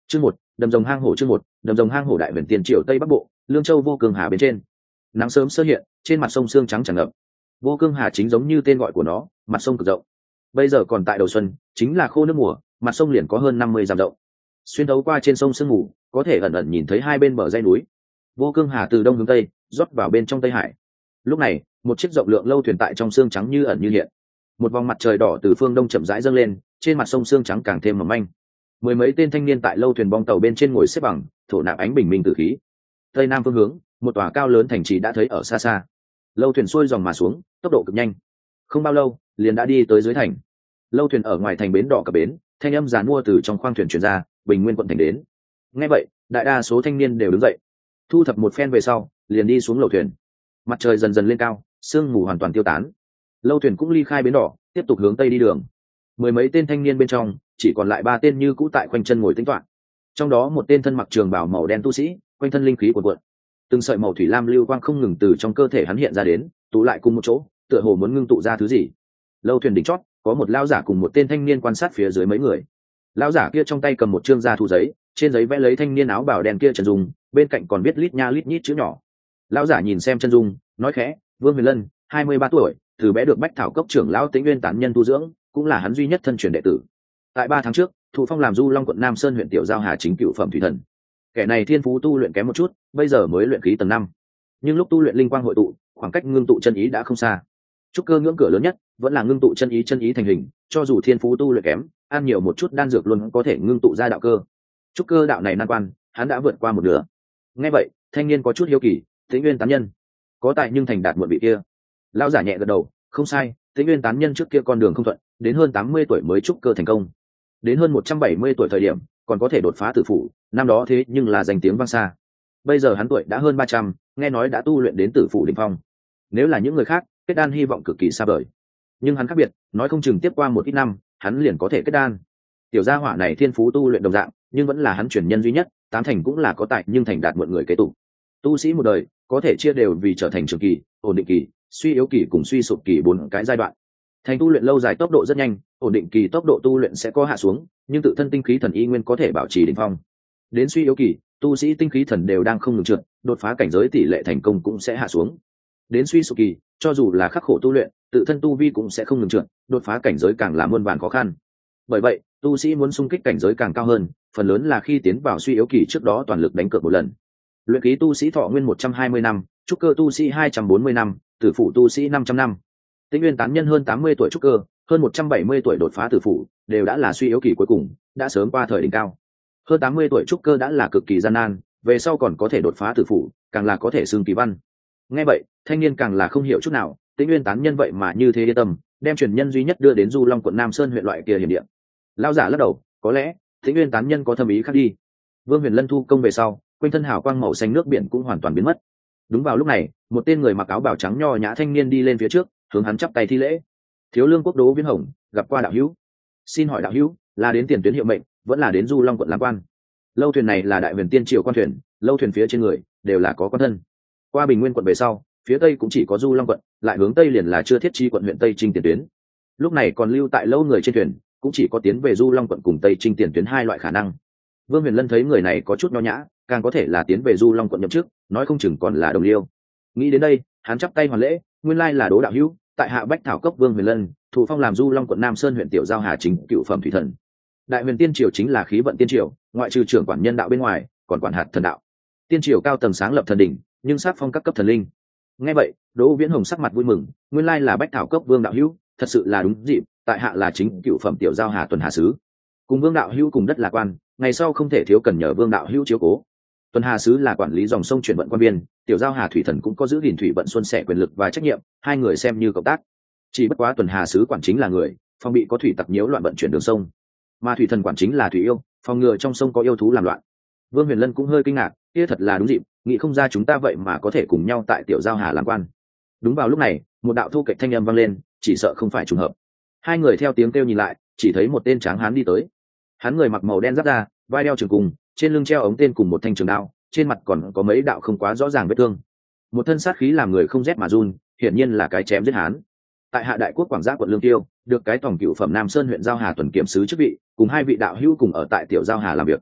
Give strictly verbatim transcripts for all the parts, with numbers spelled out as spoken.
Chương một, đầm rồng hang hổ. Chương một, đầm rồng hang hổ. Đại huyền tiền triều tây bắc bộ, Lương Châu Vô Cương Hà bên trên. Nắng sớm sơ hiện, trên mặt sông sương trắng tràn ngập. Vô Cương Hà chính giống như tên gọi của nó, mặt sông cực rộng. Bây giờ còn tại đầu xuân, chính là khô nước mùa, mặt sông liền có hơn năm mươi dặm rộng. Xuyên thấu qua trên sông sương mù, có thể ẩn ẩn nhìn thấy hai bên bờ dãy núi. Vô Cương Hà từ đông hướng tây, rót vào bên trong Tây Hải. Lúc này, một chiếc rộng lượng lâu thuyền tại trong sương trắng như ẩn như hiện. Một vòng mặt trời đỏ từ phương đông chậm rãi dâng lên, trên mặt sông sương trắng càng thêm mỏng manh. Mười mấy tên thanh niên tại lâu thuyền bong tàu bên trên ngồi xếp bằng, thổ nạp ánh bình minh tử khí. Tây nam phương hướng, một tòa cao lớn thành trì đã thấy ở xa xa. Lâu thuyền xuôi dòng mà xuống, tốc độ cực nhanh. Không bao lâu, liền đã đi tới dưới thành. Lâu thuyền ở ngoài thành bến đỏ cập bến, thanh âm giàn mua từ trong khoang thuyền truyền ra, Bình Nguyên quận thành đến. Nghe vậy, đại đa số thanh niên đều đứng dậy, thu thập một phen về sau, liền đi xuống lầu thuyền. Mặt trời dần dần lên cao, sương mù hoàn toàn tiêu tán. Lâu thuyền cũng ly khai bến đỏ, tiếp tục hướng tây đi đường. Mười mấy tên thanh niên bên trong, chỉ còn lại ba tên như cũ tại quanh chân ngồi tĩnh toán. Trong đó một tên thân mặc trường bào màu đen tu sĩ, quanh thân linh khí cuồn cuộn. Từng sợi màu thủy lam lưu quang không ngừng từ trong cơ thể hắn hiện ra đến, tụ lại cùng một chỗ, tựa hồ muốn ngưng tụ ra thứ gì. Lâu thuyền đỉnh chót, có một lão giả cùng một tên thanh niên quan sát phía dưới mấy người. Lão giả kia trong tay cầm một trương da thu giấy, trên giấy vẽ lấy thanh niên áo bào đen kia chân dung, bên cạnh còn viết lít nha lít nhít chữ nhỏ. Lão giả nhìn xem chân dung, nói khẽ: Vương Huyền Lân, hai mươi ba tuổi, từ bé được Bách Thảo Cốc trưởng lão Tĩnh Nguyên tán nhân tu dưỡng, cũng là hắn duy nhất thân truyền đệ tử. Tại ba tháng trước, thụ phong làm Du Long quận Nam Sơn huyện tiểu giao hà chính cựu phẩm thủy thần. Kẻ này thiên phú tu luyện kém một chút, bây giờ mới luyện khí tầng năm, nhưng lúc tu luyện linh quang hội tụ, khoảng cách ngưng tụ chân ý đã không xa. Trúc cơ ngưỡng cửa lớn nhất vẫn là ngưng tụ chân ý, chân ý thành hình, cho dù thiên phú tu luyện kém, ăn nhiều một chút đan dược luôn có thể ngưng tụ ra đạo cơ. Trúc cơ đạo này nan quan, hắn đã vượt qua một nửa. Nghe vậy, thanh niên có chút hiếu kỳ, Tĩnh Nguyên tán nhân có tại nhưng thành đạt muộn vị kia. Lão giả nhẹ gật đầu, không sai, Tĩnh Nguyên tán nhân trước kia con đường không thuận, đến hơn tám mươi tuổi mới trúc cơ thành công. Đến hơn một trăm bảy mươi tuổi thời điểm, còn có thể đột phá tử phủ, năm đó thế nhưng là danh tiếng vang xa. Bây giờ hắn tuổi đã hơn ba trăm, nghe nói đã tu luyện đến tử phủ đỉnh phong. Nếu là những người khác, kết đan hy vọng cực kỳ xa vời. Nhưng hắn khác biệt, nói không chừng tiếp qua một ít năm, hắn liền có thể kết đan. Tiểu gia hỏa này thiên phú tu luyện đồng dạng, nhưng vẫn là hắn truyền nhân duy nhất, tám thành cũng là có tài nhưng thành đạt muộn người kế tục. Tu sĩ một đời có thể chia đều vì trở thành trường kỳ, ổn định kỳ, suy yếu kỳ cùng suy sụp kỳ bốn cái giai đoạn. Thành tu luyện lâu dài tốc độ rất nhanh, ổn định kỳ tốc độ tu luyện sẽ có hạ xuống, nhưng tự thân tinh khí thần y nguyên có thể bảo trì đỉnh phong. Đến suy yếu kỳ, tu sĩ tinh khí thần đều đang không ngừng trượt, đột phá cảnh giới tỷ lệ thành công cũng sẽ hạ xuống. Đến suy sụp kỳ, cho dù là khắc khổ tu luyện, tự thân tu vi cũng sẽ không ngừng trượt, đột phá cảnh giới càng là muôn vàn khó khăn. Bởi vậy, tu sĩ muốn xung kích cảnh giới càng cao hơn, phần lớn là khi tiến vào suy yếu kỳ trước đó toàn lực đánh cược một lần. Luyện khí tu sĩ thọ nguyên một trăm hai mươi năm, trúc cơ tu sĩ hai trăm bốn mươi năm, tử phụ tu sĩ năm trăm năm. Tĩnh Nguyên tán nhân hơn tám mươi tuổi trúc cơ, hơn một trăm bảy mươi tuổi đột phá tử phụ, đều đã là suy yếu kỳ cuối cùng, đã sớm qua thời đỉnh cao. Hơn tám mươi tuổi trúc cơ đã là cực kỳ gian nan, về sau còn có thể đột phá tử phụ, càng là có thể xưng kỳ văn. Nghe vậy, thanh niên càng là không hiểu chút nào, Tĩnh Nguyên tán nhân vậy mà như thế yên tâm, đem truyền nhân duy nhất đưa đến Du Long quận Nam Sơn huyện loại kia hiểm địa. Lão giả lắc đầu, có lẽ Tĩnh Nguyên tán nhân có thâm ý khác đi. Vương Huyền Lân thu công về sau, quanh thân hào quang màu xanh nước biển cũng hoàn toàn biến mất. Đúng vào lúc này, một tên người mặc áo bào trắng nho nhã thanh niên đi lên phía trước, hướng hắn chắp tay thi lễ. Thiếu Lương quốc Đỗ Viễn Hồng, gặp qua đạo hữu. Xin hỏi đạo hữu, là đến tiền tuyến hiệu mệnh, vẫn là đến Du Long quận làm quan? Lâu thuyền này là Đại Huyền Tiên triều quan thuyền, lâu thuyền phía trên người đều là có quan thân. Qua Bình Nguyên quận về sau, phía tây cũng chỉ có Du Long quận, lại hướng tây liền là chưa thiết chi quận huyện Tây Trinh tiền tuyến. Lúc này còn lưu tại lâu người trên thuyền, cũng chỉ có tiến về Du Long quận cùng Tây Trinh tiền tuyến hai loại khả năng. Vương Huyền Lân thấy người này có chút nho nhã, càng có thể là tiến về Du Long quận nhậm chức, nói không chừng còn là đồng liêu. Nghĩ đến đây, hắn chắp tay hoàn lễ, nguyên lai là Đỗ đạo hữu, tại hạ Bách Thảo Cốc Vương Huyền Lân, thủ phong làm Du Long quận Nam Sơn huyện tiểu giao hà chính cựu phẩm thủy thần. Đại Huyền Tiên triều chính là khí vận tiên triều, ngoại trừ trưởng quản nhân đạo bên ngoài, còn quản hạt thần đạo. Tiên triều cao tầng sáng lập thần đỉnh, nhưng sát phong các cấp thần linh. Nghe vậy, Đỗ Viễn Hồng sắc mặt vui mừng, nguyên lai là Bách Thảo Cốc Vương đạo hữu, thật sự là đúng dịp, tại hạ là chính cựu phẩm tiểu giao hà tuần hà sứ, cùng Vương đạo hữu cùng đất là quan, ngày sau không thể thiếu cần nhờ Vương đạo hữu chiếu cố. Tuần hà sứ là quản lý dòng sông chuyển vận quan viên, tiểu giao hà thủy thần cũng có giữ gìn thủy vận xuân sẻ quyền lực và trách nhiệm, hai người xem như cộng tác. Chỉ bất quá tuần hà sứ quản chính là người, phòng bị có thủy tặc nhiễu loạn vận chuyển đường sông, mà thủy thần quản chính là thủy yêu, phòng ngừa trong sông có yêu thú làm loạn. Vương Huyền Lân cũng hơi kinh ngạc, kia thật là đúng dịp, nghĩ không ra chúng ta vậy mà có thể cùng nhau tại tiểu giao hà làm quan. Đúng vào lúc này, một đạo thu kệch thanh âm vang lên, chỉ sợ không phải trùng hợp. Hai người theo tiếng kêu nhìn lại, chỉ thấy một tên tráng hán đi tới. Hắn người mặc màu đen giáp da, vai đeo trường cùng, trên lưng treo ống tên cùng một thanh trường đao, trên mặt còn có mấy đạo không quá rõ ràng vết thương. Một thân sát khí làm người không rét mà run, hiển nhiên là cái chém giết hán. Tại hạ đại quốc Quảng Giã quận Lương Tiêu, được cái tổng cựu phẩm Nam Sơn huyện giao hà tuần kiểm sứ chức vị, cùng hai vị đạo hữu cùng ở tại tiểu giao hà làm việc.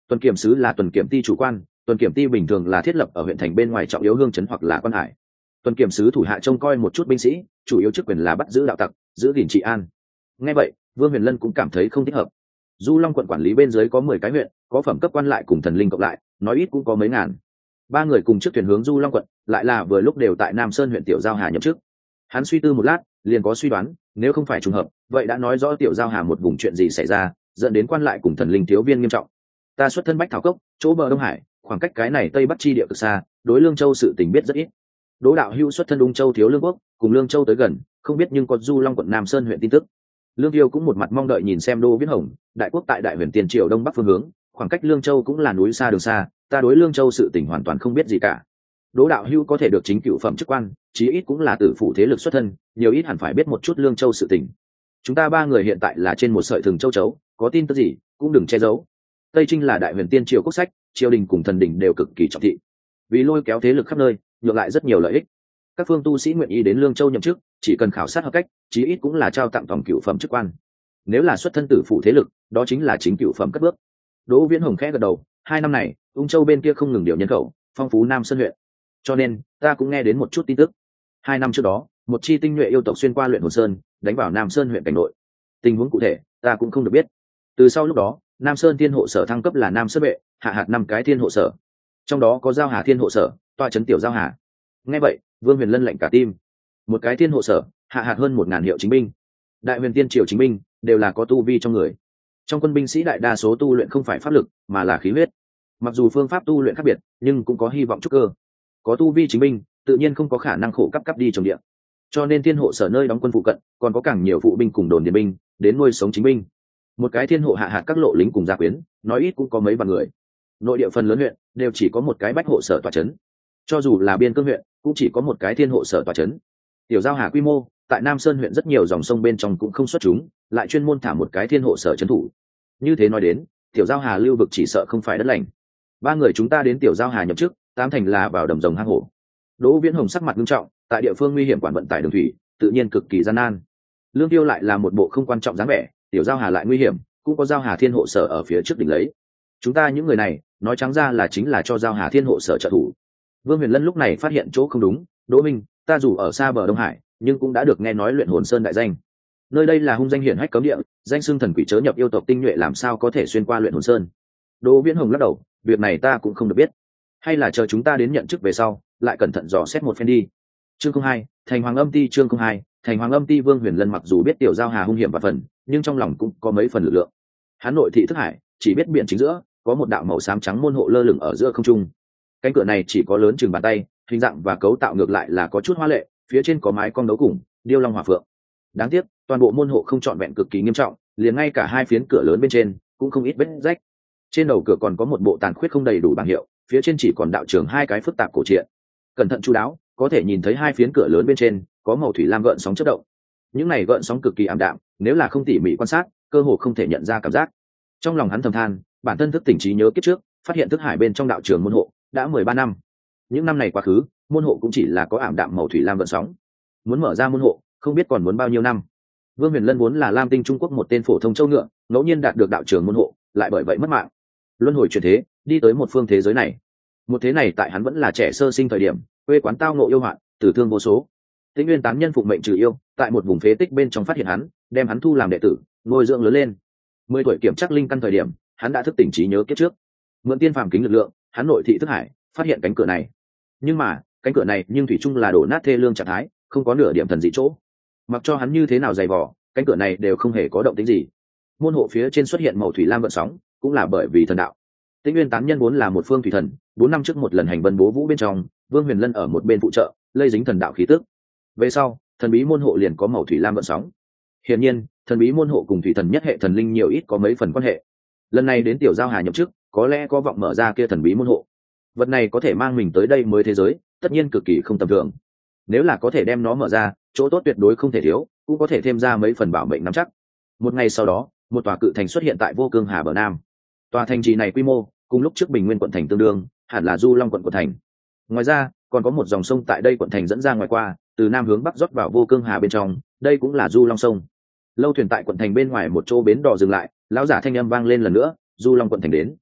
Tuần kiểm sứ là tuần kiểm ty chủ quan, tuần kiểm ty bình thường là thiết lập ở huyện thành bên ngoài trọng yếu hương trấn hoặc là quan hải. Tuần kiểm sứ thủ hạ trông coi một chút binh sĩ, chủ yếu chức quyền là bắt giữ đạo tặc, giữ gìn trị an. Nghe vậy, Vương Huyền Lân cũng cảm thấy không thích hợp. Du Long quận quản lý bên dưới có mười cái huyện, có phẩm cấp quan lại cùng thần linh cộng lại, nói ít cũng có mấy ngàn. Ba người cùng trước thuyền hướng Du Long quận, lại là vừa lúc đều tại Nam Sơn huyện Tiểu Giao Hà nhậm chức. Hắn suy tư một lát, liền có suy đoán, nếu không phải trùng hợp, vậy đã nói rõ Tiểu Giao Hà một vùng chuyện gì xảy ra, dẫn đến quan lại cùng thần linh thiếu viên nghiêm trọng. Ta xuất thân Bách Thảo Cốc, chỗ bờ Đông Hải, khoảng cách cái này Tây Bắc chi địa cực xa, đối Lương Châu sự tình biết rất ít. Đỗ đạo hữu xuất thân Ung Châu thiếu Lương Quốc, cùng Lương Châu tới gần, không biết nhưng có Du Long quận Nam Sơn huyện tin tức. Lương Tiêu cũng một mặt mong đợi nhìn xem Đỗ Viễn Hồng, đại quốc tại đại huyền tiền triều đông bắc phương hướng, khoảng cách Lương Châu cũng là núi xa đường xa, ta đối Lương Châu sự tình hoàn toàn không biết gì cả. Đỗ đạo hữu có thể được chính cựu phẩm chức quan, chí ít cũng là tử phụ thế lực xuất thân, nhiều ít hẳn phải biết một chút Lương Châu sự tình. Chúng ta ba người hiện tại là trên một sợi thừng châu chấu, có tin tức gì cũng đừng che giấu. Tây Trinh là đại huyền tiên triều quốc sách, triều đình cùng thần đình đều cực kỳ trọng thị, vì lôi kéo thế lực khắp nơi, nhượng lại rất nhiều lợi ích. Các phương tu sĩ nguyện ý đến Lương Châu nhậm chức, chỉ cần khảo sát hợp cách, chí ít cũng là trao tặng tổng cựu phẩm chức quan. Nếu là xuất thân tử phụ thế lực, đó chính là chính cựu phẩm cất bước. Đỗ Viễn Hồng khẽ gật đầu, hai năm này, Ung Châu bên kia không ngừng điều nhân khẩu, phong phú Nam Sơn huyện, cho nên ta cũng nghe đến một chút tin tức. Hai năm trước đó, một chi tinh nhuệ yêu tộc xuyên qua luyện hồn sơn, đánh vào Nam Sơn huyện cảnh nội. Tình huống cụ thể, ta cũng không được biết. Từ sau lúc đó, Nam Sơn Thiên hộ sở thăng cấp là Nam Sơn vệ, hạ hạt năm cái thiên hộ sở, trong đó có Giao Hà Thiên hộ sở, tọa trấn Tiểu Giao Hà. Nghe vậy, Vương Huyền Lân lạnh cả tim. Một cái thiên hộ sở, hạ hạt hơn một ngàn hiệu chính binh. Đại huyền tiên triều chính binh đều là có tu vi trong người. Trong quân binh sĩ đại đa số tu luyện không phải pháp lực, mà là khí huyết. Mặc dù phương pháp tu luyện khác biệt, nhưng cũng có hy vọng trúc cơ. Có tu vi chính binh, tự nhiên không có khả năng khổ cấp cấp đi trồng địa. Cho nên thiên hộ sở nơi đóng quân phụ cận, còn có càng nhiều phụ binh cùng đồn điền binh, đến nuôi sống chính binh. Một cái thiên hộ hạ hạt các lộ lính cùng gia quyến, nói ít cũng có mấy vạn người. Nội địa phần lớn huyện đều chỉ có một cái bách hộ sở tọa trấn. Cho dù là biên cương huyện, cũng chỉ có một cái thiên hộ sở tọa trấn. Tiểu Giao Hà quy mô, tại Nam Sơn huyện rất nhiều dòng sông bên trong cũng không xuất chúng, lại chuyên môn thả một cái thiên hộ sở trấn thủ. Như thế nói đến, Tiểu Giao Hà lưu vực chỉ sợ không phải đất lành. Ba người chúng ta đến Tiểu Giao Hà nhậm chức, tám thành là vào đầm rồng hang hổ. Đỗ Viễn Hồng sắc mặt nghiêm trọng, tại địa phương nguy hiểm quản vận tải đường thủy, tự nhiên cực kỳ gian nan. Lương Tiêu lại là một bộ không quan trọng dáng vẻ, Tiểu Giao Hà lại nguy hiểm, cũng có Giao Hà Thiên hộ sở ở phía trước đỉnh lấy. Chúng ta những người này, nói trắng ra là chính là cho Giao Hà Thiên hộ sở trợ thủ. Vương Huyền Lân lúc này phát hiện chỗ không đúng, Đỗ Minh, ta dù ở xa bờ Đông Hải, nhưng cũng đã được nghe nói luyện hồn sơn đại danh. Nơi đây là hung danh hiển hách cấm địa, danh xưng thần quỷ chớ nhập yêu tộc tinh nhuệ làm sao có thể xuyên qua luyện hồn sơn. Đỗ Viễn Hồng lắc đầu, việc này ta cũng không được biết, hay là chờ chúng ta đến nhận chức về sau, lại cẩn thận dò xét một phen đi. Chương không hai, thành Hoàng Âm Ti. Chương không hai, thành Hoàng Âm Ti. Vương Huyền Lân mặc dù biết Tiểu Giao Hà hung hiểm và phần, nhưng trong lòng cũng có mấy phần lực lượng. Hắn nội thị thức hải, chỉ biết biển chính giữa có một đạo màu xám trắng môn hộ lơ lửng ở giữa không trung. Cánh cửa này chỉ có lớn chừng bàn tay, hình dạng và cấu tạo ngược lại là có chút hoa lệ, phía trên có mái cong đấu cùng, điêu long hỏa phượng. Đáng tiếc, toàn bộ môn hộ không trọn vẹn, cực kỳ nghiêm trọng, liền ngay cả hai phiến cửa lớn bên trên cũng không ít vết rách. Trên đầu cửa còn có một bộ tàn khuyết không đầy đủ bảng hiệu, phía trên chỉ còn đạo trường hai cái phức tạp cổ truyện. Cẩn thận chú đáo, có thể nhìn thấy hai phiến cửa lớn bên trên có màu thủy lam gợn sóng chớp động. Những này gợn sóng cực kỳ ảm đạm, nếu là không tỉ mỉ quan sát, cơ hồ không thể nhận ra cảm giác. Trong lòng hắn thầm than, bản thân thức tỉnh trí nhớ kiếp trước, phát hiện thức hải bên trong đạo trường môn hộ đã mười ba năm. Những năm này quá khứ, môn hộ cũng chỉ là có ảm đạm màu thủy lam gợn sóng. Muốn mở ra môn hộ, không biết còn muốn bao nhiêu năm. Vương Huyền Lân vốn là Lam Tinh Trung Quốc một tên phổ thông châu ngựa, ngẫu nhiên đạt được đạo trường môn hộ, lại bởi vậy mất mạng. Luân hồi chuyển thế, đi tới một phương thế giới này. Một thế này tại hắn vẫn là trẻ sơ sinh thời điểm, quê quán tao ngộ yêu hoạn, tử thương vô số. Tĩnh Nguyên tán nhân phụng mệnh trừ yêu, tại một vùng phế tích bên trong phát hiện hắn, đem hắn thu làm đệ tử, nuôi dưỡng lớn lên. Mười tuổi kiểm chắc linh căn thời điểm, hắn đã thức tỉnh trí nhớ kiếp trước. Mượn tiên phàm kính lực lượng, hắn nội thị thức hải, phát hiện cánh cửa này. Nhưng mà, cánh cửa này nhưng thủy chung là đổ nát thê lương trạng thái, không có nửa điểm thần dị chỗ. Mặc cho hắn như thế nào dày vò, cánh cửa này đều không hề có động tĩnh gì. Môn hộ phía trên xuất hiện màu thủy lam gợn sóng, cũng là bởi vì thần đạo. Tĩnh Nguyên tán nhân vốn là một phương thủy thần, bốn năm trước một lần hành vân bố vũ bên trong, Vương Huyền Lân ở một bên phụ trợ, lây dính thần đạo khí tức. Về sau, thần bí môn hộ liền có màu thủy lam gợn sóng. Hiển nhiên, thần bí môn hộ cùng thủy thần nhất hệ thần linh nhiều ít có mấy phần quan hệ. Lần này đến Tiểu Giao Hà nhậm chức, có lẽ có vọng mở ra kia thần bí môn hộ. Vật này có thể mang mình tới đây mới thế giới, tất nhiên cực kỳ không tầm thường. Nếu là có thể đem nó mở ra, chỗ tốt tuyệt đối không thể thiếu, cũng có thể thêm ra mấy phần bảo mệnh nắm chắc. Một ngày sau đó, một tòa cự thành xuất hiện tại Vô Cương Hà bờ nam. Tòa thành trì này quy mô cùng lúc trước Bình Nguyên quận thành tương đương, hẳn là Du Long quận của thành. Ngoài ra, còn có một dòng sông tại đây quận thành dẫn ra ngoài qua, từ nam hướng bắc rót vào Vô Cương Hà bên trong, đây cũng là Du Long sông. Lâu thuyền tại quận thành bên ngoài một chỗ bến đò dừng lại, lão giả thanh âm vang lên lần nữa, Du Long quận thành đến.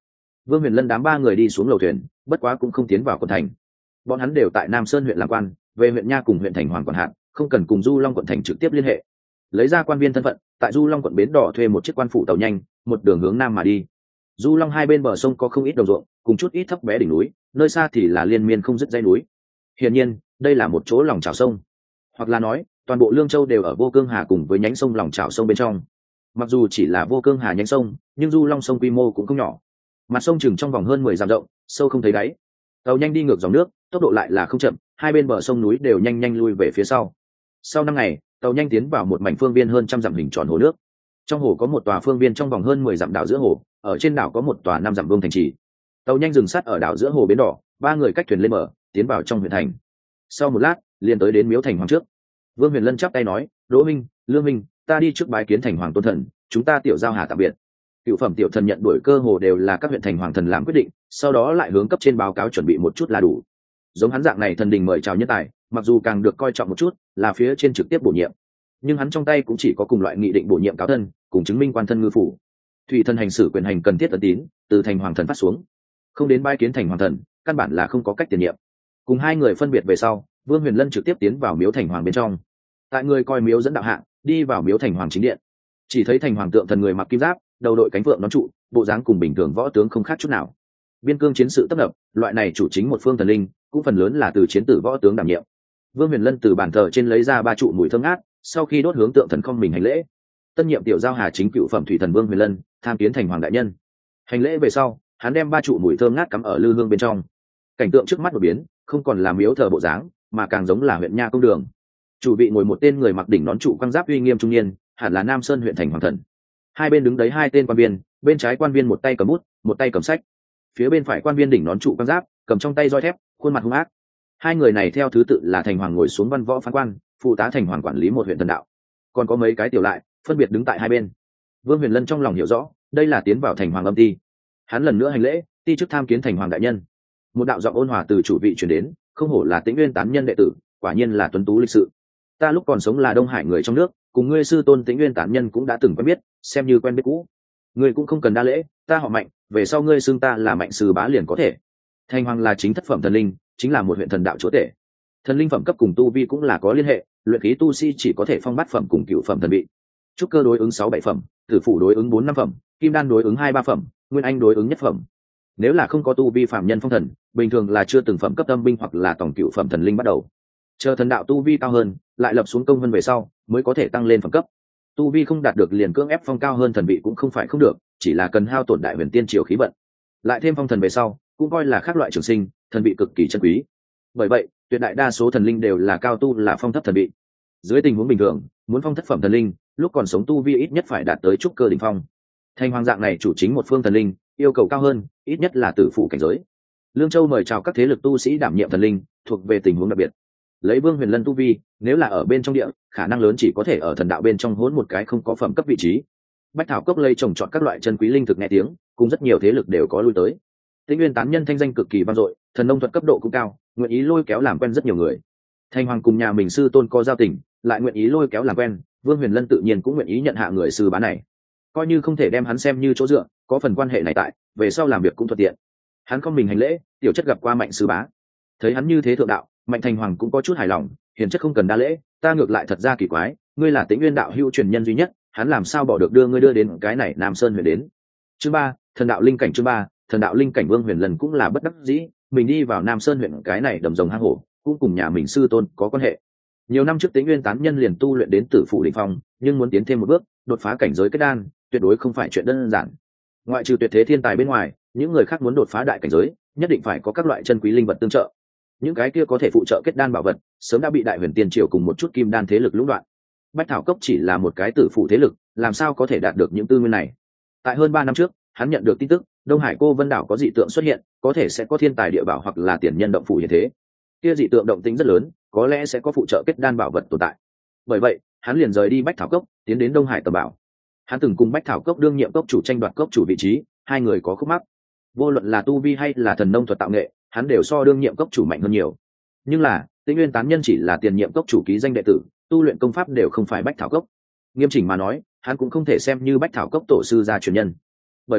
Vương Huyền Lân đám ba người đi xuống lầu thuyền, bất quá cũng không tiến vào quận thành. Bọn hắn đều tại Nam Sơn huyện làm quan, về huyện nha cùng huyện thành Hoàng quản hạt, không cần cùng Du Long quận thành trực tiếp liên hệ. Lấy ra quan viên thân phận, tại Du Long quận bến đỏ thuê một chiếc quan phụ tàu nhanh, một đường hướng nam mà đi. Du Long hai bên bờ sông có không ít đồng ruộng, cùng chút ít thấp bé đỉnh núi, nơi xa thì là liên miên không dứt dãy núi. Hiển nhiên, đây là một chỗ lòng chảo sông, hoặc là nói, toàn bộ Lương Châu đều ở Vô Cương Hà cùng với nhánh sông lòng chảo sông bên trong. Mặc dù chỉ là Vô Cương Hà nhánh sông, nhưng Du Long sông quy mô cũng không nhỏ. Mặt sông chừng trong vòng hơn mười dặm rộng, sâu không thấy đáy. Tàu nhanh đi ngược dòng nước, tốc độ lại là không chậm, hai bên bờ sông núi đều nhanh nhanh lui về phía sau. Sau năm ngày, tàu nhanh tiến vào một mảnh phương viên hơn trăm dặm hình tròn hồ nước. Trong hồ có một tòa phương viên trong vòng hơn mười dặm đảo giữa hồ, ở trên đảo có một tòa năm dặm vương thành trì. Tàu nhanh dừng sát ở đảo giữa hồ bến đỏ, ba người cách thuyền lên mở, tiến vào trong huyện thành. Sau một lát, liền tới đến miếu thành hoàng trước. Vương Huyền Lân chắp tay nói: "Đỗ Minh, Lương Minh, ta đi trước bái kiến thành hoàng tôn thần, chúng ta tiểu giao hà tạm biệt." Cựu phẩm tiểu thần nhận đuổi cơ hồ đều là các huyện thành hoàng thần làm quyết định, sau đó lại hướng cấp trên báo cáo chuẩn bị một chút là đủ. Giống hắn dạng này thần đình mời chào nhân tài, mặc dù càng được coi trọng một chút, là phía trên trực tiếp bổ nhiệm, nhưng hắn trong tay cũng chỉ có cùng loại nghị định bổ nhiệm cáo thân, cùng chứng minh quan thân ngư phủ. Thủy thần hành xử quyền hành cần thiết ấn tín, từ thành hoàng thần phát xuống, không đến bái kiến thành hoàng thần, căn bản là không có cách tiền nhiệm. Cùng hai người phân biệt về sau, Vương Huyền Lân trực tiếp tiến vào miếu thành hoàng bên trong. Tại người coi miếu dẫn đạo hạng, đi vào miếu thành hoàng chính điện, chỉ thấy thành hoàng tượng thần người mặc kim giáp, đầu đội cánh vượng nón trụ, bộ dáng cùng bình thường võ tướng không khác chút nào. Biên cương chiến sự tấp nập, loại này chủ chính một phương thần linh, cũng phần lớn là từ chiến tử võ tướng đảm nhiệm. Vương Huyền Lân từ bàn thờ trên lấy ra ba trụ mùi thơm ngát, sau khi đốt hướng tượng thần không mình hành lễ. Tân nhiệm tiểu giao hà chính cựu phẩm thủy thần Vương Huyền Lân tham kiến thành hoàng đại nhân. Hành lễ về sau, hắn đem ba trụ mùi thơm ngát cắm ở lư hương bên trong. Cảnh tượng trước mắt đột biến, không còn là miếu thờ bộ dáng, mà càng giống là huyện nha công đường. Chủ vị ngồi một tên người mặc đỉnh nón trụ quang giáp uy nghiêm trung niên, hẳn là Nam Sơn huyện thành hoàng thần. Hai bên đứng đấy hai tên quan viên, bên trái quan viên một tay cầm bút, một tay cầm sách. Phía bên phải quan viên đỉnh nón trụ quang giáp, cầm trong tay roi thép, khuôn mặt hung ác. Hai người này theo thứ tự là thành hoàng ngồi xuống văn võ phán quan, phụ tá thành hoàng quản lý một huyện thần đạo. Còn có mấy cái tiểu lại, phân biệt đứng tại hai bên. Vương Huyền Lân trong lòng hiểu rõ, đây là tiến vào thành hoàng âm ti. Hắn lần nữa hành lễ, ti chức tham kiến thành hoàng đại nhân. Một đạo giọng ôn hòa từ chủ vị truyền đến, không hổ là Tĩnh Nguyên tán nhân đệ tử, quả nhiên là tuấn tú lịch sự. Ta lúc còn sống là Đông Hải người trong nước, cùng ngươi sư tôn Tĩnh Nguyên tán nhân cũng đã từng quen biết, xem như quen biết cũ. Ngươi cũng không cần đa lễ, ta họ Mạnh, về sau ngươi xưng ta là Mạnh sư bá liền có thể. Thành hoàng là chính thất phẩm thần linh, chính là một huyện thần đạo chúa tể. Thần linh phẩm cấp cùng tu vi cũng là có liên hệ, luyện khí tu sĩ chỉ có thể phong bát phẩm cùng cửu phẩm thần vị. Trúc cơ đối ứng sáu bảy phẩm, tử phủ đối ứng bốn năm phẩm, kim đan đối ứng hai ba phẩm, nguyên anh đối ứng nhất phẩm. Nếu là không có tu vi phạm nhân phong thần, bình thường là chưa từng phẩm cấp tâm binh hoặc là tổng cửu phẩm thần linh bắt đầu. Chờ thần đạo tu vi cao hơn, lại lập xuống công vân về sau, mới có thể tăng lên phẩm cấp. Tu vi không đạt được liền cưỡng ép phong cao hơn thần vị cũng không phải không được, chỉ là cần hao tổn đại huyền tiên triều khí vận. Lại thêm phong thần về sau, cũng coi là khác loại trường sinh, thần vị cực kỳ chân quý. Bởi vậy, tuyệt đại đa số thần linh đều là cao tu là phong thấp thần vị. Dưới tình huống bình thường, muốn phong thất phẩm thần linh, lúc còn sống tu vi ít nhất phải đạt tới trúc cơ đỉnh phong. Thành hoàng dạng này chủ chính một phương thần linh, yêu cầu cao hơn, ít nhất là tử phụ cảnh giới. Lương Châu mời chào các thế lực tu sĩ đảm nhiệm thần linh, thuộc về tình huống đặc biệt. Lấy Vương Huyền Lân tu vi, nếu là ở bên trong địa, khả năng lớn chỉ có thể ở thần đạo bên trong hỗn một cái không có phẩm cấp vị trí. Bách thảo cốc lây trồng trọt các loại chân quý linh thực nghe tiếng, cùng rất nhiều thế lực đều có lui tới. Tĩnh Nguyên tán nhân thanh danh cực kỳ vang dội, thần nông thuật cấp độ cũng cao, nguyện ý lôi kéo làm quen rất nhiều người. Thành hoàng cùng nhà mình sư tôn có giao tình, lại nguyện ý lôi kéo làm quen, Vương Huyền Lân tự nhiên cũng nguyện ý nhận hạ người sư bá này. Coi như không thể đem hắn xem như chỗ dựa, có phần quan hệ này tại, về sau làm việc cũng thuận tiện. Hắn không mình hành lễ, tiểu chất gặp qua Mạnh sư bá. Thấy hắn như thế thượng đạo, Mạnh thành hoàng cũng có chút hài lòng, hiền chất không cần đa lễ, ta ngược lại thật ra kỳ quái, ngươi là Tĩnh Nguyên đạo hữu truyền nhân duy nhất, hắn làm sao bỏ được đưa ngươi đưa đến cái này Nam Sơn huyện đến. Chương ba, thần đạo linh cảnh. Chương ba, thần đạo linh cảnh. Vương Huyền Lân cũng là bất đắc dĩ, mình đi vào Nam Sơn huyện cái này đầm rồng hang hổ, cũng cùng nhà mình sư tôn có quan hệ. Nhiều năm trước Tĩnh Nguyên tán nhân liền tu luyện đến tử phụ đỉnh phong, nhưng muốn tiến thêm một bước, đột phá cảnh giới kết đan, tuyệt đối không phải chuyện đơn giản. Ngoại trừ tuyệt thế thiên tài bên ngoài, những người khác muốn đột phá đại cảnh giới, nhất định phải có các loại chân quý linh vật tương trợ. Những cái kia có thể phụ trợ kết đan bảo vật, sớm đã bị đại huyền tiên triều cùng một chút kim đan thế lực lũng đoạn. Bách thảo cốc chỉ là một cái tử phụ thế lực, làm sao có thể đạt được những tư nguyên này? Tại hơn ba năm trước, hắn nhận được tin tức, Đông Hải Cô Vân đảo có dị tượng xuất hiện, có thể sẽ có thiên tài địa bảo hoặc là tiền nhân động phủ hiện thế. Kia dị tượng động tĩnh rất lớn, có lẽ sẽ có phụ trợ kết đan bảo vật tồn tại. Bởi vậy, hắn liền rời đi Bách thảo cốc, tiến đến Đông Hải tầm bảo. Hắn từng cùng Bách thảo cốc đương nhiệm cốc chủ tranh đoạt cốc chủ vị trí, hai người có khúc mắc. Vô luận là tu vi hay là thần nông thuật tạo nghệ, hắn đều so đương nhiệm cốc chủ mạnh hơn nhiều. Nhưng là, Tĩnh Nguyên tán nhân chỉ là tiền nhiệm cốc chủ ký danh đệ tử, tu luyện công pháp đều không phải Bách thảo cốc. Nghiêm chỉnh mà nói, hắn cũng không thể xem như Bách thảo cốc tổ sư gia truyền nhân. Bởi vậy,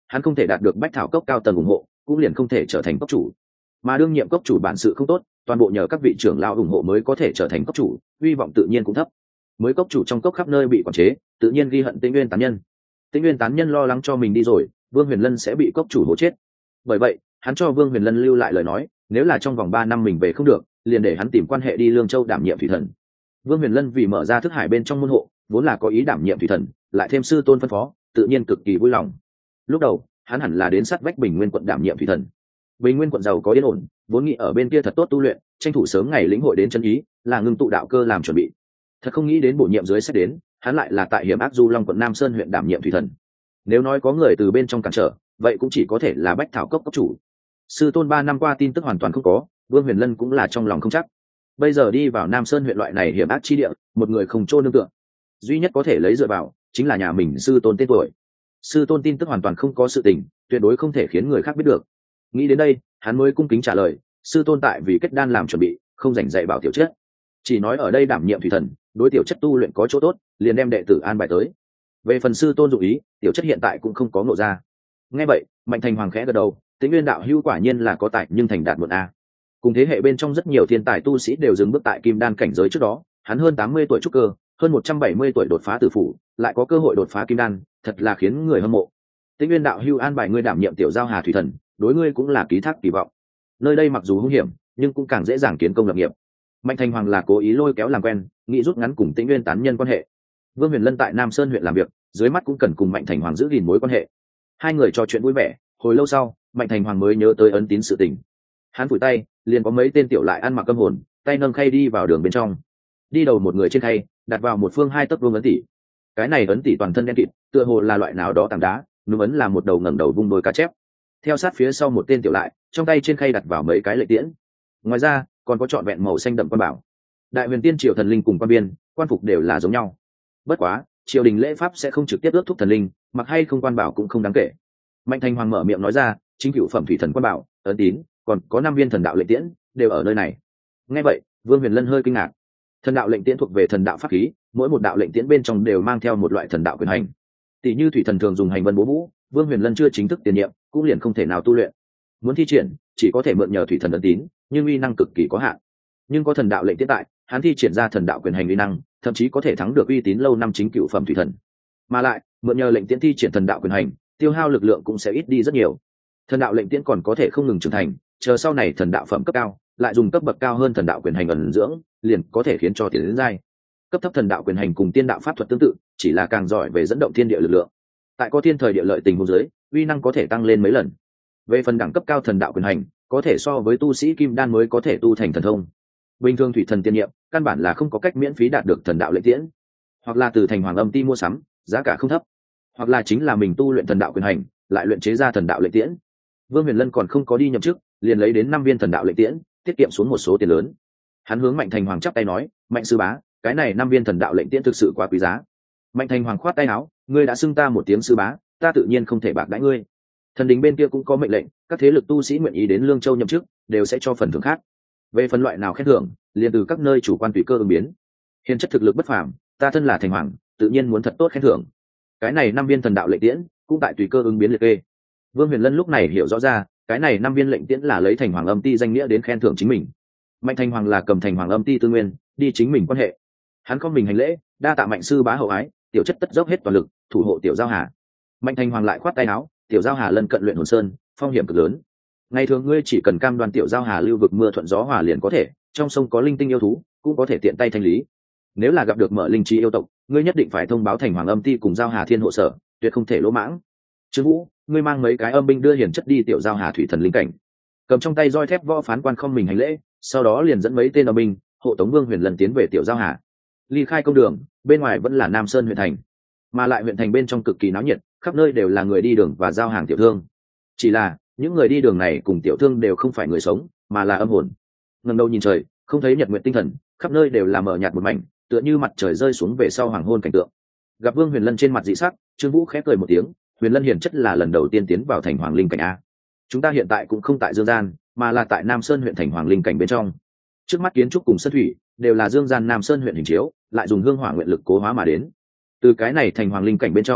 hắn không thể đạt được bách thảo cốc cao tầng ủng hộ, cũng liền không thể trở thành cốc chủ. Mà đương nhiệm cốc chủ bản sự không tốt, toàn bộ nhờ các vị trưởng lão ủng hộ mới có thể trở thành cốc chủ, hy vọng tự nhiên cũng thấp. Mới cốc chủ trong cốc khắp nơi bị quản chế, tự nhiên ghi hận Tĩnh Nguyên tán nhân. Tĩnh Nguyên tán nhân lo lắng cho mình đi rồi, Vương Huyền Lân sẽ bị cốc chủ hố chết. Bởi vậy, hắn cho Vương Huyền Lân lưu lại lời nói, nếu là trong vòng ba năm mình về không được, liền để hắn tìm quan hệ đi Lương Châu đảm nhiệm thủy thần. Vương Huyền Lân vì mở ra thức hải bên trong môn hộ, vốn là có ý đảm nhiệm thủy thần, lại thêm sư tôn phân phó, tự nhiên cực kỳ vui lòng. Lúc đầu, hắn hẳn là đến sát vách Bình Nguyên quận đảm nhiệm thủy thần. Bình Nguyên quận giàu có yên ổn, vốn nghĩ ở bên kia thật tốt tu luyện, tranh thủ sớm ngày lĩnh hội đến chân ý, là ngưng tụ đạo cơ làm chuẩn bị. Thật không nghĩ đến bổ nhiệm dưới sẽ đến, hắn lại là tại hiểm ác du long quận Nam Sơn huyện đảm nhiệm thủy thần. Nếu nói có người từ bên trong cản trở, vậy cũng chỉ có thể là Bách Thảo cốc cốc chủ. Sư tôn ba năm qua tin tức hoàn toàn không có, Vương Huyền Lân cũng là trong lòng không chắc. Bây giờ đi vào Nam Sơn huyện loại này hiểm ác chi địa, một người không chôn nương tựa, duy nhất có thể lấy dựa vào chính là nhà mình sư tôn tên tuổi. Sư tôn tin tức hoàn toàn không có sự tình, tuyệt đối không thể khiến người khác biết được. Nghĩ đến đây, hắn mới cung kính trả lời, sư tôn tại vì kết đan làm chuẩn bị, không rảnh dạy bảo tiểu chất, chỉ nói ở đây đảm nhiệm thủy thần, đối tiểu chất tu luyện có chỗ tốt, liền đem đệ tử an bài tới. Về phần sư tôn dụng ý, tiểu chất hiện tại cũng không có ngộ ra. Nghe vậy, Mạnh Thành Hoàng khẽ gật đầu, Tĩnh Nguyên đạo hữu quả nhiên là có tài nhưng thành đạt muộn a. Cùng thế hệ bên trong rất nhiều thiên tài tu sĩ đều dừng bước tại kim đan cảnh giới trước đó, hắn hơn tám mươi tuổi trúc cơ, hơn một trăm bảy mươi tuổi đột phá tử phủ, lại có cơ hội đột phá kim đan, thật là khiến người hâm mộ. Tĩnh Nguyên đạo hữu an bài ngươi đảm nhiệm tiểu giao hà thủy thần, đối ngươi cũng là ký thác kỳ vọng. Nơi đây mặc dù hung hiểm, nhưng cũng càng dễ dàng kiến công lập nghiệp. Mạnh Thành Hoàng là cố ý lôi kéo làm quen, nghĩ rút ngắn cùng Tĩnh Nguyên tán nhân quan hệ. Vương Huyền Lân tại Nam Sơn huyện làm việc, dưới mắt cũng cần cùng Mạnh Thành Hoàng giữ gìn mối quan hệ. Hai người trò chuyện vui vẻ, hồi lâu sau, Mạnh Thành Hoàng mới nhớ tới ấn tín sự tình. Hắn phủi tay, liền có mấy tên tiểu lại ăn mặc cơm hồn, tay nâng khay đi vào đường bên trong. Đi đầu một người trên khay, đặt vào một phương hai tấc vuông ấn tỷ. Cái này ấn tỷ toàn thân đen kịt, tựa hồ là loại nào đó tảng đá, núm ấn là một đầu ngẩng đầu vung đôi cá chép. Theo sát phía sau một tên tiểu lại, trong tay trên khay đặt vào mấy cái lệnh tiễn. Ngoài ra, còn có trọn vẹn màu xanh đậm quan bảo. Đại Huyền Tiên triều thần linh cùng quan biên, quan phục đều là giống nhau. Bất quá, triều đình lễ pháp sẽ không trực tiếp ước thúc thần linh, mặc hay không quan bảo cũng không đáng kể. Mạnh Thành Hoàng mở miệng nói ra, chính cửu phẩm thủy thần quan bảo, ấn tín, còn có năm viên thần đạo lệnh tiễn, đều ở nơi này. Nghe vậy, Vương Huyền Lân hơi kinh ngạc. Thần đạo lệnh tiễn thuộc về thần đạo pháp khí, mỗi một đạo lệnh tiễn bên trong đều mang theo một loại thần đạo quyền hành. Tỷ như thủy thần thường dùng hành vân bố vũ, Vương Huyền Lân chưa chính thức tiền nhiệm, cũng liền không thể nào tu luyện. Muốn thi triển, chỉ có thể mượn nhờ thủy thần ấn tín, nhưng uy năng cực kỳ có hạn. Nhưng có thần đạo lệnh tiễn tại, hắn thi triển ra thần đạo quyền hành uy năng, thậm chí có thể thắng được uy tín lâu năm chính cửu phẩm thủy thần. Mà lại, mượn nhờ lệnh tiễn thi triển thần đạo quyền hành, tiêu hao lực lượng cũng sẽ ít đi rất nhiều. Thần đạo lệnh tiễn còn có thể không ngừng trưởng thành, chờ sau này thần đạo phẩm cấp cao, lại dùng cấp bậc cao hơn thần đạo quyền hành ẩn dưỡng, liền có thể khiến cho tiến đến giai. Cấp thấp thần đạo quyền hành cùng tiên đạo pháp thuật tương tự, chỉ là càng giỏi về dẫn động thiên địa lực lượng. Tại có thiên thời địa lợi tình huống dưới, uy năng có thể tăng lên mấy lần. Về phần đẳng cấp cao thần đạo quyền hành, có thể so với tu sĩ kim đan mới có thể tu thành thần thông. Bình thường thủy thần tiên nhiệm, căn bản là không có cách miễn phí đạt được thần đạo lệnh tiễn, hoặc là từ thành hoàng âm ti mua sắm, giá cả không thấp, hoặc là chính là mình tu luyện thần đạo quyền hành, lại luyện chế ra thần đạo lệnh tiễn. Vương Huyền Lân còn không có đi nhậm chức, liền lấy đến năm viên thần đạo lệnh tiễn, tiết kiệm xuống một số tiền lớn. Hắn hướng Mạnh Thành Hoàng chắp tay nói, Mạnh sư bá, cái này năm viên thần đạo lệnh tiễn thực sự quá quý giá. Mạnh Thành Hoàng khoát tay áo, ngươi đã xưng ta một tiếng sư bá, ta tự nhiên không thể bạc đãi ngươi. Thần đình bên kia cũng có mệnh lệnh, các thế lực tu sĩ nguyện ý đến Lương Châu nhậm chức, đều sẽ cho phần thưởng khác. Về phần loại nào khen thưởng, liền từ các nơi chủ quan tùy cơ ứng biến. Hiền chất thực lực bất phàm, ta thân là Thành Hoàng, tự nhiên muốn thật tốt khen thưởng. Cái này năm viên thần đạo lệnh tiễn, cũng tại tùy cơ ứng biến liệt kê. Vương Huyền Lân lúc này hiểu rõ ra, cái này năm viên lệnh tiễn là lấy Thành Hoàng âm ti danh nghĩa đến khen thưởng chính mình. Mạnh Thành Hoàng là cầm Thành Hoàng âm ti tư nguyên, đi chính mình quan hệ. Hắn không mình hành lễ, đa tạ Mạnh sư bá hậu ái, tiểu chất tất dốc hết toàn lực, thủ hộ tiểu giao hà. Mạnh Thành Hoàng lại khoát tay áo, tiểu giao hà lân cận luyện hồn sơn, phong hiểm cực lớn. Ngày thường ngươi chỉ cần cam đoan tiểu giao hà lưu vực mưa thuận gió hòa liền có thể, trong sông có linh tinh yêu thú, cũng có thể tiện tay thanh lý. Nếu là gặp được mở linh trí yêu tộc, ngươi nhất định phải thông báo Thành Hoàng âm ti cùng giao hà thiên hộ sở, tuyệt không thể lỗ mãng. Trương Vũ, ngươi mang mấy cái âm binh đưa hiển chất đi tiểu giao hà thủy thần linh cảnh. Cầm trong tay roi thép võ phán quan không mình hành lễ, sau đó liền dẫn mấy tên âm binh hộ tống Vương Huyền Lân tiến về tiểu giao hà. Ly khai công đường, bên ngoài vẫn là Nam Sơn huyện thành, mà lại huyện thành bên trong cực kỳ náo nhiệt, khắp nơi đều là người đi đường và giao hàng tiểu thương. Chỉ là những người đi đường này cùng tiểu thương đều không phải người sống, mà là âm hồn. Ngẩng đầu nhìn trời, không thấy nhật nguyện tinh thần, khắp nơi đều là mờ nhạt một mảnh, tựa như mặt trời rơi xuống về sau hoàng hôn cảnh tượng. Gặp Vương Huyền Lân trên mặt dị sắc, Trương Vũ khẽ cười một tiếng, Huyền Lân hiển chất là lần đầu tiên tiến vào thành Hoàng Linh cảnh a. Chúng ta hiện tại cũng không tại Dương Gian, mà là tại Nam Sơn huyện thành Hoàng Linh cảnh bên trong. Trước mắt kiến trúc cùng sân thủy đều là Dương Gian Nam Sơn huyện hình chiếu, lại dùng hương hỏa nguyện lực cố hóa mà đến. Từ cái này thành Hoàng Linh cảnh bên trong,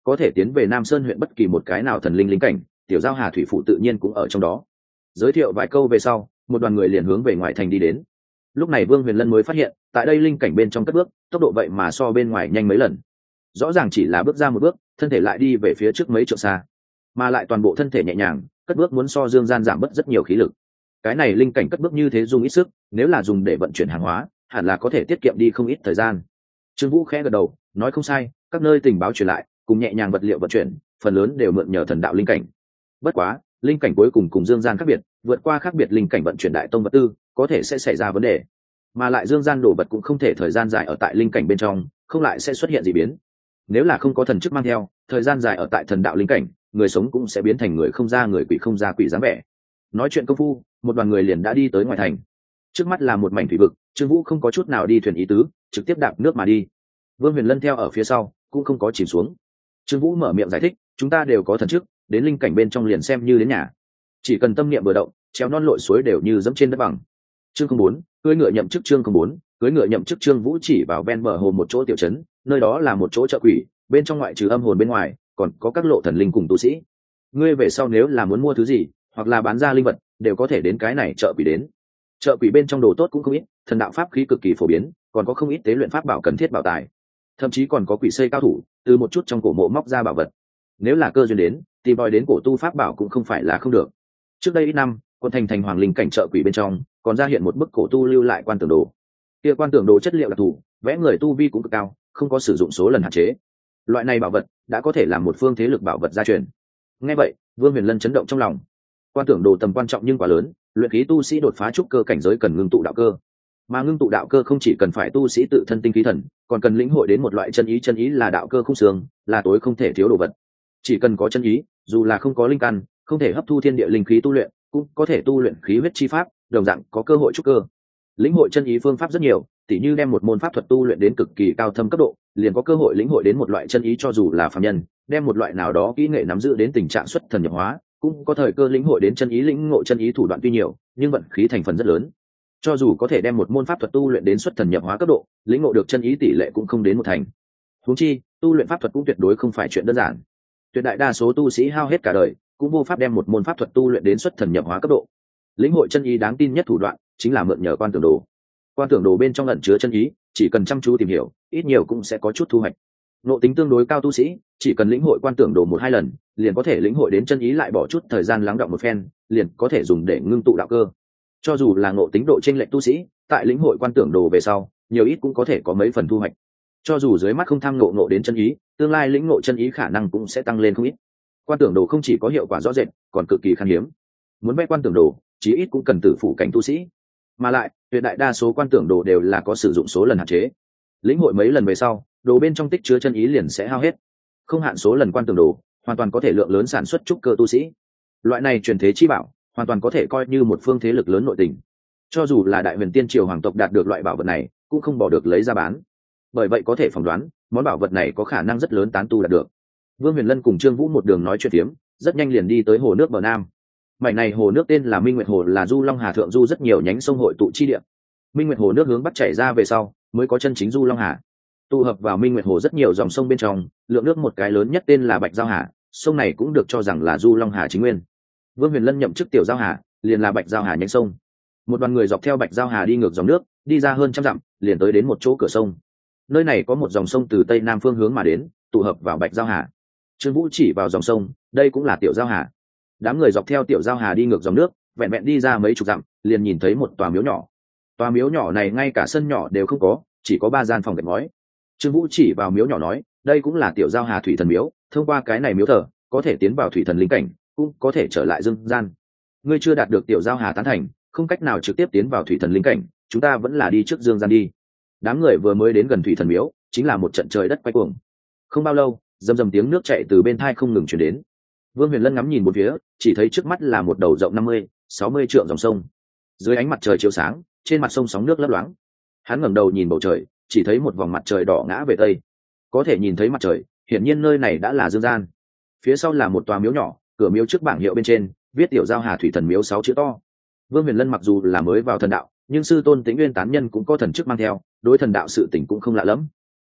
có thể tiến về Nam Sơn huyện bất kỳ một cái nào thần linh linh cảnh, tiểu giao hà thủy phụ tự nhiên cũng ở trong đó. Giới thiệu vài câu về sau, một đoàn người liền hướng về ngoài thành đi đến. Lúc này Vương Huyền Lân mới phát hiện, tại đây linh cảnh bên trong cất bước, tốc độ vậy mà so bên ngoài nhanh mấy lần. Rõ ràng chỉ là bước ra một bước, thân thể lại đi về phía trước mấy trượng xa, mà lại toàn bộ thân thể nhẹ nhàng, cất bước muốn so Dương Gian giảm bớt rất nhiều khí lực. Cái này linh cảnh cất bước như thế dùng ít sức, nếu là dùng để vận chuyển hàng hóa, hẳn là có thể tiết kiệm đi không ít thời gian. Trương Vũ khẽ gật đầu, nói không sai, các nơi tình báo truyền lại, cùng nhẹ nhàng vật liệu vận chuyển, phần lớn đều mượn nhờ thần đạo linh cảnh. Bất quá, linh cảnh cuối cùng cùng Dương Gian khác biệt, vượt qua khác biệt linh cảnh vận chuyển đại tông vật tư, có thể sẽ xảy ra vấn đề. Mà lại Dương Gian đồ vật cũng không thể thời gian dài ở tại linh cảnh bên trong, không lại sẽ xuất hiện dị biến. Nếu là không có thần chức mang theo, thời gian dài ở tại thần đạo linh cảnh, người sống cũng sẽ biến thành người không ra người, quỷ không ra quỷ dáng vẻ. Nói chuyện công phu, một đoàn người liền đã đi tới ngoài thành. Trước mắt là một mảnh thủy vực, Trương Vũ không có chút nào đi thuyền ý tứ, trực tiếp đạp nước mà đi. Vương Huyền Lân theo ở phía sau, cũng không có chìm xuống. Trương Vũ mở miệng giải thích, chúng ta đều có thần chức, đến linh cảnh bên trong liền xem như đến nhà, chỉ cần tâm niệm vừa động, treo non lội suối đều như dẫm trên đất bằng. Chương không bốn, cưỡi ngựa nhậm chức. Chương không bốn, cưỡi ngựa nhậm chức. Trương Vũ chỉ vào ven bờ hồ một chỗ tiểu trấn, nơi đó là một chỗ chợ quỷ, bên trong ngoại trừ âm hồn bên ngoài, còn có các lộ thần linh cùng tu sĩ. Ngươi về sau nếu là muốn mua thứ gì, hoặc là bán ra linh vật, đều có thể đến cái này chợ quỷ đến. Chợ quỷ bên trong đồ tốt cũng không ít, thần đạo pháp khí cực kỳ phổ biến, còn có không ít tế luyện pháp bảo cần thiết bảo tài, thậm chí còn có quỷ xây cao thủ từ một chút trong cổ mộ móc ra bảo vật. Nếu là cơ duyên đến, tìm đòi đến cổ tu pháp bảo cũng không phải là không được. Trước đây ít năm, quân thành thành hoàng linh cảnh chợ quỷ bên trong còn ra hiện một bức cổ tu lưu lại quan tưởng đồ. Kia quan tưởng đồ chất liệu đặc thù, vẽ người tu vi cũng cực cao, không có sử dụng số lần hạn chế. Loại này bảo vật đã có thể làm một phương thế lực bảo vật gia truyền. Nghe vậy, Vương Huyền Lân chấn động trong lòng. Quan tưởng đồ tầm quan trọng nhưng quá lớn, luyện khí tu sĩ đột phá trúc cơ cảnh giới cần ngưng tụ đạo cơ, mà ngưng tụ đạo cơ không chỉ cần phải tu sĩ tự thân tinh khí thần, còn cần lĩnh hội đến một loại chân ý. Chân ý là đạo cơ khung xương, là tối không thể thiếu đồ vật. Chỉ cần có chân ý, dù là không có linh căn, không thể hấp thu thiên địa linh khí tu luyện, cũng có thể tu luyện khí huyết chi pháp, đồng dạng có cơ hội trúc cơ. Lĩnh hội chân ý phương pháp rất nhiều, tỉ như đem một môn pháp thuật tu luyện đến cực kỳ cao thâm cấp độ, liền có cơ hội lĩnh hội đến một loại chân ý. Cho dù là phàm nhân, đem một loại nào đó kỹ nghệ nắm giữ đến tình trạng xuất thần nhập hóa, cũng có thời cơ lĩnh hội đến chân ý. Lĩnh ngộ chân ý thủ đoạn tuy nhiều, nhưng vận khí thành phần rất lớn. Cho dù có thể đem một môn pháp thuật tu luyện đến xuất thần nhập hóa cấp độ, lĩnh ngộ được chân ý tỷ lệ cũng không đến một thành. Huống chi, tu luyện pháp thuật cũng tuyệt đối không phải chuyện đơn giản. Tuyệt đại đa số tu sĩ hao hết cả đời, cũng vô pháp đem một môn pháp thuật tu luyện đến xuất thần nhập hóa cấp độ. Lĩnh hội chân ý đáng tin nhất thủ đoạn chính là mượn nhờ quan tưởng đồ. Quan tưởng đồ bên trong ẩn chứa chân ý, chỉ cần chăm chú tìm hiểu, ít nhiều cũng sẽ có chút thu hoạch. Ngộ tính tương đối cao tu sĩ, chỉ cần lĩnh hội quan tưởng đồ một hai lần, liền có thể lĩnh hội đến chân ý, lại bỏ chút thời gian lắng đọng một phen, liền có thể dùng để ngưng tụ đạo cơ. Cho dù là ngộ tính độ chênh lệch tu sĩ, tại lĩnh hội quan tưởng đồ về sau, nhiều ít cũng có thể có mấy phần thu hoạch. Cho dù dưới mắt không tham ngộ ngộ đến chân ý, tương lai lĩnh ngộ chân ý khả năng cũng sẽ tăng lên không ít. Quan tưởng đồ không chỉ có hiệu quả rõ rệt, còn cực kỳ khan hiếm. Muốn vẽ quan tưởng đồ, chí ít cũng cần tử phủ cảnh tu sĩ. Mà lại, tuyệt đại đa số quan tưởng đồ đều là có sử dụng số lần hạn chế. Lĩnh hội mấy lần về sau, đồ bên trong tích chứa chân ý liền sẽ hao hết. Không hạn số lần quan tưởng đồ, hoàn toàn có thể lượng lớn sản xuất trúc cơ tu sĩ. Loại này truyền thế chi bảo, hoàn toàn có thể coi như một phương thế lực lớn nội tình. Cho dù là đại huyền tiên triều hoàng tộc đạt được loại bảo vật này, cũng không bỏ được lấy ra bán. Bởi vậy có thể phỏng đoán, món bảo vật này có khả năng rất lớn tán tu đạt được. Vương Huyền Lân cùng Trương Vũ một đường nói chuyện phiếm, rất nhanh liền đi tới hồ nước bờ nam. Mảnh này hồ nước tên là Minh Nguyệt Hồ, là Du Long Hà thượng du rất nhiều nhánh sông hội tụ chi địa. Minh Nguyệt Hồ nước hướng bắc chảy ra về sau, mới có chân chính Du Long Hà. Tụ hợp vào Minh Nguyệt Hồ rất nhiều dòng sông bên trong, lượng nước một cái lớn nhất tên là Bạch Giao Hà, sông này cũng được cho rằng là Du Long Hà chính nguyên. Vương Huyền Lân nhậm chức tiểu Giao Hà, liền là Bạch Giao Hà nhánh sông. Một đoàn người dọc theo Bạch Giao Hà đi ngược dòng nước, đi ra hơn trăm dặm, liền tới đến một chỗ cửa sông. Nơi này có một dòng sông từ tây nam phương hướng mà đến, tụ hợp vào Bạch Giao Hà. Trương Vũ chỉ vào dòng sông, đây cũng là tiểu Giao Hà. Đám người dọc theo tiểu Giao Hà đi ngược dòng nước, vẹn vẹn đi ra mấy chục dặm, liền nhìn thấy một tòa miếu nhỏ. Tòa miếu nhỏ này ngay cả sân nhỏ đều không có, chỉ có ba gian phòng gạch ngói. Trương Vũ chỉ vào miếu nhỏ nói, đây cũng là tiểu Giao Hà thủy thần miếu, thông qua cái này miếu thờ, có thể tiến vào thủy thần linh cảnh, cũng có thể trở lại dương gian. Ngươi chưa đạt được tiểu Giao Hà tán thành, không cách nào trực tiếp tiến vào thủy thần linh cảnh, chúng ta vẫn là đi trước dương gian đi. Đám người vừa mới đến gần thủy thần miếu, chính là một trận trời đất quay cuồng. Không bao lâu, rầm rầm tiếng nước chảy từ bên thai không ngừng truyền đến. Vương Huyền Lân ngắm nhìn một phía, chỉ thấy trước mắt là một đầu rộng năm mươi, sáu mươi trượng dòng sông. Dưới ánh mặt trời chiếu sáng, trên mặt sông sóng nước lấp loáng. Hắn ngẩng đầu nhìn bầu trời, chỉ thấy một vòng mặt trời đỏ ngã về tây. Có thể nhìn thấy mặt trời, hiển nhiên nơi này đã là dương gian. Phía sau là một tòa miếu nhỏ, cửa miếu trước bảng hiệu bên trên viết tiểu Giao Hà thủy thần miếu sáu chữ to. Vương Huyền Lân mặc dù là mới vào thần đạo, nhưng sư tôn Tĩnh Nguyên tán nhân cũng có thần chức mang theo, đối thần đạo sự tình cũng không lạ lẫm.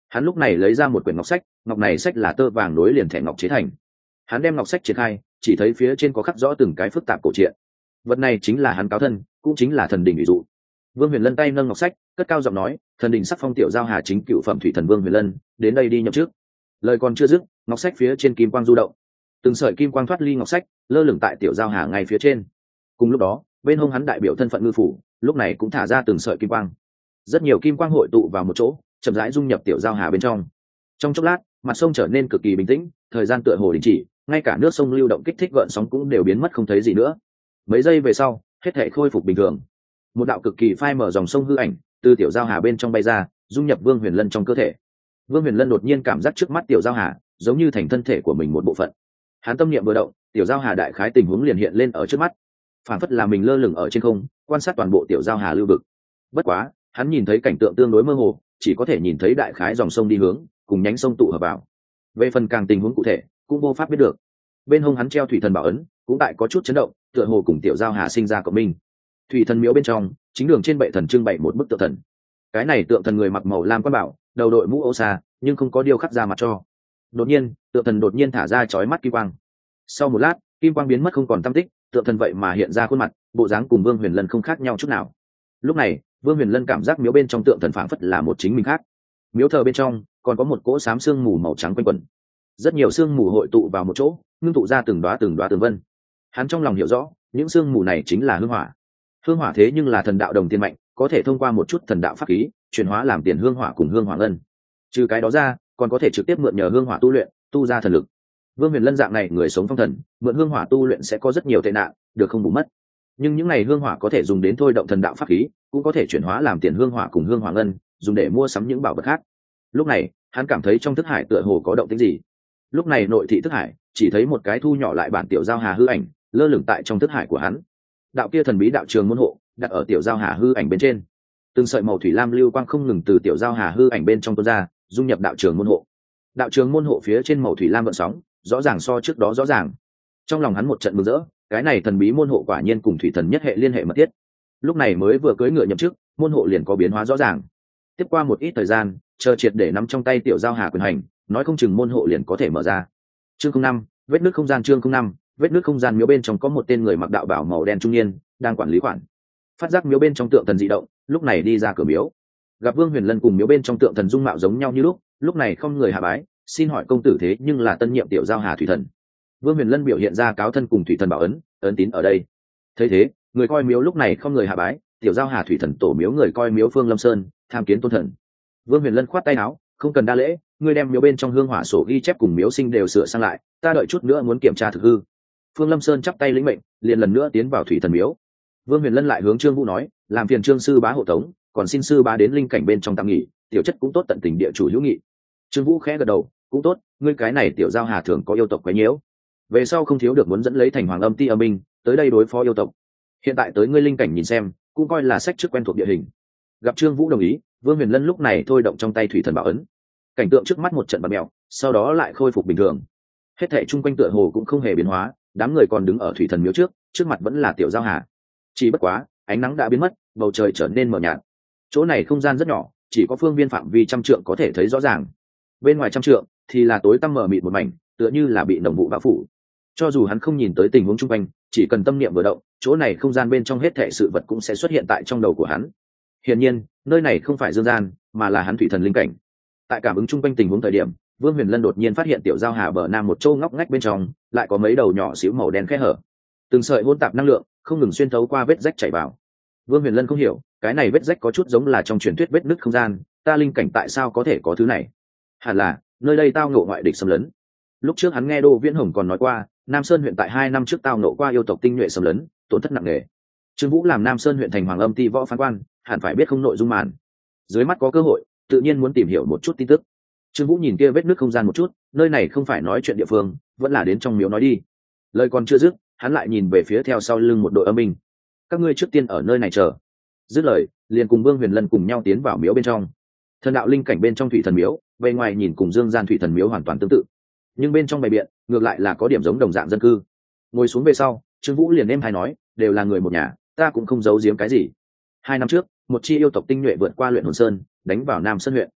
Hắn lúc này lấy ra một quyển ngọc sách, ngọc này sách là tơ vàng nối liền thẻ ngọc chế thành. Hắn đem ngọc sách triển khai, chỉ thấy phía trên có khắc rõ từng cái phức tạp cổ truyện. Vật này chính là hắn cáo thân, cũng chính là thần đình ví dụ. Vương Huyền Lân tay nâng ngọc sách, cất cao giọng nói, thần đình sắc phong tiểu giao hà chính cựu phẩm thủy thần Vương Huyền Lân, đến đây đi nhậm chức. Lời còn chưa dứt, ngọc sách phía trên kim quang du động, từng sợi kim quang thoát ly ngọc sách, lơ lửng tại tiểu giao hà ngay phía trên. Cùng lúc đó, bên hông hắn đại biểu thân phận ngư phủ, lúc này cũng thả ra từng sợi kim quang. Rất nhiều kim quang hội tụ vào một chỗ, chậm rãi dung nhập tiểu giao hà bên trong. Trong chốc lát, mặt sông trở nên cực kỳ bình tĩnh, thời gian tựa hồ đình chỉ, ngay cả nước sông lưu động kích thích gợn sóng cũng đều biến mất không thấy gì nữa. Mấy giây về sau, hết thảy khôi phục bình thường. Một đạo cực kỳ phai mở dòng sông hư ảnh từ tiểu giao hà bên trong bay ra, dung nhập Vương Huyền Lân trong cơ thể. Vương Huyền Lân đột nhiên cảm giác trước mắt tiểu giao hà giống như thành thân thể của mình một bộ phận. Hắn tâm niệm vừa động, tiểu giao hà đại khái tình huống liền hiện lên ở trước mắt, phản phất là mình lơ lửng ở trên không, quan sát toàn bộ tiểu giao hà lưu vực. Bất quá, hắn nhìn thấy cảnh tượng tương đối mơ hồ, chỉ có thể nhìn thấy đại khái dòng sông đi hướng, cùng nhánh sông tụ hợp vào. Về phần càng tình huống cụ thể, cũng vô pháp biết được. Bên hông hắn treo thủy thần bảo ấn, cũng tại có chút chấn động, tựa hồ cùng tiểu giao hà sinh ra cộng minh. Thủy thần miếu bên trong, chính đường trên bệ thần trưng bày một bức tượng thần. Cái này tượng thần người mặc màu lam quan bảo, đầu đội mũ ô sa, nhưng không có điêu khắc ra mặt cho. Đột nhiên, tượng thần đột nhiên thả ra chói mắt kim quang. Sau một lát, kim quang biến mất không còn tăm tích, tượng thần vậy mà hiện ra khuôn mặt, bộ dáng cùng Vương Huyền Lân không khác nhau chút nào. Lúc này, Vương Huyền Lân cảm giác miếu bên trong tượng thần phảng phất là một chính mình khác. Miếu thờ bên trong còn có một cỗ xám sương mù màu trắng quanh quẩn, rất nhiều sương mù hội tụ vào một chỗ, ngưng tụ ra từng đóa từng đóa tường vân. Hắn trong lòng hiểu rõ, những sương mù này chính là hương hỏa. Hương hỏa thế nhưng là thần đạo đồng tiên mạnh, có thể thông qua một chút thần đạo pháp khí chuyển hóa làm tiền hương hỏa cùng hương hỏa ngân. Trừ cái đó ra, còn có thể trực tiếp mượn nhờ hương hỏa tu luyện, tu ra thần lực. Vương Huyền Lân dạng này người sống phong thần, mượn hương hỏa tu luyện sẽ có rất nhiều tệ nạn, được không bù mất. Nhưng những này hương hỏa có thể dùng đến thôi động thần đạo pháp khí, cũng có thể chuyển hóa làm tiền hương hỏa cùng hương hỏa ngân, dùng để mua sắm những bảo vật khác. Lúc này, hắn cảm thấy trong thức hải tựa hồ có động tĩnh gì. Lúc này nội thị thức hải chỉ thấy một cái thu nhỏ lại bản tiểu giao hà hư ảnh lơ lửng tại trong thức hải của hắn. Đạo kia thần bí đạo trường môn hộ đặt ở tiểu giao hà hư ảnh bên trên, từng sợi màu thủy lam lưu quang không ngừng từ tiểu giao hà hư ảnh bên trong tuôn ra, dung nhập đạo trường môn hộ. Đạo trường môn hộ phía trên màu thủy lam gợn sóng rõ ràng so trước đó rõ ràng. Trong lòng hắn một trận mừng rỡ, cái này thần bí môn hộ quả nhiên cùng thủy thần nhất hệ liên hệ mật thiết. Lúc này mới vừa cưỡi ngựa nhậm chức, môn hộ liền có biến hóa rõ ràng. Tiếp qua một ít thời gian, chờ triệt để nắm trong tay tiểu giao hà quyền hành, nói không chừng môn hộ liền có thể mở ra. Chương không năm, vết nước không gian. Chương không năm, vết nước không gian. Miếu bên trong có một tên người mặc đạo bào màu đen trung niên đang quản lý khoản. Phát giác miếu bên trong tượng thần dị động, lúc này đi ra cửa miếu, gặp Vương Huyền Lân cùng miếu bên trong tượng thần dung mạo giống nhau như lúc, lúc này không người hạ bái, xin hỏi công tử thế nhưng là tân nhiệm tiểu giao hà thủy thần. Vương Huyền Lân biểu hiện ra cáo thân cùng thủy thần bảo ấn, ấn tín ở đây. Thấy thế, người coi miếu lúc này không người hạ bái, tiểu giao hà thủy thần tổ miếu người coi miếu Phương Lâm Sơn tham kiến tôn thần. Vương Huyền Lân khoát tay áo, không cần đa lễ, ngươi đem miếu bên trong hương hỏa sổ ghi chép cùng miếu sinh đều sửa sang lại, ta đợi chút nữa muốn kiểm tra thực hư. Phương Lâm Sơn chắp tay lĩnh mệnh, liền lần nữa tiến vào thủy thần miếu. Vương Huyền Lân lại hướng Trương Vũ nói, làm phiền Trương sư bá hộ tống, còn xin sư bá đến linh cảnh bên trong tạm nghỉ, tiểu chất cũng tốt tận tình địa chủ hữu nghị. Trương Vũ khẽ gật đầu, cũng tốt, ngươi cái này tiểu giao hà thường có yêu tộc quấy nhiễu, về sau không thiếu được muốn dẫn lấy thành hoàng âm ti âm minh tới đây đối phó yêu tộc. Hiện tại tới ngươi linh cảnh nhìn xem, cũng coi là sách trước quen thuộc địa hình. Gặp Trương Vũ đồng ý, Vương Huyền Lân lúc này thôi động trong tay thủy thần bảo ấn. Cảnh tượng trước mắt một trận bạt mèo, sau đó lại khôi phục bình thường. Hết thảy chung quanh tựa hồ cũng không hề biến hóa, đám người còn đứng ở thủy thần miếu trước, trước mặt vẫn là tiểu giao hà. Chỉ bất quá, ánh nắng đã biến mất, bầu trời trở nên mờ nhạt. Chỗ này không gian rất nhỏ, chỉ có phương viên phạm vi trăm trượng có thể thấy rõ ràng. Bên ngoài trăm trượng thì là tối tăm mờ mịt một mảnh, tựa như là bị đồng vụ bao phủ. Cho dù hắn không nhìn tới tình huống chung quanh, chỉ cần tâm niệm vừa động, chỗ này không gian bên trong hết thảy sự vật cũng sẽ xuất hiện tại trong đầu của hắn. Hiển nhiên, nơi này không phải dương gian, mà là hắn thủy thần linh cảnh. Tại cảm ứng chung quanh tình huống thời điểm, Vương Huyền Lân đột nhiên phát hiện tiểu giao hà bờ nam một châu ngóc ngách bên trong, lại có mấy đầu nhỏ xíu màu đen khe hở. Từng sợi hỗn tạp năng lượng không ngừng xuyên thấu qua vết rách chảy vào. Vương Huyền Lân không hiểu, cái này vết rách có chút giống là trong truyền thuyết vết nứt không gian, ta linh cảnh tại sao có thể có thứ này? Hẳn là, nơi đây tao ngộ ngoại địch xâm lấn. Lúc trước hắn nghe Đô Viễn Hồng còn nói qua, Nam Sơn huyện tại hai năm trước tao ngộ qua yêu tộc tinh nhuệ xâm lấn, tổn thất nặng nề. Trương Vũ làm Nam Sơn huyện thành hoàng âm ti võ phán quan, hẳn phải biết không nội dung màn. Dưới mắt có cơ hội, tự nhiên muốn tìm hiểu một chút tin tức. Trương Vũ nhìn kia vết nứt không gian một chút, nơi này không phải nói chuyện địa phương, vẫn là đến trong miếu nói đi. Lời còn chưa dứt, hắn lại nhìn về phía theo sau lưng một đội âm binh. Các ngươi trước tiên ở nơi này chờ. Dứt lời, liền cùng Vương Huyền Lân cùng nhau tiến vào miếu bên trong. Thần đạo linh cảnh bên trong thủy thần miếu, bề ngoài nhìn cùng dương gian thủy thần miếu hoàn toàn tương tự, nhưng bên trong bày biện ngược lại là có điểm giống đồng dạng dân cư. Ngồi xuống về sau, Trương Vũ liền êm hay nói, đều là người một nhà, ta cũng không giấu giếm cái gì. Hai năm trước, một chi yêu tộc tinh nhuệ vượt qua luyện hồn sơn, đánh vào Nam Sơn huyện.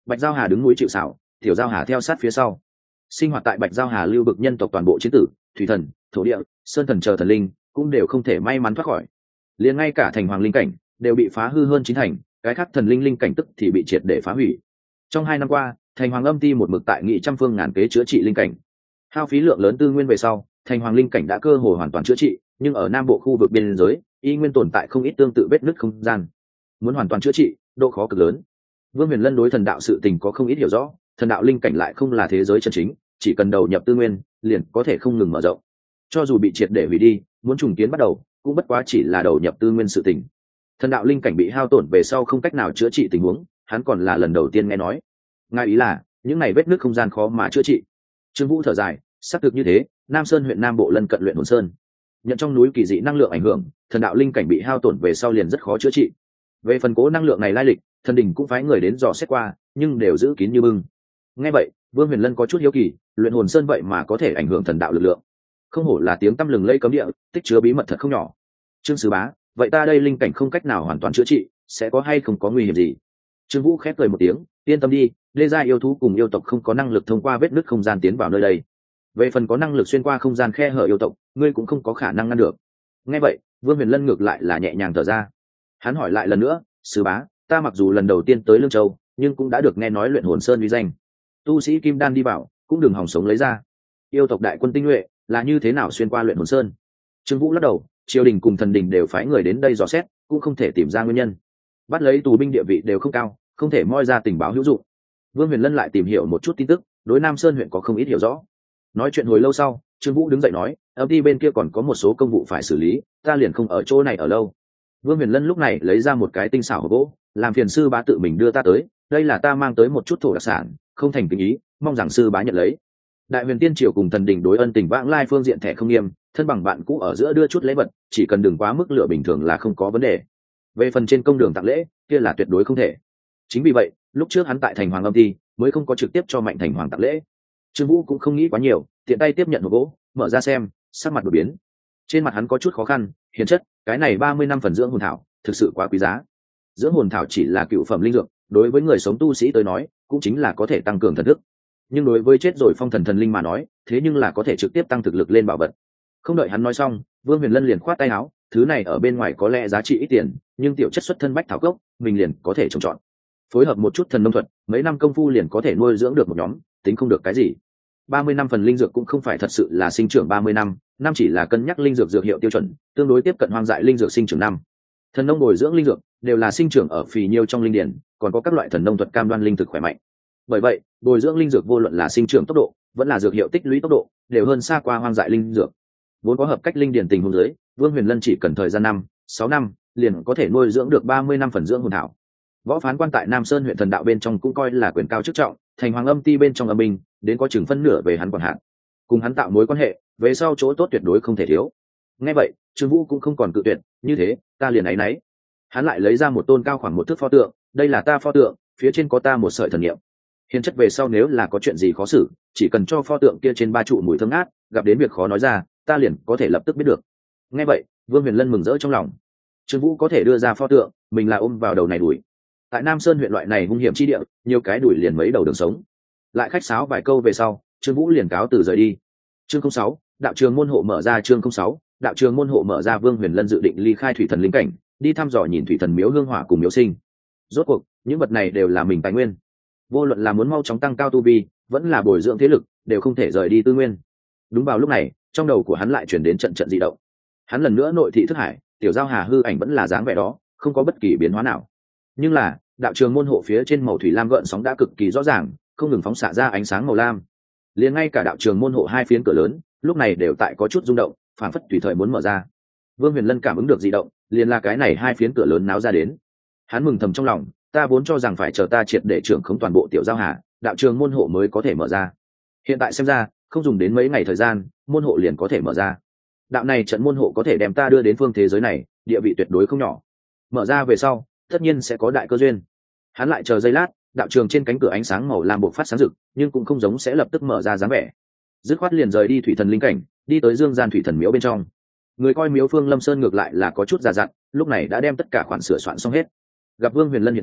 Bạch Giao Hà đứng núi chịu xảo, Tiểu Giao Hà theo sát phía sau. Sinh hoạt tại Bạch Giao Hà lưu vực nhân tộc toàn bộ chiến tử, thủy thần, thổ địa, sơn thần chờ thần linh cũng đều không thể may mắn thoát khỏi. Liền ngay cả thành hoàng linh cảnh đều bị phá hư hơn chín thành, cái khác thần linh linh cảnh tức thì bị triệt để phá hủy. Trong hai năm qua, thành hoàng âm ti một mực tại nghị trăm phương ngàn kế chữa trị linh cảnh, hao phí lượng lớn tư nguyên về sau, thành hoàng linh cảnh đã cơ hồ hoàn toàn chữa trị, nhưng ở nam bộ khu vực biên giới y nguyên tồn tại không ít tương tự vết nứt không gian, muốn hoàn toàn chữa trị độ khó cực lớn. Vương Huyền Lân đối thần đạo sự tình có không ít hiểu rõ, thần đạo linh cảnh lại không là thế giới chân chính, chỉ cần đầu nhập tư nguyên liền có thể không ngừng mở rộng. Cho dù bị triệt để hủy đi, muốn trùng kiến bắt đầu cũng bất quá chỉ là đầu nhập tư nguyên sự tình. Thần đạo linh cảnh bị hao tổn về sau không cách nào chữa trị tình huống, hắn còn là lần đầu tiên nghe nói. Ngài ý là những này vết nứt không gian khó mà chữa trị? Trương Vũ thở dài, xác thực như thế. Nam Sơn huyện Nam Bộ lân cận luyện hồn sơn, nhận trong núi kỳ dị năng lượng ảnh hưởng, thần đạo linh cảnh bị hao tổn về sau liền rất khó chữa trị. Về phần cố năng lượng này lai lịch, thần đình cũng phái người đến dò xét qua, nhưng đều giữ kín như bưng. Nghe vậy, Vương Huyền Lân có chút hiếu kỳ, luyện hồn sơn vậy mà có thể ảnh hưởng thần đạo lực lượng, không hổ là tiếng tăm lừng lây cấm địa, tích chứa bí mật thật không nhỏ. Trương Sứ Bá, vậy ta đây linh cảnh không cách nào hoàn toàn chữa trị, sẽ có hay không có nguy hiểm gì? Trương Vũ khép cười một tiếng, yên tâm đi, lê gia yêu thú cùng yêu tộc không có năng lực thông qua vết nứt không gian tiến vào nơi đây. Về phần có năng lực xuyên qua không gian khe hở yêu tộc, ngươi cũng không có khả năng ngăn được. Nghe vậy, Vương Huyền Lân ngược lại là nhẹ nhàng thở ra. Hắn hỏi lại lần nữa, Sứ Bá, ta mặc dù lần đầu tiên tới Lương Châu, nhưng cũng đã được nghe nói luyện hồn sơn uy danh. Tu sĩ kim đan đi vào, cũng đừng hòng sống lấy ra. Yêu tộc đại quân tinh nhuệ là như thế nào xuyên qua luyện hồn sơn? Trương Vũ lắc đầu, triều đình cùng thần đình đều phái người đến đây dò xét, cũng không thể tìm ra nguyên nhân. Bắt lấy tù binh địa vị đều không cao, không thể moi ra tình báo hữu dụng. Vương Huyền Lân lại tìm hiểu một chút tin tức, đối Nam Sơn huyện có không ít hiểu rõ. Nói chuyện hồi lâu sau, Trương Vũ đứng dậy nói, âm ty bên kia còn có một số công vụ phải xử lý, ta liền không ở chỗ này ở lâu. Vương Huyền Lân lúc này lấy ra một cái tinh xảo hộp gỗ, làm phiền sư bá tự mình đưa ta tới, đây là ta mang tới một chút thổ đặc sản, không thành kính ý, mong rằng sư bá nhận lấy. Đại huyền tiên triều cùng thần đình đối ân tình vãng lai phương diện thẻ không nghiêm, thân bằng bạn cũ ở giữa đưa chút lễ vật, chỉ cần đừng quá mức lựa bình thường là không có vấn đề. Về phần trên công đường tặng lễ, kia là tuyệt đối không thể. Chính vì vậy, lúc trước hắn tại thành hoàng âm ty mới không có trực tiếp cho mạnh thành hoàng tặng lễ. Trương Vũ cũng không nghĩ quá nhiều, tiện tay tiếp nhận hộp gỗ, mở ra xem, sắc mặt đổi biến. Trên mặt hắn có chút khó khăn, hiền chất, cái này ba mươi năm phần dưỡng hồn thảo, thực sự quá quý giá. Dưỡng hồn thảo chỉ là cựu phẩm linh dược, đối với người sống tu sĩ tới nói, cũng chính là có thể tăng cường thần thức. Nhưng đối với chết rồi phong thần thần linh mà nói, thế nhưng là có thể trực tiếp tăng thực lực lên bảo vật. Không đợi hắn nói xong, Vương Huyền Lân liền khoát tay áo, thứ này ở bên ngoài có lẽ giá trị ít tiền, nhưng tiểu chất xuất thân bách thảo gốc, mình liền có thể trồng trọt. Phối hợp một chút thần nông thuật, mấy năm công phu liền có thể nuôi dưỡng được một nhóm, tính không được cái gì. ba mươi năm phần linh dược cũng không phải thật sự là sinh trưởng ba mươi năm, năm chỉ là cân nhắc linh dược dược hiệu tiêu chuẩn, tương đối tiếp cận hoang dại linh dược sinh trưởng năm. Thần nông bồi dưỡng linh dược đều là sinh trưởng ở phì nhiêu trong linh điển, còn có các loại thần nông thuật cam đoan linh thực khỏe mạnh. Bởi vậy, bồi dưỡng linh dược vô luận là sinh trưởng tốc độ, vẫn là dược hiệu tích lũy tốc độ, đều hơn xa qua hoang dại linh dược. Vốn có hợp cách linh điển tình huống dưới, Vương Huyền Lân chỉ cần thời gian năm, sáu năm, liền có thể nuôi dưỡng được ba mươi năm phần dưỡng hồn thảo. Võ phán quan tại Nam Sơn huyện thần đạo bên trong cũng coi là quyền cao chức trọng, thành hoàng âm ti bên trong âm binh, đến có chừng phân nửa về hắn quản hạt. Cùng hắn tạo mối quan hệ, về sau chỗ tốt tuyệt đối không thể thiếu. Nghe vậy, Trương Vũ cũng không còn cự tuyệt, như thế, ta liền áy náy. Hắn lại lấy ra một tôn cao khoảng một thước pho tượng, đây là ta pho tượng, phía trên có ta một sợi thần niệm. Hiền chất về sau nếu là có chuyện gì khó xử, chỉ cần cho pho tượng kia trên ba trụ mùi thơm ngát, gặp đến việc khó nói ra, ta liền có thể lập tức biết được. Nghe vậy, Vương Huyền Lân mừng rỡ trong lòng. Trương Vũ có thể đưa ra pho tượng, mình là ôm vào đầu này đuổi. Tại Nam Sơn huyện loại này hung hiểm chi địa, nhiều cái đuổi liền mấy đầu đường sống. Lại khách sáo vài câu về sau, Trương Vũ liền cáo từ rời đi. Chương không sáu, đạo trường môn hộ mở ra. Chương không sáu, đạo trường môn hộ mở ra. Vương Huyền Lân dự định ly khai thủy thần linh cảnh, đi thăm dò nhìn thủy thần miếu hương hỏa cùng miếu sinh. Rốt cuộc, những vật này đều là mình tài nguyên. Vô luận là muốn mau chóng tăng cao tu vi, vẫn là bồi dưỡng thế lực, đều không thể rời đi tư nguyên. Đúng vào lúc này, trong đầu của hắn lại chuyển đến trận trận dị động. Hắn lần nữa nội thị thức hải, tiểu giao hà hư ảnh vẫn là dáng vẻ đó, không có bất kỳ biến hóa nào. Nhưng là, đạo trường môn hộ phía trên màu thủy lam gợn sóng đã cực kỳ rõ ràng, không ngừng phóng xạ ra ánh sáng màu lam. Liền ngay cả đạo trường môn hộ hai phiến cửa lớn, lúc này đều tại có chút rung động, phản phất tùy thời muốn mở ra. Vương Huyền Lân cảm ứng được dị động, liền là cái này hai phiến cửa lớn náo ra đến. Hắn mừng thầm trong lòng, ta vốn cho rằng phải chờ ta triệt để trưởng khống toàn bộ tiểu giao hà, đạo trường môn hộ mới có thể mở ra. Hiện tại xem ra, không dùng đến mấy ngày thời gian, môn hộ liền có thể mở ra. Đạo này trận môn hộ có thể đem ta đưa đến phương thế giới này, địa vị tuyệt đối không nhỏ. Mở ra về sau, tất nhiên sẽ có đại cơ duyên. Hắn lại chờ giây lát, đạo trường trên cánh cửa ánh sáng màu lam bộc phát sáng rực, nhưng cũng không giống sẽ lập tức mở ra dáng vẻ. Dứt khoát liền rời đi thủy thần linh cảnh, đi tới dương gian thủy thần miếu bên trong. Người coi miếu Phương Lâm Sơn ngược lại là có chút già dặn, lúc này đã đem tất cả khoản sửa soạn xong hết. Gặp Vương Huyền Lân hiện thân,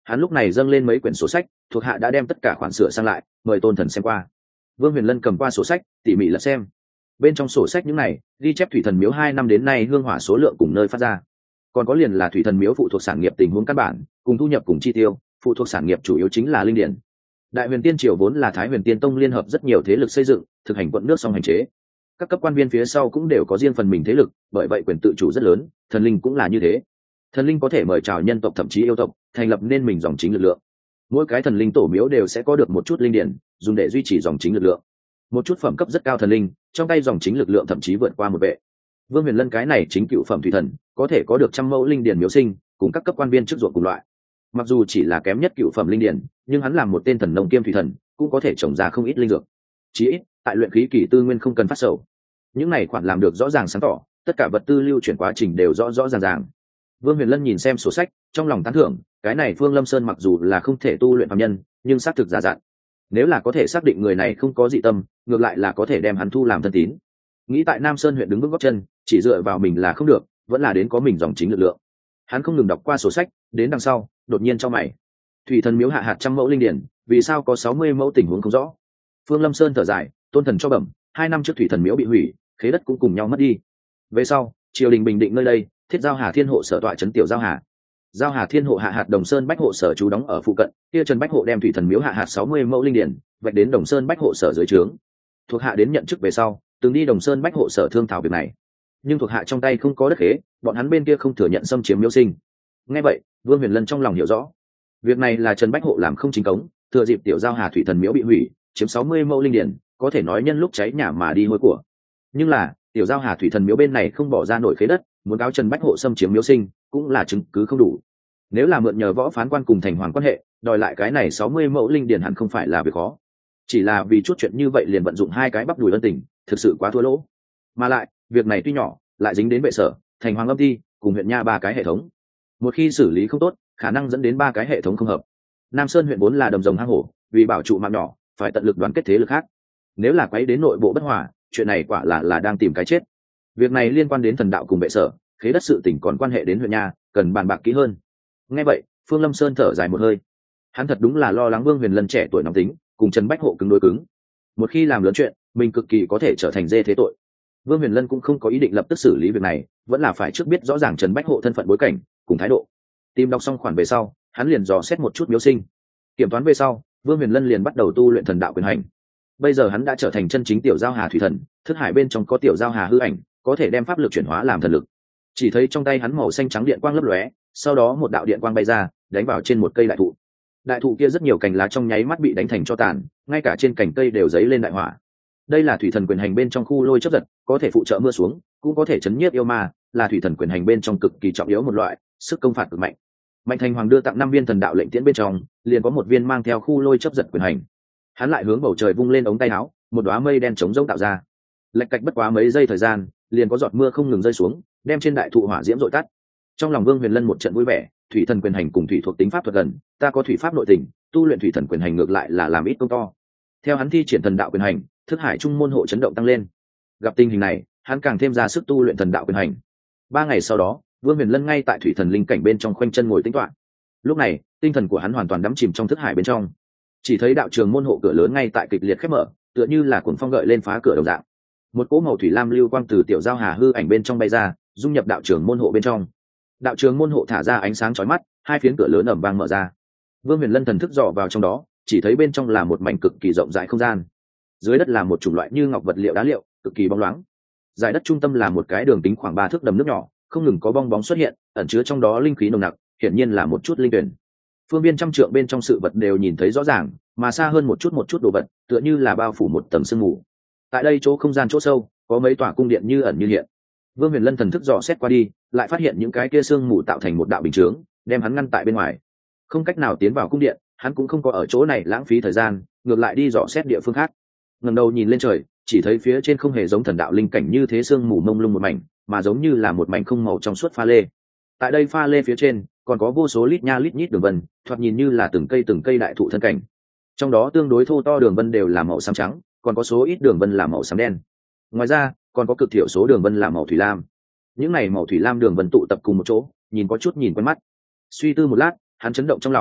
Hắn lúc này dâng lên mấy quyển sổ sách, thuộc hạ đã đem tất cả khoản sửa sang lại, mời tôn thần xem qua. Vương Huyền Lân cầm qua sổ sách, tỉ mỉ lật xem. Bên trong sổ sách những này ghi chép thủy thần miếu hai năm đến nay hương hỏa số lượng cùng nơi phát ra, còn có liền là thủy thần miếu phụ thuộc sản nghiệp tình huống căn bản cùng thu nhập cùng chi tiêu. Phụ thuộc sản nghiệp chủ yếu chính là linh điển. Đại Huyền Tiên Triều vốn là Thái Huyền Tiên Tông liên hợp rất nhiều thế lực xây dựng, thực hành quận nước song hành chế. Các cấp quan viên phía sau cũng đều có riêng phần mình thế lực, bởi vậy quyền tự chủ rất lớn. Thần linh cũng là như thế. Thần linh có thể mời chào nhân tộc thậm chí yêu tộc, thành lập nên mình dòng chính lực lượng. Mỗi cái thần linh tổ miếu đều sẽ có được một chút linh điển, dùng để duy trì dòng chính lực lượng. Một chút phẩm cấp rất cao thần linh, trong tay dòng chính lực lượng thậm chí vượt qua một vệ. Vương Huyền Lân cái này chính cựu phẩm thủy thần, có thể có được trăm mẫu linh điển miếu sinh, cùng các cấp quan viên trước ruộng cùng loại. Mặc dù chỉ là kém nhất cựu phẩm linh điển, nhưng hắn làm một tên thần nông kiêm thủy thần, cũng có thể trồng ra không ít linh dược. Chỉ ít, tại luyện khí kỳ tư nguyên không cần phát sầu. Những này khoản làm được rõ ràng sáng tỏ, tất cả vật tư lưu chuyển quá trình đều rõ rõ ràng ràng. Vương Huyền Lân nhìn xem sổ sách, trong lòng tán thưởng, cái này Phương Lâm Sơn mặc dù là không thể tu luyện phàm nhân, nhưng xác thực giả dặn. Nếu là có thể xác định người này không có dị tâm, ngược lại là có thể đem hắn thu làm thân tín. Nghĩ tại Nam Sơn huyện đứng vững gót chân, chỉ dựa vào mình là không được, vẫn là đến có mình dòng chính lực lượng. Hắn không ngừng đọc qua sổ sách, đến đằng sau, đột nhiên cho mày. Thủy thần miếu hạ hạt trăm mẫu linh điển, vì sao có sáu mươi mẫu tình huống không rõ? Phương Lâm Sơn thở dài, tôn thần cho bẩm, hai năm trước thủy thần miếu bị hủy, khế đất cũng cùng nhau mất đi. Về sau, triều đình bình định nơi đây, thiết giao Hà Thiên hộ sở tọa trấn tiểu giao Hà. Giao Hà Thiên hộ hạ hạt Đồng Sơn Bách hộ sở trú đóng ở phụ cận, kia Trần Bách hộ đem thủy thần miếu hạ hạt sáu mươi mẫu linh điển, vạch đến Đồng Sơn Bách hộ sở dưới trướng. Thuộc hạ đến nhận chức về sau, từng đi Đồng Sơn Bách hộ sở thương thảo việc này. Nhưng thuộc hạ trong tay không có đất khế, bọn hắn bên kia không thừa nhận xâm chiếm miếu sinh. Nghe vậy, Vương Huyền Lân trong lòng hiểu rõ, việc này là Trần Bách hộ làm không chính cống, thừa dịp tiểu giao Hà thủy thần miếu bị hủy, chiếm sáu mươi mẫu linh điển, có thể nói nhân lúc cháy nhà mà đi hôi của. Nhưng là, tiểu giao Hà thủy thần miếu bên này không bỏ ra nổi khế đất, muốn cáo Trần Bách hộ xâm chiếm miếu sinh, cũng là chứng cứ không đủ. Nếu là mượn nhờ võ phán quan cùng thành hoàng quan hệ, đòi lại cái này sáu mươi mẫu linh điển hẳn không phải là việc khó. Chỉ là vì chút chuyện như vậy liền vận dụng hai cái bắp đùi ân tình, thực sự quá thua lỗ. Mà lại, việc này tuy nhỏ, lại dính đến vệ sở, thành hoàng âm ty cùng huyện nha ba cái hệ thống. Một khi xử lý không tốt, khả năng dẫn đến ba cái hệ thống không hợp. Nam Sơn huyện vốn là đầm rồng hang hổ, vì bảo trụ mạng nhỏ, phải tận lực đoàn kết thế lực khác. Nếu là quấy đến nội bộ bất hòa, chuyện này quả là là đang tìm cái chết. Việc này liên quan đến thần đạo cùng vệ sở, khế đất sự tình còn quan hệ đến huyện nha, cần bàn bạc kỹ hơn. Nghe vậy, Phương Lâm Sơn thở dài một hơi. Hắn thật đúng là lo lắng Vương Huyền Lân trẻ tuổi nóng tính, cùng Trần Bách hộ cứng đối cứng. Một khi làm lớn chuyện, mình cực kỳ có thể trở thành dê thế tội. Vương Huyền Lân cũng không có ý định lập tức xử lý việc này, vẫn là phải trước biết rõ ràng Trần Bách hộ thân phận bối cảnh cùng thái độ. Tìm đọc xong khoản về sau, hắn liền dò xét một chút miếu sinh. Kiểm toán về sau, Vương Huyền Lân liền bắt đầu tu luyện thần đạo quyền hành. Bây giờ hắn đã trở thành chân chính tiểu giao Hà thủy thần, thức hải bên trong có tiểu giao Hà hư ảnh, có thể đem pháp lực chuyển hóa làm thần lực. Chỉ thấy trong tay hắn màu xanh trắng điện quang lấp lóe, sau đó một đạo điện quang bay ra, đánh vào trên một cây đại thụ. Đại thụ kia rất nhiều cành lá trong nháy mắt bị đánh thành tro tàn, ngay cả trên cành cây đều dấy lên đại hỏa. Đây là thủy thần quyền hành bên trong khu lôi chớp giật, có thể phụ trợ mưa xuống, cũng có thể chấn nhiếp yêu ma, là thủy thần quyền hành bên trong cực kỳ trọng yếu một loại, sức công phạt cực mạnh. Mạnh Thành Hoàng đưa tặng năm viên thần đạo lệnh tiễn bên trong, liền có một viên mang theo khu lôi chớp giật quyền hành. Hắn lại hướng bầu trời vung lên ống tay áo, một đóa mây đen chống rỗng tạo ra. Lệch cạch bất quá mấy giây thời gian, liền có giọt mưa không ngừng rơi xuống, đem trên đại thụ hỏa diễm dội tắt. Trong lòng Vương Huyền Lân một trận vui vẻ, thủy thần quyền hành cùng thủy thuộc tính pháp thuật gần, ta có thủy pháp nội tình, tu luyện thủy thần quyền hành ngược lại là làm ít công to. Theo hắn thi triển thần đạo quyền hành, thức hải trung môn hộ chấn động tăng lên. Gặp tình hình này, hắn càng thêm ra sức tu luyện thần đạo quyền hành. Ba ngày sau đó, Vương Huyền Lân ngay tại thủy thần linh cảnh bên trong khoanh chân ngồi tĩnh tọa. Lúc này, tinh thần của hắn hoàn toàn đắm chìm trong thức hải bên trong. Chỉ thấy đạo trường môn hộ cửa lớn ngay tại kịch liệt khép mở, tựa như là cuồng phong gợi lên phá cửa đồng dạng. Một cỗ màu thủy lam lưu quang từ tiểu giao Hà hư ảnh bên trong bay ra, dung nhập đạo trường môn hộ bên trong. Đạo trường môn hộ thả ra ánh sáng chói mắt, hai phiến cửa lớn ầm vang mở ra. Vương Huyền Lân thần thức dò vào trong đó, chỉ thấy bên trong là một mảnh cực kỳ rộng rãi không gian. Dưới đất là một chủng loại như ngọc vật liệu đá liệu, cực kỳ bóng loáng. Giải đất trung tâm là một cái đường kính khoảng ba thước đầm nước nhỏ, không ngừng có bong bóng xuất hiện, ẩn chứa trong đó linh khí nồng nặc, hiển nhiên là một chút linh tuyển. Phương viên trăm trượng bên trong sự vật đều nhìn thấy rõ ràng, mà xa hơn một chút một chút đồ vật, tựa như là bao phủ một tầng sương mù. Tại đây chỗ không gian chỗ sâu, có mấy tòa cung điện như ẩn như hiện. Vương Huyền Lân thần thức dò xét qua đi, lại phát hiện những cái kia sương mù tạo thành một đạo bình chướng, đem hắn ngăn tại bên ngoài. Không cách nào tiến vào cung điện, hắn cũng không có ở chỗ này lãng phí thời gian, ngược lại đi dò xét địa phương khác. Ngẩng đầu nhìn lên trời, chỉ thấy phía trên không hề giống thần đạo linh cảnh như thế sương mù mông lung một mảnh, mà giống như là một mảnh không màu trong suốt pha lê. Tại đây pha lê phía trên, còn có vô số lít nha lít nhít đường vân, thoạt nhìn như là từng cây từng cây đại thụ thân cảnh. Trong đó tương đối thô to đường vân đều là màu xám trắng, còn có số ít đường vân là màu xám đen. Ngoài ra, còn có cực thiểu số đường vân là màu thủy lam. Những này màu thủy lam đường vân tụ tập cùng một chỗ, nhìn có chút nhìn quen mắt. Suy tư một lát, hắn chấn động trong lòng,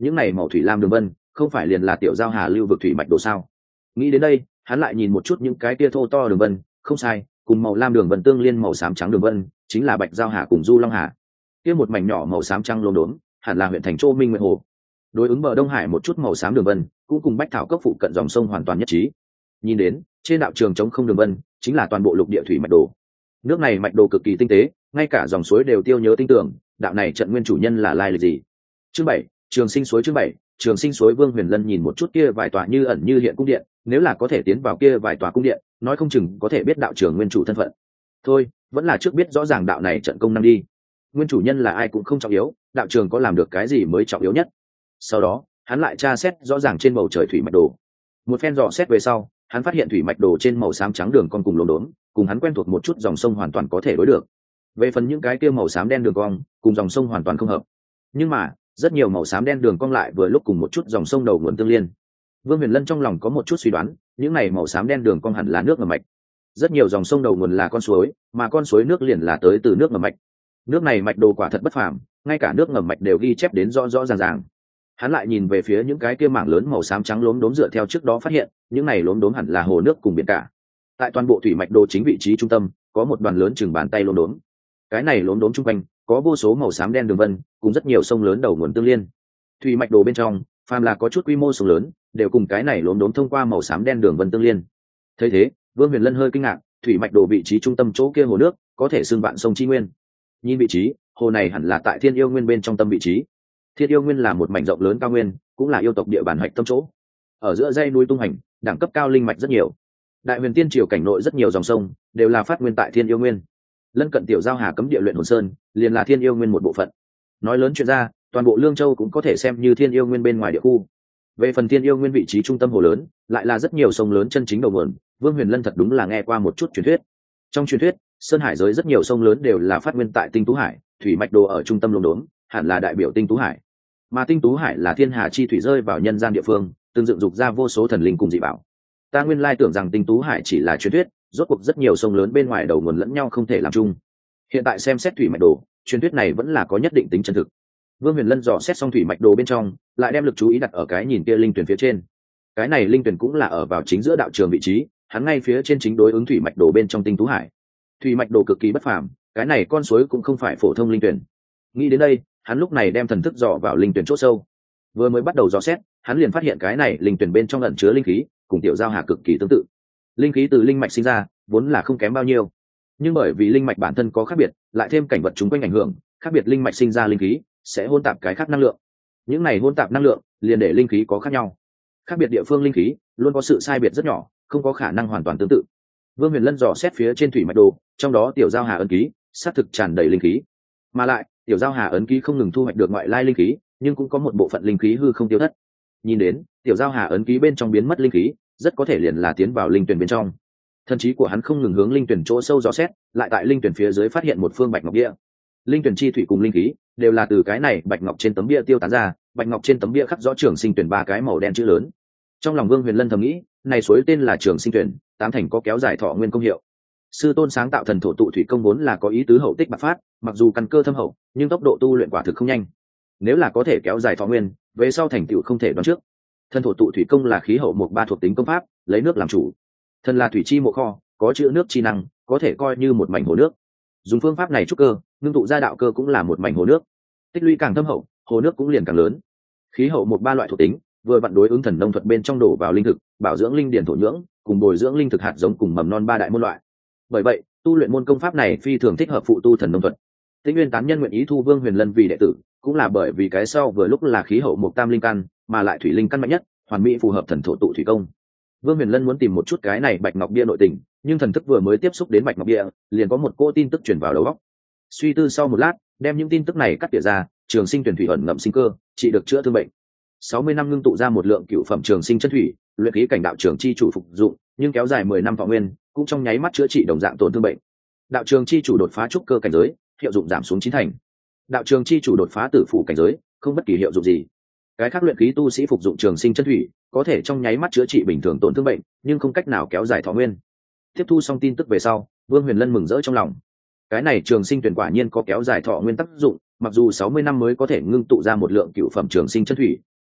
những này màu thủy lam đường vân không phải liền là tiểu giao hà lưu vực thủy mạch đồ sao? Nghĩ đến đây, hắn lại nhìn một chút những cái kia thô to đường vân, không sai, cùng màu lam đường vân tương liên màu xám trắng đường vân chính là bạch giao hà cùng du long hà. Kia một mảnh nhỏ màu xám trắng lốm đốm hẳn là huyện thành Châu Minh Nguyệt Hồ. Đối ứng bờ Đông Hải một chút màu xám đường vân cũng cùng bách thảo cốc phụ cận dòng sông hoàn toàn nhất trí. Nhìn đến trên đạo trường trống không đường vân chính là toàn bộ lục địa thủy mạch đồ. Nước này mạch đồ cực kỳ tinh tế, ngay cả dòng suối đều tiêu nhớ tinh tưởng, đạo này trận nguyên chủ nhân là lai lịch gì. Chương bảy, trường sinh suối. Chương bảy, trường sinh suối. Vương Huyền Lân nhìn một chút kia vài tòa như ẩn như hiện cung điện, nếu là có thể tiến vào kia vài tòa cung điện, nói không chừng có thể biết đạo trường nguyên chủ thân phận. Thôi, vẫn là trước biết rõ ràng đạo này trận công năng đi. Nguyên chủ nhân là ai cũng không trọng yếu, đạo trường có làm được cái gì mới trọng yếu nhất. Sau đó, hắn lại tra xét rõ ràng trên bầu trời thủy mạch đồ. Một phen dò xét về sau, hắn phát hiện thủy mạch đồ trên màu xám trắng đường con cùng lốm đốm, cùng hắn quen thuộc một chút dòng sông hoàn toàn có thể đối được. Về phần những cái kia màu xám đen đường cong, cùng dòng sông hoàn toàn không hợp. Nhưng mà, rất nhiều màu xám đen đường cong lại vừa lúc cùng một chút dòng sông đầu nguồn tương liên. Vương Huyền Lân trong lòng có một chút suy đoán, những này màu xám đen đường cong hẳn là nước ngầm mạch. Rất nhiều dòng sông đầu nguồn là con suối, mà con suối nước liền là tới từ nước ngầm mạch. Nước này mạch đồ quả thật bất phàm, ngay cả nước ngầm mạch đều ghi chép đến rõ rõ ràng ràng. Hắn lại nhìn về phía những cái kia mảng lớn màu xám trắng lốm đốm dựa theo trước đó phát hiện, những này lốm đốm hẳn là hồ nước cùng biển cả. Tại toàn bộ thủy mạch đồ chính vị trí trung tâm, có một đoàn lớn chừng bàn tay lốm đốm. Cái này lốm đốm trung quanh có vô số màu xám đen đường vân, cùng rất nhiều sông lớn đầu nguồn tương liên. Thủy mạch đồ bên trong, phàm là có chút quy mô sông lớn, đều cùng cái này lốm đốm thông qua màu xám đen đường vân tương liên. Thấy thế, Vương Huyền Lân hơi kinh ngạc, thủy mạch đồ vị trí trung tâm chỗ kia hồ nước, có thể xưng vạn sông chi nguyên. Nhìn vị trí, hồ này hẳn là tại Thiên Yêu Nguyên bên trong tâm vị trí. Thiên Yêu Nguyên là một mảnh rộng lớn cao nguyên, cũng là yêu tộc địa bàn hạch tâm chỗ. Ở giữa dãy núi tung hành, đẳng cấp cao linh mạch rất nhiều. Đại Huyền Tiên triều cảnh nội rất nhiều dòng sông, đều là phát nguyên tại Thiên Yêu Nguyên. Lân cận tiểu giao hà cấm địa luyện hồn sơn, liền là Thiên Yêu Nguyên một bộ phận. Nói lớn chuyện ra, toàn bộ Lương Châu cũng có thể xem như Thiên Yêu Nguyên bên ngoài địa khu. Về phần Thiên Yêu Nguyên vị trí trung tâm hồ lớn, lại là rất nhiều sông lớn chân chính đầu nguồn. Vương Huyền Lân thật đúng là nghe qua một chút truyền thuyết. Trong truyền thuyết, sơn hải giới rất nhiều sông lớn đều là phát nguyên tại Tinh Tú Hải, thủy mạch đồ ở trung tâm lốm đốm, hẳn là đại biểu Tinh Tú Hải. Mà Tinh Tú Hải là thiên hà chi thủy rơi vào nhân gian địa phương, từng dựng dục ra vô số thần linh cùng dị bảo. Ta nguyên lai tưởng rằng Tinh Tú Hải chỉ là truyền thuyết, rốt cuộc rất nhiều sông lớn bên ngoài đầu nguồn lẫn nhau không thể làm chung. Hiện tại xem xét thủy mạch đồ, truyền thuyết này vẫn là có nhất định tính chân thực. Vương Huyền Lân dò xét xong thủy mạch đồ bên trong, lại đem lực chú ý đặt ở cái nhìn kia linh tuyển phía trên. Cái này linh tuyển cũng là ở vào chính giữa đạo trường vị trí, hắn ngay phía trên chính đối ứng thủy mạch đồ bên trong Tinh Tú Hải. Thủy mạch đồ cực kỳ bất phàm, cái này con suối cũng không phải phổ thông linh tuyển. Nghĩ đến đây, hắn lúc này đem thần thức dò vào linh tuyển chỗ sâu. Vừa mới bắt đầu dò xét, hắn liền phát hiện cái này linh tuyển bên trong ẩn chứa linh khí, cùng tiểu giao hà cực kỳ tương tự. Linh khí từ linh mạch sinh ra, vốn là không kém bao nhiêu. Nhưng bởi vì linh mạch bản thân có khác biệt, lại thêm cảnh vật chúng quanh ảnh hưởng, khác biệt linh mạch sinh ra linh khí sẽ hỗn tạp cái khác năng lượng. Những này hỗn tạp năng lượng liền để linh khí có khác nhau. Khác biệt địa phương linh khí luôn có sự sai biệt rất nhỏ, không có khả năng hoàn toàn tương tự. Vương Huyền Lân dò xét phía trên thủy mạch đồ, trong đó tiểu giao hà ấn ký xác thực tràn đầy linh khí, mà lại tiểu giao hà ấn ký không ngừng thu hoạch được ngoại lai linh khí, nhưng cũng có một bộ phận linh khí hư không tiêu thất. Nhìn đến tiểu giao hà ấn ký bên trong biến mất linh khí, rất có thể liền là tiến vào linh tuyển bên trong. Thần trí của hắn không ngừng hướng linh tuyển chỗ sâu dò xét, lại tại linh tuyển phía dưới phát hiện một phương bạch ngọc bia. Linh tuyển chi thủy cùng linh khí đều là từ cái này bạch ngọc trên tấm bia tiêu tán ra, bạch ngọc trên tấm bia khắc rõ trường sinh tuyển ba cái màu đen chữ lớn. Trong lòng Vương Huyền Lân thầm nghĩ, này suối tên là trường sinh tuyển, tám thành có kéo dài thọ nguyên công hiệu. Sư tôn sáng tạo thần thổ tụ thủy công vốn là có ý tứ hậu tích bạc phát, mặc dù căn cơ thâm hậu, nhưng tốc độ tu luyện quả thực không nhanh. Nếu là có thể kéo dài thọ nguyên, về sau thành tựu không thể đoán trước. Thần thổ tụ thủy công là khí hậu một ba thuộc tính công pháp, lấy nước làm chủ. Thần là thủy chi mộ kho, có chữ nước chi năng, có thể coi như một mảnh hồ nước. Dùng phương pháp này trúc cơ, ngưng tụ ra đạo cơ cũng là một mảnh hồ nước. Tích lũy càng thâm hậu, hồ nước cũng liền càng lớn. Khí hậu một ba loại thuộc tính, vừa vặn đối ứng thần nông thuật bên trong đổ vào linh thực, bảo dưỡng linh điển thổ nhưỡng, cùng bồi dưỡng linh thực hạt giống cùng mầm non ba đại môn loại. Bởi vậy, tu luyện môn công pháp này phi thường thích hợp phụ tu thần nông thuật. Tĩnh Nguyên tán nhân nguyện ý thu Vương Huyền Lân vì đệ tử, cũng là bởi vì cái sau vừa lúc là khí hậu một tam linh căn, mà lại thủy linh căn mạnh nhất, hoàn mỹ phù hợp thần thổ tụ thủy công. Vương Huyền Lân muốn tìm một chút cái này bạch ngọc bia nội tình, nhưng thần thức vừa mới tiếp xúc đến bạch ngọc bia, liền có một cỗ tin tức truyền vào đầu óc. Suy tư sau một lát, đem những tin tức này cắt tỉa ra, trường sinh tuyển thủy ẩn ngậm sinh cơ, trị được chữa thương bệnh. sáu mươi năm ngưng tụ ra một lượng cựu phẩm trường sinh chân thủy, luyện khí cảnh đạo trường chi chủ phục dụng, nhưng kéo dài mười năm thọ nguyên, cũng trong nháy mắt chữa trị đồng dạng tổn thương bệnh. Đạo trường chi chủ đột phá trúc cơ cảnh giới, hiệu dụng giảm xuống chín thành. Đạo trường chi chủ đột phá tử phủ cảnh giới, không bất kỳ hiệu dụng gì. Cái khác luyện khí tu sĩ phục dụng trường sinh chân thủy, có thể trong nháy mắt chữa trị bình thường tổn thương bệnh, nhưng không cách nào kéo dài thọ nguyên. Tiếp thu xong tin tức về sau, Vương Huyền Lân mừng rỡ trong lòng. Cái này trường sinh tuyển quả nhiên có kéo dài thọ nguyên tác dụng, mặc dù sáu mươi năm mới có thể ngưng tụ ra một lượng cựu phẩm trường sinh chân thủy,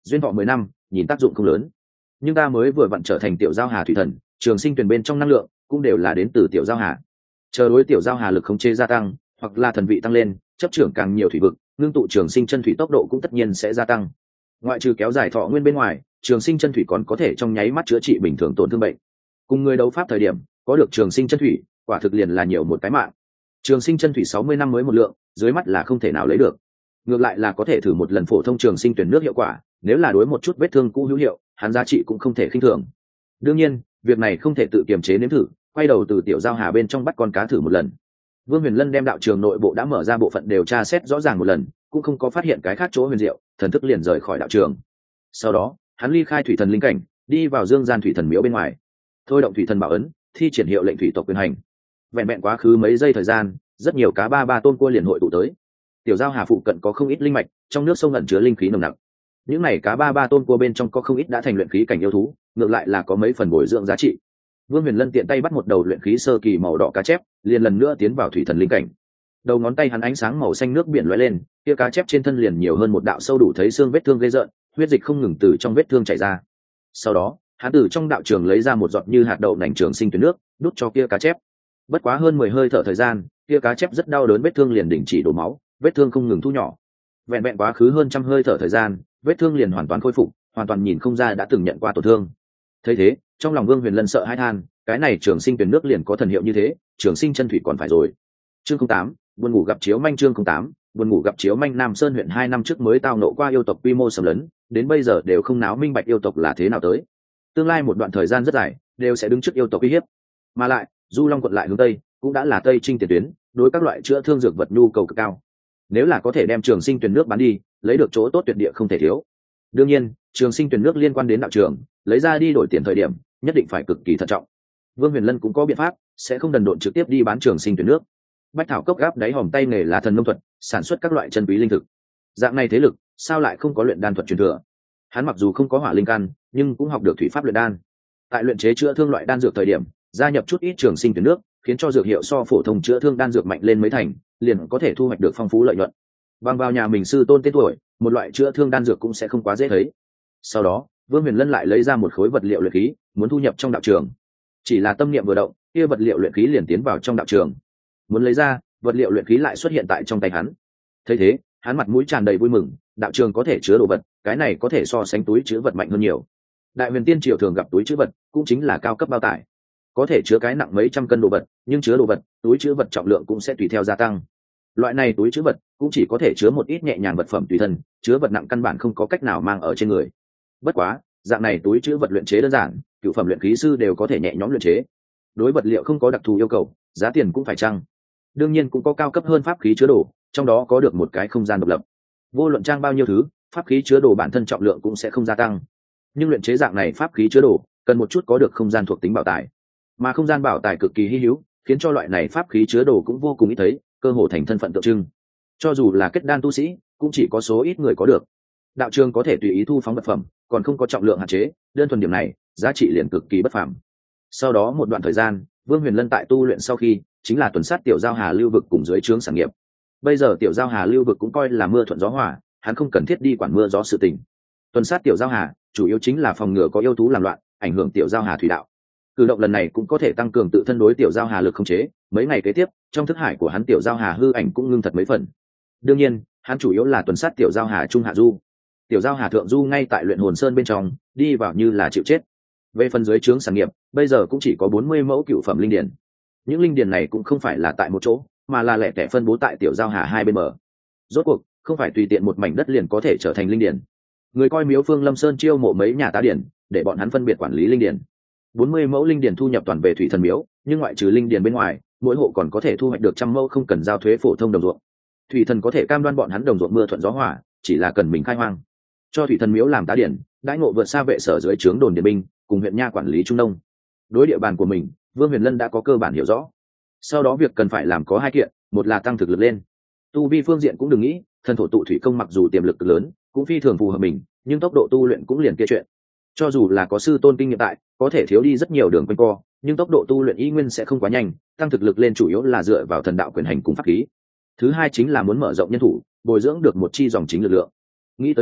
duyên thọ mười năm nhìn tác dụng không lớn, nhưng ta mới vừa vặn trở thành tiểu giao hà thủy thần, trường sinh tuyển bên trong năng lượng cũng đều là đến từ tiểu giao hà. Chờ đối tiểu giao hà lực khống chế gia tăng hoặc là thần vị tăng lên, chấp trưởng càng nhiều thủy vực, ngưng tụ trường sinh chân thủy tốc độ cũng tất nhiên sẽ gia tăng. Ngoại trừ kéo dài thọ nguyên bên ngoài, trường sinh chân thủy còn có thể trong nháy mắt chữa trị bình thường tổn thương bệnh. Cùng người đấu pháp thời điểm có được trường sinh chân thủy quả thực liền là nhiều một cái mạng. Trường sinh chân thủy sáu mươi năm mới một lượng, dưới mắt là không thể nào lấy được. Ngược lại là có thể thử một lần phổ thông trường sinh tuyển nước hiệu quả, nếu là đối một chút vết thương cũ hữu hiệu, hắn giá trị cũng không thể khinh thường. Đương nhiên việc này không thể tự kiềm chế nếm thử, quay đầu từ tiểu giao hà bên trong bắt con cá thử một lần. Vương Huyền Lân đem đạo trường nội bộ đã mở ra bộ phận điều tra xét rõ ràng một lần, cũng không có phát hiện cái khác chỗ huyền diệu, thần thức liền rời khỏi đạo trường. Sau đó hắn ly khai thủy thần linh cảnh, đi vào dương gian thủy thần miếu bên ngoài, thôi động thủy thần bảo ấn, thi triển hiệu lệnh thủy tộc quyền hành. Vẹn vẹn quá khứ mấy giây thời gian, rất nhiều cá ba ba tôn cua liền hội tụ tới. Tiểu giao hà phụ cận có không ít linh mạch, trong nước sông ẩn chứa linh khí nồng nặc. Những này cá ba ba tôn cua bên trong có không ít đã thành luyện khí cảnh yêu thú, ngược lại là có mấy phần bồi dưỡng giá trị. Vương Huyền Lân tiện tay bắt một đầu luyện khí sơ kỳ màu đỏ cá chép, liền lần nữa tiến vào thủy thần linh cảnh. Đầu ngón tay hắn ánh sáng màu xanh nước biển lóe lên, kia cá chép trên thân liền nhiều hơn một đạo sâu đủ thấy xương vết thương ghê rợn, huyết dịch không ngừng từ trong vết thương chảy ra. Sau đó hắn từ trong đạo trường lấy ra một giọt như hạt đậu nành trường sinh tuyển nước, đút cho kia cá chép. Bất quá hơn mười hơi thở thời gian, kia cá chép rất đau đớn, vết thương liền đình chỉ đổ máu, vết thương không ngừng thu nhỏ. Vẹn vẹn quá khứ hơn trăm hơi thở thời gian, vết thương liền hoàn toàn khôi phục, hoàn toàn nhìn không ra đã từng nhận qua tổn thương. Thấy thế, trong lòng Vương Huyền Lân sợ hãi than, cái này trường sinh tuyển nước liền có thần hiệu như thế, trường sinh chân thủy còn phải rồi. Chương không tám, buồn ngủ gặp chiếu manh. Chương không tám, buồn ngủ gặp chiếu manh. Nam Sơn huyện hai năm trước mới tao nộ qua yêu tộc quy mô xâm lấn, đến bây giờ đều không náo minh bạch yêu tộc là thế nào tới. Tương lai một đoạn thời gian rất dài, đều sẽ đứng trước yêu tộc uy hiếp. Mà lại, Du Long quận lại hướng tây, cũng đã là tây trinh tiền tuyến, đối các loại chữa thương dược vật nhu cầu cực cao. Nếu là có thể đem trường sinh tuyển nước bán đi, lấy được chỗ tốt tuyệt địa không thể thiếu. Đương nhiên, trường sinh tuyển nước liên quan đến đạo trường, lấy ra đi đổi tiền thời điểm, nhất định phải cực kỳ thận trọng. Vương Huyền Lân cũng có biện pháp, sẽ không đần độn trực tiếp đi bán trường sinh tuyển nước. Bách thảo cốc gáp đáy hòm tay nghề là thần nông thuật, sản xuất các loại chân quý linh thực. Dạng này thế lực, sao lại không có luyện đan thuật truyền thừa? Hắn mặc dù không có hỏa linh căn, nhưng cũng học được thủy pháp luyện đan. Tại luyện chế chữa thương loại đan dược thời điểm, gia nhập chút ít trường sinh tuyển nước, khiến cho dược hiệu so phổ thông chữa thương đan dược mạnh lên mấy thành, liền có thể thu hoạch được phong phú lợi nhuận. Bằng vào nhà mình sư tôn tên tuổi, một loại chữa thương đan dược cũng sẽ không quá dễ thấy. Sau đó, Vương Huyền Lân lại lấy ra một khối vật liệu luyện khí, muốn thu nhập trong đạo trường. Chỉ là tâm niệm vừa động, kia vật liệu luyện khí liền tiến vào trong đạo trường. Muốn lấy ra, vật liệu luyện khí lại xuất hiện tại trong tay hắn. Thấy thế, hắn mặt mũi tràn đầy vui mừng, đạo trường có thể chứa đồ vật, cái này có thể so sánh túi chứa vật mạnh hơn nhiều. Đại huyền tiên triều thường gặp túi chứa vật, cũng chính là cao cấp bao tải, có thể chứa cái nặng mấy trăm cân đồ vật, nhưng chứa đồ vật, túi chứa vật trọng lượng cũng sẽ tùy theo gia tăng. Loại này túi chứa vật cũng chỉ có thể chứa một ít nhẹ nhàng vật phẩm tùy thân, chứa vật nặng căn bản không có cách nào mang ở trên người. Bất quá, dạng này túi chứa vật luyện chế đơn giản, cựu phẩm luyện khí sư đều có thể nhẹ nhõm luyện chế. Đối vật liệu không có đặc thù yêu cầu, giá tiền cũng phải chăng. Đương nhiên cũng có cao cấp hơn pháp khí chứa đồ, trong đó có được một cái không gian độc lập. Vô luận trang bao nhiêu thứ, pháp khí chứa đồ bản thân trọng lượng cũng sẽ không gia tăng. Nhưng luyện chế dạng này pháp khí chứa đồ, cần một chút có được không gian thuộc tính bảo tài. Mà không gian bảo tài cực kỳ hi hữu, khiến cho loại này pháp khí chứa đồ cũng vô cùng ít thấy, cơ hồ thành thân phận tượng trưng. Cho dù là kết đan tu sĩ, cũng chỉ có số ít người có được. Đạo trường có thể tùy ý thu phóng vật phẩm, còn không có trọng lượng hạn chế, đơn thuần điểm này, giá trị liền cực kỳ bất phàm. Sau đó một đoạn thời gian, Vương Huyền Lân tại tu luyện sau khi, chính là tuần sát tiểu giao hà lưu vực cùng dưới trướng sản nghiệp. Bây giờ tiểu giao hà lưu vực cũng coi là mưa thuận gió hòa, hắn không cần thiết đi quản mưa gió sự tình. Tuần sát tiểu giao hà, chủ yếu chính là phòng ngừa có yêu thú làm loạn, ảnh hưởng tiểu giao hà thủy đạo. Cử động lần này cũng có thể tăng cường tự thân đối tiểu giao hà lực khống chế. Mấy ngày kế tiếp, trong thức hải của hắn tiểu giao hà hư ảnh cũng ngưng thật mấy phần. Đương nhiên, hắn chủ yếu là tuần sát tiểu giao hà trung hạ du. Tiểu giao hà thượng du ngay tại luyện hồn sơn bên trong, đi vào như là chịu chết. Về phần dưới trướng sản nghiệp, bây giờ cũng chỉ có bốn mươi mẫu cựu phẩm linh điển. Những linh điển này cũng không phải là tại một chỗ, mà là lẻ tẻ phân bố tại tiểu giao hà hai bên bờ. Rốt cuộc, không phải tùy tiện một mảnh đất liền có thể trở thành linh điển. Người coi miếu Phương Lâm Sơn chiêu mộ mấy nhà tá điển, để bọn hắn phân biệt quản lý linh điển. bốn mươi mẫu linh điển thu nhập toàn về thủy thần miếu, nhưng ngoại trừ linh điển bên ngoài, mỗi hộ còn có thể thu hoạch được trăm mẫu không cần giao thuế phổ thông đồng ruộng. Thủy thần có thể cam đoan bọn hắn đồng ruộng mưa thuận gió hòa, chỉ là cần mình khai hoang. Cho thủy thần miếu làm tá điển, đãi ngộ vượt xa vệ sở dưới trướng đồn điển binh, cùng huyện nha quản lý trung nông. Đối địa bàn của mình, Vương Huyền Lân đã có cơ bản hiểu rõ. Sau đó việc cần phải làm có hai kiện, một là tăng thực lực lên. Tu vi phương diện cũng đừng nghĩ, thần thổ tụ thủy công mặc dù tiềm lực cực lớn, cũng phi thường phù hợp mình, nhưng tốc độ tu luyện cũng liền kia chuyện. Cho dù là có sư tôn kinh nghiệm tại, có thể thiếu đi rất nhiều đường quanh co, nhưng tốc độ tu luyện y nguyên sẽ không quá nhanh, tăng thực lực lên chủ yếu là dựa vào thần đạo quyền hành cùng pháp khí. Thứ hai chính là muốn mở rộng nhân thủ, bồi dưỡng được một chi dòng chính lực lượng. Nghĩ tới đây,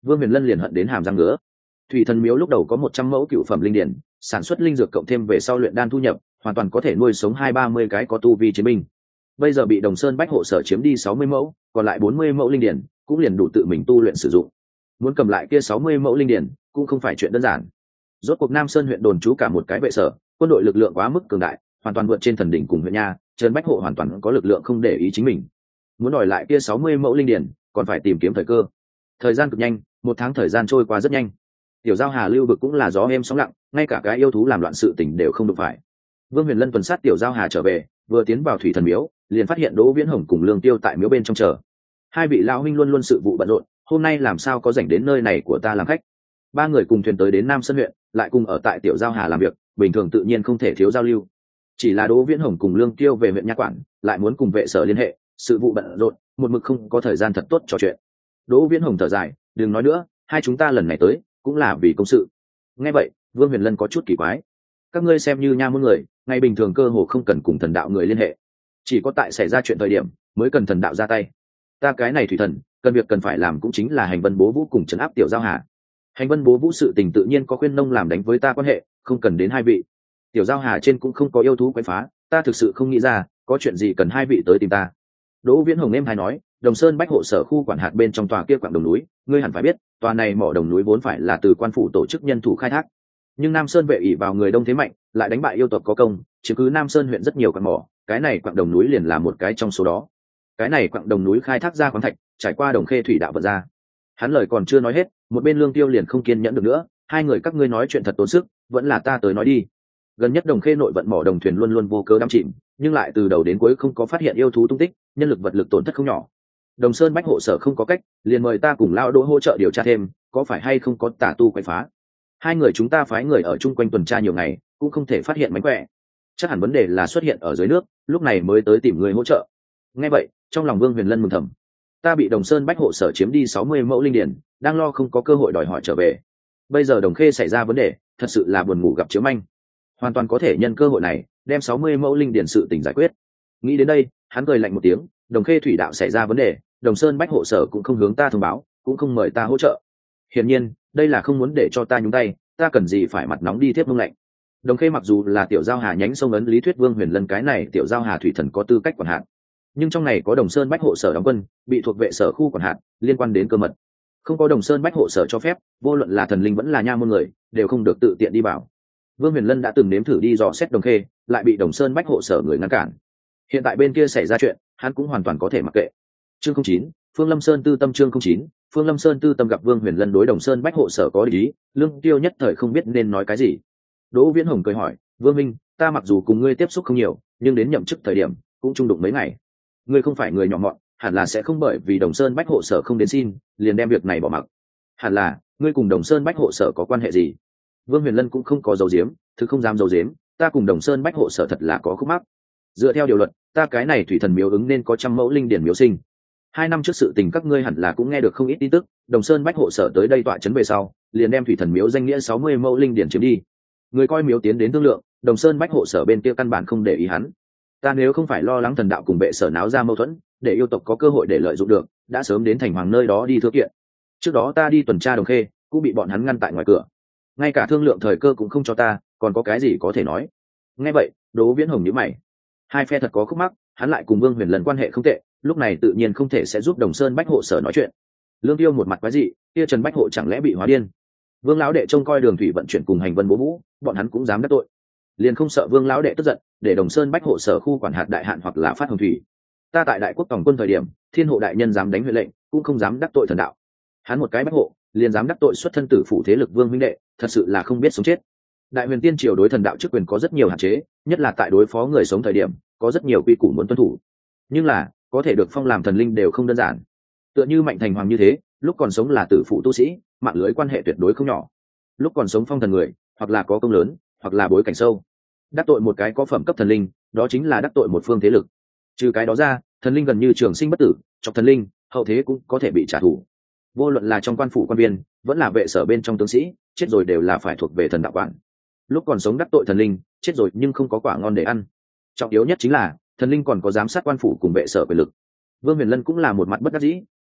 Vương Huyền Lân liền hận đến hàm răng ngứa. Thủy Thần Miếu lúc đầu có một trăm mẫu cựu phẩm linh điển, sản xuất linh dược cộng thêm về sau luyện đan thu nhập, hoàn toàn có thể nuôi sống hai ba mươi cái có tu vi chiến binh. Bây giờ bị Đồng Sơn Bách hộ sở chiếm đi sáu mươi mẫu, còn lại bốn mươi mẫu linh điển cũng liền đủ tự mình tu luyện sử dụng. Muốn cầm lại kia sáu mươi mẫu linh điển cũng không phải chuyện đơn giản. Rốt cuộc Nam Sơn huyện đồn trú cả một cái vệ sở, quân đội lực lượng quá mức cường đại, hoàn toàn vượt trên thần đỉnh cùng huyện nha, Trần Bách hộ hoàn toàn có lực lượng không để ý chính mình. Muốn đòi lại kia sáu mươi mẫu linh điển, còn phải tìm kiếm thời cơ. Thời gian cực nhanh, một tháng thời gian trôi qua rất nhanh. Tiểu giao Hà lưu vực cũng là gió êm sóng lặng, ngay cả cái yêu thú làm loạn sự tình đều không được phải. Vương Huyền Lân tuần sát tiểu giao Hà trở về, vừa tiến vào Thủy Thần Miếu, liền phát hiện Đỗ Viễn Hồng cùng Lương Tiêu tại miếu bên trong chờ. Hai vị lão huynh luôn luôn sự vụ bận rộn, hôm nay làm sao có rảnh đến nơi này của ta làm khách. Ba người cùng thuyền tới đến Nam Sơn huyện, lại cùng ở tại tiểu giao Hà làm việc, bình thường tự nhiên không thể thiếu giao lưu. Chỉ là Đỗ Viễn Hồng cùng Lương Tiêu về huyện Nha Quản, lại muốn cùng vệ sở liên hệ, sự vụ bận rộn, một mực không có thời gian thật tốt trò chuyện. Đỗ Viễn Hồng thở dài, đừng nói nữa, hai chúng ta lần này tới cũng là vì công sự. Nghe vậy, Vương Huyền Lân có chút kỳ quái. Các ngươi xem như nha môn người, ngày bình thường cơ hồ không cần cùng thần đạo người liên hệ, chỉ có tại xảy ra chuyện thời điểm mới cần thần đạo ra tay. Ta cái này thủy thần, cần việc cần phải làm cũng chính là hành vân bố vũ cùng trấn áp tiểu giao Hà. Hành vân bố vũ sự tình tự nhiên có khuyên nông làm đánh với ta quan hệ, không cần đến hai vị. Tiểu giao Hà trên cũng không có yêu thú quấy phá, ta thực sự không nghĩ ra có chuyện gì cần hai vị tới tìm ta. Đỗ Viễn Hồng em hay nói, Đồng Sơn Bách hộ sở khu quản hạt bên trong tòa kia quặng đồng núi, ngươi hẳn phải biết, tòa này mỏ đồng núi vốn phải là từ quan phủ tổ chức nhân thủ khai thác. Nhưng Nam Sơn vệ ỷ vào người đông thế mạnh, lại đánh bại yêu tộc có công, chiếm cứ Nam Sơn huyện rất nhiều quặng mỏ, cái này quặng đồng núi liền là một cái trong số đó. Cái này quặng đồng núi khai thác ra khoáng thạch, trải qua Đồng Khê thủy đạo vận ra. Hắn lời còn chưa nói hết, một bên Lương Tiêu liền không kiên nhẫn được nữa, hai người các ngươi nói chuyện thật tốn sức, vẫn là ta tới nói đi. Gần nhất Đồng Khê nội vận mỏ đồng thuyền luôn luôn vô cớ đắm chìm, nhưng lại từ đầu đến cuối không có phát hiện yêu thú tung tích, nhân lực vật lực tổn thất không nhỏ. Đồng Sơn Bách hộ sở không có cách, liền mời ta cùng lão Đỗ hỗ trợ điều tra thêm, có phải hay không có tà tu quậy phá. Hai người chúng ta phái người ở chung quanh tuần tra nhiều ngày, cũng không thể phát hiện mánh khỏe. Chắc hẳn vấn đề là xuất hiện ở dưới nước, lúc này mới tới tìm người hỗ trợ. Nghe vậy, trong lòng Vương Huyền Lân mừng thầm. Ta bị Đồng Sơn Bách hộ sở chiếm đi sáu mươi mẫu linh điển, đang lo không có cơ hội đòi hỏi trở về. Bây giờ Đồng Khê xảy ra vấn đề, thật sự là buồn ngủ gặp chiếu manh. Hoàn toàn có thể nhân cơ hội này, đem sáu mươi mẫu linh điển sự tình giải quyết. Nghĩ đến đây, hắn cười lạnh một tiếng, Đồng Khê thủy đạo xảy ra vấn đề, Đồng Sơn Bách hộ sở cũng không hướng ta thông báo, cũng không mời ta hỗ trợ. Hiển nhiên, đây là không muốn để cho ta nhúng tay, ta cần gì phải mặt nóng đi tiếp mông lạnh. Đồng Khê mặc dù là tiểu giao Hà nhánh sông ấn lý thuyết Vương Huyền Lân cái này tiểu giao Hà thủy thần có tư cách quản hạt, nhưng trong này có Đồng Sơn Bách hộ sở đóng quân, bị thuộc vệ sở khu quản hạt, liên quan đến cơ mật. Không có Đồng Sơn Bách hộ sở cho phép, vô luận là thần linh vẫn là nha môn người, đều không được tự tiện đi vào. Vương Huyền Lân đã từng nếm thử đi dò xét Đồng Khê, lại bị Đồng Sơn Bách hộ sở người ngăn cản. Hiện tại bên kia xảy ra chuyện, hắn cũng hoàn toàn có thể mặc kệ. Chương không chín, Phương Lâm Sơn tư tâm chương không chín, Phương Lâm Sơn tư tâm gặp Vương Huyền Lân đối Đồng Sơn Bách hộ sở có ý, Lương Tiêu nhất thời không biết nên nói cái gì. Đỗ Viễn Hồng cười hỏi, Vương Minh, ta mặc dù cùng ngươi tiếp xúc không nhiều, nhưng đến nhậm chức thời điểm cũng chung đụng mấy ngày. Ngươi không phải người nhỏ mọn, hẳn là sẽ không bởi vì Đồng Sơn Bách hộ sở không đến xin, liền đem việc này bỏ mặc. Hẳn là, ngươi cùng Đồng Sơn Bách hộ sở có quan hệ gì? Vương Huyền Lân cũng không có dấu diếm, thứ không dám dấu diếm, ta cùng Đồng Sơn Bách hộ sở thật là có khúc mắc. Dựa theo điều luật, ta cái này thủy thần miếu ứng nên có trăm mẫu linh điển miếu sinh. Hai năm trước sự tình các ngươi hẳn là cũng nghe được không ít tin tức, Đồng Sơn Bách hộ sở tới đây tọa trấn về sau, liền đem thủy thần miếu danh nghĩa sáu mươi mẫu linh điển chiếm đi. Người coi miếu tiến đến thương lượng, Đồng Sơn Bách hộ sở bên kia căn bản không để ý hắn. Ta nếu không phải lo lắng thần đạo cùng bệ sở náo ra mâu thuẫn, để yêu tộc có cơ hội để lợi dụng được, đã sớm đến thành hoàng nơi đó đi thưa kiện. Trước đó ta đi tuần tra Đồng Khê, cũng bị bọn hắn ngăn tại ngoài cửa. Ngay cả thương lượng thời cơ cũng không cho ta, còn có cái gì có thể nói. Nghe vậy, Đỗ Viễn Hồng nhíu mày. Hai phe thật có khúc mắc, hắn lại cùng Vương Huyền Lân quan hệ không tệ, lúc này tự nhiên không thể sẽ giúp Đồng Sơn Bách hộ sở nói chuyện. Lương Tiêu một mặt quái dị, kia Trần Bách hộ chẳng lẽ bị hóa điên? Vương lão đệ trông coi đường thủy vận chuyển cùng hành vân bố vũ, bọn hắn cũng dám đắc tội. Liền không sợ Vương lão đệ tức giận, để Đồng Sơn Bách hộ sở khu quản hạt đại hạn hoặc là phát hồng thủy. Ta tại đại quốc tổng quân thời điểm, Thiên hộ đại nhân dám đánh huệ lệnh, cũng không dám đắc tội thần đạo. Hắn một cái Bách hộ, liền dám đắc tội xuất thân tử phụ thế lực Vương huynh đệ, thật sự là không biết sống chết. Đại huyền tiên triều đối thần đạo chức quyền có rất nhiều hạn chế, nhất là tại đối phó người sống thời điểm, có rất nhiều quy củ muốn tuân thủ. Nhưng là, có thể được phong làm thần linh đều không đơn giản. Tựa như Mạnh Thành Hoàng như thế, lúc còn sống là tử phụ tu sĩ, mạng lưới quan hệ tuyệt đối không nhỏ. Lúc còn sống phong thần người, hoặc là có công lớn, hoặc là bối cảnh sâu. Đắc tội một cái có phẩm cấp thần linh, đó chính là đắc tội một phương thế lực. Trừ cái đó ra, thần linh gần như trường sinh bất tử, chọc thần linh, hậu thế cũng có thể bị trả thù. Vô luận là trong quan phủ quan viên, vẫn là vệ sở bên trong tướng sĩ, chết rồi đều là phải thuộc về thần đạo quản. Lúc còn sống đắc tội thần linh, chết rồi nhưng không có quả ngon để ăn. Trọng yếu nhất chính là thần linh còn có giám sát quan phủ cùng vệ sở quyền lực. Vương Huyền Lân cũng là một mặt bất đắc dĩ,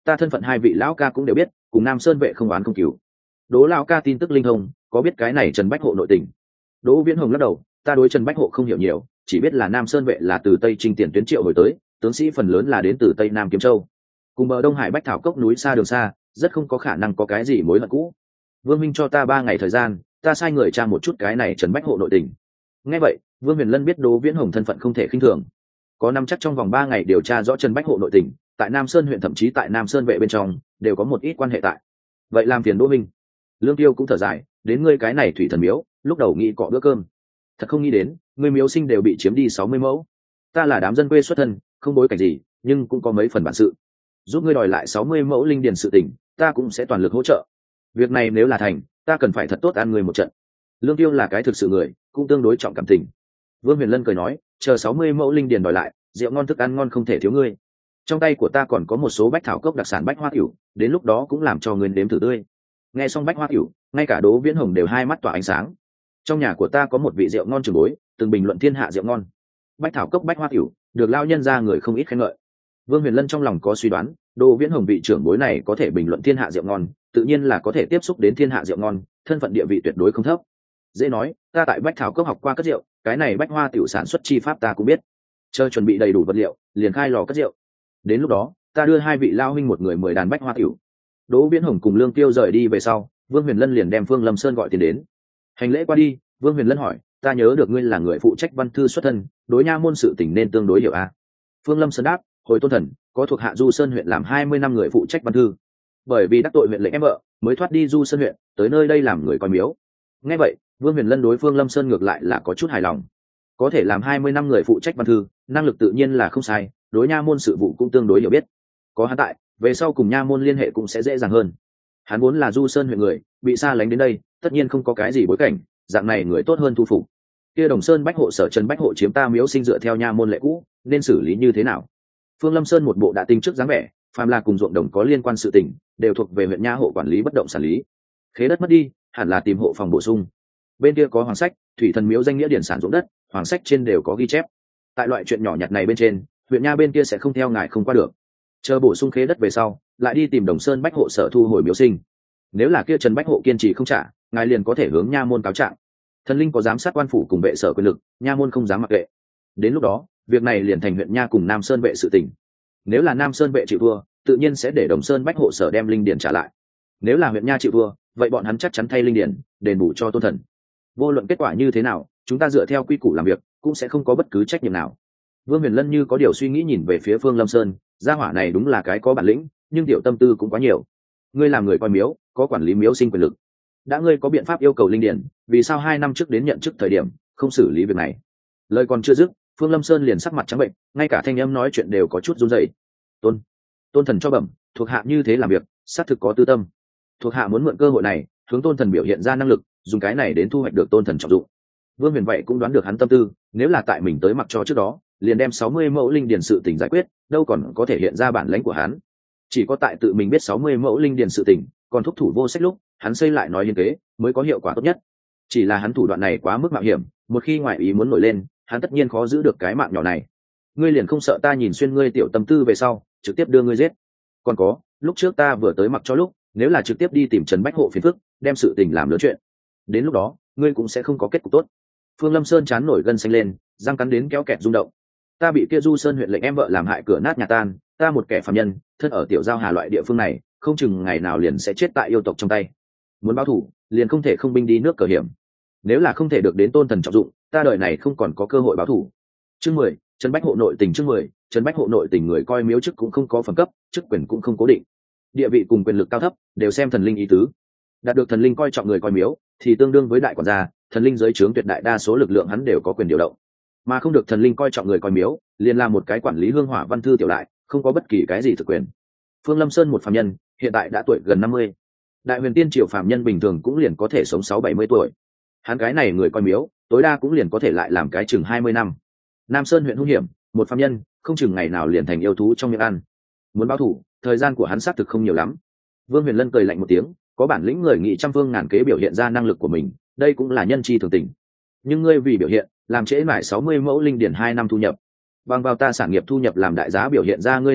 ta thân phận hai vị lão ca cũng đều biết, cùng Nam Sơn vệ không oán không cừu. Đỗ lão ca tin tức linh thông, có biết cái này Trần Bách Hộ nội tình? Đỗ Viễn Hồng lắc đầu, ta đối Trần Bách Hộ không hiểu nhiều, chỉ biết là Nam Sơn vệ là từ Tây Trinh tiền tuyến triệu hồi tới, tướng sĩ phần lớn là đến từ Tây Nam Kiếm Châu, cùng bờ Đông Hải Bách Thảo Cốc núi xa đường xa, rất không có khả năng có cái gì mối hận cũ. Vương minh cho ta ba ngày thời gian, ta sai người tra một chút cái này Trần Bách Hộ nội tình. Nghe vậy, Vương Huyền Lân biết Đỗ Viễn Hồng thân phận không thể khinh thường, có nắm chắc trong vòng ba ngày điều tra rõ Trần Bách Hộ nội tình, tại Nam Sơn huyện thậm chí tại Nam Sơn vệ bên trong đều có một ít quan hệ tại. Vậy làm phiền Đỗ minh. Lương Tiêu cũng thở dài, đến ngươi cái này thủy thần miếu, lúc đầu nghĩ cọ bữa cơm, thật không nghĩ đến, ngươi miếu sinh đều bị chiếm đi sáu mươi mẫu. Ta là đám dân quê xuất thân, không bối cảnh gì, nhưng cũng có mấy phần bản sự. Giúp ngươi đòi lại sáu mươi mẫu linh điền sự tình, ta cũng sẽ toàn lực hỗ trợ. Việc này nếu là thành, ta cần phải thật tốt ăn ngươi một trận. Lương Tiêu là cái thực sự người, cũng tương đối trọng cảm tình. Vương Huyền Lân cười nói, chờ sáu mươi mẫu linh điền đòi lại, rượu ngon thức ăn ngon không thể thiếu ngươi. Trong tay của ta còn có một số bách thảo cốc đặc sản bách hoa tiểu, đến lúc đó cũng làm cho ngươi nếm thử tươi. Nghe xong bách hoa tiểu, ngay cả Đỗ Viễn Hồng đều hai mắt tỏa ánh sáng. Trong nhà của ta có một vị rượu ngon trường bối, từng bình luận thiên hạ rượu ngon. Bách thảo cốc bách hoa tiểu, được lao nhân ra người không ít khen ngợi. Vương Huyền Lân trong lòng có suy đoán, Đỗ Viễn Hồng vị trưởng bối này có thể bình luận thiên hạ rượu ngon, tự nhiên là có thể tiếp xúc đến thiên hạ rượu ngon, thân phận địa vị tuyệt đối không thấp. Dễ nói, ta tại bách thảo cốc học qua cất rượu, cái này bách hoa tiểu sản xuất chi pháp ta cũng biết. Chờ chuẩn bị đầy đủ vật liệu, liền khai lò cất rượu. Đến lúc đó, ta đưa hai vị lao huynh một người mười đàn bách hoa tiểu. Đỗ Viễn Hồng cùng Lương Tiêu rời đi về sau, Vương Huyền Lân liền đem Phương Lâm Sơn gọi tiền đến. Hành lễ qua đi, Vương Huyền Lân hỏi, ta nhớ được ngươi là người phụ trách văn thư xuất thân, đối nha môn sự tình nên tương đối hiểu a. Phương Lâm Sơn đáp, hồi tôn thần, có thuộc hạ Du Sơn huyện làm hai mươi năm người phụ trách văn thư, bởi vì đắc tội huyện lệnh em vợ, mới thoát đi Du Sơn huyện, tới nơi đây làm người coi miếu. Nghe vậy, Vương Huyền Lân đối Phương Lâm Sơn ngược lại là có chút hài lòng, có thể làm hai mươi năm người phụ trách văn thư, năng lực tự nhiên là không sai, đối nha môn sự vụ cũng tương đối hiểu biết. Có hắn tại, về sau cùng nha môn liên hệ cũng sẽ dễ dàng hơn. Hắn vốn là Du Sơn huyện người, bị xa lánh đến đây, tất nhiên không có cái gì bối cảnh, dạng này người tốt hơn thu phục. Kia Đồng Sơn Bách Hộ sở Trần Bách Hộ chiếm ta miếu sinh dựa theo nha môn lệ cũ, nên xử lý như thế nào? Phương Lâm Sơn một bộ đã tinh trước dáng vẻ, phàm là cùng ruộng đồng có liên quan sự tình, đều thuộc về huyện nha hộ quản lý bất động sản lý. Khế đất mất đi, hẳn là tìm hộ phòng bổ sung. Bên kia có hoàng sách, thủy thần miếu danh nghĩa điển sản ruộng đất, hoàng sách trên đều có ghi chép. Tại loại chuyện nhỏ nhặt này bên trên, huyện nha bên kia sẽ không theo ngài không qua được. Chờ bổ sung khế đất về sau, lại đi tìm Đồng Sơn Bách Hộ sở thu hồi miếu sinh. Nếu là kia Trần Bách Hộ kiên trì không trả, ngài liền có thể hướng nha môn cáo trạng. Thần linh có giám sát quan phủ cùng vệ sở quyền lực, nha môn không dám mặc kệ. Đến lúc đó, việc này liền thành huyện nha cùng Nam Sơn vệ sự tình. Nếu là Nam Sơn vệ chịu thua, tự nhiên sẽ để Đồng Sơn Bách Hộ sở đem linh điển trả lại. Nếu là huyện nha chịu thua, vậy bọn hắn chắc chắn thay linh điển, đền bù cho tôn thần. Vô luận kết quả như thế nào, chúng ta dựa theo quy củ làm việc, cũng sẽ không có bất cứ trách nhiệm nào. Vương Huyền Lân như có điều suy nghĩ nhìn về phía Phương Lâm Sơn, gia hỏa này đúng là cái có bản lĩnh, nhưng tiểu tâm tư cũng quá nhiều. Ngươi làm người coi miếu, có quản lý miếu sinh quyền lực. Đã ngươi có biện pháp yêu cầu linh điển, vì sao hai năm trước đến nhận chức thời điểm không xử lý việc này? Lời còn chưa dứt, Phương Lâm Sơn liền sắc mặt trắng bệnh, ngay cả thanh âm nói chuyện đều có chút run rẩy. Tôn, tôn thần cho bẩm, thuộc hạ như thế làm việc, xác thực có tư tâm. Thuộc hạ muốn mượn cơ hội này, hướng tôn thần biểu hiện ra năng lực, dùng cái này đến thu hoạch được tôn thần trọng dụng. Vương Huyền vậy cũng đoán được hắn tâm tư, nếu là tại mình tới mặc cho trước đó, liền đem sáu mươi mẫu linh điền sự tình giải quyết, đâu còn có thể hiện ra bản lãnh của hắn. Chỉ có tại tự mình biết sáu mươi mẫu linh điền sự tình, còn thúc thủ vô sách lúc, hắn xây lại nói liên kế, mới có hiệu quả tốt nhất. Chỉ là hắn thủ đoạn này quá mức mạo hiểm, một khi ngoại ý muốn nổi lên, hắn tất nhiên khó giữ được cái mạng nhỏ này. Ngươi liền không sợ ta nhìn xuyên ngươi tiểu tâm tư về sau, trực tiếp đưa ngươi giết? Còn có, lúc trước ta vừa tới mặc cho lúc, nếu là trực tiếp đi tìm Trần Bách Hộ phiền phức, đem sự tình làm lớn chuyện, đến lúc đó, ngươi cũng sẽ không có kết cục tốt. Phương Lâm Sơn chán nổi gân xanh lên, răng cắn đến kéo kẹt rung động. Ta bị kia Du Sơn huyện lệnh em vợ làm hại cửa nát nhà tan, ta một kẻ phàm nhân, thân ở tiểu giao hà loại địa phương này, không chừng ngày nào liền sẽ chết tại yêu tộc trong tay. Muốn báo thù, liền không thể không binh đi nước cờ hiểm. Nếu là không thể được đến tôn thần trọng dụng, ta đời này không còn có cơ hội báo thù. Chương mười, Trần Bách Hộ nội tình. Chương mười, Trần Bách Hộ nội tình. Người coi miếu chức cũng không có phẩm cấp, chức quyền cũng không cố định, địa vị cùng quyền lực cao thấp đều xem thần linh ý tứ. Đạt được thần linh coi trọng người coi miếu, thì tương đương với đại quản gia, thần linh dưới trướng tuyệt đại đa số lực lượng hắn đều có quyền điều động. Mà không được thần linh coi trọng người coi miếu, liền là một cái quản lý hương hỏa văn thư tiểu lại, không có bất kỳ cái gì thực quyền. Phương Lâm Sơn một phàm nhân, hiện tại đã tuổi gần năm mươi. Đại huyền tiên triều phàm nhân bình thường cũng liền có thể sống sáu bảy mươi tuổi. Hắn cái này người coi miếu, tối đa cũng liền có thể lại làm cái chừng hai mươi năm. Nam Sơn huyện hung hiểm, một phàm nhân, không chừng ngày nào liền thành yêu thú trong miệng ăn. Muốn báo thù, thời gian của hắn xác thực không nhiều lắm. Vương Huyền Lân cười lạnh một tiếng, có bản lĩnh người nghị trăm phương ngàn kế biểu hiện ra năng lực của mình, đây cũng là nhân chi thường tình. Nhưng ngươi vì biểu hiện, làm trễ mãi sáu mươi mẫu linh điển hai năm thu nhập, bằng vào ta sản nghiệp thu nhập làm đại giá biểu hiện ra ngươi năng lực,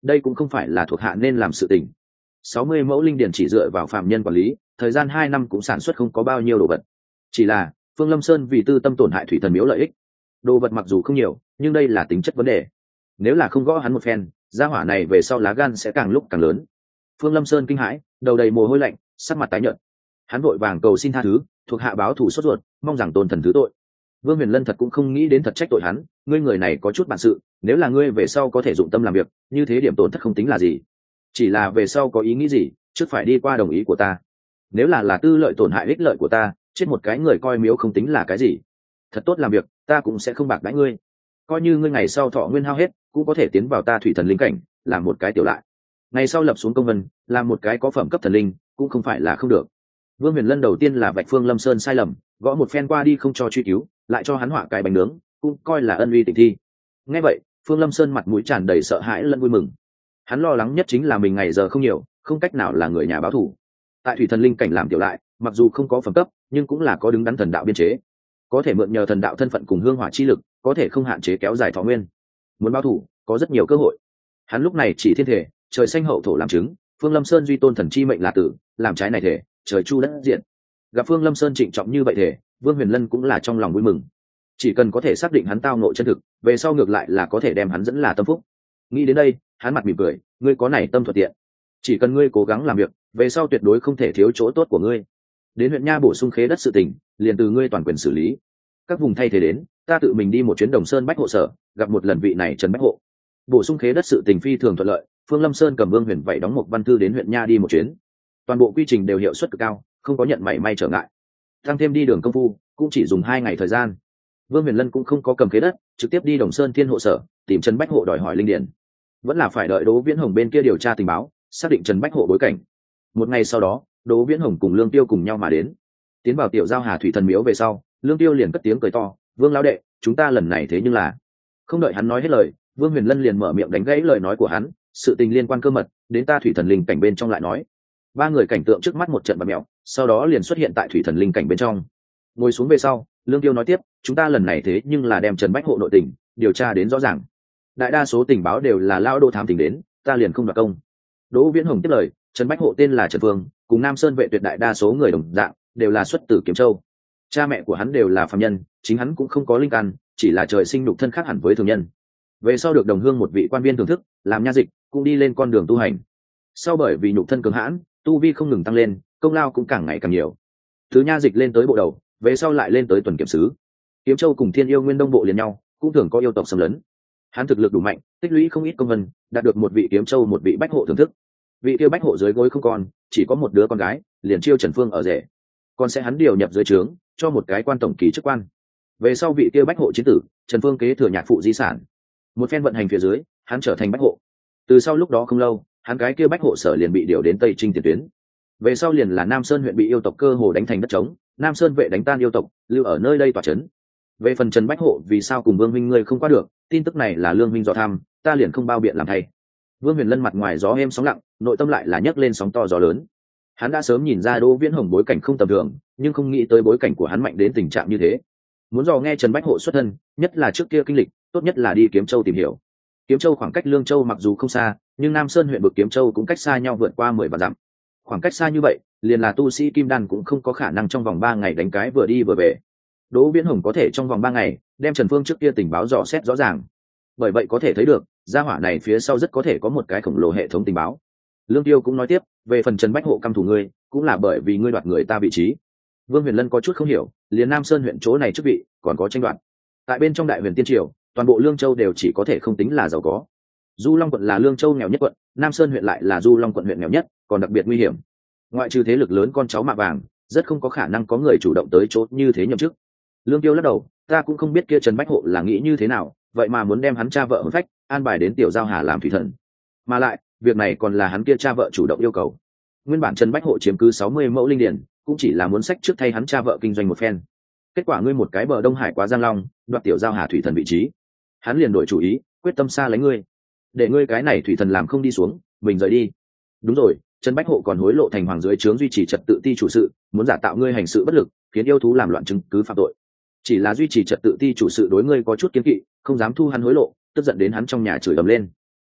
đây cũng không phải là thuộc hạ nên làm sự tình. Sáu mươi mẫu linh điển chỉ dựa vào phạm nhân quản lý, thời gian hai năm cũng sản xuất không có bao nhiêu đồ vật. Chỉ là Phương Lâm Sơn vì tư tâm tổn hại thủy thần miếu lợi ích, đồ vật mặc dù không nhiều, nhưng đây là tính chất vấn đề. Nếu là không gõ hắn một phen, gia hỏa này về sau lá gan sẽ càng lúc càng lớn. Phương Lâm Sơn kinh hãi, đầu đầy mồ hôi lạnh, sắc mặt tái nhợt. Hắn vội vàng cầu xin tha thứ, thuộc hạ báo thù sốt ruột, mong rằng tôn thần thứ tội. Vương Huyền Lân thật cũng không nghĩ đến thật trách tội hắn, ngươi người này có chút bản sự, nếu là ngươi về sau có thể dụng tâm làm việc, như thế điểm tổn thất không tính là gì. Chỉ là về sau có ý nghĩ gì, trước phải đi qua đồng ý của ta. Nếu là là tư lợi tổn hại ích lợi của ta, chết một cái người coi miếu không tính là cái gì. Thật tốt làm việc, ta cũng sẽ không bạc đãi ngươi. Coi như ngươi ngày sau thọ nguyên hao hết, cũng có thể tiến vào ta thủy thần linh cảnh, làm một cái tiểu lại. Ngày sau lập xuống công vân, làm một cái có phẩm cấp thần linh, cũng không phải là không được. Vương Huyền Lân đầu tiên là vạch Phương Lâm Sơn sai lầm, gõ một phen qua đi không cho truy cứu, lại cho hắn họa cái bánh nướng, cũng coi là ân uy tịnh thi. Nghe vậy, Phương Lâm Sơn mặt mũi tràn đầy sợ hãi lẫn vui mừng. Hắn lo lắng nhất chính là mình ngày giờ không nhiều, không cách nào là người nhà báo thù. Tại thủy thần linh cảnh làm tiểu lại, mặc dù không có phẩm cấp, nhưng cũng là có đứng đắn thần đạo biên chế, có thể mượn nhờ thần đạo thân phận cùng hương hỏa chi lực, có thể không hạn chế kéo dài thọ nguyên. Muốn báo thù, có rất nhiều cơ hội. Hắn lúc này chỉ thiên thể, trời xanh hậu thổ làm chứng, Phương Lâm Sơn duy tôn thần chi mệnh là tử, làm trái này thể, trời chu đất diện. Gặp Phương Lâm Sơn trịnh trọng như vậy thể, Vương Huyền Lân cũng là trong lòng vui mừng. Chỉ cần có thể xác định hắn tao ngộ chân thực, về sau ngược lại là có thể đem hắn dẫn là tâm phúc. Nghĩ đến đây, hắn mặt mỉm cười, ngươi có này tâm thuận tiện, chỉ cần ngươi cố gắng làm việc, về sau tuyệt đối không thể thiếu chỗ tốt của ngươi. Đến huyện nha bổ sung khế đất sự tình, liền từ ngươi toàn quyền xử lý. Các vùng thay thế đến, ta tự mình đi một chuyến Đồng Sơn Bách hộ sở, gặp một lần vị này Trần Bách hộ. Bổ sung khế đất sự tình phi thường thuận lợi, Phương Lâm Sơn cầm Vương Huyền vậy đóng một văn thư đến huyện nha đi một chuyến. Toàn bộ quy trình đều hiệu suất cực cao, không có nhận mảy may trở ngại. Tăng thêm đi đường công phu, cũng chỉ dùng hai ngày thời gian. Vương Huyền Lân cũng không có cầm khế đất, trực tiếp đi Đồng Sơn Thiên hộ sở, tìm Trần Bách hộ đòi hỏi linh điển. Vẫn là phải đợi Đỗ Viễn Hồng bên kia điều tra tình báo, xác định Trần Bách hộ bối cảnh. Một ngày sau đó, Đỗ Viễn Hồng cùng Lương Tiêu cùng nhau mà đến. Tiến vào tiểu giao Hà thủy thần miếu về sau, Lương Tiêu liền cất tiếng cười to, "Vương lão đệ, chúng ta lần này thế nhưng là..." Không đợi hắn nói hết lời, Vương Huyền Lân liền mở miệng đánh gãy lời nói của hắn, "Sự tình liên quan cơ mật, đến ta thủy thần linh cảnh bên trong lại nói." Ba người cảnh tượng trước mắt một trận bạt mèo, sau đó liền xuất hiện tại thủy thần linh cảnh bên trong. Ngồi xuống về sau, Lương Tiêu nói tiếp, "Chúng ta lần này thế nhưng là đem Trần Bách hộ nội tình điều tra đến rõ ràng. Đại đa số tình báo đều là lão Đỗ thám tình đến, ta liền không đoạt công." Đỗ Viễn Hồng tiếp lời, "Trần Bách hộ tên là Trần Vương, cùng Nam Sơn vệ tuyệt đại đa số người đồng dạng, đều là xuất từ Kiếm Châu. Cha mẹ của hắn đều là phàm nhân, chính hắn cũng không có linh căn, chỉ là trời sinh nhục thân khác hẳn với thường nhân. Về sau được đồng hương một vị quan viên thưởng thức, làm nha dịch, cũng đi lên con đường tu hành. Sau bởi vì nhục thân cường hãn, tu vi không ngừng tăng lên, công lao cũng càng ngày càng nhiều. Thứ nha dịch lên tới bộ đầu, về sau lại lên tới tuần kiểm sứ. Kiếm Châu cùng Thiên Yêu Nguyên Đông bộ liền nhau, cũng thường có yêu tộc xâm lấn. Hắn thực lực đủ mạnh, tích lũy không ít công vân, đạt được một vị Kiếm Châu một vị Bách hộ thưởng thức. Vị kia Bách hộ dưới gối không còn, chỉ có một đứa con gái, liền chiêu Trần Phương ở rể. Còn sẽ hắn điều nhập dưới trướng, cho một cái quan tổng kỳ chức quan. Về sau vị kia Bách hộ chiến tử, Trần Phương kế thừa nhạc phụ di sản. Một phen vận hành phía dưới, hắn trở thành Bách hộ. Từ sau lúc đó không lâu, hắn cái kia Bách hộ sở liền bị điều đến Tây Trinh tiền tuyến. Về sau liền là Nam Sơn huyện bị yêu tộc cơ hồ đánh thành đất trống, Nam Sơn vệ đánh tan yêu tộc, lưu ở nơi đây tỏa trấn. Về phần Trần Bách hộ vì sao cùng Vương Minh ngươi không qua được, tin tức này là Lương Minh dò tham, ta liền không bao biện làm thay. Vương Huyền Lân mặt ngoài gió êm sóng lặng, nội tâm lại là nhấc lên sóng to gió lớn. Hắn đã sớm nhìn ra Đỗ Viễn Hồng bối cảnh không tầm thường, nhưng không nghĩ tới bối cảnh của hắn mạnh đến tình trạng như thế. Muốn dò nghe Trần Bách hộ xuất thân, nhất là trước kia kinh lịch, tốt nhất là đi Kiếm Châu tìm hiểu. Kiếm Châu khoảng cách Lương Châu mặc dù không xa, nhưng Nam Sơn huyện vực Kiếm Châu cũng cách xa nhau vượt qua mười vạn dặm. Khoảng cách xa như vậy, liền là tu sĩ kim đan cũng không có khả năng trong vòng ba ngày đánh cái vừa đi vừa về. Đỗ Viễn Hồng có thể trong vòng ba ngày đem Trần Phương trước kia tình báo dò xét rõ ràng. Bởi vậy có thể thấy được, gia hỏa này phía sau rất có thể có một cái khổng lồ hệ thống tình báo. Lương Tiêu cũng nói tiếp, về phần Trần Bách hộ căm thù ngươi, cũng là bởi vì ngươi đoạt người ta vị trí. Vương Huyền Lân có chút không hiểu, liền Nam Sơn huyện chỗ này chức vị còn có tranh đoạt. Tại bên trong Đại Huyền Tiên Triều, toàn bộ Lương Châu đều chỉ có thể không tính là giàu có. Du Long quận là Lương Châu nghèo nhất quận, Nam Sơn huyện lại là Du Long quận huyện nghèo nhất, còn đặc biệt nguy hiểm. Ngoại trừ thế lực lớn con cháu mạ vàng, rất không có khả năng có người chủ động tới chỗ như thế nhậm chức. Lương Tiêu lắc đầu, ta cũng không biết kia Trần Bách hộ là nghĩ như thế nào, vậy mà muốn đem hắn cha vợ hồn phách an bài đến tiểu giao Hà làm thủy thần. Mà lại, việc này còn là hắn kia cha vợ chủ động yêu cầu. Nguyên bản Trần Bách hộ chiếm cứ sáu mươi mẫu linh điển, cũng chỉ là muốn sách trước thay hắn cha vợ kinh doanh một phen. Kết quả ngươi một cái bờ Đông Hải quá Giang Long, đoạt tiểu giao Hà thủy thần vị trí. Hắn liền đổi chủ ý, quyết tâm xa lấy ngươi. Để ngươi cái này thủy thần làm không đi xuống, mình rời đi. Đúng rồi, Trần Bách hộ còn hối lộ thành hoàng dưới trướng duy trì trật tự ti chủ sự, muốn giả tạo ngươi hành sự bất lực, khiến yêu thú làm loạn chứng cứ phạm tội. Chỉ là duy trì trật tự ti chủ sự đối ngươi có chút kiêng kỵ, không dám thu hắn hối lộ, tức giận đến hắn trong nhà chửi ầm lên.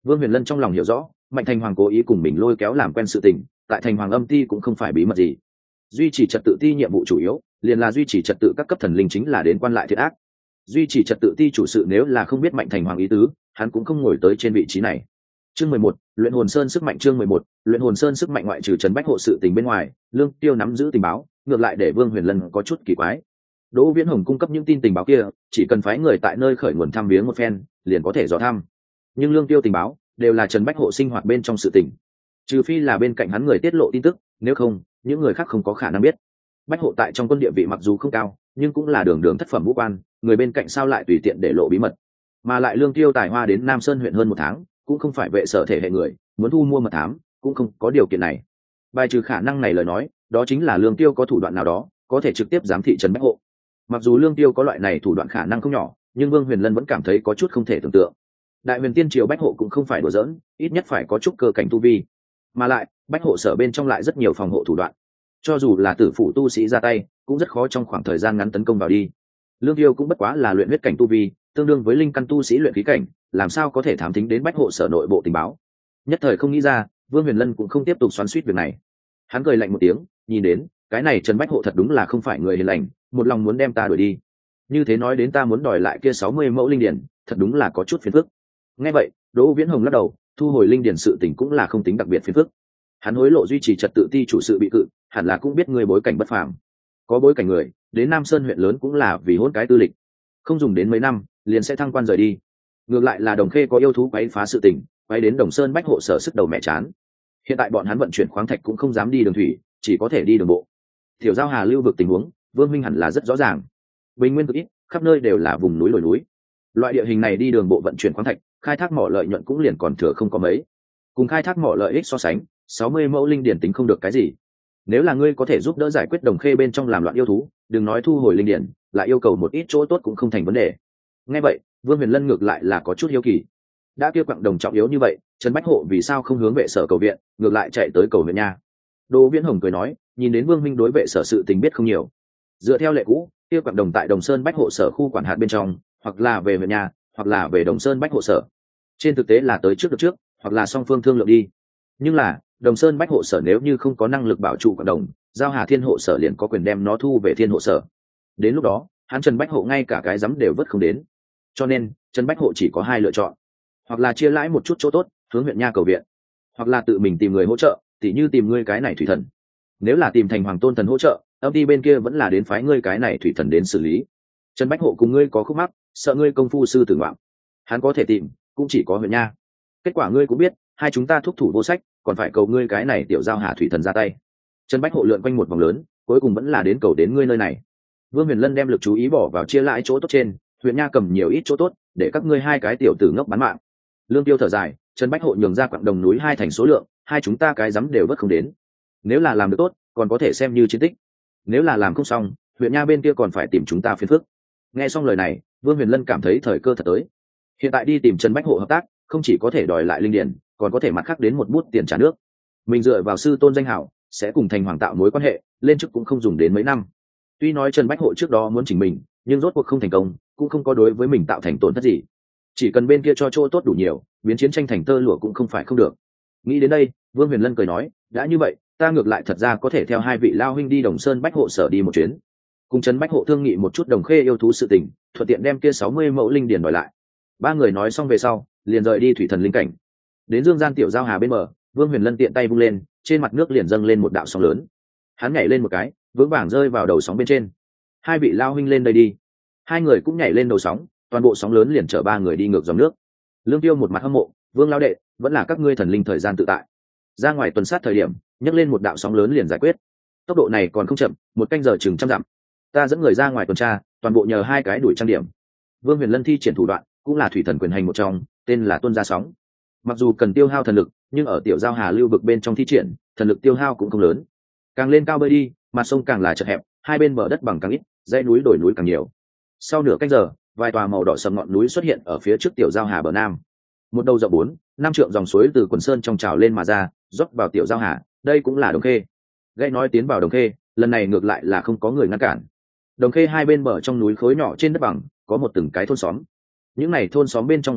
Vương Huyền Lân trong lòng hiểu rõ, Mạnh Thành Hoàng cố ý cùng mình lôi kéo làm quen sự tình, tại Thành Hoàng Âm Ti cũng không phải bí mật gì. Duy trì trật tự ti nhiệm vụ chủ yếu, liền là duy trì trật tự các cấp thần linh chính là đến quan lại thiệt ác. Duy trì trật tự ti chủ sự nếu là không biết Mạnh Thành Hoàng ý tứ, hắn cũng không ngồi tới trên vị trí này. Chương mười một, Luyện Hồn Sơn sức mạnh chương mười một, Luyện Hồn Sơn sức mạnh ngoại trừ Trần Bách hộ sự tình bên ngoài, Lương Tiêu nắm giữ tình báo, ngược lại để Vương Huyền Lân có chút kỳ quái. Đỗ Viễn Hồng cung cấp những tin tình báo kia, chỉ cần phái người tại nơi khởi nguồn thăm viếng một phen, liền có thể dò thăm. Nhưng Lương Tiêu tình báo đều là Trần Bách hộ sinh hoạt bên trong sự tình, trừ phi là bên cạnh hắn người tiết lộ tin tức, nếu không, những người khác không có khả năng biết. Bách hộ tại trong quân địa vị mặc dù không cao, nhưng cũng là đường đường thất phẩm vũ quan, người bên cạnh sao lại tùy tiện để lộ bí mật. Mà lại Lương Tiêu tài hoa đến Nam Sơn huyện hơn một tháng, cũng không phải vệ sở thể hệ người, muốn thu mua mật thám cũng không có điều kiện này. Bài trừ khả năng này lời nói, đó chính là Lương Tiêu có thủ đoạn nào đó có thể trực tiếp giám thị Trần Bách hộ. Mặc dù Lương Tiêu có loại này thủ đoạn khả năng không nhỏ, nhưng Vương Huyền Lân vẫn cảm thấy có chút không thể tưởng tượng. Đại Huyền Tiên Triều Bách hộ cũng không phải đùa giỡn, ít nhất phải có chút cơ cảnh tu vi, mà lại Bách hộ sở bên trong lại rất nhiều phòng hộ thủ đoạn, cho dù là tử phụ tu sĩ ra tay cũng rất khó trong khoảng thời gian ngắn tấn công vào đi. Lương Tiêu cũng bất quá là luyện huyết cảnh tu vi, tương đương với linh căn tu sĩ luyện khí cảnh, làm sao có thể thám thính đến Bách hộ sở nội bộ tình báo. Nhất thời không nghĩ ra, Vương Huyền Lân cũng không tiếp tục xoắn xuýt việc này. Hắn cười lạnh một tiếng, nhìn đến cái này Trần Bách hộ thật đúng là không phải người hiền lành, một lòng muốn đem ta đuổi đi. Như thế nói đến ta muốn đòi lại kia sáu mươi mẫu linh điển, thật đúng là có chút phiền phức. Nghe vậy, Đỗ Viễn Hồng lắc đầu, thu hồi linh điển sự tình cũng là không tính đặc biệt phiền phức. Hắn hối lộ duy trì trật tự ti chủ sự bị cự, hẳn là cũng biết người bối cảnh bất phàm. Có bối cảnh người, đến Nam Sơn huyện lớn cũng là vì hôn cái tư lịch, không dùng đến mấy năm, liền sẽ thăng quan rời đi. Ngược lại là Đồng Khê có yêu thú quấy phá sự tình, quấy đến Đồng Sơn Bách hộ sở sức đầu mẹ chán. Hiện tại bọn hắn vận chuyển khoáng thạch cũng không dám đi đường thủy, chỉ có thể đi đường bộ. Tiểu Giao Hà lưu vực tình huống, Vương minh hẳn là rất rõ ràng. Bình nguyên cực ít, khắp nơi đều là vùng núi lồi núi. Loại địa hình này đi đường bộ vận chuyển khoáng thạch, khai thác mỏ lợi nhuận cũng liền còn thừa không có mấy. Cùng khai thác mỏ lợi ích so sánh, sáu mươi mẫu linh điển tính không được cái gì. Nếu là ngươi có thể giúp đỡ giải quyết Đồng Khê bên trong làm loạn yêu thú, đừng nói thu hồi linh điển, lại yêu cầu một ít chỗ tốt cũng không thành vấn đề. Nghe vậy, Vương Huyền Lân ngược lại là có chút hiếu kỳ. Đã kia quặng đồng trọng yếu như vậy, Trần Bách hộ vì sao không hướng vệ sở cầu viện, ngược lại chạy tới cầu huyện nha? Đỗ Viễn Hồng cười nói, nhìn đến Vương minh đối vệ sở sự tình biết không nhiều. Dựa theo lệ cũ, kia quặng đồng tại Đồng Sơn Bách hộ sở khu quản hạt bên trong, hoặc là về huyện nha, hoặc là về Đồng Sơn Bách hộ sở. Trên thực tế là tới trước được trước, hoặc là song phương thương lượng đi. Nhưng là, Đồng Sơn Bách hộ sở nếu như không có năng lực bảo trụ quặng đồng, Giao Hà Thiên hộ sở liền có quyền đem nó thu về Thiên hộ sở. Đến lúc đó, hắn Trần Bách hộ ngay cả cái dám đều vớt không đến. Cho nên, Trần Bách hộ chỉ có hai lựa chọn, hoặc là chia lãi một chút chỗ tốt, hướng huyện nha cầu viện, hoặc là tự mình tìm người hỗ trợ, tỉ như tìm ngươi cái này thủy thần. Nếu là tìm Thành Hoàng Tôn thần hỗ trợ, âm ty bên kia vẫn là đến phái ngươi cái này thủy thần đến xử lý. Trần Bách hộ cùng ngươi có khúc mắc, sợ ngươi công phu sư tử ngoạm, hắn có thể tìm, cũng chỉ có huyện nha. Kết quả ngươi cũng biết, hai chúng ta thúc thủ vô sách, còn phải cầu ngươi cái này Tiểu Giao Hà thủy thần ra tay. Trần Bách hộ lượn quanh một vòng lớn, cuối cùng vẫn là đến cầu đến ngươi nơi này. Vương Huyền Lân đem lực chú ý bỏ vào chia lãi chỗ tốt trên, huyện nha cầm nhiều ít chỗ tốt, để các ngươi hai cái tiểu tử ngốc bán mạng. Lương Tiêu thở dài, Trần Bách hộ nhường ra quặng đồng núi hai thành số lượng, hai chúng ta cái dám đều vất không đến. Nếu là làm được tốt, còn có thể xem như chiến tích. Nếu là làm không xong, huyện nha bên kia còn phải tìm chúng ta phiền phức. Nghe xong lời này, Vương Huyền Lân cảm thấy thời cơ thật tới. Hiện tại đi tìm Trần Bách hộ hợp tác, không chỉ có thể đòi lại linh điển, còn có thể mặt khác đến một bút tiền trả nước. Mình dựa vào sư tôn danh hảo, sẽ cùng Thành Hoàng tạo mối quan hệ, lên chức cũng không dùng đến mấy năm. Tuy nói Trần Bách hộ trước đó muốn chỉnh mình, nhưng rốt cuộc không thành công, cũng không có đối với mình tạo thành tổn thất gì. Chỉ cần bên kia cho chỗ tốt đủ nhiều, biến chiến tranh thành tơ lụa cũng không phải không được. Nghĩ đến đây, Vương Huyền Lân cười nói, đã như vậy, ta ngược lại thật ra có thể theo hai vị lao huynh đi Đồng Sơn Bách hộ sở đi một chuyến, cùng Trần Bách hộ thương nghị một chút Đồng Khê yêu thú sự tình, thuận tiện đem kia sáu mươi mẫu linh điển đòi lại. Ba người nói xong về sau, liền rời đi thủy thần linh cảnh. Đến Dương Gian Tiểu Giao Hà bên bờ, Vương Huyền Lân tiện tay vung lên, trên mặt nước liền dâng lên một đạo sóng lớn. Hắn nhảy lên một cái, vững vàng rơi vào đầu sóng bên trên. Hai vị lao huynh lên đây đi. Hai người cũng nhảy lên đầu sóng, toàn bộ sóng lớn liền chở ba người đi ngược dòng nước. Lương Tiêu một mặt hâm mộ, Vương lão đệ, vẫn là các ngươi thần linh thời gian tự tại. Ra ngoài tuần sát thời điểm, nhấc lên một đạo sóng lớn liền giải quyết. Tốc độ này còn không chậm, một canh giờ chừng trăm dặm. Ta dẫn người ra ngoài tuần tra, toàn bộ nhờ hai cái đuổi trang điểm. Vương Huyền Lân thi triển thủ đoạn, cũng là thủy thần quyền hành một trong, tên là tuôn ra sóng. Mặc dù cần tiêu hao thần lực, nhưng ở Tiểu Giao Hà lưu vực bên trong thi triển, thần lực tiêu hao cũng không lớn. Càng lên cao bơi đi, mặt sông càng là chật hẹp, hai bên bờ đất bằng càng ít, dãy núi đổi núi càng nhiều. Sau nửa canh giờ, vài tòa màu đỏ sầm ngọn núi xuất hiện ở phía trước Tiểu Giao Hà bờ nam. Một đầu rộng bốn, năm trượng dòng suối từ quần sơn trong trào lên mà ra, rót vào Tiểu Giao Hà, đây cũng là Đồng Khê. Gây nói tiến vào Đồng Khê, lần này ngược lại là không có người ngăn cản. Đồng Khê hai bên bờ trong núi khối nhỏ trên đất bằng, có một từng cái thôn xóm. Những này thôn xóm bên trong ở lại,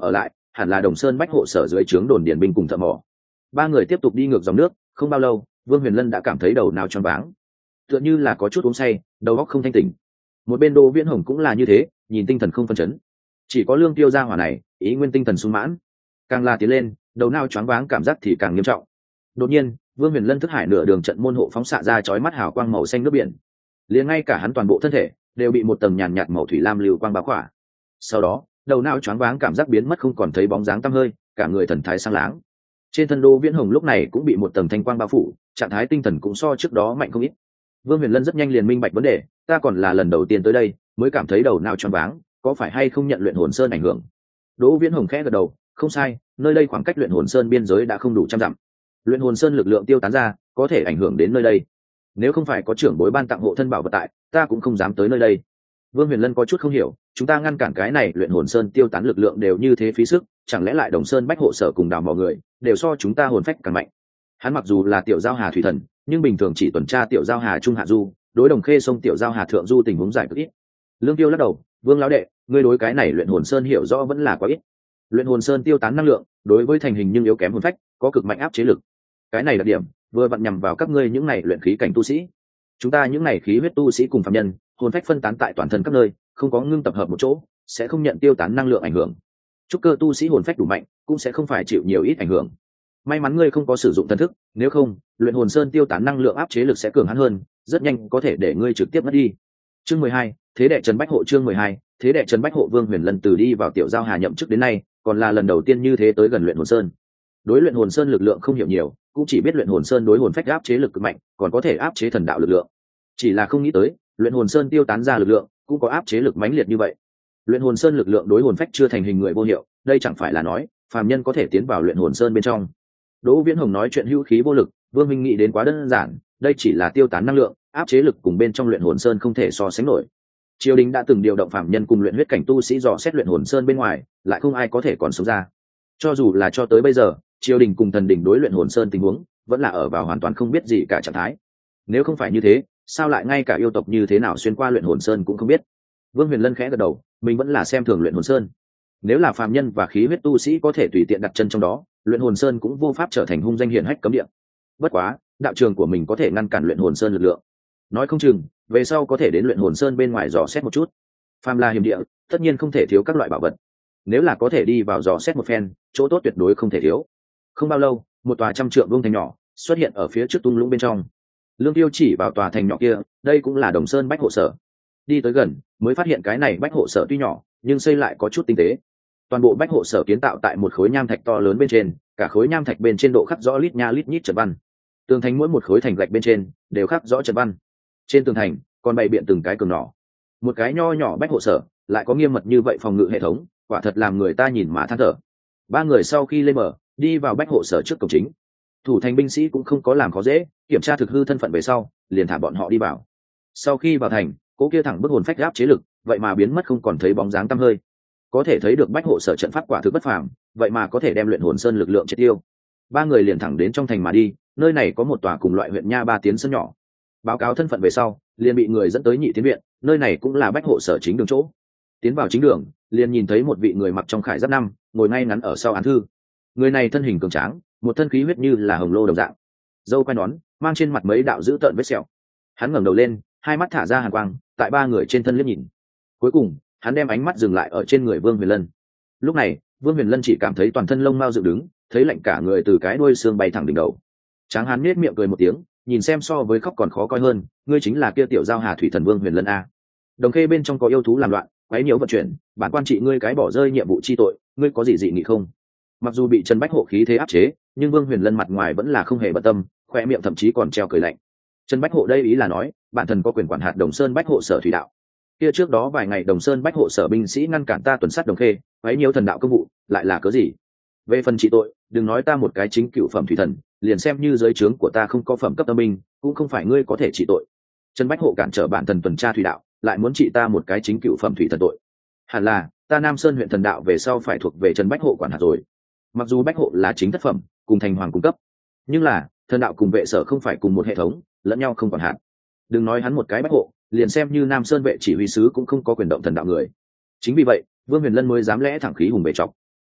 hẳn là Đồng Sơn Bách hộ sở dưới trướng đồn điền binh cùng thợ mỏ. Ba người tiếp tục đi ngược dòng nước, không bao lâu Vương Huyền Lân đã cảm thấy đầu nào choáng váng, tựa như là có chút uống say, đầu óc không thanh tỉnh. Một bên Đỗ Viễn Hồng cũng là như thế, nhìn tinh thần không phân chấn. Chỉ có Lương Tiêu gia hỏa này ý nguyên tinh thần sung mãn, càng là tiến lên đầu não choáng váng cảm giác thì càng nghiêm trọng. Đột nhiên Vương Huyền Lân thức hải nửa đường trận môn hộ phóng xạ ra chói mắt hào quang màu xanh nước biển, liền ngay cả hắn toàn bộ thân thể đều bị một tầng nhàn nhạt màu thủy lam lưu quang bao khỏa. Sau đó đầu não choáng váng cảm giác biến mất, không còn thấy bóng dáng tăm hơi, cả người thần thái sang láng. Trên thân Đỗ Viễn Hồng lúc này cũng bị một tầng thanh quang bao phủ, trạng thái tinh thần cũng so trước đó mạnh không ít. Vương Huyền Lân rất nhanh liền minh bạch vấn đề, ta còn là lần đầu tiên tới đây mới cảm thấy đầu não choáng váng, có phải hay không nhận luyện hồn sơn ảnh hưởng? Đỗ Viễn Hồng khẽ gật đầu, không sai, nơi đây khoảng cách luyện hồn sơn biên giới đã không đủ trăm dặm. Luyện hồn sơn lực lượng tiêu tán ra, có thể ảnh hưởng đến nơi đây. Nếu không phải có trưởng bối ban tặng hộ thân bảo vật tại, ta cũng không dám tới nơi đây. Vương Huyền Lân có chút không hiểu, chúng ta ngăn cản cái này luyện hồn sơn tiêu tán lực lượng đều như thế phí sức, chẳng lẽ lại Đồng Sơn Bách hộ sở cùng đào mỏ người đều so chúng ta hồn phách càng mạnh? Hắn mặc dù là tiểu giao hà thủy thần, nhưng bình thường chỉ tuần tra tiểu giao hà trung hạ du, đối Đồng Khê sông tiểu giao hà thượng du tình huống giải cực ít. Lương Tiêu lắc đầu, Vương lão đệ, ngươi đối cái này luyện hồn sơn hiểu rõ vẫn là quá ít. Luyện hồn sơn tiêu tán năng lượng, đối với thành hình nhưng yếu kém hồn phách, có cực mạnh áp chế lực. Cái này đặc điểm vừa vặn nhằm vào các ngươi những này luyện khí cảnh tu sĩ. Chúng ta những này khí huyết tu sĩ cùng phàm nhân, hồn phách phân tán tại toàn thân các nơi, không có ngưng tập hợp một chỗ, sẽ không nhận tiêu tán năng lượng ảnh hưởng. Trúc cơ tu sĩ hồn phách đủ mạnh, cũng sẽ không phải chịu nhiều ít ảnh hưởng. May mắn ngươi không có sử dụng thần thức, nếu không, luyện hồn sơn tiêu tán năng lượng áp chế lực sẽ cường hãn hơn, rất nhanh có thể để ngươi trực tiếp mất đi. Chương mười hai, thế đệ Trần Bách hộ. Chương mười hai, thế đệ Trần Bách hộ. Vương Huyền Lân từ đi vào tiểu giao hà nhậm chức đến nay, còn là lần đầu tiên như thế tới gần luyện hồn sơn. Đối luyện hồn sơn lực lượng không hiểu nhiều, cũng chỉ biết luyện hồn sơn đối hồn phách áp chế lực cực mạnh, còn có thể áp chế thần đạo lực lượng. Chỉ là không nghĩ tới, luyện hồn sơn tiêu tán ra lực lượng, cũng có áp chế lực mãnh liệt như vậy. Luyện hồn sơn lực lượng đối hồn phách chưa thành hình người vô hiệu, đây chẳng phải là nói, phàm nhân có thể tiến vào luyện hồn sơn bên trong. Đỗ Viễn Hồng nói chuyện hữu khí vô lực, Vương Minh nghĩ đến quá đơn giản, đây chỉ là tiêu tán năng lượng, áp chế lực cùng bên trong luyện hồn sơn không thể so sánh nổi. Triều đình đã từng điều động phàm nhân cùng luyện huyết cảnh tu sĩ dò xét luyện hồn sơn bên ngoài, lại không ai có thể còn sống ra. Cho dù là cho tới bây giờ, triều đình cùng thần đình đối luyện hồn sơn tình huống vẫn là ở vào hoàn toàn không biết gì cả trạng thái. Nếu không phải như thế, sao lại ngay cả yêu tộc như thế nào xuyên qua luyện hồn sơn cũng không biết? Vương Huyền Lân khẽ gật đầu, mình vẫn là xem thường luyện hồn sơn. Nếu là phàm nhân và khí huyết tu sĩ có thể tùy tiện đặt chân trong đó, luyện hồn sơn cũng vô pháp trở thành hung danh hiển hách cấm địa. Bất quá, đạo trường của mình có thể ngăn cản luyện hồn sơn lực lượng. Nói không chừng, về sau có thể đến luyện hồn sơn bên ngoài dò xét một chút. Phàm là hiểm địa, tất nhiên không thể thiếu các loại bảo vật. Nếu là có thể đi vào dò xét một phen, chỗ tốt tuyệt đối không thể thiếu. Không bao lâu, một tòa trăm trượng vuông thành nhỏ xuất hiện ở phía trước tung lũng bên trong. Lương Tiêu chỉ vào tòa thành nhỏ kia, đây cũng là Đồng Sơn Bách hộ sở. Đi tới gần, mới phát hiện cái này Bách hộ sở tuy nhỏ, nhưng xây lại có chút tinh tế. Toàn bộ Bách hộ sở kiến tạo tại một khối nham thạch to lớn bên trên, cả khối nham thạch bên trên độ khắc rõ lít nha lít nhít trận văn. Tường thành mỗi một khối thành gạch bên trên đều khắc rõ trận văn. Trên tường thành còn bày biện từng cái cường nỏ. Một cái nho nhỏ Bách hộ sở lại có nghiêm mật như vậy phòng ngự hệ thống, quả thật làm người ta nhìn mà than thở. Ba người sau khi lên bờ, đi vào Bách hộ sở trước cổng chính. Thủ thành binh sĩ cũng không có làm khó dễ, kiểm tra thực hư thân phận về sau, liền thả bọn họ đi vào. Sau khi vào thành, cố kia thẳng bức hồn phách áp chế lực, vậy mà biến mất không còn thấy bóng dáng tăm hơi. Có thể thấy được Bách hộ sở trận pháp quả thực bất phàm, vậy mà có thể đem luyện hồn sơn lực lượng triệt tiêu. Ba người liền thẳng đến trong thành mà đi, nơi này có một tòa cùng loại huyện nha ba tiến sân nhỏ. Báo cáo thân phận về sau, liền bị người dẫn tới nhị tiến viện, nơi này cũng là Bách hộ sở chính đường chỗ. Tiến vào chính đường, liền nhìn thấy một vị người mặc trong khải giáp năm, ngồi ngay ngắn ở sau án thư. Người này thân hình cường tráng, một thân khí huyết như là hồng lô đồng dạng, dâu quai nón, mang trên mặt mấy đạo dữ tợn vết sẹo. Hắn ngẩng đầu lên, hai mắt thả ra hàn quang, tại ba người trên thân liếc nhìn. Cuối cùng, hắn đem ánh mắt dừng lại ở trên người Vương Huyền Lân. Lúc này, Vương Huyền Lân chỉ cảm thấy toàn thân lông mao dựng đứng, thấy lạnh cả người từ cái đuôi xương bay thẳng đỉnh đầu. Tráng hán nhếch miệng cười một tiếng, nhìn xem so với khóc còn khó coi hơn, ngươi chính là kia tiểu giao hà thủy thần Vương Huyền Lân a? Đồng Khê bên trong có yêu thú làm loạn, quấy nhiễu vận chuyển, bản quan trị ngươi cái bỏ rơi nhiệm vụ chi tội, ngươi có gì dị nghị không? Mặc dù bị Trần Bách hộ khí thế áp chế, nhưng Vương Huyền Lân mặt ngoài vẫn là không hề bận tâm, khoe miệng thậm chí còn treo cười lạnh. Trần Bách hộ đây ý là nói, bản thân có quyền quản hạt Đồng Sơn Bách hộ sở thủy đạo. Kia trước đó vài ngày Đồng Sơn Bách hộ sở binh sĩ ngăn cản ta tuần sát Đồng Khê, quấy nhiễu thần đạo công vụ, lại là cớ gì? Về phần trị tội, đừng nói ta một cái chính cựu phẩm thủy thần, liền xem như dưới trướng của ta không có phẩm cấp tâm binh, cũng không phải ngươi có thể trị tội. Trần Bách hộ cản trở bản thần tuần tra thủy đạo, lại muốn trị ta một cái chính cựu phẩm thủy thần tội. Hẳn là ta Nam Sơn huyện thần đạo về sau phải thuộc về Trần Bách hộ quản hạt rồi. Mặc dù Bách hộ là chính thất phẩm, cùng thành hoàng cung cấp, nhưng là thần đạo cùng vệ sở không phải cùng một hệ thống, lẫn nhau không quản hạt. Đừng nói hắn một cái Bách hộ, liền xem như Nam Sơn vệ chỉ huy sứ cũng không có quyền động thần đạo người. Chính vì vậy, Vương Huyền Lân mới dám lẽ thẳng khí hùng bề chọc.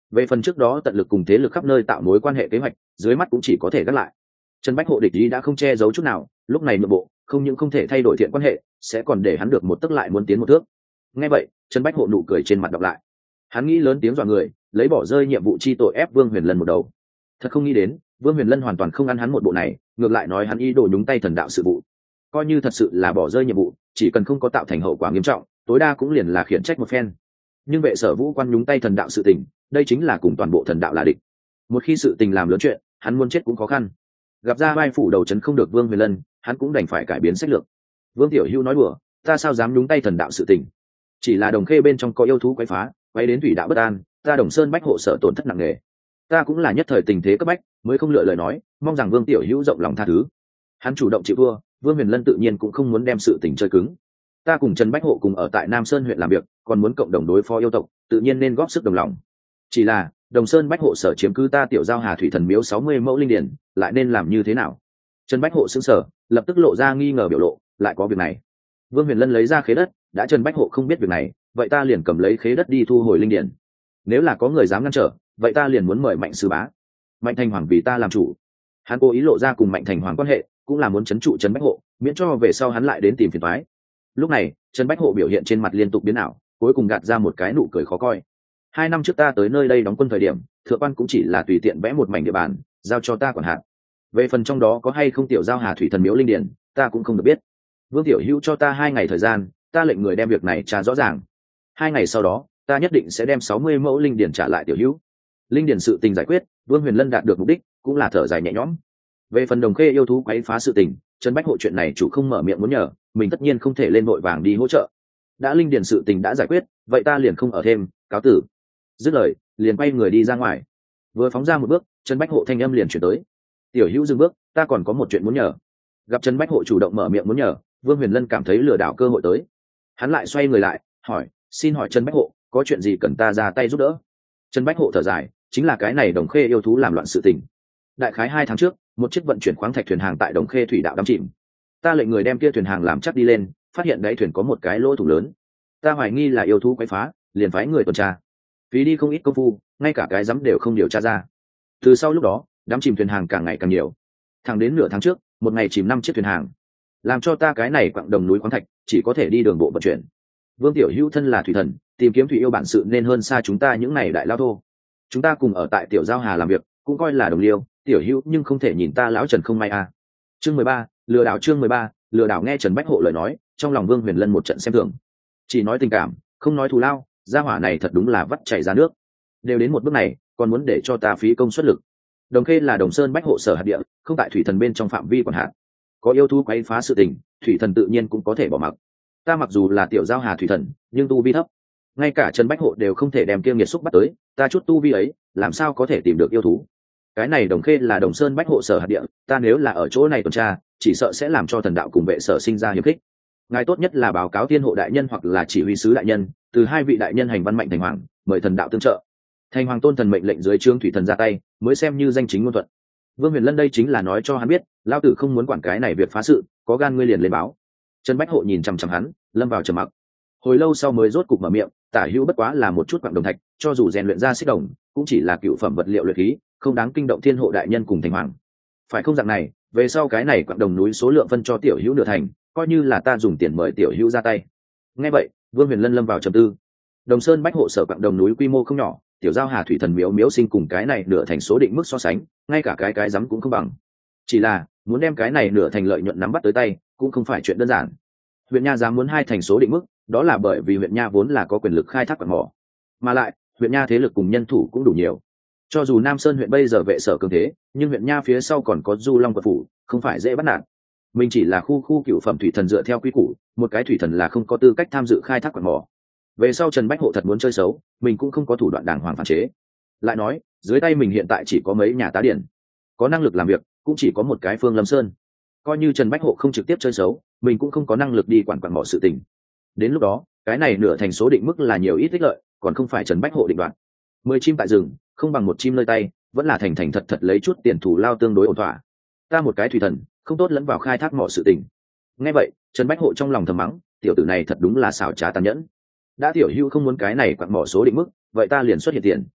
Về phần trước đó tận lực cùng thế lực khắp nơi tạo mối quan hệ kế hoạch, dưới mắt cũng chỉ có thể gác lại. Trần Bách Hộ địch ý đã không che giấu chút nào, lúc này nội bộ không những không thể thay đổi thiện quan hệ, sẽ còn để hắn được một tức lại muốn tiến một thước. Nghe vậy, Trần Bách Hộ nụ cười trên mặt đọc lại. Hắn nghĩ lớn tiếng dọa người, lấy bỏ rơi nhiệm vụ chi tội ép Vương Huyền Lân một đầu. Thật không nghĩ đến, Vương Huyền Lân hoàn toàn không ăn hắn một bộ này, ngược lại nói hắn ý đồ nhúng tay thần đạo sự vụ. Coi như thật sự là bỏ rơi nhiệm vụ, chỉ cần không có tạo thành hậu quả nghiêm trọng, tối đa cũng liền là khiển trách một phen. Nhưng vệ sở vũ quan nhúng tay thần đạo sự tình, đây chính là cùng toàn bộ thần đạo là địch. Một khi sự tình làm lớn chuyện, hắn muốn chết cũng khó khăn. Gặp ra vai phủ đầu trấn không được Vương Huyền Lân, hắn cũng đành phải cải biến sách lược. Vương Tiểu Hữu nói đùa, ta sao dám nhúng tay thần đạo sự tình? Chỉ là Đồng Khê bên trong có yêu thú quấy phá, quấy đến thủy đạo bất an, ta Đồng Sơn Bách Hộ sở tổn thất nặng nề. Ta cũng là nhất thời tình thế cấp bách, mới không lựa lời nói, mong rằng Vương Tiểu Hữu rộng lòng tha thứ. Hắn chủ động chịu thua, Vương Huyền Lân tự nhiên cũng không muốn đem sự tình chơi cứng. Ta cùng Trần Bách Hộ cùng ở tại Nam Sơn huyện làm việc, còn muốn cộng đồng đối phó yêu tộc, tự nhiên nên góp sức đồng lòng. Chỉ là Đồng Sơn Bách Hộ sở chiếm cứ ta tiểu giao Hà Thủy Thần Miếu sáu mươi mẫu linh điển, lại nên làm như thế nào? Trần Bách Hộ sững sờ, lập tức lộ ra nghi ngờ biểu lộ, lại có việc này. Vương Huyền Lân lấy ra khế đất, đã Trần Bách Hộ không biết việc này, vậy ta liền cầm lấy khế đất đi thu hồi linh điển. Nếu là có người dám ngăn trở, vậy ta liền muốn mời Mạnh sư bá, Mạnh Thành Hoàng vì ta làm chủ. Hắn cố ý lộ ra cùng Mạnh Thành Hoàng quan hệ, cũng là muốn trấn trụ Trần Bách Hộ, miễn cho về sau hắn lại đến tìm phiền toái. Lúc này, Trần Bách Hộ biểu hiện trên mặt liên tục biến ảo, cuối cùng gạt ra một cái nụ cười khó coi. Hai năm trước ta tới nơi đây đóng quân thời điểm, thượng quan cũng chỉ là tùy tiện vẽ một mảnh địa bàn, giao cho ta quản hạt. Về phần trong đó có hay không tiểu giao Hà Thủy Thần Miếu linh điển, ta cũng không được biết. Vương Tiểu Hữu cho ta hai ngày thời gian, ta lệnh người đem việc này trả rõ ràng. Hai ngày sau đó, ta nhất định sẽ đem sáu mươi mẫu linh điển trả lại Tiểu Hữu. Linh điển sự tình giải quyết, Vương Huyền Lân đạt được mục đích, cũng là thở dài nhẹ nhõm. Về phần Đồng Khê yêu thú quấy phá sự tình, Trần Bách Hộ chuyện này chủ không mở miệng muốn nhờ, mình tất nhiên không thể lên vội vàng đi hỗ trợ. Đã linh điển sự tình đã giải quyết, vậy ta liền không ở thêm, cáo tử. Dứt lời, liền quay người đi ra ngoài. Vừa phóng ra một bước, Trần Bách Hộ thanh âm liền chuyển tới. Tiểu Hữu dừng bước, ta còn có một chuyện muốn nhờ. Gặp Trần Bách Hộ chủ động mở miệng muốn nhờ, Vương Huyền Lân cảm thấy lừa đảo cơ hội tới. Hắn lại xoay người lại, hỏi, xin hỏi Trần Bách Hộ, có chuyện gì cần ta ra tay giúp đỡ? Trần Bách Hộ thở dài, chính là cái này Đồng Khê yêu thú làm loạn sự tình. Đại khái hai tháng trước, một chiếc vận chuyển khoáng thạch thuyền hàng tại Đồng Khê thủy đạo đắm chìm. Ta lệnh người đem kia thuyền hàng làm chắc đi lên, phát hiện đáy thuyền có một cái lỗ thủng lớn. Ta hoài nghi là yêu thú quấy phá, liền phái người tuần tra. Phí đi không ít công phu, ngay cả cái giám đều không điều tra ra. Từ sau lúc đó, đắm chìm thuyền hàng càng ngày càng nhiều. Thẳng đến nửa tháng trước, một ngày chìm năm chiếc thuyền hàng, làm cho ta cái này quặng đồng núi khoáng thạch chỉ có thể đi đường bộ vận chuyển. Vương Tiểu Hữu thân là thủy thần, tìm kiếm thủy yêu bản sự nên hơn xa chúng ta những này đại lao thô. Chúng ta cùng ở tại tiểu giao Hà làm việc, cũng coi là đồng liêu. Tiểu Hữu nhưng không thể nhìn ta lão Trần không may à. Chương mười ba, lừa đảo. Chương mười ba, lừa đảo. Nghe Trần Bách Hộ lời nói, trong lòng Vương Huyền Lân một trận xem thường. Chỉ nói tình cảm, không nói thù lao, gia hỏa này thật đúng là vắt chảy ra nước. Đều đến một bước này, còn muốn để cho ta phí công xuất lực. Đồng Khê là Đồng Sơn Bách Hộ sở hạt địa, không tại thủy thần bên trong phạm vi quản hạt. Có yêu thú quấy phá sự tình, thủy thần tự nhiên cũng có thể bỏ mặc. Ta mặc dù là tiểu giao Hà thủy thần, nhưng tu vi thấp, ngay cả Trần Bách Hộ đều không thể đem kia nghiệt xúc bắt tới, ta chút tu vi ấy, làm sao có thể tìm được yêu thú? Cái này Đồng Khê là Đồng Sơn Bách Hộ sở hạt địa, ta nếu là ở chỗ này tuần tra, chỉ sợ sẽ làm cho thần đạo cùng vệ sở sinh ra hiềm khích. Ngài tốt nhất là báo cáo Thiên Hộ đại nhân hoặc là chỉ huy sứ đại nhân, từ hai vị đại nhân hành văn Mạnh Thành Hoàng, mời thần đạo tương trợ. Thành Hoàng tôn thần mệnh lệnh dưới trướng thủy thần ra tay, mới xem như danh chính ngôn thuận. Vương Huyền Lân đây chính là nói cho hắn biết, lão tử không muốn quản cái này việc phá sự, có gan ngươi liền lên báo. Trần Bách Hộ nhìn chằm chằm hắn, lâm vào trầm mặc. Hồi lâu sau mới rốt cục mở miệng, tả hữu bất quá là một chút quặng đồng thạch, cho dù rèn luyện ra xích đồng, cũng chỉ là cựu phẩm vật liệu luyện khí, không đáng kinh động Thiên Hộ đại nhân cùng Thành Hoàng. Phải không dạng này, về sau cái này quặng đồng núi số lượng phân cho tiểu hữu nửa thành, coi như là ta dùng tiền mời tiểu hữu ra tay. Nghe vậy, Vương Huyền Lân lâm vào trầm tư. Đồng Sơn Bách Hộ sở quặng đồng núi quy mô không nhỏ, tiểu giao Hà thủy thần miếu miếu sinh cùng cái này nửa thành số định mức so sánh, ngay cả cái cái rắm cũng không bằng. Chỉ là muốn đem cái này nửa thành lợi nhuận nắm bắt tới tay, cũng không phải chuyện đơn giản. Huyện Nha dám muốn hai thành số định mức, đó là bởi vì huyện Nha vốn là có quyền lực khai thác quặng mỏ, mà lại huyện Nha thế lực cùng nhân thủ cũng đủ nhiều. Cho dù Nam Sơn huyện bây giờ vệ sở cường thế, nhưng huyện Nha phía sau còn có Du Long quận phủ, không phải dễ bắt nạt. Mình chỉ là khu khu cựu phẩm thủy thần dựa theo quy củ, một cái thủy thần là không có tư cách tham dự khai thác quặng mỏ. Về sau Trần Bách Hộ thật muốn chơi xấu, mình cũng không có thủ đoạn đàng hoàng phản chế. Lại nói, dưới tay mình hiện tại chỉ có mấy nhà tá điển, có năng lực làm việc cũng chỉ có một cái Phương Lâm Sơn. Coi như Trần Bách Hộ không trực tiếp chơi xấu, mình cũng không có năng lực đi quản quản mọi sự tình. Đến lúc đó, cái này nửa thành số định mức là nhiều ít ích lợi, còn không phải Trần Bách Hộ định đoạt. Mười chim tại rừng, không bằng một chim nơi tay, vẫn là thành thành thật thật lấy chút tiền thù lao tương đối ổn thỏa. Ta một cái thủy thần, không tốt lẫn vào khai thác mọi sự tình. Nghe vậy, Trần Bách Hộ trong lòng thầm mắng, tiểu tử này thật đúng là xảo trá tàn nhẫn. Đã tiểu hữu không muốn cái này quặng mỏ số định mức, vậy ta liền xuất hiện tiền.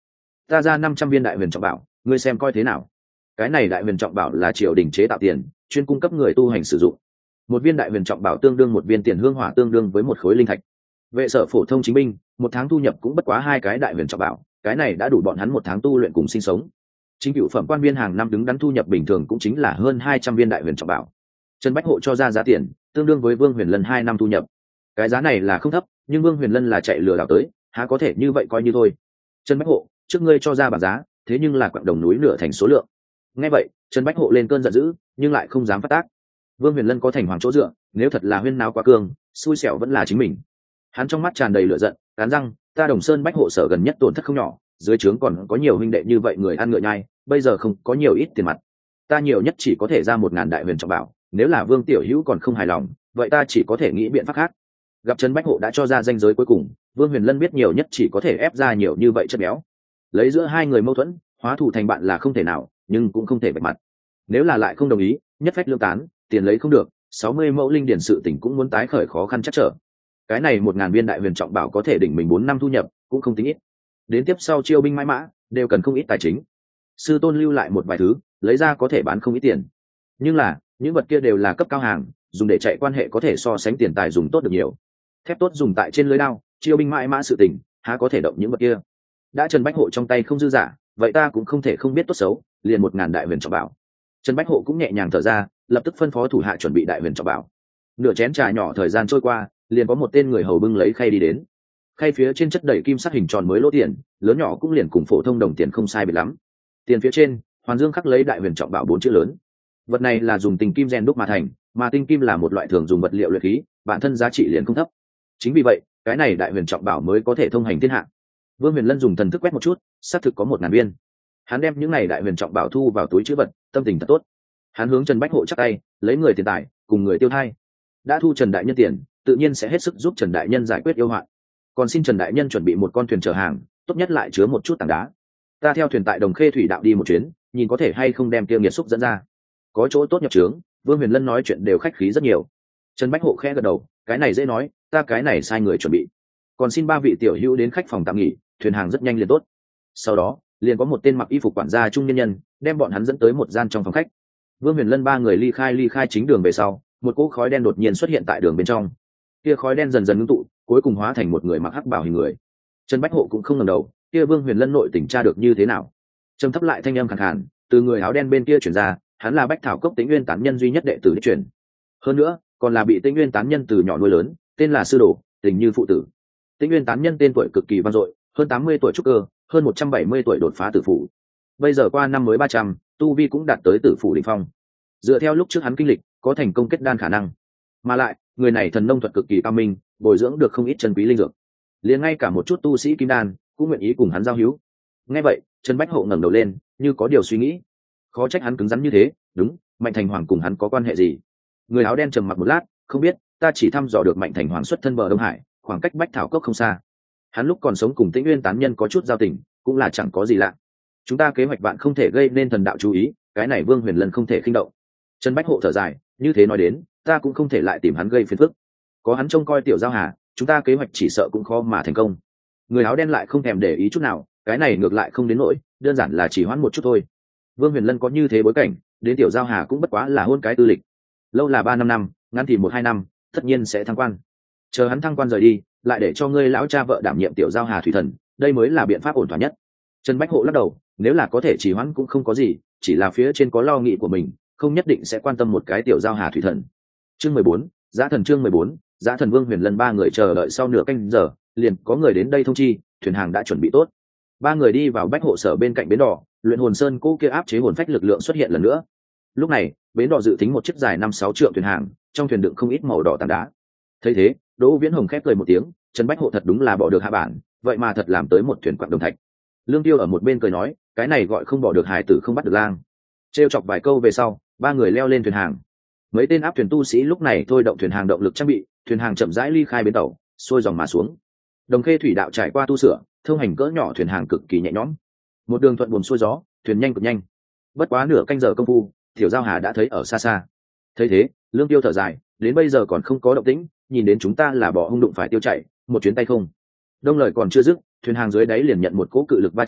ta ra năm trăm viên đại huyền trọng bảo, ngươi xem coi thế nào. Cái này đại huyền trọng bảo là triều đình chế tạo tiền, chuyên cung cấp người tu hành sử dụng. Một viên đại huyền trọng bảo tương đương một viên tiền hương hỏa tương đương với một khối linh thạch. Vệ sở phổ thông chính binh một tháng thu nhập cũng bất quá hai cái đại huyền trọng bảo, cái này đã đủ bọn hắn một tháng tu luyện cùng sinh sống. Chính cựu phẩm quan viên hàng năm đứng đắn thu nhập bình thường cũng chính là hơn hai trăm viên đại huyền trọng bảo. Trần Bách Hộ cho ra giá tiền tương đương với Vương Huyền Lân hai năm thu nhập. Cái giá này là không thấp, nhưng Vương Huyền Lân là chạy lừa đảo tới, há có thể như vậy coi như thôi. Trần Bách Hộ, trước ngươi cho ra bảng giá, thế nhưng là quặng đồng núi nửa thành số lượng. Nghe vậy, Trần Bách Hộ lên cơn giận dữ, nhưng lại không dám phát tác. Vương Huyền Lân có thành hoàng chỗ dựa, nếu thật là huyên náo quá cương, xui xẻo vẫn là chính mình. Hắn trong mắt tràn đầy lửa giận, cắn răng, ta Đồng Sơn Bách Hộ sở gần nhất tổn thất không nhỏ, dưới trướng còn có nhiều huynh đệ như vậy người ăn ngựa nhai, bây giờ không có nhiều ít tiền mặt, ta nhiều nhất chỉ có thể ra một ngàn đại huyền trọng bảo, nếu là Vương tiểu hữu còn không hài lòng, vậy ta chỉ có thể nghĩ biện pháp khác. Gặp Trần Bách Hộ đã cho ra danh giới cuối cùng, Vương Huyền Lân biết nhiều nhất chỉ có thể ép ra nhiều như vậy chất béo. Lấy giữa hai người mâu thuẫn, hóa thù thành bạn là không thể nào, nhưng cũng không thể bạch mặt. Nếu là lại không đồng ý, nhất phách lương tán, tiền lấy không được, sáu mươi mẫu linh điển sự tỉnh cũng muốn tái khởi khó khăn chắc trở. Cái này một ngàn viên đại huyền trọng bảo có thể đỉnh mình bốn năm thu nhập, cũng không tính ít. Đến tiếp sau chiêu binh mãi mã, đều cần không ít tài chính. Sư tôn lưu lại một vài thứ, lấy ra có thể bán không ít tiền. Nhưng là, những vật kia đều là cấp cao hàng, dùng để chạy quan hệ có thể so sánh tiền tài dùng tốt được nhiều. Thép tốt dùng tại trên lưới đao, chiêu binh mãi mã sự tình, há có thể động những vật kia. Đã Trần Bách Hộ trong tay không dư giả, vậy ta cũng không thể không biết tốt xấu, liền một ngàn đại huyền trọng bảo. Trần Bách Hộ cũng nhẹ nhàng thở ra, lập tức phân phó thủ hạ chuẩn bị đại huyền trọng bảo. Nửa chén trà nhỏ thời gian trôi qua, liền có một tên người hầu bưng lấy khay đi đến. Khay phía trên chất đầy kim sắc hình tròn mới lỗ tiền, lớn nhỏ cũng liền cùng phổ thông đồng tiền không sai biệt lắm. Tiền phía trên, hoàn dương khắc lấy đại huyền trọng bảo bốn chữ lớn. Vật này là dùng tinh kim rèn đúc mà thành, mà tinh kim là một loại thường dùng vật liệu luyện khí, bản thân giá trị liền không thấp. Chính vì vậy, cái này đại huyền trọng bảo mới có thể thông hành thiên hạ. Vương Huyền Lân dùng thần thức quét một chút, xác thực có một ngàn viên. Hắn đem những này đại huyền trọng bảo thu vào túi trữ vật, tâm tình thật tốt. Hắn hướng Trần Bách Hộ chắp tay, lấy người tiền tài, cùng người tiêu thai. Đã thu Trần đại nhân tiền, tự nhiên sẽ hết sức giúp Trần đại nhân giải quyết yêu hoạn. Còn xin Trần đại nhân chuẩn bị một con thuyền chở hàng, tốt nhất lại chứa một chút tảng đá. Ta theo thuyền tại Đồng Khê thủy đạo đi một chuyến, nhìn có thể hay không đem kia nghiệt xúc dẫn ra. Có chỗ tốt nhập trướng, Vương Huyền Lân nói chuyện đều khách khí rất nhiều. Trần Bách Hộ khẽ gật đầu, cái này dễ nói, ta cái này sai người chuẩn bị. Còn xin ba vị tiểu hữu đến khách phòng tạm nghỉ, thuyền hàng rất nhanh liền tốt. Sau đó, liền có một tên mặc y phục quản gia trung nhân nhân, đem bọn hắn dẫn tới một gian trong phòng khách. Vương Huyền Lân ba người ly khai ly khai chính đường về sau, một cỗ khói đen đột nhiên xuất hiện tại đường bên trong. Kia khói đen dần dần ngưng tụ, cuối cùng hóa thành một người mặc hắc bào hình người. Trần Bách Hộ cũng không ngẩng đầu, kia Vương Huyền Lân nội tình tra được như thế nào? Trầm thấp lại thanh âm khàn khàn, từ người áo đen bên kia truyền ra, hắn là Bách Thảo Cốc Tĩnh Nguyên tán nhân duy nhất đệ tử đích truyền. Hơn nữa, còn là bị Tĩnh Nguyên tán nhân từ nhỏ nuôi lớn, tên là sư đồ, tình như phụ tử. Tĩnh Nguyên tán nhân tên tuổi cực kỳ vang dội, hơn tám mươi tuổi trúc cơ, hơn một trăm bảy mươi tuổi đột phá tử phủ. Bây giờ qua năm mới ba trăm, tu vi cũng đạt tới tử phủ đỉnh phong. Dựa theo lúc trước hắn kinh lịch, có thành công kết đan khả năng. Mà lại, người này thần nông thuật cực kỳ cao minh, bồi dưỡng được không ít chân quý linh dược. Liền ngay cả một chút tu sĩ kim đan cũng nguyện ý cùng hắn giao hữu. Nghe vậy, Trần Bách Hộ ngẩng đầu lên, như có điều suy nghĩ. Khó trách hắn cứng rắn như thế, đúng, Mạnh Thành Hoàng cùng hắn có quan hệ gì? Người áo đen trầm mặc một lát, không biết, ta chỉ thăm dò được Mạnh Thành Hoàng xuất thân bờ Đông Hải, khoảng cách Bách Thảo Cốc không xa. Hắn lúc còn sống cùng Tĩnh Nguyên tán nhân có chút giao tình, cũng là chẳng có gì lạ. Chúng ta kế hoạch bạn không thể gây nên thần đạo chú ý, cái này Vương Huyền Lân không thể khinh động. Trần Bách Hộ thở dài, như thế nói đến, ta cũng không thể lại tìm hắn gây phiền phức. Có hắn trông coi tiểu giao hà, chúng ta kế hoạch chỉ sợ cũng khó mà thành công. Người áo đen lại không thèm để ý chút nào, cái này ngược lại không đến nỗi, đơn giản là chỉ hoãn một chút thôi. Vương Huyền Lân có như thế bối cảnh, đến tiểu giao hà cũng bất quá là hôn cái tư lịch. Lâu là ba năm năm, ngắn thì một hai năm, tất nhiên sẽ thăng quan. Chờ hắn thăng quan rời đi, lại để cho ngươi lão cha vợ đảm nhiệm tiểu giao hà thủy thần, đây mới là biện pháp ổn thỏa nhất. Trần Bách Hộ lắc đầu, nếu là có thể chỉ hoãn cũng không có gì, chỉ là phía trên có lo nghĩ của mình, không nhất định sẽ quan tâm một cái tiểu giao hà thủy thần. Chương mười bốn, Giá thần chương mười bốn, Giá thần. Vương Huyền Lân ba người chờ đợi sau nửa canh giờ, liền có người đến đây thông chi, thuyền hàng đã chuẩn bị tốt. Ba người đi vào Bách Hộ sở bên cạnh bến đò, luyện hồn sơn cố kia áp chế hồn phách lực lượng xuất hiện lần nữa. Lúc này, bến đò dự tính một chiếc dài năm sáu trượng thuyền hàng, trong thuyền đựng không ít màu đỏ tảng đá. Thấy thế, Đỗ Viễn Hồng khép cười một tiếng, Trần Bách Hộ thật đúng là bỏ được hạ bản, vậy mà thật làm tới một thuyền quặng đồng thạch. Lương Tiêu ở một bên cười nói, cái này gọi không bỏ được hài tử không bắt được lang. Trêu chọc vài câu về sau, ba người leo lên thuyền hàng. Mấy tên áp thuyền tu sĩ lúc này thôi động thuyền hàng động lực trang bị, thuyền hàng chậm rãi ly khai bến tàu, xuôi dòng mà xuống. Đồng Khê thủy đạo trải qua tu sửa, thông hành cỡ nhỏ thuyền hàng cực kỳ nhẹ nhõm. Một đường thuận buồm xuôi gió, thuyền nhanh cực nhanh. Bất quá nửa canh giờ công phu, Tiểu Giao Hà đã thấy ở xa xa. Thấy thế, Lương Tiêu thở dài, đến bây giờ còn không có động tĩnh, nhìn đến chúng ta là bỏ hung đụng phải tiêu chạy, một chuyến tay không. Đông lời còn chưa dứt, thuyền hàng dưới đáy liền nhận một cỗ cự lực va chạm,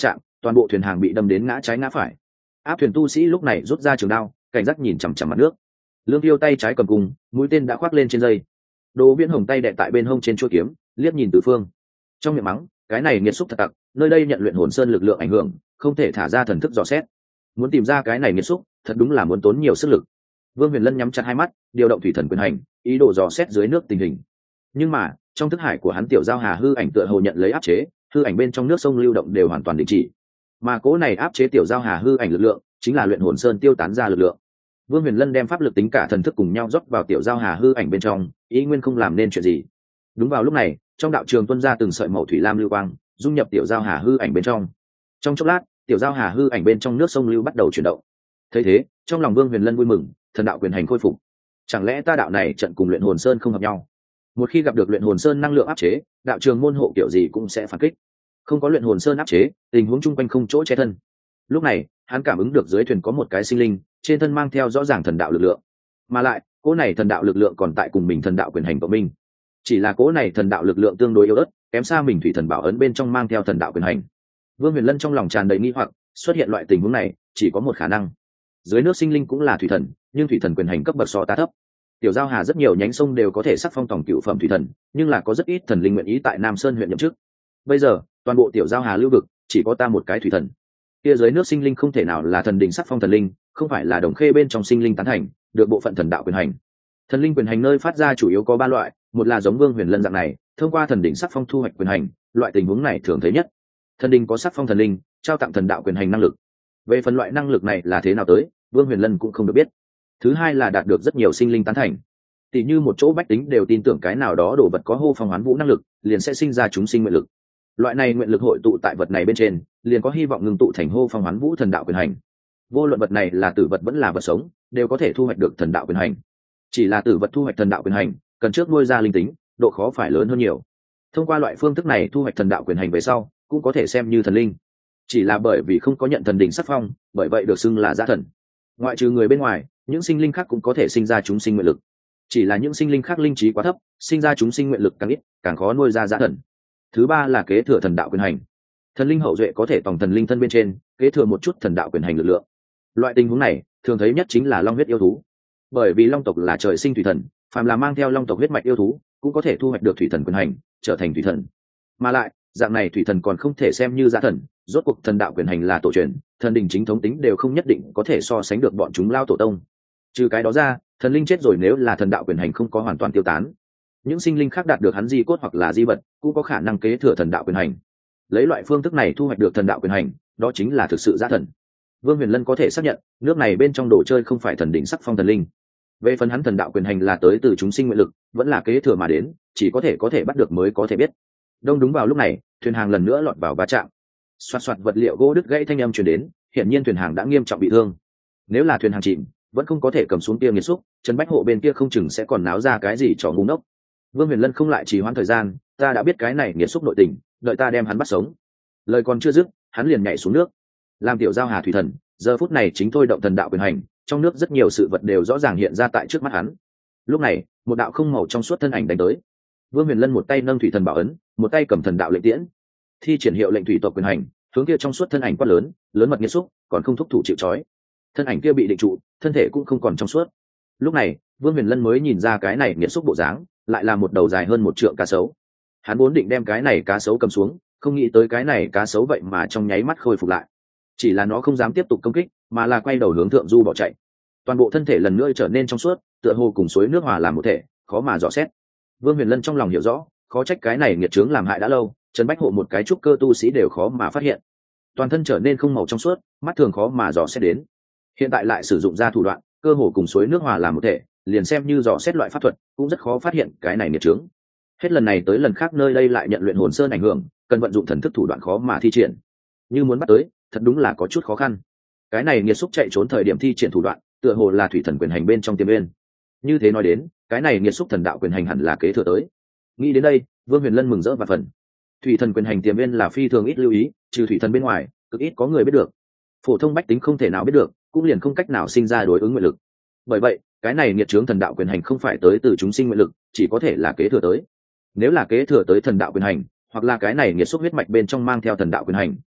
toàn bộ thuyền hàng bị đâm đến ngã trái ngã phải. Áp thuyền tu sĩ lúc này rút ra trường đao, cảnh giác nhìn chằm chằm mặt nước. Lương Tiêu tay trái cầm cung, mũi tên đã khoác lên trên dây. Đỗ Viễn Hồng tay đè tại bên hông trên chuôi kiếm, liếc nhìn tứ phương. Trong miệng mắng, cái này nghiệt xúc thật tặc, nơi đây nhận luyện hồn sơn lực lượng ảnh hưởng, không thể thả ra thần thức dò xét. Muốn tìm ra cái này nghiệt xúc, thật đúng là muốn tốn nhiều sức lực. Vương Huyền Lân nhắm chặt hai mắt, điều động thủy thần quyền hành, ý đồ dò xét dưới nước tình hình. Nhưng mà, trong thức hải của hắn tiểu giao hà hư ảnh tựa hồ nhận lấy áp chế, hư ảnh bên trong nước sông lưu động đều hoàn toàn đình chỉ. Mà cố này áp chế tiểu giao hà hư ảnh lực lượng, chính là luyện hồn sơn tiêu tán ra lực lượng. Vương Huyền Lân đem pháp lực tính cả thần thức cùng nhau rót vào tiểu giao hà hư ảnh bên trong, ý nguyên không làm nên chuyện gì. Đúng vào lúc này, trong đạo trường tuôn ra từng sợi màu thủy lam lưu quang, dung nhập tiểu giao hà hư ảnh bên trong. Trong chốc lát, tiểu giao hà hư ảnh bên trong nước sông lưu bắt đầu chuyển động. Thấy thế, trong lòng Vương Huyền Lân vui mừng, thần đạo quyền hành khôi phục. Chẳng lẽ ta đạo này trận cùng luyện hồn sơn không hợp nhau? Một khi gặp được luyện hồn sơn năng lượng áp chế, đạo trường môn hộ kiểu gì cũng sẽ phản kích. Không có luyện hồn sơn áp chế, tình huống chung quanh không chỗ che thân. Lúc này, hắn cảm ứng được dưới thuyền có một cái sinh linh, trên thân mang theo rõ ràng thần đạo lực lượng, mà lại cỗ này thần đạo lực lượng còn tại cùng mình thần đạo quyền hành của mình. Chỉ là cỗ này thần đạo lực lượng tương đối yếu ớt, kém xa mình thủy thần bảo ấn bên trong mang theo thần đạo quyền hành. Vương Huyền Lân trong lòng tràn đầy nghi hoặc, xuất hiện loại tình huống này chỉ có một khả năng: dưới nước sinh linh cũng là thủy thần, nhưng thủy thần quyền hành cấp bậc so ta thấp. Tiểu giao hà rất nhiều nhánh sông đều có thể sắc phong tổng cựu phẩm thủy thần, nhưng là có rất ít thần linh nguyện ý tại Nam Sơn huyện nhậm chức. Bây giờ toàn bộ tiểu giao hà lưu vực chỉ có ta một cái thủy thần, kia dưới nước sinh linh không thể nào là thần đình sắc phong thần linh, không phải là đồng khê bên trong sinh linh tán thành được bộ phận thần đạo quyền hành. Thần linh quyền hành nơi phát ra chủ yếu có ba loại, một là giống Vương Huyền Lân dạng này thông qua thần đỉnh sắc phong thu hoạch quyền hành, loại tình huống này thường thấy nhất. Thần đình có sắc phong thần linh, trao tặng thần đạo quyền hành năng lực. Về phần loại năng lực này là thế nào tới, Vương Huyền Lân cũng không được biết. Thứ hai là đạt được rất nhiều sinh linh tán thành, tỉ như một chỗ bách tính đều tin tưởng cái nào đó đồ vật có hô phong hoán vũ năng lực, liền sẽ sinh ra chúng sinh nguyện lực. Loại này nguyện lực hội tụ tại vật này bên trên, liền có hy vọng ngưng tụ thành hô phong hoán vũ thần đạo quyền hành. Vô luận vật này là tử vật vẫn là vật sống, đều có thể thu hoạch được thần đạo quyền hành. Chỉ là tử vật thu hoạch thần đạo quyền hành, cần trước nuôi ra linh tính, độ khó phải lớn hơn nhiều. Thông qua loại phương thức này thu hoạch thần đạo quyền hành về sau, cũng có thể xem như thần linh. Chỉ là bởi vì không có nhận thần đỉnh sắc phong, bởi vậy được xưng là giả thần. Ngoại trừ người bên ngoài, những sinh linh khác cũng có thể sinh ra chúng sinh nguyện lực. Chỉ là những sinh linh khác linh trí quá thấp, sinh ra chúng sinh nguyện lực càng ít, càng khó nuôi ra giả thần. Thứ ba là kế thừa thần đạo quyền hành. Thần linh hậu duệ có thể tòng thần linh thân bên trên, kế thừa một chút thần đạo quyền hành lực lượng. Loại tình huống này thường thấy nhất chính là long huyết yêu thú, bởi vì long tộc là trời sinh thủy thần, phàm là mang theo long tộc huyết mạch yêu thú cũng có thể thu hoạch được thủy thần quyền hành, trở thành thủy thần. Mà lại dạng này thủy thần còn không thể xem như giả thần, rốt cuộc thần đạo quyền hành là tổ truyền, thần đình chính thống tính đều không nhất định có thể so sánh được bọn chúng lao tổ tông. Trừ cái đó ra, thần linh chết rồi nếu là thần đạo quyền hành không có hoàn toàn tiêu tán, những sinh linh khác đạt được hắn di cốt hoặc là di vật cũng có khả năng kế thừa thần đạo quyền hành. Lấy loại phương thức này thu hoạch được thần đạo quyền hành, đó chính là thực sự giả thần. Vương Huyền Lân có thể xác nhận nước này bên trong đồ chơi không phải thần đỉnh sắc phong thần linh. Về phần hắn thần đạo quyền hành là tới từ chúng sinh nguyện lực, vẫn là kế thừa mà đến, chỉ có thể có thể bắt được mới có thể biết. Đông đúng vào lúc này, thuyền hàng lần nữa lọt vào va chạm. Xoạt xoạt vật liệu gỗ đứt gãy thanh âm truyền đến, hiển nhiên thuyền hàng đã nghiêm trọng bị thương. Nếu là thuyền hàng chìm, vẫn không có thể cầm xuống kia nghiệt xúc, Trần Bách Hộ bên kia không chừng sẽ còn náo ra cái gì trò ngu ngốc. Vương Huyền Lân không lại trì hoãn thời gian, ta đã biết cái này nghiệt xúc nội tình, đợi ta đem hắn bắt sống. Lời còn chưa dứt, hắn liền nhảy xuống nước. Làm tiểu giao hà thủy thần, giờ phút này chính thôi động thần đạo quyền hành, trong nước rất nhiều sự vật đều rõ ràng hiện ra tại trước mắt hắn. Lúc này, một đạo không màu trong suốt thân ảnh đánh tới. Vương Huyền Lân một tay nâng thủy thần bảo ấn, một tay cầm thần đạo lệnh tiễn, thi triển hiệu lệnh thủy tộc quyền hành, hướng kia trong suốt thân ảnh quát lớn, lớn mật nghiệt xúc, còn không thúc thủ chịu trói. Thân ảnh kia bị định trụ, thân thể cũng không còn trong suốt. Lúc này, Vương Huyền Lân mới nhìn ra cái này nghiệt xúc bộ dáng, lại là một đầu dài hơn một trượng cá sấu. Hắn vốn định đem cái này cá sấu cầm xuống, không nghĩ tới cái này cá sấu vậy mà trong nháy mắt khôi phục lại. Chỉ là nó không dám tiếp tục công kích, mà là quay đầu hướng thượng du bỏ chạy. Toàn bộ thân thể lần nữa trở nên trong suốt, tựa hồ cùng suối nước hòa làm một thể, khó mà dò xét. Vương Huyền Lân trong lòng hiểu rõ, khó trách cái này nghiệt chướng làm hại đã lâu, Trần Bách Hộ một cái trúc cơ tu sĩ đều khó mà phát hiện. Toàn thân trở nên không màu trong suốt, mắt thường khó mà dò xét đến. Hiện tại lại sử dụng ra thủ đoạn, cơ hồ cùng suối nước hòa làm một thể, liền xem như dò xét loại pháp thuật, cũng rất khó phát hiện cái này nghiệt chướng. Hết lần này tới lần khác nơi đây lại nhận luyện hồn sơn ảnh hưởng, cần vận dụng thần thức thủ đoạn khó mà thi triển. Như muốn bắt tới, thật đúng là có chút khó khăn. Cái này nghiệt xúc chạy trốn thời điểm thi triển thủ đoạn, tựa hồ là thủy thần quyền hành bên trong tiềm nguyên. Như thế nói đến, cái này nghiệt xúc thần đạo quyền hành hẳn là kế thừa tới. Nghĩ đến đây, Vương Huyền Lân mừng rỡ và phần. Thủy thần quyền hành tiềm nguyên là phi thường ít lưu ý, trừ thủy thần bên ngoài, cực ít có người biết được. Phổ thông bách tính không thể nào biết được, cũng liền không cách nào sinh ra đối ứng nguyện lực. Bởi vậy, cái này nghiệt chướng thần đạo quyền hành không phải tới từ chúng sinh nguyện lực, chỉ có thể là kế thừa tới. Nếu là kế thừa tới thần đạo quyền hành, hoặc là cái này nghiệt xúc huyết mạch bên trong mang theo thần đạo quyền hành,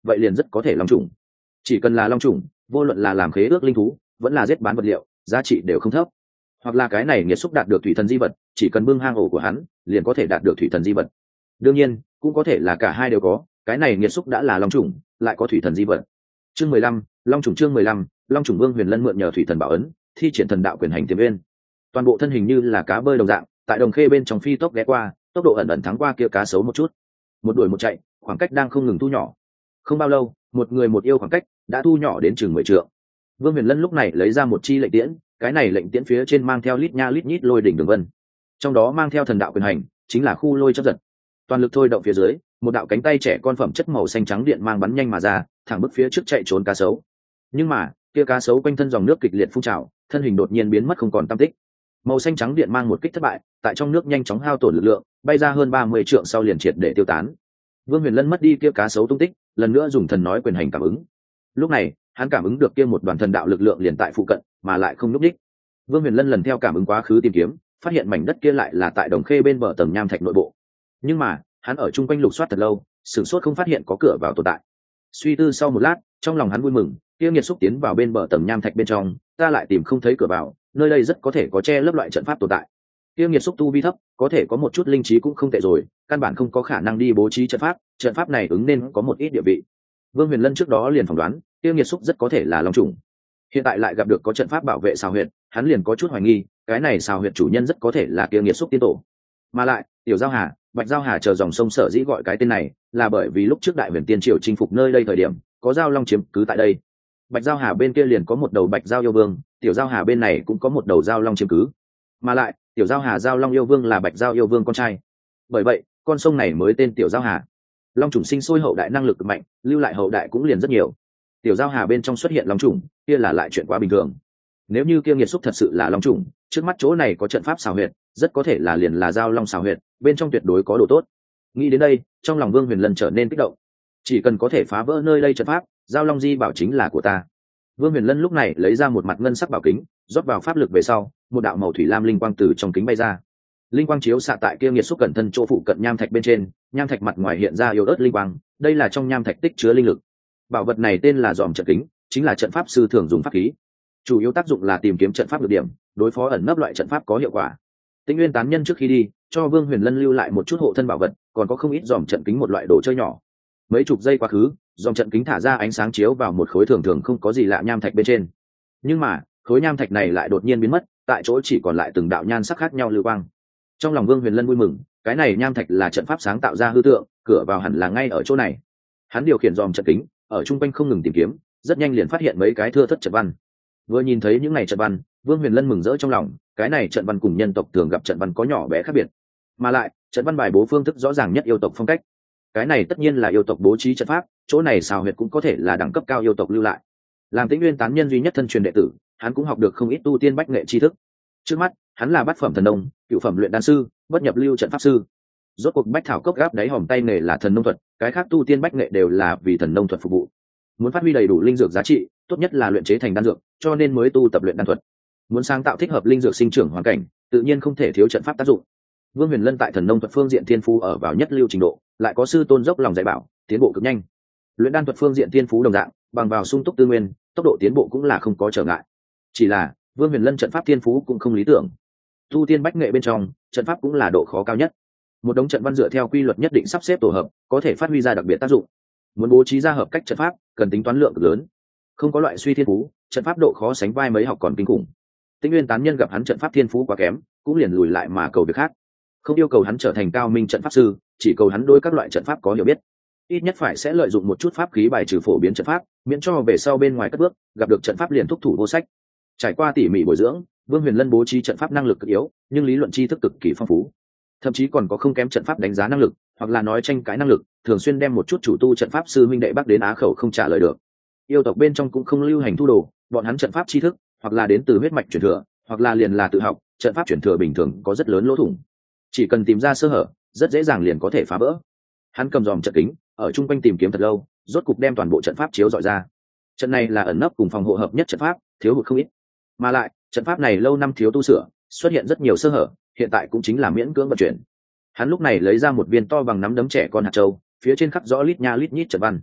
vậy liền rất có thể long trùng. Chỉ cần là long trùng, vô luận là làm khế ước linh thú vẫn là giết bán vật liệu, giá trị đều không thấp. Hoặc là cái này nghiệt xúc đạt được thủy thần di vật, chỉ cần bưng hang ổ của hắn liền có thể đạt được thủy thần di vật. Đương nhiên cũng có thể là cả hai đều có, cái này nghiệt xúc đã là long trùng lại có thủy thần di vật. Chương mười lăm, long trùng. Chương mười lăm, long trùng. Vương Huyền Lân mượn nhờ thủy thần bảo ấn thi triển thần đạo quyền hành tiềm uyên, toàn bộ thân hình như là cá bơi đồng dạng tại đồng khê bên trong phi tốc ghé qua, tốc độ ẩn ẩn thắng qua kia cá sấu một chút. Một đuổi một chạy, khoảng cách đang không ngừng thu nhỏ. Không bao lâu, một người một yêu khoảng cách đã thu nhỏ đến chừng mười trượng. Vương Huyền Lân lúc này lấy ra một chi lệnh tiễn, cái này lệnh tiễn phía trên mang theo lít nha lít nhít lôi đỉnh đường vân, trong đó mang theo thần đạo quyền hành, chính là khu lôi chấp giật. Toàn lực thôi động phía dưới, một đạo cánh tay trẻ con phẩm chất màu xanh trắng điện mang bắn nhanh mà ra, thẳng bước phía trước chạy trốn cá sấu. Nhưng mà kia cá sấu quanh thân dòng nước kịch liệt phun trào, thân hình đột nhiên biến mất không còn tăm tích. Màu xanh trắng điện mang một kích thất bại, tại trong nước nhanh chóng hao tổn lực lượng, bay ra hơn ba mươi trượng sau liền triệt để tiêu tán. Vương Huyền Lân mất đi kia cá sấu tung tích, lần nữa dùng thần nói quyền hành cảm ứng. Lúc này hắn cảm ứng được kia một đoàn thần đạo lực lượng liền tại phụ cận, mà lại không lúc đích. Vương Huyền Lân lần theo cảm ứng quá khứ tìm kiếm, phát hiện mảnh đất kia lại là tại đồng khê bên bờ tầng nham thạch nội bộ. Nhưng mà hắn ở chung quanh lục soát thật lâu, sửng sốt không phát hiện có cửa vào tồn tại. Suy tư sau một lát, trong lòng hắn vui mừng, kia nghiệt xúc tiến vào bên bờ tầng nham thạch bên trong, ta lại tìm không thấy cửa vào, nơi đây rất có thể có che lấp loại trận pháp tồn tại. Kia nghiệt xúc tu vi thấp, có thể có một chút linh trí cũng không tệ rồi, căn bản không có khả năng đi bố trí trận pháp, trận pháp này ứng nên có một ít địa vị. Vương Huyền Lân trước đó liền phỏng đoán, kia nghiệt xúc rất có thể là long trùng. Hiện tại lại gặp được có trận pháp bảo vệ xào huyệt, hắn liền có chút hoài nghi, cái này xào huyệt chủ nhân rất có thể là kia nghiệt xúc tiên tổ. Mà lại, Tiểu Giao Hà, Bạch Giao Hà chờ dòng sông sở dĩ gọi cái tên này, là bởi vì lúc trước Đại Huyền Tiên Triều chinh phục nơi đây thời điểm, có Giao Long chiếm cứ tại đây. Bạch Giao Hà bên kia liền có một đầu Bạch Giao yêu vương, Tiểu Giao Hà bên này cũng có một đầu Giao Long chiếm cứ. Mà lại, Tiểu Giao Hà Giao Long yêu vương là Bạch Giao yêu vương con trai. Bởi vậy, con sông này mới tên Tiểu Giao Hà. Long trùng sinh sôi hậu đại năng lực mạnh, lưu lại hậu đại cũng liền rất nhiều. Tiểu Giao Hà bên trong xuất hiện long trùng, kia là lại chuyện quá bình thường. Nếu như kia nghiệt xúc thật sự là long trùng, trước mắt chỗ này có trận pháp xào huyệt, rất có thể là liền là Giao Long xào huyệt, bên trong tuyệt đối có đồ tốt. Nghĩ đến đây, trong lòng Vương Huyền Lân trở nên kích động. Chỉ cần có thể phá vỡ nơi đây trận pháp, Giao Long di bảo chính là của ta. Vương Huyền Lân lúc này lấy ra một mặt ngân sắc bảo kính, rót vào pháp lực về sau, một đạo màu thủy lam linh quang từ trong kính bay ra. Linh quang chiếu xạ tại kia nghiệt xúc cẩn thân chỗ phụ cận nham thạch bên trên, nham thạch mặt ngoài hiện ra yếu ớt linh quang, đây là trong nham thạch tích chứa linh lực. Bảo vật này tên là Dòm trận kính, chính là trận pháp sư thường dùng pháp khí. Chủ yếu tác dụng là tìm kiếm trận pháp được điểm, đối phó ẩn nấp loại trận pháp có hiệu quả. Tĩnh Nguyên tán nhân trước khi đi, cho Vương Huyền Lân lưu lại một chút hộ thân bảo vật, còn có không ít dòm trận kính một loại đồ chơi nhỏ. Mấy chục giây quá khứ, dòm trận kính thả ra ánh sáng chiếu vào một khối thường thường không có gì lạ nham thạch bên trên. Nhưng mà, khối nham thạch này lại đột nhiên biến mất, tại chỗ chỉ còn lại từng đạo nhan sắc khác nhau lưu quang. Trong lòng Vương Huyền Lân vui mừng, cái này nham thạch là trận pháp sáng tạo ra hư tượng, cửa vào hẳn là ngay ở chỗ này. Hắn điều khiển dòm trận kính, ở trung quanh không ngừng tìm kiếm, rất nhanh liền phát hiện mấy cái thưa thất trận văn. Vừa nhìn thấy những này trận văn, Vương Huyền Lân mừng rỡ trong lòng, cái này trận văn cùng nhân tộc thường gặp trận văn có nhỏ bé khác biệt, mà lại trận văn bài bố phương thức rõ ràng nhất yêu tộc phong cách. Cái này tất nhiên là yêu tộc bố trí trận pháp, chỗ này xào huyệt cũng có thể là đẳng cấp cao yêu tộc lưu lại. Làm Tĩnh Nguyên tán nhân duy nhất thân truyền đệ tử, hắn cũng học được không ít tu tiên bách nghệ tri thức. Trước mắt, hắn là bát phẩm thần nông, cựu phẩm luyện đan sư, bất nhập lưu trận pháp sư. Rốt cuộc bách thảo cốc gáp đáy hòm tay nghề là thần nông thuật, cái khác tu tiên bách nghệ đều là vì thần nông thuật phục vụ. Muốn phát huy đầy đủ linh dược giá trị, tốt nhất là luyện chế thành đan dược, cho nên mới tu tập luyện đan thuật. Muốn sáng tạo thích hợp linh dược sinh trưởng hoàn cảnh, tự nhiên không thể thiếu trận pháp tác dụng. Vương Huyền Lân tại thần nông thuật phương diện thiên phú ở vào nhất lưu trình độ, lại có sư tôn dốc lòng dạy bảo, tiến bộ cực nhanh. Luyện đan thuật phương diện thiên phú đồng dạng, bằng vào sung túc tư nguyên, tốc độ tiến bộ cũng là không có trở ngại. Chỉ là Vương Huyền Lân trận pháp thiên phú cũng không lý tưởng. Tu tiên bách nghệ bên trong, trận pháp cũng là độ khó cao nhất. Một đống trận văn dựa theo quy luật nhất định sắp xếp tổ hợp, có thể phát huy ra đặc biệt tác dụng. Muốn bố trí ra hợp cách trận pháp, cần tính toán lượng cực lớn. Không có loại suy thiên phú, trận pháp độ khó sánh vai mấy học còn kinh khủng. Tĩnh Nguyên tán nhân gặp hắn trận pháp thiên phú quá kém, cũng liền lùi lại mà cầu việc khác. Không yêu cầu hắn trở thành cao minh trận pháp sư, chỉ cầu hắn đối các loại trận pháp có hiểu biết. Ít nhất phải sẽ lợi dụng một chút pháp khí bài trừ phổ biến trận pháp, miễn cho về sau bên ngoài cất bước, gặp được trận pháp liền thúc thủ vô sách. Trải qua tỉ mỉ bồi dưỡng, Vương Huyền Lân bố trí trận pháp năng lực cực yếu, nhưng lý luận tri thức cực kỳ phong phú. Thậm chí còn có không kém trận pháp đánh giá năng lực, hoặc là nói tranh cãi năng lực, thường xuyên đem một chút chủ tu trận pháp sư huynh đệ bắc đến á khẩu không trả lời được. Yêu tộc bên trong cũng không lưu hành thu đồ, bọn hắn trận pháp tri thức, hoặc là đến từ huyết mạch truyền thừa, hoặc là liền là tự học, trận pháp truyền thừa bình thường có rất lớn lỗ thủng. Chỉ cần tìm ra sơ hở, rất dễ dàng liền có thể phá vỡ. Hắn cầm dòm trận kính, ở trung quanh tìm kiếm thật lâu, rốt cục đem toàn bộ trận pháp chiếu dọi ra. Trận này là ẩn nấp cùng phòng hộ hợp nhất trận pháp, thiếu hụt không ít. Mà lại, trận pháp này lâu năm thiếu tu sửa, xuất hiện rất nhiều sơ hở, hiện tại cũng chính là miễn cưỡng vận chuyển. Hắn lúc này lấy ra một viên to bằng nắm đấm trẻ con hạt châu, phía trên khắc rõ lít nha lít nhít trận văn.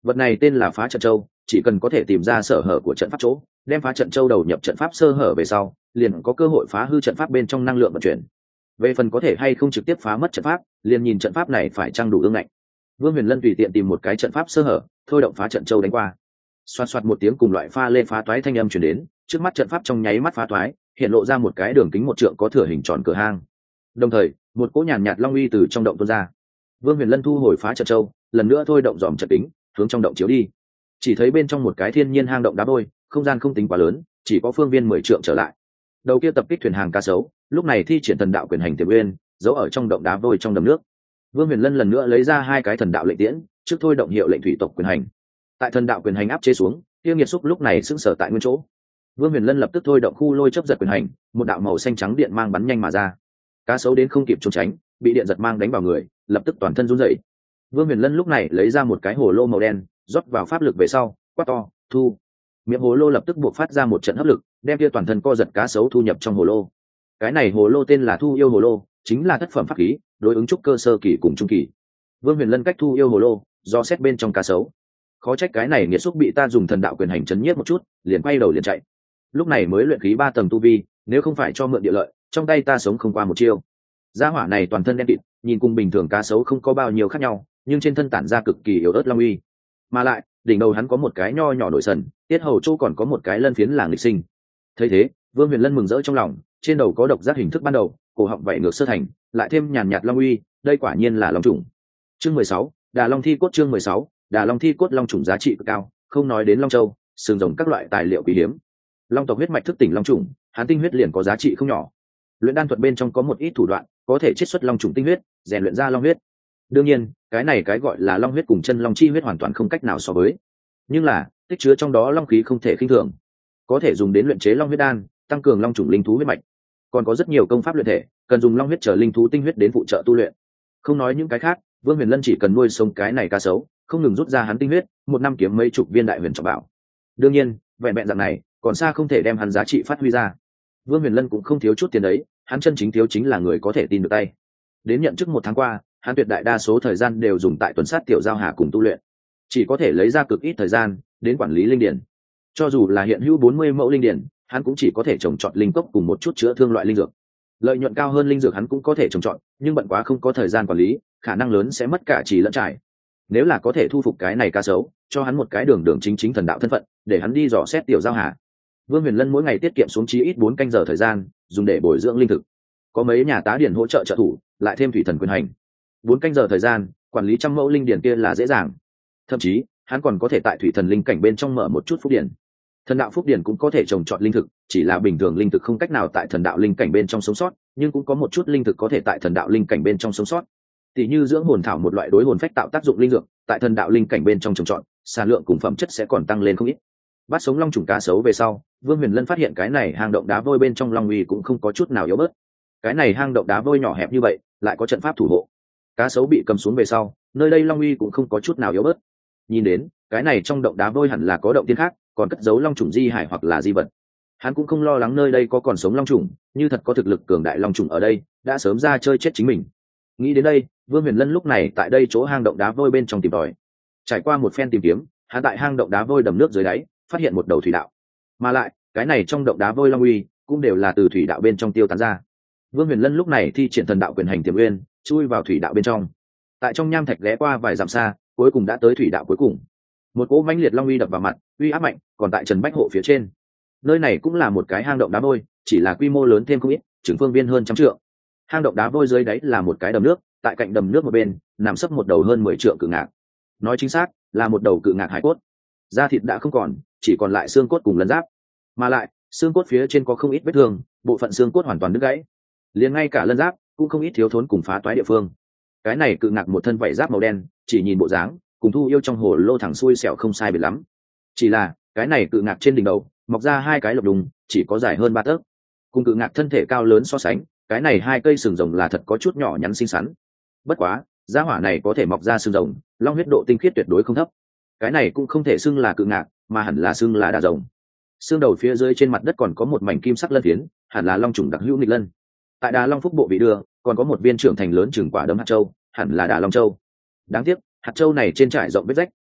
vật này tên là phá trận châu, chỉ cần có thể tìm ra sở hở của trận pháp chỗ, đem phá trận châu đầu nhập trận pháp sơ hở về sau, liền có cơ hội phá hư trận pháp bên trong năng lượng vận chuyển. Về phần có thể hay không trực tiếp phá mất trận pháp, liền nhìn trận pháp này phải chăng đủ ương ngạnh. Vương Huyền Lân tùy tiện tìm một cái trận pháp sơ hở, thôi động phá trận châu đánh qua. Xoạt xoạt một tiếng cùng loại pha lê phá toái thanh âm truyền đến, trước mắt trận pháp trong nháy mắt phá toái, hiện lộ ra một cái đường kính một trượng có thửa hình tròn cửa hang. Đồng thời, một cỗ nhàn nhạt long uy từ trong động tuôn ra. Vương Huyền Lân thu hồi phá trận châu, lần nữa thôi động dòm trận kính, hướng trong động chiếu đi. Chỉ thấy bên trong một cái thiên nhiên hang động đá vôi, không gian không tính quá lớn, chỉ có phương viên mười trượng trở lại. Đầu kia tập kích thuyền hàng cá sấu, lúc này thi triển thần đạo quyền hành tiềm uyên, giấu ở trong động đá vôi trong đầm nước. Vương Huyền Lân lần nữa lấy ra hai cái thần đạo lệnh tiễn, trước thôi động hiệu lệnh thủy tộc quyền hành. Tại thần đạo quyền hành áp chế xuống, tiêu nghiệt xúc lúc này sững sờ tại nguyên chỗ. Vương Huyền Lân lập tức thôi động khu lôi chấp giật quyền hành, một đạo màu xanh trắng điện mang bắn nhanh mà ra. Cá sấu đến không kịp trốn tránh, bị điện giật mang đánh vào người, lập tức toàn thân run rẩy. Vương Huyền Lân lúc này lấy ra một cái hồ lô màu đen, rót vào pháp lực về sau, quát to, thu. Miệng hồ lô lập tức buộc phát ra một trận hấp lực, đem kia toàn thân co giật cá sấu thu nhập trong hồ lô. Cái này hồ lô tên là Thu Yêu Hồ Lô, chính là thất phẩm pháp khí, đối ứng trúc cơ sơ kỳ cùng trung kỳ. Vương Huyền Lân cách Thu Yêu Hồ Lô, do xét bên trong cá sấu. Khó trách cái này nghiệt xúc bị ta dùng thần đạo quyền hành chấn nhiếp một chút, liền quay đầu liền chạy. Lúc này mới luyện khí ba tầng tu vi, nếu không phải cho mượn địa lợi, trong tay ta sống không qua một chiêu. Gia hỏa này toàn thân đen kịt, nhìn cùng bình thường cá sấu không có bao nhiêu khác nhau, nhưng trên thân tản ra cực kỳ yếu ớt long uy. Mà lại, đỉnh đầu hắn có một cái nho nhỏ nổi sần, tiết hầu chỗ còn có một cái lân phiến làng lịch sinh. Thấy thế, Vương Huyền Lân mừng rỡ trong lòng, trên đầu có độc giác hình thức ban đầu, cổ họng vảy ngược sơ thành, lại thêm nhàn nhạt long uy, đây quả nhiên là long trùng. Chương mười sáu, Đà Long Thi Cốt chương mười sáu, Đà Long Thi Cốt long trùng giá trị cực cao, không nói đến long châu, sừng rồng các loại tài liệu quý hiếm. Long tộc huyết mạch thức tỉnh long trùng, hắn tinh huyết liền có giá trị không nhỏ. Luyện đan thuật bên trong có một ít thủ đoạn, có thể chiết xuất long trùng tinh huyết, rèn luyện ra long huyết. Đương nhiên, cái này cái gọi là long huyết cùng chân long chi huyết hoàn toàn không cách nào so với. Nhưng là, tích chứa trong đó long khí không thể khinh thường, có thể dùng đến luyện chế long huyết đan, tăng cường long trùng linh thú huyết mạch. Còn có rất nhiều công pháp luyện thể, cần dùng long huyết trở linh thú tinh huyết đến phụ trợ tu luyện. Không nói những cái khác, Vương Huyền Lân chỉ cần nuôi sống cái này cá sấu, không ngừng rút ra hắn tinh huyết, một năm kiếm mấy chục viên đại huyền trọng bảo. Đương nhiên, vẹn vẹn dạng này, còn xa không thể đem hắn giá trị phát huy ra. Vương Huyền Lân cũng không thiếu chút tiền đấy, hắn chân chính thiếu chính là người có thể tin được tay. Đến nhận chức một tháng qua, hắn tuyệt đại đa số thời gian đều dùng tại tuần sát tiểu giao hà cùng tu luyện, chỉ có thể lấy ra cực ít thời gian đến quản lý linh điển. Cho dù là hiện hữu bốn mươi mẫu linh điển, hắn cũng chỉ có thể trồng trọt linh cốc cùng một chút chữa thương loại linh dược. Lợi nhuận cao hơn linh dược hắn cũng có thể trồng trọt, nhưng bận quá không có thời gian quản lý, khả năng lớn sẽ mất cả trì lẫn trải. Nếu là có thể thu phục cái này cá sấu, cho hắn một cái đường đường chính chính thần đạo thân phận, để hắn đi dò xét tiểu giao hà. Vương Huyền Lân mỗi ngày tiết kiệm xuống chí ít bốn canh giờ thời gian, dùng để bồi dưỡng linh thực. Có mấy nhà tá điển hỗ trợ trợ thủ, lại thêm thủy thần quyền hành. Bốn canh giờ thời gian, quản lý trăm mẫu linh điển kia là dễ dàng. Thậm chí, hắn còn có thể tại thủy thần linh cảnh bên trong mở một chút phúc điển. Thần đạo phúc điển cũng có thể trồng trọt linh thực, chỉ là bình thường linh thực không cách nào tại thần đạo linh cảnh bên trong sống sót, nhưng cũng có một chút linh thực có thể tại thần đạo linh cảnh bên trong sống sót. Tỷ như dưỡng hồn thảo một loại đối hồn phách tạo tác dụng linh dược, tại thần đạo linh cảnh bên trong trồng trọt, sản lượng cùng phẩm chất sẽ còn tăng lên không ít. Bắt sống long trùng cá sấu về sau, Vương Huyền Lân phát hiện cái này hang động đá vôi bên trong long uy cũng không có chút nào yếu bớt. Cái này hang động đá vôi nhỏ hẹp như vậy, lại có trận pháp thủ hộ. Cá sấu bị cầm xuống về sau, nơi đây long uy cũng không có chút nào yếu bớt. Nhìn đến, cái này trong động đá vôi hẳn là có động tiên khác, còn cất giấu long trùng di hải hoặc là di vật. Hắn cũng không lo lắng nơi đây có còn sống long trùng, như thật có thực lực cường đại long trùng ở đây, đã sớm ra chơi chết chính mình. Nghĩ đến đây, Vương Huyền Lân lúc này tại đây chỗ hang động đá vôi bên trong tìm tòi. Trải qua một phen tìm kiếm, hắn tại hang động đá vôi đầm nước dưới đáy, phát hiện một đầu thủy đạo. Mà lại, cái này trong động đá vôi long uy cũng đều là từ thủy đạo bên trong tiêu tán ra. Vương Huyền Lân lúc này thi triển thần đạo quyền hành tiềm uyên, chui vào thủy đạo bên trong. Tại trong nham thạch ghé qua vài dặm xa, cuối cùng đã tới thủy đạo cuối cùng. Một cỗ mãnh liệt long uy đập vào mặt, uy áp mạnh, còn tại Trần Bách Hộ phía trên. Nơi này cũng là một cái hang động đá vôi, chỉ là quy mô lớn thêm không ít, chừng phương viên hơn trăm trượng. Hang động đá vôi dưới đáy là một cái đầm nước, tại cạnh đầm nước một bên, nằm sấp một đầu hơn mười trượng cự ngạc. Nói chính xác, là một đầu cự ngạc hải cốt. Da thịt đã không còn, chỉ còn lại xương cốt cùng lân giáp. Mà lại, xương cốt phía trên có không ít vết thương, bộ phận xương cốt hoàn toàn đứt gãy. Liền ngay cả lân giáp cũng không ít thiếu thốn cùng phá toái địa phương. Cái này cự ngạc một thân vảy giáp màu đen, chỉ nhìn bộ dáng, cùng Thu Yêu trong hồ lô thẳng xuôi xẻo không sai biệt lắm. Chỉ là, cái này cự ngạc trên đỉnh đầu mọc ra hai cái lục đùng, chỉ có dài hơn ba tấc. Cùng cự ngạc thân thể cao lớn so sánh, cái này hai cây sừng rồng là thật có chút nhỏ nhắn xinh xắn. Bất quá, gia hỏa này có thể mọc ra sừng rồng, long huyết độ tinh khiết tuyệt đối không thấp. Cái này cũng không thể xưng là cự ngạc, mà hẳn là xưng là đà rồng. Xương đầu phía dưới trên mặt đất còn có một mảnh kim sắc lân phiến, hẳn là long trùng đặc hữu nghịch lân. Tại Đà Long Phúc bộ vị đưa, còn có một viên trưởng thành lớn chừng quả đấm hạt châu, hẳn là Đà Long Châu. Đáng tiếc, hạt châu này trên trải rộng vết rách,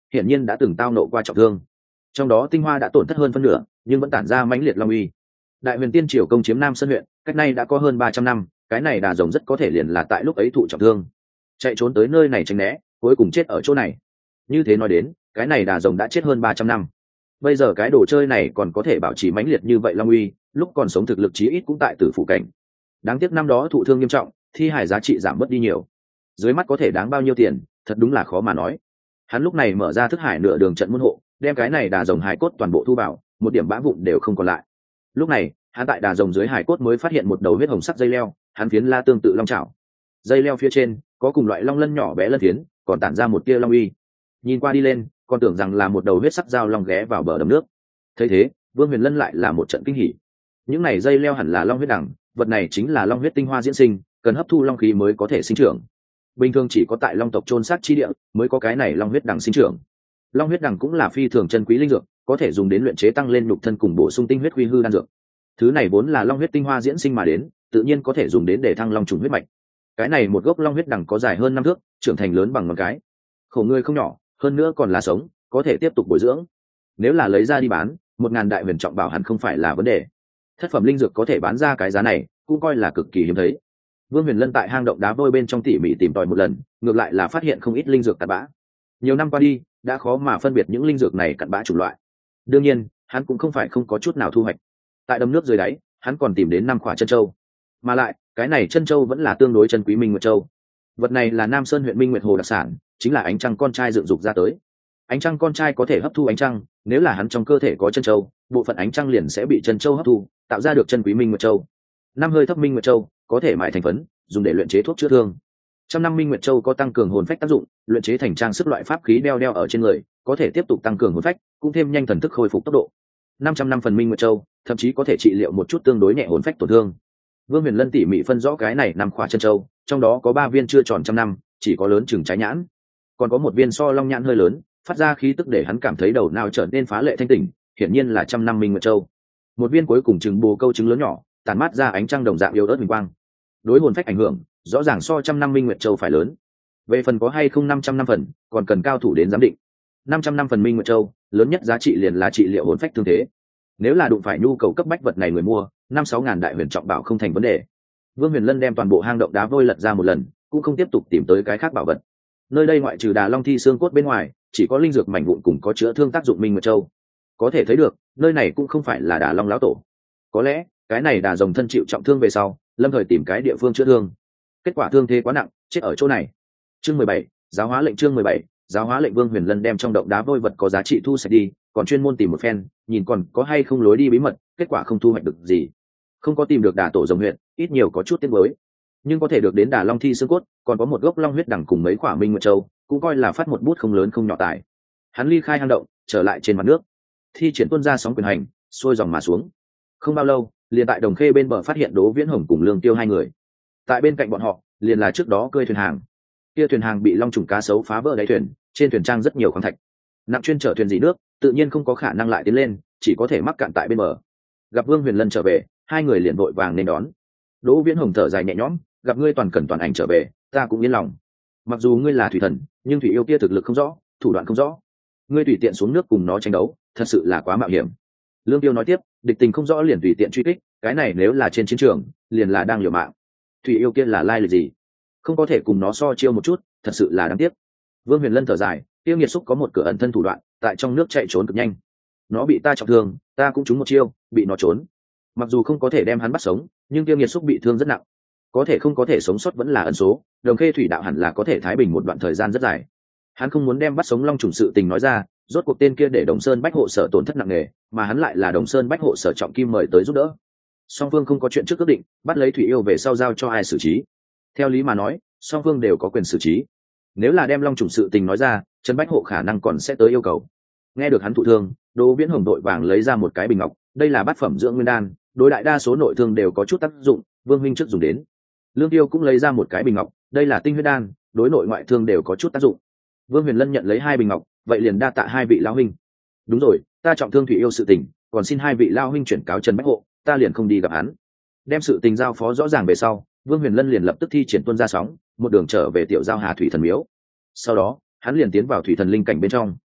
hiển nhiên đã từng tao nộ qua trọng thương, trong đó tinh hoa đã tổn thất hơn phân nửa, nhưng vẫn tản ra mãnh liệt long uy. Đại huyền tiên triều công chiếm Nam Sơn huyện, cách nay đã có hơn ba trăm năm, cái này đà rồng rất có thể liền là tại lúc ấy thụ trọng thương, chạy trốn tới nơi này tránh né, cuối cùng chết ở chỗ này. Như thế nói đến, cái này đà rồng đã chết hơn ba trăm năm. Bây giờ cái đồ chơi này còn có thể bảo trì mãnh liệt như vậy long uy, lúc còn sống thực lực chí ít cũng tại tử phủ cảnh. Đáng tiếc năm đó thụ thương nghiêm trọng, thi hải giá trị giảm bớt đi nhiều. Dưới mắt có thể đáng bao nhiêu tiền, thật đúng là khó mà nói. Hắn lúc này mở ra thức hải nửa đường trận môn hộ, đem cái này đà rồng hải cốt toàn bộ thu vào, một điểm bã vụn đều không còn lại. Lúc này, hắn tại đà rồng dưới hải cốt mới phát hiện một đầu huyết hồng sắc dây leo, hắn phiến la tương tự long chảo. Dây leo phía trên có cùng loại long lân nhỏ bé lân phiến, còn tản ra một tia long uy. Nhìn qua đi lên, còn tưởng rằng là một đầu huyết sắc dao long ghé vào bờ đầm nước. Thấy thế, Vương Huyền Lân lại là một trận kinh hỉ. Những này dây leo hẳn là long huyết đằng, vật này chính là long huyết tinh hoa diễn sinh, cần hấp thu long khí mới có thể sinh trưởng. Bình thường chỉ có tại long tộc chôn xác chi địa mới có cái này long huyết đằng sinh trưởng. Long huyết đằng cũng là phi thường chân quý linh dược, có thể dùng đến luyện chế tăng lên nhục thân cùng bổ sung tinh huyết quy hư đan dược. Thứ này vốn là long huyết tinh hoa diễn sinh mà đến, tự nhiên có thể dùng đến để thăng long trùng huyết mạch. Cái này một gốc long huyết đằng có dài hơn năm thước, trưởng thành lớn bằng ngón cái. Khổ người không nhỏ, hơn nữa còn là sống, có thể tiếp tục bồi dưỡng. Nếu là lấy ra đi bán, một ngàn đại huyền trọng bảo hẳn không phải là vấn đề. Thất phẩm linh dược có thể bán ra cái giá này, cũng coi là cực kỳ hiếm thấy. Vương Huyền Lân tại hang động đá vôi bên trong tỉ mỉ tìm tòi một lần, ngược lại là phát hiện không ít linh dược cặn bã. Nhiều năm qua đi, đã khó mà phân biệt những linh dược này cặn bã chủng loại. Đương nhiên, hắn cũng không phải không có chút nào thu hoạch. Tại đầm nước dưới đáy, hắn còn tìm đến năm khỏa chân châu. Mà lại, cái này chân châu vẫn là tương đối chân quý minh nguyệt châu. Vật này là Nam Sơn huyện Minh Nguyệt Hồ đặc sản, chính là ánh trăng con trai dựng dục ra tới. Ánh trăng con trai có thể hấp thu ánh trăng, nếu là hắn trong cơ thể có chân châu, bộ phận ánh trăng liền sẽ bị chân châu hấp thu, tạo ra được chân quý minh nguyệt châu. Năm hơi thấp minh nguyệt châu có thể mại thành phấn, dùng để luyện chế thuốc chữa thương. Trăm năm minh nguyệt châu có tăng cường hồn phách tác dụng, luyện chế thành trang sức loại pháp khí đeo đeo ở trên người, có thể tiếp tục tăng cường hồn phách, cũng thêm nhanh thần thức khôi phục tốc độ. Năm trăm năm phần minh nguyệt châu, thậm chí có thể trị liệu một chút tương đối nhẹ hồn phách tổn thương. Vương Huyền Lân tỉ mỉ phân rõ cái này năm khỏa chân châu, trong đó có ba viên chưa tròn trăm năm, chỉ có lớn chừng trái nhãn, còn có một viên so long nhãn hơi lớn, phát ra khí tức để hắn cảm thấy đầu não trở nên phá lệ thanh tỉnh, hiển nhiên là trăm năm minh nguyệt châu. Một viên cuối cùng chừng bồ câu trứng lớn nhỏ, tản mát ra ánh trăng đồng dạng yếu ớt huỳnh quang. Đối hồn phách ảnh hưởng, rõ ràng so trăm năm minh nguyệt châu phải lớn. Về phần có hay không năm trăm năm phần, còn cần cao thủ đến giám định. Năm trăm năm phần minh nguyệt châu, lớn nhất giá trị liền là trị liệu hồn phách thương thế. Nếu là đụng phải nhu cầu cấp bách vật này người mua, năm sáu ngàn đại huyền trọng bảo không thành vấn đề. Vương Huyền Lân đem toàn bộ hang động đá vôi lật ra một lần, cũng không tiếp tục tìm tới cái khác bảo vật. Nơi đây ngoại trừ đà long thi xương cốt bên ngoài, chỉ có linh dược mảnh vụn cùng có chữa thương tác dụng minh nguyệt châu. Có thể thấy được, nơi này cũng không phải là đà long lão tổ. Có lẽ cái này đà rồng thân chịu trọng thương về sau, lâm thời tìm cái địa phương chữa thương. Kết quả thương thế quá nặng, chết ở chỗ này. Chương mười bảy, giáo hóa lệnh. Chương mười bảy, giáo hóa lệnh. Vương Huyền Lân đem trong động đá vôi vật có giá trị thu sạch đi, còn chuyên môn tìm một phen, nhìn còn có hay không lối đi bí mật, kết quả không thu hoạch được gì. Không có tìm được đà tổ rồng huyện, ít nhiều có chút tiếc nuối. Nhưng có thể được đến đà long thi xương cốt, còn có một gốc long huyết đằng cùng mấy quả minh nguyệt châu, cũng coi là phát một bút không lớn không nhỏ tài. Hắn ly khai hang động, trở lại trên mặt nước, thi triển tuôn ra sóng quyền hành, xuôi dòng mà xuống. Không bao lâu, liền tại đồng khê bên bờ phát hiện Đỗ Viễn Hồng cùng Lương Tiêu hai người. Tại bên cạnh bọn họ, liền là trước đó cơi thuyền hàng. Kia thuyền hàng bị long trùng cá sấu phá vỡ đáy thuyền, trên thuyền trang rất nhiều khoáng thạch. Nặng chuyên chở thuyền dỉ nước, tự nhiên không có khả năng lại tiến lên, chỉ có thể mắc cạn tại bên bờ. Gặp Vương Huyền Lân trở về, hai người liền vội vàng nên đón. Đỗ Viễn Hồng thở dài nhẹ nhõm, gặp ngươi toàn cẩn toàn ảnh trở về, ta cũng yên lòng. Mặc dù ngươi là thủy thần, nhưng thủy yêu kia thực lực không rõ, thủ đoạn không rõ, ngươi tùy tiện xuống nước cùng nó tranh đấu, thật sự là quá mạo hiểm. Lương Tiêu nói tiếp, địch tình không rõ liền tùy tiện truy kích, cái này nếu là trên chiến trường, liền là đang liều mạng. Thủy yêu kia là lai lịch gì? Không có thể cùng nó so chiêu một chút, thật sự là đáng tiếc. Vương Huyền Lân thở dài, Tiêu Nghiệt Xúc có một cửa ẩn thân thủ đoạn, tại trong nước chạy trốn cực nhanh. Nó bị ta trọng thương, ta cũng trúng một chiêu, bị nó trốn. Mặc dù không có thể đem hắn bắt sống, nhưng Tiêu Nghiệt Xúc bị thương rất nặng, có thể không có thể sống sót vẫn là ẩn số. Đồng Khê thủy đạo hẳn là có thể thái bình một đoạn thời gian rất dài. Hắn không muốn đem bắt sống long trùng sự tình nói ra, rốt cuộc tên kia để Đồng Sơn Bách hộ sở tổn thất nặng nề, mà hắn lại là Đồng Sơn Bách hộ sở trọng kim mời tới giúp đỡ. Song phương không có chuyện trước ước định, bắt lấy thủy yêu về sau giao cho ai xử trí. Theo lý mà nói, song phương đều có quyền xử trí. Nếu là đem long trùng sự tình nói ra, Trần Bách hộ khả năng còn sẽ tới yêu cầu. Nghe được hắn thụ thương, Đỗ Viễn Hồng đội vàng lấy ra một cái bình ngọc, đây là bát phẩm dưỡng nguyên đan, đối đại đa số nội thương đều có chút tác dụng, Vương huynh trước dùng đến. Lương Tiêu cũng lấy ra một cái bình ngọc, đây là tinh huyết đan, đối nội ngoại thương đều có chút tác dụng. Vương Huyền Lân nhận lấy hai bình ngọc, vậy liền đa tạ hai vị lão huynh. Đúng rồi, ta trọng thương thủy yêu sự tình, còn xin hai vị lão huynh chuyển cáo Trần Bách hộ, ta liền không đi gặp hắn. Đem sự tình giao phó rõ ràng về sau, Vương Huyền Lân liền lập tức thi triển tuôn ra sóng, một đường trở về tiểu giao Hà thủy thần miếu. Sau đó, hắn liền tiến vào thủy thần linh cảnh bên trong.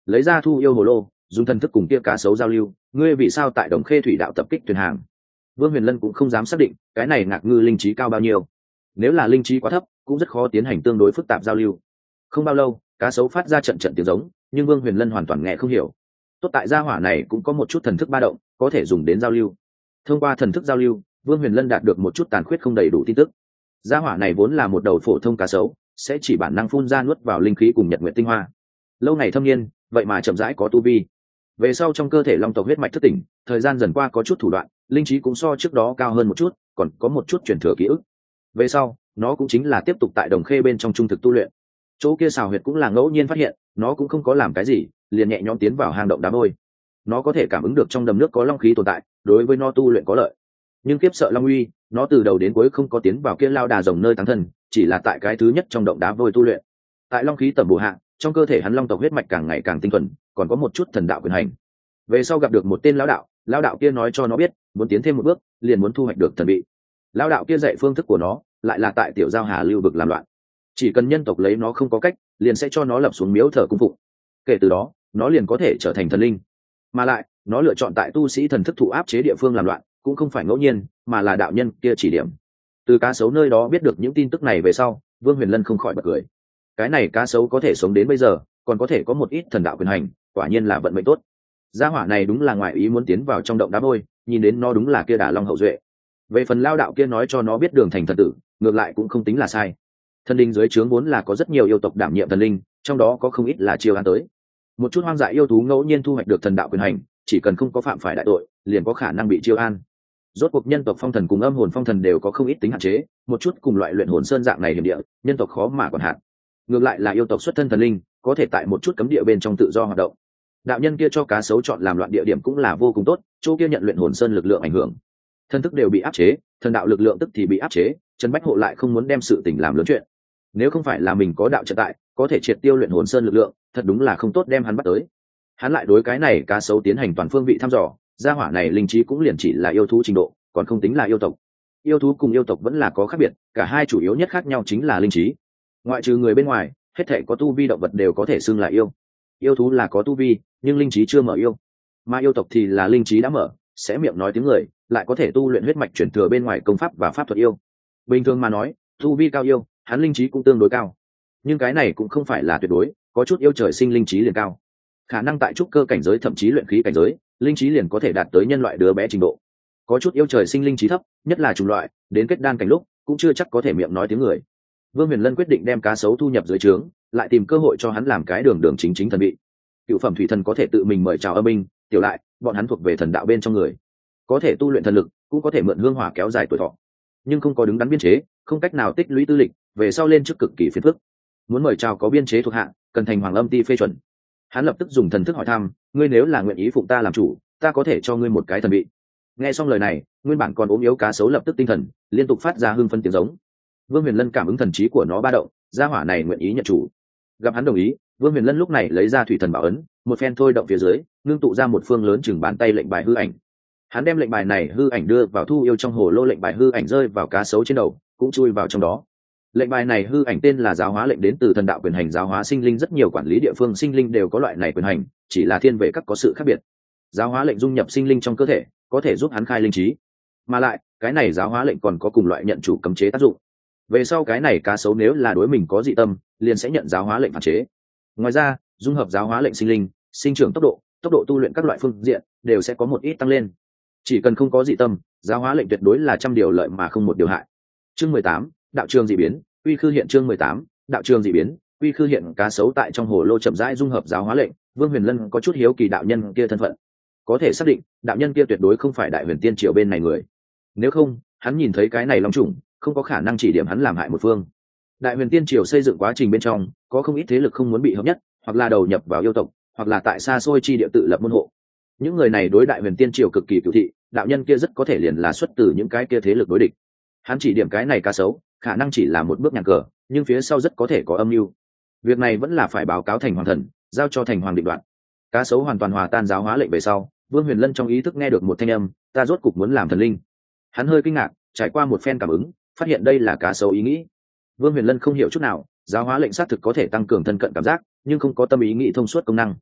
lấy ra thu yêu hồ lô, dùng thần thức cùng kia cá sấu giao lưu. Ngươi vì sao tại Đồng Khê thủy đạo tập kích thuyền hàng? Vương Huyền Lân cũng không dám xác định cái này ngạc ngư linh trí cao bao nhiêu, nếu là linh trí quá thấp cũng rất khó tiến hành tương đối phức tạp giao lưu. Không bao lâu, cá sấu phát ra trận trận tiếng giống, nhưng Vương Huyền Lân hoàn toàn nghe không hiểu. Tốt tại gia hỏa này cũng có một chút thần thức ba động, có thể dùng đến giao lưu. Thông qua thần thức giao lưu, Vương Huyền Lân đạt được một chút tàn khuyết không đầy đủ tin tức. Gia hỏa này vốn là một đầu phổ thông cá sấu, sẽ chỉ bản năng phun ra nuốt vào linh khí cùng nhật nguyện tinh hoa. Lâu ngày thâm niên, vậy mà chậm rãi có tu vi. Về sau trong cơ thể long tộc huyết mạch thức tỉnh, thời gian dần qua có chút thủ đoạn, linh trí cũng so trước đó cao hơn một chút, còn có một chút truyền thừa ký ức. Về sau, nó cũng chính là tiếp tục tại Đồng Khê bên trong trung thực tu luyện. Chỗ kia xào huyệt cũng là ngẫu nhiên phát hiện, nó cũng không có làm cái gì, liền nhẹ nhõm tiến vào hang động đá vôi. Nó có thể cảm ứng được trong đầm nước có long khí tồn tại, đối với nó tu luyện có lợi. Nhưng kiếp sợ long uy, nó từ đầu đến cuối không có tiến vào kia lao đà rồng nơi táng thân, chỉ là tại cái thứ nhất trong động đá vôi tu luyện. Tại long khí tầm bổ hạ, trong cơ thể hắn long tộc huyết mạch càng ngày càng tinh thuần, còn có một chút thần đạo quyền hành. Về sau gặp được một tên lão đạo, lão đạo kia nói cho nó biết, muốn tiến thêm một bước, liền muốn thu hoạch được thần vị. Lão đạo kia dạy phương thức của nó, lại là tại tiểu giao hà lưu vực làm loạn. Chỉ cần nhân tộc lấy nó không có cách, liền sẽ cho nó lập xuống miếu thờ cung phụng. Kể từ đó, nó liền có thể trở thành thần linh. Mà lại, nó lựa chọn tại tu sĩ thần thức thụ áp chế địa phương làm loạn, cũng không phải ngẫu nhiên, mà là đạo nhân kia chỉ điểm. Từ cá sấu nơi đó biết được những tin tức này về sau, Vương Huyền Lân không khỏi bật cười. Cái này cá sấu có thể sống đến bây giờ, còn có thể có một ít thần đạo quyền hành, quả nhiên là vận mệnh tốt. Gia hỏa này đúng là ngoại ý muốn tiến vào trong động đá vôi, nhìn đến nó đúng là kia đả long hậu duệ. Về phần lao đạo kia nói cho nó biết đường thành thần tử, ngược lại cũng không tính là sai. Thần đình dưới trướng vốn là có rất nhiều yêu tộc đảm nhiệm thần linh, trong đó có không ít là chiêu án tới. Một chút hoang dại yêu thú ngẫu nhiên thu hoạch được thần đạo quyền hành, chỉ cần không có phạm phải đại tội, liền có khả năng bị chiêu an. Rốt cuộc nhân tộc phong thần cùng âm hồn phong thần đều có không ít tính hạn chế, một chút cùng loại luyện hồn sơn dạng này hiểm địa, nhân tộc khó mà quản hạn. Ngược lại là yêu tộc xuất thân thần linh, có thể tại một chút cấm địa bên trong tự do hoạt động. Đạo nhân kia cho cá sấu chọn làm loạn địa điểm cũng là vô cùng tốt, chỗ kia nhận luyện hồn sơn lực lượng ảnh hưởng, thân thức đều bị áp chế, thần đạo lực lượng tức thì bị áp chế. Trần Bách Hộ lại không muốn đem sự tình làm lớn chuyện. Nếu không phải là mình có đạo trợ tại, có thể triệt tiêu luyện hồn sơn lực lượng, thật đúng là không tốt đem hắn bắt tới. Hắn lại đối cái này cá sấu tiến hành toàn phương vị thăm dò, gia hỏa này linh trí cũng liền chỉ là yêu thú trình độ, còn không tính là yêu tộc. Yêu thú cùng yêu tộc vẫn là có khác biệt, cả hai chủ yếu nhất khác nhau chính là linh trí. Ngoại trừ người bên ngoài, hết thảy có tu vi động vật đều có thể xưng là yêu. Yêu thú là có tu vi, nhưng linh trí chưa mở yêu. Mà yêu tộc thì là linh trí đã mở, sẽ miệng nói tiếng người, lại có thể tu luyện huyết mạch chuyển thừa bên ngoài công pháp và pháp thuật yêu. Bình thường mà nói, tu vi cao yêu, hắn linh trí cũng tương đối cao. Nhưng cái này cũng không phải là tuyệt đối, có chút yêu trời sinh linh trí liền cao. Khả năng tại trúc cơ cảnh giới thậm chí luyện khí cảnh giới, linh trí liền có thể đạt tới nhân loại đứa bé trình độ. Có chút yêu trời sinh linh trí thấp, nhất là chủng loại, đến kết đan cảnh lúc, cũng chưa chắc có thể miệng nói tiếng người. Vương Huyền Lân quyết định đem cá sấu thu nhập dưới trướng, lại tìm cơ hội cho hắn làm cái đường đường chính chính thần vị. Cựu phẩm thủy thần có thể tự mình mời chào âm binh, tiểu lại, bọn hắn thuộc về thần đạo bên trong người, có thể tu luyện thần lực, cũng có thể mượn hương hỏa kéo dài tuổi thọ, nhưng không có đứng đắn biên chế, không cách nào tích lũy tư lịch, về sau lên chức cực kỳ phiền phức. Muốn mời chào có biên chế thuộc hạ, cần thành hoàng âm ti phê chuẩn. Hắn lập tức dùng thần thức hỏi thăm, ngươi nếu là nguyện ý phụng ta làm chủ, ta có thể cho ngươi một cái thần vị. Nghe xong lời này, nguyên bản còn ốm yếu cá sấu lập tức tinh thần, liên tục phát ra hưng phân tiếng giống. Vương Huyền Lân cảm ứng thần trí của nó ba động, gia hỏa này nguyện ý nhận chủ. Gặp hắn đồng ý, Vương Huyền Lân lúc này lấy ra thủy thần bảo ấn, một phen thôi động phía dưới, ngưng tụ ra một phương lớn chừng bàn tay lệnh bài hư ảnh. Hắn đem lệnh bài này hư ảnh đưa vào thu yêu trong hồ lô, lệnh bài hư ảnh rơi vào cá sấu trên đầu, cũng chui vào trong đó. Lệnh bài này hư ảnh tên là giáo hóa lệnh, đến từ thần đạo quyền hành giáo hóa sinh linh, rất nhiều quản lý địa phương sinh linh đều có loại này quyền hành, chỉ là thiên về các có sự khác biệt. Giáo hóa lệnh dung nhập sinh linh trong cơ thể, có thể giúp hắn khai linh trí, mà lại cái này giáo hóa lệnh còn có cùng loại nhận chủ cấm chế tác dụng. Về sau cái này cá sấu nếu là đối mình có dị tâm, liền sẽ nhận giáo hóa lệnh phản chế. Ngoài ra, dung hợp giáo hóa lệnh sinh linh, sinh trưởng tốc độ, tốc độ tu luyện các loại phương diện đều sẽ có một ít tăng lên. Chỉ cần không có dị tâm, giáo hóa lệnh tuyệt đối là trăm điều lợi mà không một điều hại. Chương mười tám, đạo trường dị biến, uy khư hiện. Chương mười tám, đạo trường dị biến, uy khư hiện. Cá sấu tại trong hồ lô chậm rãi dung hợp giáo hóa lệnh, Vương Huyền Lân có chút hiếu kỳ đạo nhân kia thân phận. Có thể xác định, đạo nhân kia tuyệt đối không phải Đại Huyền Tiên Triều bên này người. Nếu không, hắn nhìn thấy cái này long trùng, không có khả năng chỉ điểm hắn làm hại một phương. Đại Huyền Tiên Triều xây dựng quá trình bên trong, có không ít thế lực không muốn bị hợp nhất, hoặc là đầu nhập vào yêu tộc, hoặc là tại xa xôi chi địa tự lập môn hộ. Những người này đối Đại Huyền Tiên Triều cực kỳ cửu thị, đạo nhân kia rất có thể liền là xuất từ những cái kia thế lực đối địch. Hắn chỉ điểm cái này cá sấu, khả năng chỉ là một bước nhàn cờ, nhưng phía sau rất có thể có âm mưu. Việc này vẫn là phải báo cáo thành hoàng thần, giao cho thành hoàng định đoạt. Cá sấu hoàn toàn hòa tan giáo hóa lệnh về sau, Vương Huyền Lân trong ý thức nghe được một thanh âm, ta rốt cục muốn làm thần linh. Hắn hơi kinh ngạc, trải qua một phen cảm ứng, phát hiện đây là cá sấu ý nghĩ. Vương Huyền Lân không hiểu chút nào, giáo hóa lệnh xác thực có thể tăng cường thân cận cảm giác, nhưng không có tâm ý nghĩ thông suốt công năng.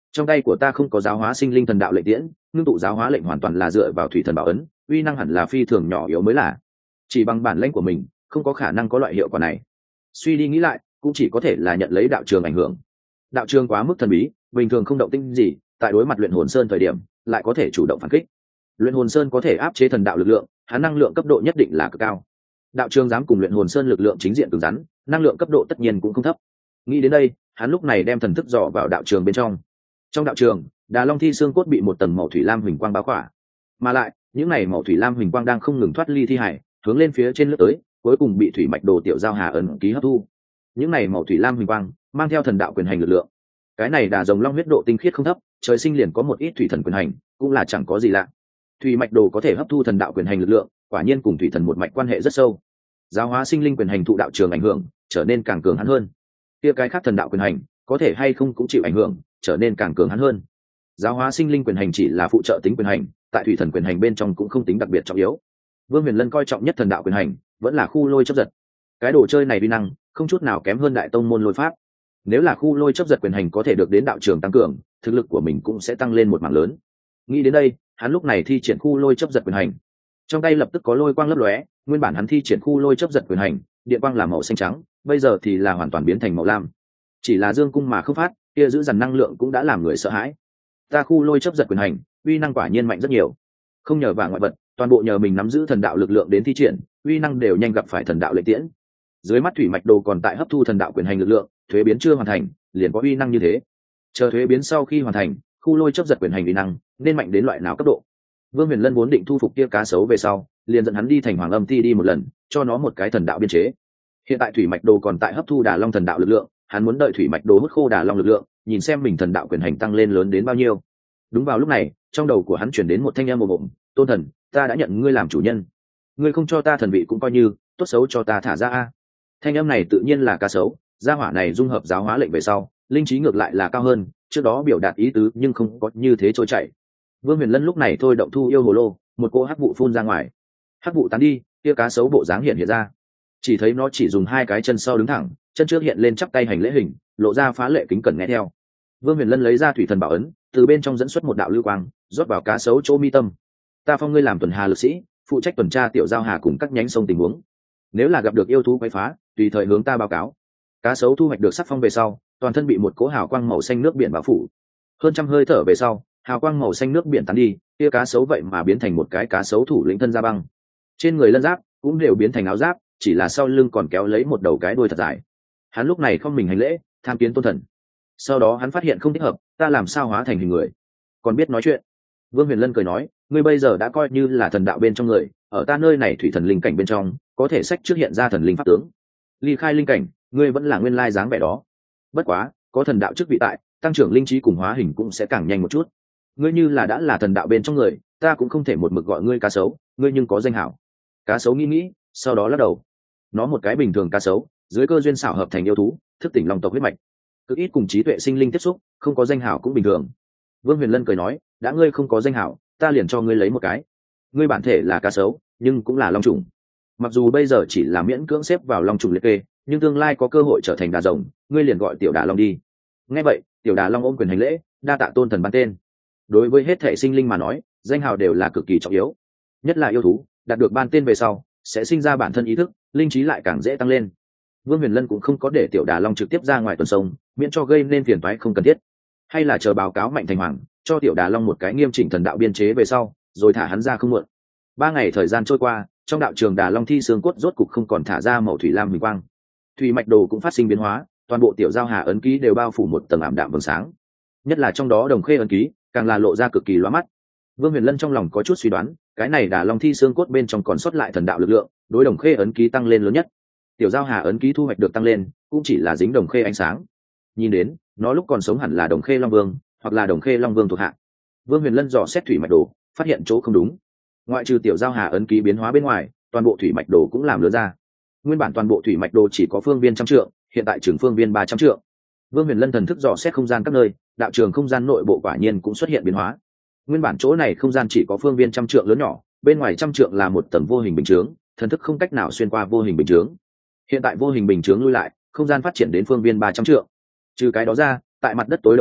trong tay của ta không có giáo hóa sinh linh thần đạo lệnh tiễn, ngưng tụ giáo hóa lệnh hoàn toàn là dựa vào thủy thần bảo ấn, uy năng hẳn là phi thường nhỏ yếu mới là. Chỉ bằng bản lĩnh của mình không có khả năng có loại hiệu quả này. Suy đi nghĩ lại, cũng chỉ có thể là nhận lấy đạo trường ảnh hưởng. Đạo trường quá mức thần bí, bình thường không động tĩnh gì, tại đối mặt luyện hồn sơn thời điểm lại có thể chủ động phản kích. Luyện hồn sơn có thể áp chế thần đạo lực lượng, hắn năng lượng cấp độ nhất định là cực cao. Đạo trường dám cùng luyện hồn sơn lực lượng chính diện cứng rắn, năng lượng cấp độ tất nhiên cũng không thấp. Nghĩ đến đây, hắn lúc này đem thần thức dò vào đạo trường bên trong. Trong đạo trường, Đà Long thi xương cốt bị một tầng màu thủy lam huỳnh quang bao khỏa, mà lại những này màu thủy lam huỳnh quang đang không ngừng thoát ly thi hải, hướng lên phía trên lướt tới, cuối cùng bị thủy mạch đồ tiểu giao hà ấn ký hấp thu. Những này màu thủy lam huỳnh quang mang theo thần đạo quyền hành lực lượng. Cái này Đà rồng long huyết độ tinh khiết không thấp, trời sinh liền có một ít thủy thần quyền hành, cũng là chẳng có gì lạ. Thủy mạch đồ có thể hấp thu thần đạo quyền hành lực lượng, quả nhiên cùng thủy thần một mạch quan hệ rất sâu. Giáo hóa sinh linh quyền hành thụ đạo trường ảnh hưởng, trở nên càng cường hắn hơn. Kia cái khác thần đạo quyền hành, có thể hay không cũng chịu ảnh hưởng, trở nên càng cường hắn hơn. Giáo hóa sinh linh quyền hành chỉ là phụ trợ tính quyền hành, tại thủy thần quyền hành bên trong cũng không tính đặc biệt trọng yếu. Vương Huyền Lân coi trọng nhất thần đạo quyền hành, vẫn là khu lôi chấp giật. Cái đồ chơi này uy năng không chút nào kém hơn đại tông môn lôi pháp. Nếu là khu lôi chấp giật quyền hành có thể được đến đạo trường tăng cường, thực lực của mình cũng sẽ tăng lên một mảng lớn. Nghĩ đến đây, hắn lúc này thi triển khu lôi chấp giật quyền hành. Trong tay lập tức có lôi quang lấp lóe, nguyên bản hắn thi triển khu lôi chấp giật quyền hành, điện quang là màu xanh trắng, bây giờ thì là hoàn toàn biến thành màu lam. Chỉ là dương cung mà không phát, kia giữ dằn năng lượng cũng đã làm người sợ hãi. Ta khu lôi chấp giật quyền hành, uy năng quả nhiên mạnh rất nhiều. Không nhờ vào ngoại vật, toàn bộ nhờ mình nắm giữ thần đạo lực lượng đến thi triển, uy năng đều nhanh gặp phải thần đạo lệnh tiễn. Dưới mắt thủy mạch đồ còn tại hấp thu thần đạo quyền hành lực lượng, thuế biến chưa hoàn thành, liền có uy năng như thế. Chờ thuế biến sau khi hoàn thành, khu lôi chấp giật quyền hành uy năng nên mạnh đến loại nào cấp độ? Vương Huyền Lân vốn định thu phục kia cá sấu về sau, liền dẫn hắn đi thành Hoàng Âm Ti đi một lần, cho nó một cái thần đạo biên chế. Hiện tại thủy mạch đồ còn tại hấp thu Đà Long thần đạo lực lượng, hắn muốn đợi thủy mạch đồ hút khô Đà Long lực lượng, nhìn xem mình thần đạo quyền hành tăng lên lớn đến bao nhiêu. Đúng vào lúc này, trong đầu của hắn chuyển đến một thanh âm ồm ồm, "Tôn thần, ta đã nhận ngươi làm chủ nhân. Ngươi không cho ta thần vị cũng coi như, tốt xấu cho ta thả ra a." Thanh âm này tự nhiên là cá sấu, gia hỏa này dung hợp giáo hóa lệnh về sau, linh trí ngược lại là cao hơn, trước đó biểu đạt ý tứ nhưng không có như thế trôi chảy. Vương Huyền Lân lúc này thôi động thu yêu hồ lô, một cỗ hắc vụ phun ra ngoài. Hắc vụ tán đi, kia cá sấu bộ dáng hiện hiện ra. Chỉ thấy nó chỉ dùng hai cái chân sau đứng thẳng, chân trước hiện lên chắp tay hành lễ hình, lộ ra phá lệ kính cẩn nghe theo. Vương Huyền Lân lấy ra thủy thần bảo ấn, từ bên trong dẫn xuất một đạo lưu quang, rót vào cá sấu chỗ mi tâm. "Ta phong ngươi làm tuần hà lực sĩ, phụ trách tuần tra tiểu giao hà cùng các nhánh sông tình huống. Nếu là gặp được yêu thú quấy phá, tùy thời hướng ta báo cáo." Cá sấu thu hoạch được sắc phong về sau, toàn thân bị một cỗ hào quang màu xanh nước biển bao phủ. Hơn trăm hơi thở về sau, hào quang màu xanh nước biển tán đi, kia cá sấu vậy mà biến thành một cái cá sấu thủ lĩnh thân da băng. Trên người lân giáp cũng đều biến thành áo giáp, chỉ là sau lưng còn kéo lấy một đầu cái đuôi thật dài. Hắn lúc này không mình hành lễ, tham kiến tôn thần. Sau đó hắn phát hiện không thích hợp, ta làm sao hóa thành hình người, còn biết nói chuyện. Vương Huyền Lân cười nói, ngươi bây giờ đã coi như là thần đạo bên trong người, ở ta nơi này thủy thần linh cảnh bên trong, có thể sách trước hiện ra thần linh pháp tướng. Ly khai linh cảnh, ngươi vẫn là nguyên lai dáng vẻ đó. Bất quá, có thần đạo chức vị tại, tăng trưởng linh trí cùng hóa hình cũng sẽ càng nhanh một chút. Ngươi như là đã là thần đạo bên trong người, ta cũng không thể một mực gọi ngươi cá sấu, ngươi nhưng có danh hảo. Cá sấu nghĩ nghĩ, sau đó lắc đầu. Nó một cái bình thường cá sấu, dưới cơ duyên xảo hợp thành yêu thú, thức tỉnh long tộc huyết mạch, cực ít cùng trí tuệ sinh linh tiếp xúc, không có danh hảo cũng bình thường. Vương Huyền Lân cười nói, đã ngươi không có danh hảo, ta liền cho ngươi lấy một cái. Ngươi bản thể là cá sấu, nhưng cũng là long trùng. Mặc dù bây giờ chỉ là miễn cưỡng xếp vào long trùng liệt kê, nhưng tương lai có cơ hội trở thành đà rồng, ngươi liền gọi tiểu đà long đi. Nghe vậy, tiểu đà long ôm quyền hành lễ, đa tạ tôn thần ban tên. Đối với hết thể sinh linh mà nói, danh hào đều là cực kỳ trọng yếu, nhất là yêu thú, đạt được ban tên về sau, sẽ sinh ra bản thân ý thức, linh trí lại càng dễ tăng lên. Vương Huyền Lân cũng không có để tiểu đà long trực tiếp ra ngoài tuần sông, miễn cho gây nên phiền toái không cần thiết, hay là chờ báo cáo mạnh thành hoàng, cho tiểu đà long một cái nghiêm chỉnh thần đạo biên chế về sau, rồi thả hắn ra không muộn. Ba ngày thời gian trôi qua, trong đạo trường đà long thi xương cốt rốt cục không còn thả ra màu thủy lam huỳnh quang, thủy mạch đồ cũng phát sinh biến hóa, toàn bộ tiểu giao hà ấn ký đều bao phủ một tầng ảm đạm vầng sáng, nhất là trong đó đồng khê ấn ký càng là lộ ra cực kỳ lóa mắt. Vương Huyền Lân trong lòng có chút suy đoán, cái này đà long thi xương cốt bên trong còn sót lại thần đạo lực lượng, đối đồng khê ấn ký tăng lên lớn nhất. Tiểu giao hà ấn ký thu hoạch được tăng lên, cũng chỉ là dính đồng khê ánh sáng. Nhìn đến, nó lúc còn sống hẳn là đồng khê long vương, hoặc là đồng khê long vương thuộc hạ. Vương Huyền Lân dò xét thủy mạch đồ, phát hiện chỗ không đúng. Ngoại trừ tiểu giao hà ấn ký biến hóa bên ngoài, toàn bộ thủy mạch đồ cũng làm lớn ra. Nguyên bản toàn bộ thủy mạch đồ chỉ có phương viên trăm trượng, hiện tại trường phương viên ba trăm trượng. Vương Huyền Lân thần thức dò xét không gian các nơi, đạo trường không gian nội bộ quả nhiên cũng xuất hiện biến hóa. Nguyên bản chỗ này không gian chỉ có phương viên trăm trượng lớn nhỏ, bên ngoài trăm trượng là một tầng vô hình bình chướng, thần thức không cách nào xuyên qua vô hình bình chướng. Hiện tại vô hình bình chướng lui lại, không gian phát triển đến phương viên ba trăm trượng. Trừ cái đó ra, tại mặt đất tối đầu đông,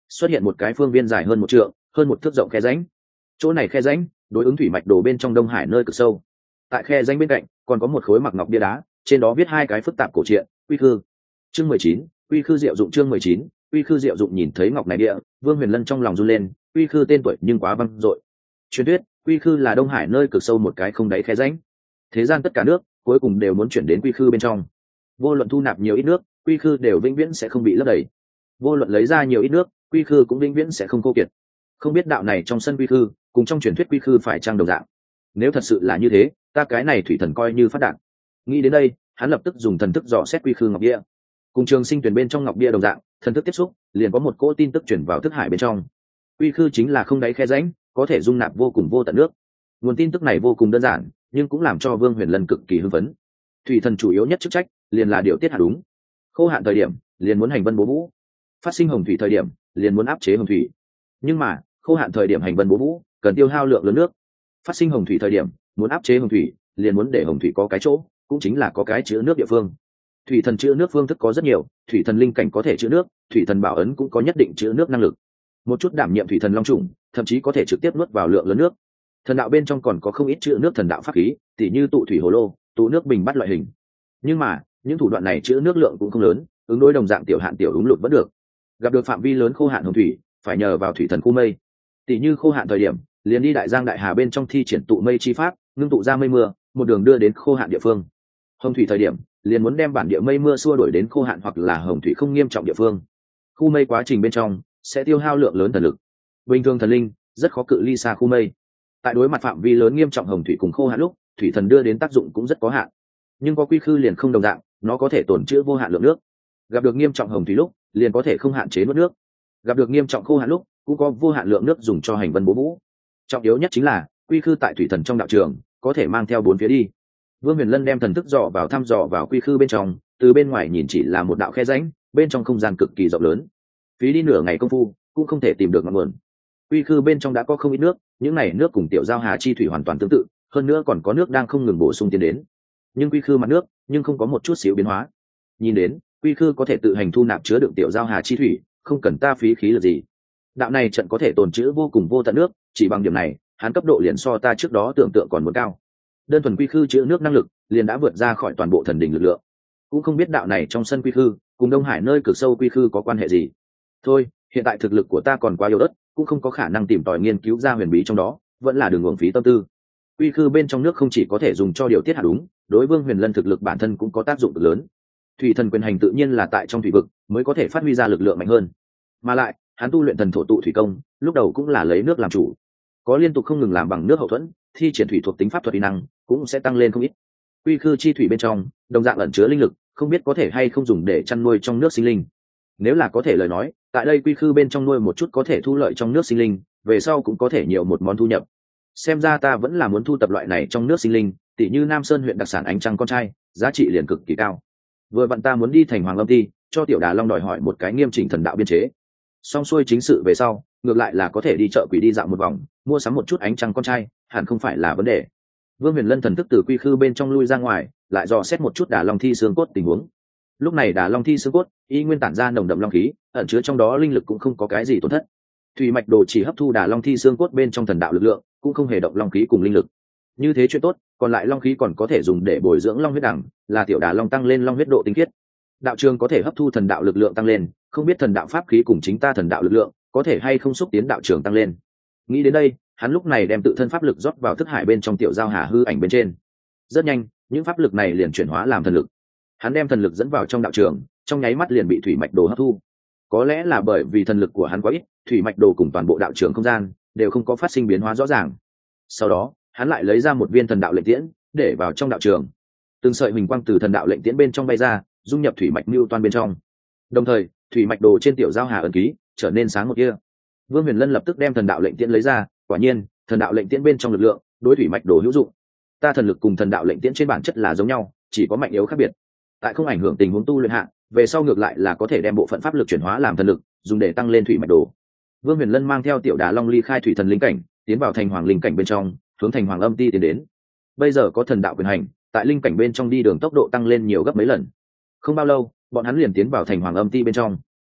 xuất hiện một cái phương viên dài hơn một trượng, hơn một thước rộng khe rãnh. Chỗ này khe rãnh đối ứng thủy mạch đồ bên trong Đông Hải nơi cực sâu. Tại khe rãnh bên cạnh còn có một khối mặc ngọc bia đá, trên đó viết hai cái phức tạp cổ truyện, Quy Khư. Chương mười chín, Quy Khư diệu dụng. Chương mười chín, Quy Khư diệu dụng. Nhìn thấy ngọc này địa, Vương Huyền Lân trong lòng run lên. Quy Khư tên tuổi nhưng quá vang dội. Truyền thuyết Quy Khư là Đông Hải nơi cực sâu một cái không đáy khe rãnh. Thế gian tất cả nước cuối cùng đều muốn chuyển đến Quy Khư bên trong. Vô luận thu nạp nhiều ít nước, Quy Khư đều vĩnh viễn sẽ không bị lấp đầy. Vô luận lấy ra nhiều ít nước, Quy Khư cũng vĩnh viễn sẽ không khô kiệt. Không biết đạo này trong sân Quy Khư cùng trong truyền thuyết Quy Khư phải trang đồng dạng. Nếu thật sự là như thế, ta cái này thủy thần coi như phát đạt. Nghĩ đến đây, hắn lập tức dùng thần thức dò xét Quy Khư ngọc bia. Cùng Trường Sinh tuyển bên trong ngọc bia đồng dạng, thần thức tiếp xúc, liền có một cỗ tin tức chuyển vào thức hải bên trong. Quy Khư chính là không đáy khe rãnh, có thể dung nạp vô cùng vô tận nước. Nguồn tin tức này vô cùng đơn giản, nhưng cũng làm cho Vương Huyền Lân cực kỳ hưng phấn. Thủy thần chủ yếu nhất chức trách liền là điều tiết hạt đúng. Khô hạn thời điểm, liền muốn hành vân bố vũ. Phát sinh hồng thủy thời điểm, liền muốn áp chế hồng thủy. Nhưng mà, khô hạn thời điểm hành vân bố vũ, cần tiêu hao lượng lớn nước. Phát sinh hồng thủy thời điểm, muốn áp chế hồng thủy, liền muốn để hồng thủy có cái chỗ, cũng chính là có cái chứa nước địa phương. Thủy thần chứa nước phương thức có rất nhiều, thủy thần linh cảnh có thể chứa nước, thủy thần bảo ấn cũng có nhất định chứa nước năng lực. Một chút đảm nhiệm thủy thần long trùng, thậm chí có thể trực tiếp nuốt vào lượng lớn nước. Thần đạo bên trong còn có không ít chứa nước thần đạo pháp khí, tỉ như tụ thủy hồ lô, tụ nước bình bắt loại hình. Nhưng mà, những thủ đoạn này chứa nước lượng cũng không lớn, ứng đối đồng dạng tiểu hạn tiểu đúng lụt vẫn được. Gặp được phạm vi lớn khô hạn hồng thủy, phải nhờ vào thủy thần khu mây. Tỉ như khô hạn thời điểm, liền đi đại giang đại hà bên trong thi triển tụ mây chi pháp, ngưng tụ ra mây mưa, một đường đưa đến khô hạn địa phương. Hồng thủy thời điểm, liền muốn đem bản địa mây mưa xua đuổi đến khô hạn hoặc là hồng thủy không nghiêm trọng địa phương. Khu mây quá trình bên trong sẽ tiêu hao lượng lớn thần lực. Bình thường thần linh rất khó cự ly xa khu mây. Tại đối mặt phạm vi lớn nghiêm trọng hồng thủy cùng khô hạn lúc, thủy thần đưa đến tác dụng cũng rất có hạn. Nhưng có Quy Khư liền không đồng dạng, nó có thể tồn trữ vô hạn lượng nước. Gặp được nghiêm trọng hồng thủy lúc, liền có thể không hạn chế nuốt nước. Gặp được nghiêm trọng khô hạn lúc, cũng có vô hạn lượng nước dùng cho hành vân bố vũ. Trọng yếu nhất chính là Quy Khư tại thủy thần trong đạo trường có thể mang theo bốn phía đi. Vương Huyền Lân đem thần thức dò vào thăm dò vào Quy Khư bên trong, từ bên ngoài nhìn chỉ là một đạo khe rãnh, bên trong không gian cực kỳ rộng lớn. Phí đi nửa ngày công phu, cũng không thể tìm được ngọn nguồn. Quy Khư bên trong đã có không ít nước, những này nước cùng tiểu giao hà chi thủy hoàn toàn tương tự, hơn nữa còn có nước đang không ngừng bổ sung tiến đến. Nhưng Quy Khư mặt nước, nhưng không có một chút xíu biến hóa. Nhìn đến, Quy Khư có thể tự hành thu nạp chứa đựng tiểu giao hà chi thủy, không cần ta phí khí lực gì. Đạo này trận có thể tồn trữ vô cùng vô tận nước, chỉ bằng điểm này, hắn cấp độ liền so ta trước đó tưởng tượng còn muốn cao. Đơn thuần Quy Khư chứa nước năng lực, liền đã vượt ra khỏi toàn bộ thần đỉnh lực lượng. Cũng không biết đạo này trong sân Quy Khư, cùng Đông Hải nơi cực sâu Quy Khư có quan hệ gì. Thôi, hiện tại thực lực của ta còn quá yếu ớt, cũng không có khả năng tìm tòi nghiên cứu ra huyền bí trong đó, vẫn là đường uổng phí tâm tư. Quy Khư bên trong nước không chỉ có thể dùng cho điều tiết hạt đúng, đối Vương Huyền Lân thực lực bản thân cũng có tác dụng cực lớn. Thủy thần quyền hành tự nhiên là tại trong thủy vực mới có thể phát huy ra lực lượng mạnh hơn. Mà lại, hắn tu luyện thần thổ tụ thủy công, lúc đầu cũng là lấy nước làm chủ, có liên tục không ngừng làm bằng nước hậu thuẫn, thi triển thủy thuộc tính pháp thuật uy năng cũng sẽ tăng lên không ít. Quy Khư chi thủy bên trong, đồng dạng ẩn chứa linh lực, không biết có thể hay không dùng để chăn nuôi trong nước sinh linh. Nếu là có thể lời nói, tại đây Quy Khư bên trong nuôi một chút có thể thu lợi trong nước sinh linh, về sau cũng có thể nhiều một món thu nhập. Xem ra ta vẫn là muốn thu tập loại này trong nước sinh linh, tỉ như Nam Sơn huyện đặc sản ánh trăng con trai, giá trị liền cực kỳ cao. Vừa vặn ta muốn đi thành Hoàng Lâm Ti, cho Tiểu Đà Long đòi hỏi một cái nghiêm chỉnh thần đạo biên chế. Xong xuôi chính sự về sau, ngược lại là có thể đi chợ quỷ đi dạo một vòng, mua sắm một chút ánh trăng con trai, hẳn không phải là vấn đề. Vương Huyền Lân thần thức từ Quy Khư bên trong lui ra ngoài, lại dò xét một chút Đà Long Thi xương cốt tình huống. Lúc này Đà Long Thi xương cốt y nguyên tản ra nồng đậm long khí, ẩn chứa trong đó linh lực cũng không có cái gì tổn thất. Thủy mạch đồ chỉ hấp thu Đà Long Thi xương cốt bên trong thần đạo lực lượng, cũng không hề động long khí cùng linh lực. Như thế chuyện tốt, còn lại long khí còn có thể dùng để bồi dưỡng long huyết đẳng, là tiểu Đà Long tăng lên long huyết độ tinh khiết. Đạo trường có thể hấp thu thần đạo lực lượng tăng lên, không biết thần đạo pháp khí cùng chính ta thần đạo lực lượng có thể hay không xúc tiến đạo trường tăng lên. Nghĩ đến đây, hắn lúc này đem tự thân pháp lực rót vào thức hải bên trong tiểu giao hà hư ảnh bên trên. Rất nhanh, những pháp lực này liền chuyển hóa làm thần lực. Hắn đem thần lực dẫn vào trong đạo trường, trong nháy mắt liền bị thủy mạch đồ hấp thu. Có lẽ là bởi vì thần lực của hắn quá ít, thủy mạch đồ cùng toàn bộ đạo trường không gian đều không có phát sinh biến hóa rõ ràng. Sau đó, hắn lại lấy ra một viên thần đạo lệnh tiễn, để vào trong đạo trường. Từng sợi huỳnh quang từ thần đạo lệnh tiễn bên trong bay ra, dung nhập thủy mạch lưu toan bên trong. Đồng thời, thủy mạch đồ trên tiểu giao hà ẩn ký trở nên sáng một kia. Vương Huyền Lân lập tức đem thần đạo lệnh tiễn lấy ra, quả nhiên, thần đạo lệnh tiễn bên trong lực lượng đối thủy mạch đồ hữu dụng. Ta thần lực cùng thần đạo lệnh tiễn trên bản chất là giống nhau, chỉ có mạnh yếu khác biệt. Tại không ảnh hưởng tình huống tu luyện hạ, về sau ngược lại là có thể đem bộ phận pháp lực chuyển hóa làm thần lực, dùng để tăng lên thủy mạch đồ. Vương Huyền Lân mang theo tiểu Đà Long ly khai thủy thần linh cảnh, tiến vào thành hoàng linh cảnh bên trong, hướng thành hoàng âm ti tiến đến. Bây giờ có thần đạo quyền hành, tại linh cảnh bên trong đi đường tốc độ tăng lên nhiều gấp mấy lần. Không bao lâu, bọn hắn liền tiến vào thành hoàng âm ti bên trong.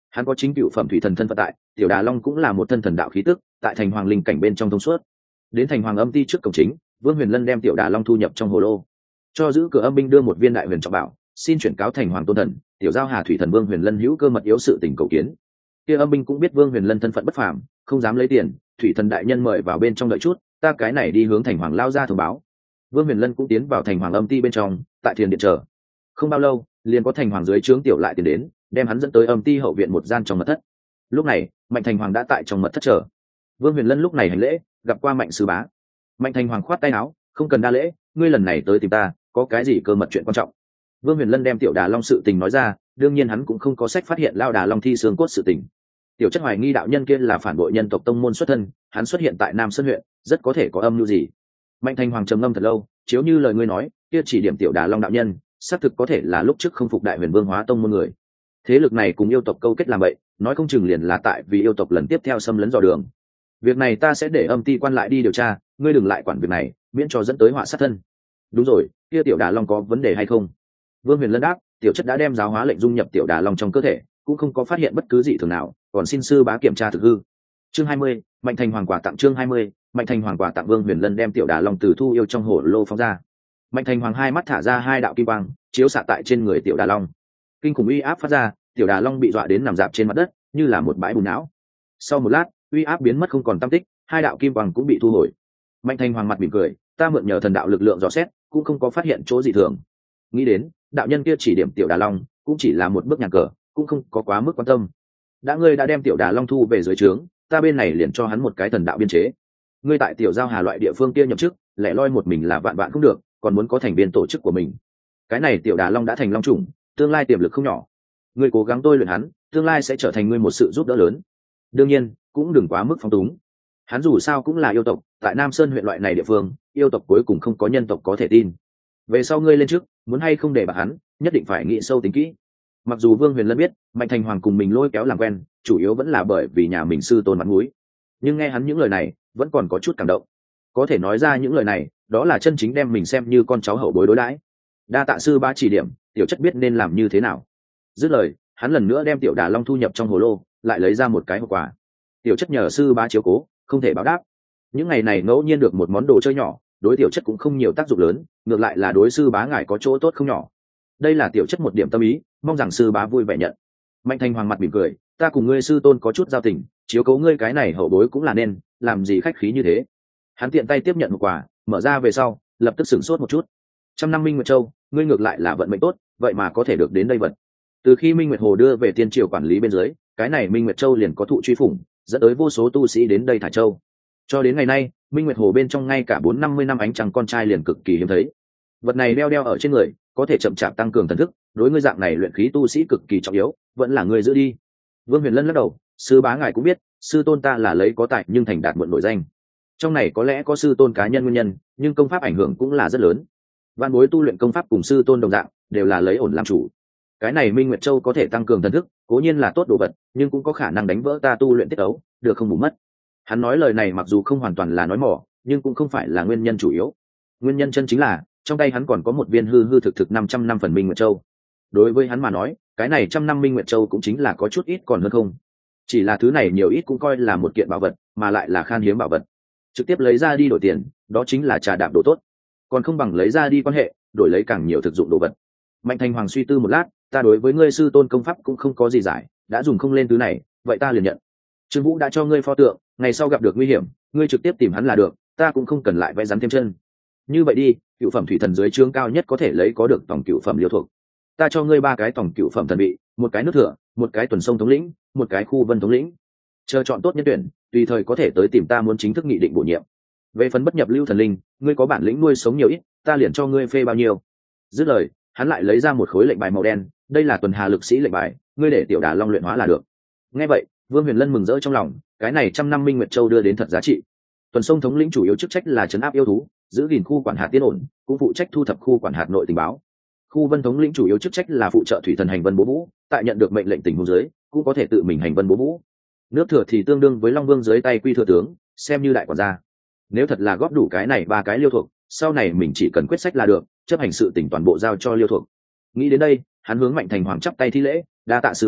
Hắn có chính cựu phẩm thủy thần thân phận tại, tiểu đà long cũng là một thân thần đạo khí tức, tại thành hoàng linh cảnh bên trong thông suốt. Đến thành hoàng âm ti trước cổng chính, Vương Huyền Lân đem tiểu đà long thu nhập trong hồ lô, cho giữ cửa âm binh đưa một viên đại huyền trọng bảo, xin chuyển cáo thành hoàng tôn thần, tiểu giao hà thủy thần Vương Huyền Lân hữu cơ mật yếu sự tình cầu kiến. Kia âm binh cũng biết Vương Huyền Lân thân phận bất phàm, không dám lấy tiền, thủy thần đại nhân mời vào bên trong đợi chút, ta cái này đi hướng thành hoàng lao ra thông báo. Vương Huyền Lân cũng tiến vào thành hoàng âm ti bên trong, tại thiền điện chờ. Không bao lâu, liền có thành hoàng dưới trướng tiểu lại tiến đến, đem hắn dẫn tới âm ti hậu viện một gian trong mật thất. Lúc này, Mạnh Thành Hoàng đã tại trong mật thất chờ. Vương Huyền Lân lúc này hành lễ, gặp qua Mạnh sư bá. Mạnh Thành Hoàng khoát tay áo, không cần đa lễ, ngươi lần này tới tìm ta, có cái gì cơ mật chuyện quan trọng? Vương Huyền Lân đem tiểu đà long sự tình nói ra, đương nhiên hắn cũng không có sách phát hiện lao đà long thi xương cốt sự tình. Tiểu chất hoài nghi đạo nhân kia là phản bội nhân tộc tông môn xuất thân, hắn xuất hiện tại Nam Sơn huyện, rất có thể có âm mưu gì. Mạnh Thành Hoàng trầm ngâm thật lâu, chiếu như lời ngươi nói, kia chỉ điểm tiểu đà long đạo nhân, xác thực có thể là lúc trước không phục đại huyền vương hóa tông môn người. Thế lực này cùng yêu tộc câu kết làm vậy, nói không chừng liền là tại vì yêu tộc lần tiếp theo xâm lấn dò đường. Việc này ta sẽ để âm ti quan lại đi điều tra, ngươi đừng lại quản việc này, miễn cho dẫn tới họa sát thân. Đúng rồi, kia tiểu đà long có vấn đề hay không? Vương Huyền Lân đáp, tiểu chất đã đem giáo hóa lệnh dung nhập tiểu đà long trong cơ thể, cũng không có phát hiện bất cứ gì thường nào, còn xin sư bá kiểm tra thực hư. Chương hai mươi, Mạnh Thành Hoàng quà tặng. Chương hai mươi, Mạnh Thành Hoàng quà tặng. Vương Huyền Lân đem tiểu đà long từ thu yêu trong hồ lô phóng ra. Mạnh Thành Hoàng hai mắt thả ra hai đạo kim quang, chiếu xạ tại trên người tiểu đà long. Kinh khủng uy áp phát ra, tiểu đà long bị dọa đến nằm dạp trên mặt đất, như là một bãi bùn não. Sau một lát, uy áp biến mất không còn tăm tích, hai đạo kim quang cũng bị thu hồi. Mạnh Thành Hoàng mặt mỉm cười, ta mượn nhờ thần đạo lực lượng dò xét, cũng không có phát hiện chỗ gì thường. Nghĩ đến, đạo nhân kia chỉ điểm tiểu đà long, cũng chỉ là một bước nhàng cờ, cũng không có quá mức quan tâm. Đã ngươi đã đem tiểu đà long thu về dưới trướng, ta bên này liền cho hắn một cái thần đạo biên chế. Ngươi tại tiểu giao hà loại địa phương kia nhậm chức, lẻ loi một mình là vạn vạn không được, còn muốn có thành viên tổ chức của mình. Cái này tiểu đà long đã thành long trùng, tương lai tiềm lực không nhỏ. Ngươi cố gắng tôi luyện hắn, tương lai sẽ trở thành ngươi một sự giúp đỡ lớn. Đương nhiên, cũng đừng quá mức phóng túng. Hắn dù sao cũng là yêu tộc, tại Nam Sơn huyện loại này địa phương, yêu tộc cuối cùng không có nhân tộc có thể tin. Về sau ngươi lên trước, muốn hay không để bạc hắn, nhất định phải nghĩ sâu tính kỹ. Mặc dù Vương Huyền Lân biết, Mạnh Thành Hoàng cùng mình lôi kéo làm quen, chủ yếu vẫn là bởi vì nhà mình sư tôn mặt mũi. Nhưng nghe hắn những lời này, vẫn còn có chút cảm động. Có thể nói ra những lời này, đó là chân chính đem mình xem như con cháu hậu bối đối đãi. Đa tạ sư ba chỉ điểm, tiểu chất biết nên làm như thế nào. Dứt lời, hắn lần nữa đem tiểu đà long thu nhập trong hồ lô, lại lấy ra một cái hộp quà. Tiểu chất nhờ sư ba chiếu cố, không thể báo đáp. Những ngày này ngẫu nhiên được một món đồ chơi nhỏ, đối tiểu chất cũng không nhiều tác dụng lớn, ngược lại là đối sư bá ngài có chỗ tốt không nhỏ. Đây là tiểu chất một điểm tâm ý, mong rằng sư bá vui vẻ nhận. Mạnh Thành Hoàng mặt mỉm cười, ta cùng ngươi sư tôn có chút giao tình, chiếu cố ngươi cái này hậu bối cũng là nên, làm gì khách khí như thế. Hắn tiện tay tiếp nhận một quà, mở ra về sau, lập tức sửng sốt một chút. Trăm năm Minh Nguyệt Châu, ngươi ngược lại là vận mệnh tốt, vậy mà có thể được đến đây vật. Từ khi Minh Nguyệt Hồ đưa về tiên triều quản lý bên dưới, cái này Minh Nguyệt Châu liền có thụ truy phủng, dẫn tới vô số tu sĩ đến đây thả châu. Cho đến ngày nay, Minh Nguyệt Hồ bên trong ngay cả bốn năm mươi năm ánh trăng con trai liền cực kỳ hiếm thấy. Vật này đeo đeo ở trên người, có thể chậm chạp tăng cường thần thức, đối ngươi dạng này luyện khí tu sĩ cực kỳ trọng yếu, vẫn là ngươi giữ đi. Vương Huyền Lân lắc đầu, sư bá ngài cũng biết, sư tôn ta là lấy có tài nhưng thành đạt muộn nổi danh. Trong này có lẽ có sư tôn cá nhân nguyên nhân, nhưng công pháp ảnh hưởng cũng là rất lớn. Vạn bối tu luyện công pháp cùng sư tôn đồng dạng, đều là lấy ổn làm chủ. Cái này Minh Nguyệt Châu có thể tăng cường thần thức, cố nhiên là tốt đồ vật, nhưng cũng có khả năng đánh vỡ ta tu luyện tiết ấu, được không bù mất. Hắn nói lời này mặc dù không hoàn toàn là nói mỏ, nhưng cũng không phải là nguyên nhân chủ yếu. Nguyên nhân chân chính là, trong tay hắn còn có một viên hư hư thực thực năm trăm năm phần Minh Nguyệt Châu. Đối với hắn mà nói, cái này trăm năm Minh Nguyệt Châu cũng chính là có chút ít còn hơn không. Chỉ là thứ này nhiều ít cũng coi là một kiện bảo vật, mà lại là khan hiếm bảo vật. Trực tiếp lấy ra đi đổi tiền, đó chính là trà đạp đồ tốt. Còn không bằng lấy ra đi quan hệ, đổi lấy càng nhiều thực dụng đồ vật. Mạnh Thành Hoàng suy tư một lát, ta đối với ngươi sư tôn công pháp cũng không có gì giải, đã dùng không lên thứ này, vậy ta liền nhận. Trương Vũ đã cho ngươi pho tượng, ngày sau gặp được nguy hiểm, ngươi trực tiếp tìm hắn là được, ta cũng không cần lại vẽ rắn thêm chân. Như vậy đi, cựu phẩm thủy thần dưới trướng cao nhất có thể lấy có được tổng cựu phẩm liêu thuộc. Ta cho ngươi ba cái tổng cựu phẩm thần bị, một cái nước thừa, một cái tuần sông thống lĩnh, một cái khu vân thống lĩnh. Chờ chọn tốt nhân tuyển, tùy thời có thể tới tìm ta muốn chính thức nghị định bổ nhiệm. Về phần bất nhập lưu thần linh, ngươi có bản lĩnh nuôi sống nhiều ít, ta liền cho ngươi phê bao nhiêu. Dứt lời, hắn lại lấy ra một khối lệnh bài màu đen, đây là tuần hà lực sĩ lệnh bài, ngươi để tiểu đà long luyện hóa là được. Nghe vậy, Vương Huyền Lân mừng rỡ trong lòng, cái này trăm năm Minh Nguyệt Châu đưa đến thật giá trị. Tuần sông thống lĩnh chủ yếu chức trách là trấn áp yêu thú, giữ gìn khu quản hạt tiến ổn, cũng phụ trách thu thập khu quản hạt nội tình báo. Khu vân thống lĩnh chủ yếu chức trách là phụ trợ thủy thần hành vân bố vũ, tại nhận được mệnh lệnh tình huống dưới, cũng có thể tự mình hành vân bố vũ. Nước thừa thì tương đương với Long Vương dưới tay quy thừa tướng, xem như đại quản gia. Nếu thật là góp đủ cái này ba cái liêu thuộc, sau này mình chỉ cần quyết sách là được, chấp hành sự tỉnh toàn bộ giao cho liêu thuộc. Nghĩ đến đây, hắn hướng Mạnh Thành Hoàng chắp tay thi lễ, đa tạ sư bá,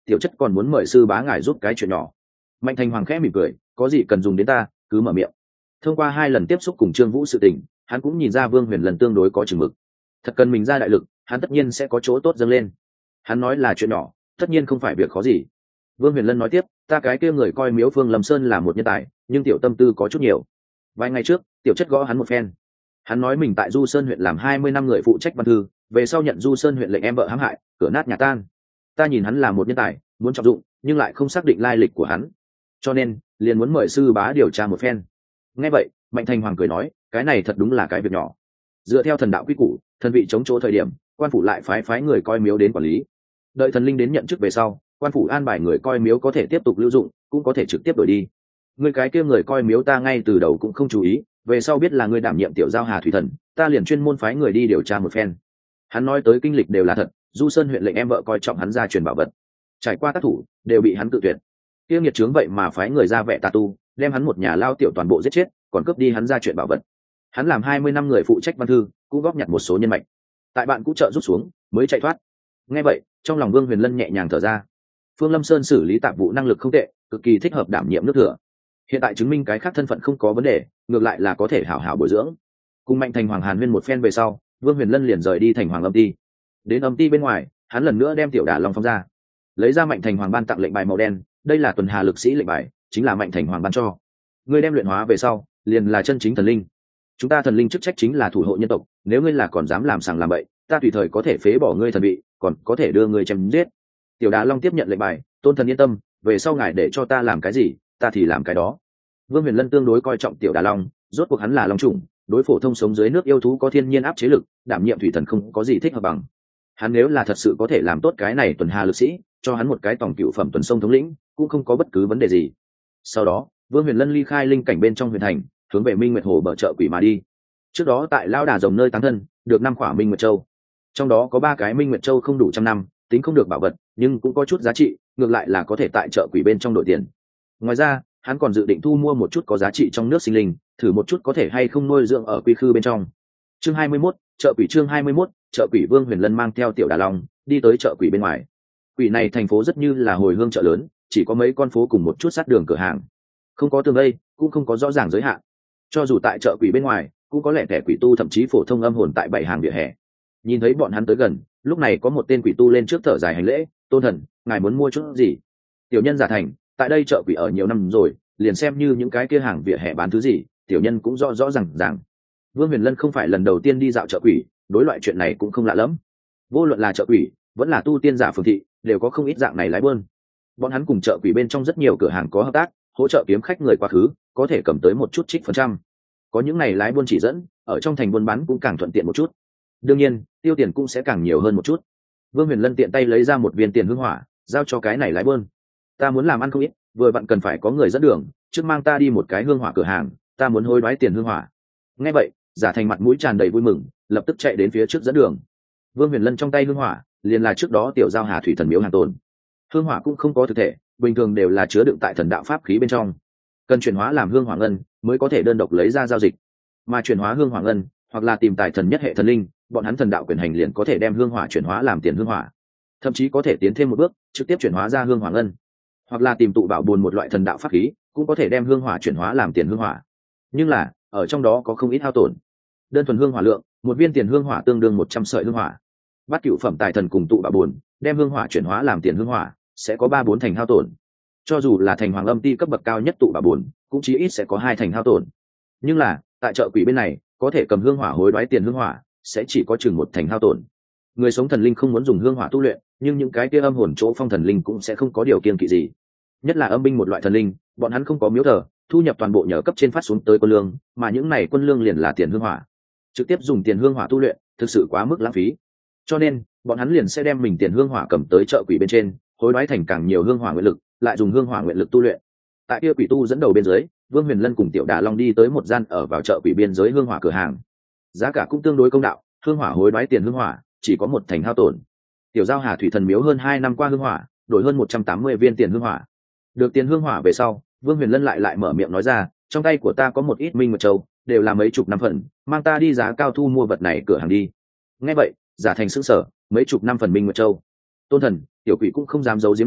tiểu chất còn muốn mời sư bá ngài giúp cái chuyện nhỏ. Mạnh Thành Hoàng khẽ mỉm cười, có gì cần dùng đến ta cứ mở miệng. Thông qua hai lần tiếp xúc cùng Trương Vũ sự tình, hắn cũng nhìn ra Vương Huyền lần tương đối có chừng mực. Thật cần mình ra đại lực, hắn tất nhiên sẽ có chỗ tốt dâng lên. Hắn nói là chuyện nhỏ, tất nhiên không phải việc khó gì. Vương Huyền Lân nói tiếp, ta cái kia người coi miếu Phương Lâm Sơn là một nhân tài, nhưng tiểu tâm tư có chút nhiều. Vài ngày trước, tiểu chất gõ hắn một phen. Hắn nói mình tại Du Sơn huyện làm hai mươi năm người phụ trách văn thư, về sau nhận Du Sơn huyện lệnh em vợ hãm hại, cửa nát nhà tan. Ta nhìn hắn là một nhân tài, muốn trọng dụng, nhưng lại không xác định lai lịch của hắn. Cho nên, liền muốn mời sư bá điều tra một phen. Nghe vậy, Mạnh Thành Hoàng cười nói, cái này thật đúng là cái việc nhỏ. Dựa theo thần đạo quy củ, thần vị chống chỗ thời điểm, quan phủ lại phái phái người coi miếu đến quản lý. Đợi thần linh đến nhận chức về sau, quan phủ an bài người coi miếu có thể tiếp tục lưu dụng, cũng có thể trực tiếp đổi đi. Người cái kia người coi miếu ta ngay từ đầu cũng không chú ý, về sau biết là người đảm nhiệm tiểu giao Hà Thủy Thần, ta liền chuyên môn phái người đi điều tra một phen. Hắn nói tới kinh lịch đều là thật, Du Sơn huyện lệnh em vợ coi trọng hắn ra truyền bảo vật, trải qua tác thủ đều bị hắn tự tuyệt. Kia nghiệt chướng vậy mà phái người ra vẻ tà tu, đem hắn một nhà lao tiểu toàn bộ giết chết, còn cướp đi hắn ra chuyện bảo vật. Hắn làm hai mươi năm người phụ trách văn thư, cũng góp nhặt một số nhân mạch. Tại bạn cũng trợ rút xuống, mới chạy thoát. Nghe vậy, trong lòng Vương Huyền Lân nhẹ nhàng thở ra. Phương Lâm Sơn xử lý tạp vụ năng lực không tệ, cực kỳ thích hợp đảm nhiệm nước thừa. Hiện tại chứng minh cái khác thân phận không có vấn đề, ngược lại là có thể hảo hảo bồi dưỡng. Cùng Mạnh Thành Hoàng Hàn Huyên một phen về sau, Vương Huyền Lân liền rời đi thành Hoàng Âm Ti. Đến Âm Ti bên ngoài, hắn lần nữa đem tiểu Đà Long phóng ra, lấy ra Mạnh Thành Hoàng ban tặng lệnh bài màu đen, đây là tuần hà lực sĩ lệnh bài, chính là Mạnh Thành Hoàng ban cho. Ngươi đem luyện hóa về sau, liền là chân chính thần linh. Chúng ta thần linh chức trách chính là thủ hộ nhân tộc, nếu ngươi là còn dám làm sàng làm bậy, ta tùy thời có thể phế bỏ ngươi thần vị, còn có thể đưa ngươi chém giết. Tiểu Đà Long tiếp nhận lệnh bài, tôn thần yên tâm, về sau ngài để cho ta làm cái gì, ta thì làm cái đó. Vương Huyền Lân tương đối coi trọng Tiểu Đà Long, rốt cuộc hắn là long chủng, đối phổ thông sống dưới nước yêu thú có thiên nhiên áp chế lực, đảm nhiệm thủy thần không có gì thích hợp bằng. Hắn nếu là thật sự có thể làm tốt cái này tuần hà lực sĩ, cho hắn một cái tổng cựu phẩm tuần sông thống lĩnh, cũng không có bất cứ vấn đề gì. Sau đó, Vương Huyền Lân ly khai linh cảnh bên trong huyền thành, hướng về Minh Nguyệt Hồ bờ chợ quỷ mà đi. Trước đó tại Lão Đà Rồng nơi táng thân, được năm khỏa Minh Nguyệt Châu. Trong đó có ba cái Minh Nguyệt Châu không đủ trăm năm, tính không được bảo vật, nhưng cũng có chút giá trị, ngược lại là có thể tại chợ quỷ bên trong đổi tiền. Ngoài ra, hắn còn dự định thu mua một chút có giá trị trong nước sinh linh, thử một chút có thể hay không nuôi dưỡng ở quy khư bên trong. Chương hai mươi mốt, chợ quỷ chương hai mươi mốt, chợ quỷ. Vương Huyền Lân mang theo Tiểu Đà Long, đi tới chợ quỷ bên ngoài. Quỷ này thành phố rất như là hồi hương chợ lớn, chỉ có mấy con phố cùng một chút sát đường cửa hàng, không có tường vây, cũng không có rõ ràng giới hạn. Cho dù tại chợ quỷ bên ngoài, cũng có lẽ kẻ quỷ tu thậm chí phổ thông âm hồn tại bảy hàng vỉa hè. Nhìn thấy bọn hắn tới gần, lúc này có một tên quỷ tu lên trước thở dài hành lễ, tôn thần, ngài muốn mua chút gì? Tiểu nhân giả thành, tại đây chợ quỷ ở nhiều năm rồi, liền xem như những cái kia hàng vỉa hè bán thứ gì, tiểu nhân cũng rõ rõ ràng ràng. Vương Huyền Lân không phải lần đầu tiên đi dạo chợ quỷ, đối loại chuyện này cũng không lạ lắm. Vô luận là chợ quỷ, vẫn là tu tiên giả phường thị, đều có không ít dạng này lái buôn. Bọn hắn cùng chợ quỷ bên trong rất nhiều cửa hàng có hợp tác, hỗ trợ kiếm khách người quá khứ, có thể cầm tới một chút trích phần trăm. Có những này lái buôn chỉ dẫn, ở trong thành buôn bán cũng càng thuận tiện một chút. Đương nhiên, tiêu tiền cũng sẽ càng nhiều hơn một chút. Vương Huyền Lân tiện tay lấy ra một viên tiền hương hỏa, giao cho cái này lái buôn. Ta muốn làm ăn không ít, vừa vặn cần phải có người dẫn đường, trước mang ta đi một cái hương hỏa cửa hàng, ta muốn hối đoái tiền hương hỏa. Nghe vậy, Giả Thành mặt mũi tràn đầy vui mừng, lập tức chạy đến phía trước dẫn đường. Vương Huyền Lân trong tay hương hỏa, liền là trước đó tiểu giao Hà Thủy Thần miếu hàng tồn. Hương hỏa cũng không có thực thể, bình thường đều là chứa đựng tại thần đạo pháp khí bên trong, cần chuyển hóa làm hương hỏa ngân mới có thể đơn độc lấy ra giao dịch. Mà chuyển hóa hương hỏa ngân, hoặc là tìm tài thần nhất hệ thần linh, bọn hắn thần đạo quyền hành liền có thể đem hương hỏa chuyển hóa làm tiền hương hỏa, thậm chí có thể tiến thêm một bước, trực tiếp chuyển hóa ra hương hỏa ngân. Hoặc là tìm tụ bảo buồn một loại thần đạo pháp khí, cũng có thể đem hương hỏa chuyển hóa làm tiền hương hỏa. Nhưng là, ở trong đó có không ít hao tổn. Đơn thuần hương hỏa lượng, một viên tiền hương hỏa tương đương một trăm sợi hương hỏa. Bát cửu phẩm tài thần cùng tụ bảo buồn, đem hương hỏa chuyển hóa làm tiền hương hỏa, sẽ có ba bốn thành hao tổn. Cho dù là thành Hoàng Âm Ti cấp bậc cao nhất tụ bảo buồn, cũng chí ít sẽ có hai thành hao tổn. Nhưng là, tại chợ quỷ bên này, có thể cầm hương hỏa hối đoái tiền hương hỏa, sẽ chỉ có chừng một thành hao tổn. Người sống thần linh không muốn dùng hương hỏa tu luyện, nhưng những cái kia âm hồn chỗ phong thần linh cũng sẽ không có điều kiêng kỵ gì. Nhất là âm binh một loại thần linh, bọn hắn không có miếu thờ, thu nhập toàn bộ nhờ cấp trên phát xuống tới quân lương, mà những này quân lương liền là tiền hương hỏa. Trực tiếp dùng tiền hương hỏa tu luyện, thực sự quá mức lãng phí. Cho nên, bọn hắn liền sẽ đem mình tiền hương hỏa cầm tới chợ quỷ bên trên, hối đoái thành càng nhiều hương hỏa nguyện lực, lại dùng hương hỏa nguyện lực tu luyện. Tại kia quỷ tu dẫn đầu bên dưới, Vương Huyền Lân cùng Tiểu Đà Long đi tới một gian ở vào chợ quỷ biên giới hương hỏa cửa hàng. Giá cả cũng tương đối công đạo, hương hỏa hối đoái tiền hương hỏa chỉ có một thành hao tổn. Tiểu giao Hà Thủy Thần miếu hơn hai năm qua hương hỏa, đổi hơn một trăm tám mươi viên tiền hương hỏa. Được tiền hương hỏa về sau, Vương Huyền Lân lại lại mở miệng nói ra, trong tay của ta có một ít minh mật châu, đều là mấy chục năm phần, mang ta đi giá cao thu mua vật này cửa hàng đi. Nghe vậy, Giả Thành sững sờ, mấy chục năm phần minh mật châu. Tôn thần, tiểu quỷ cũng không dám giấu giếm ngài,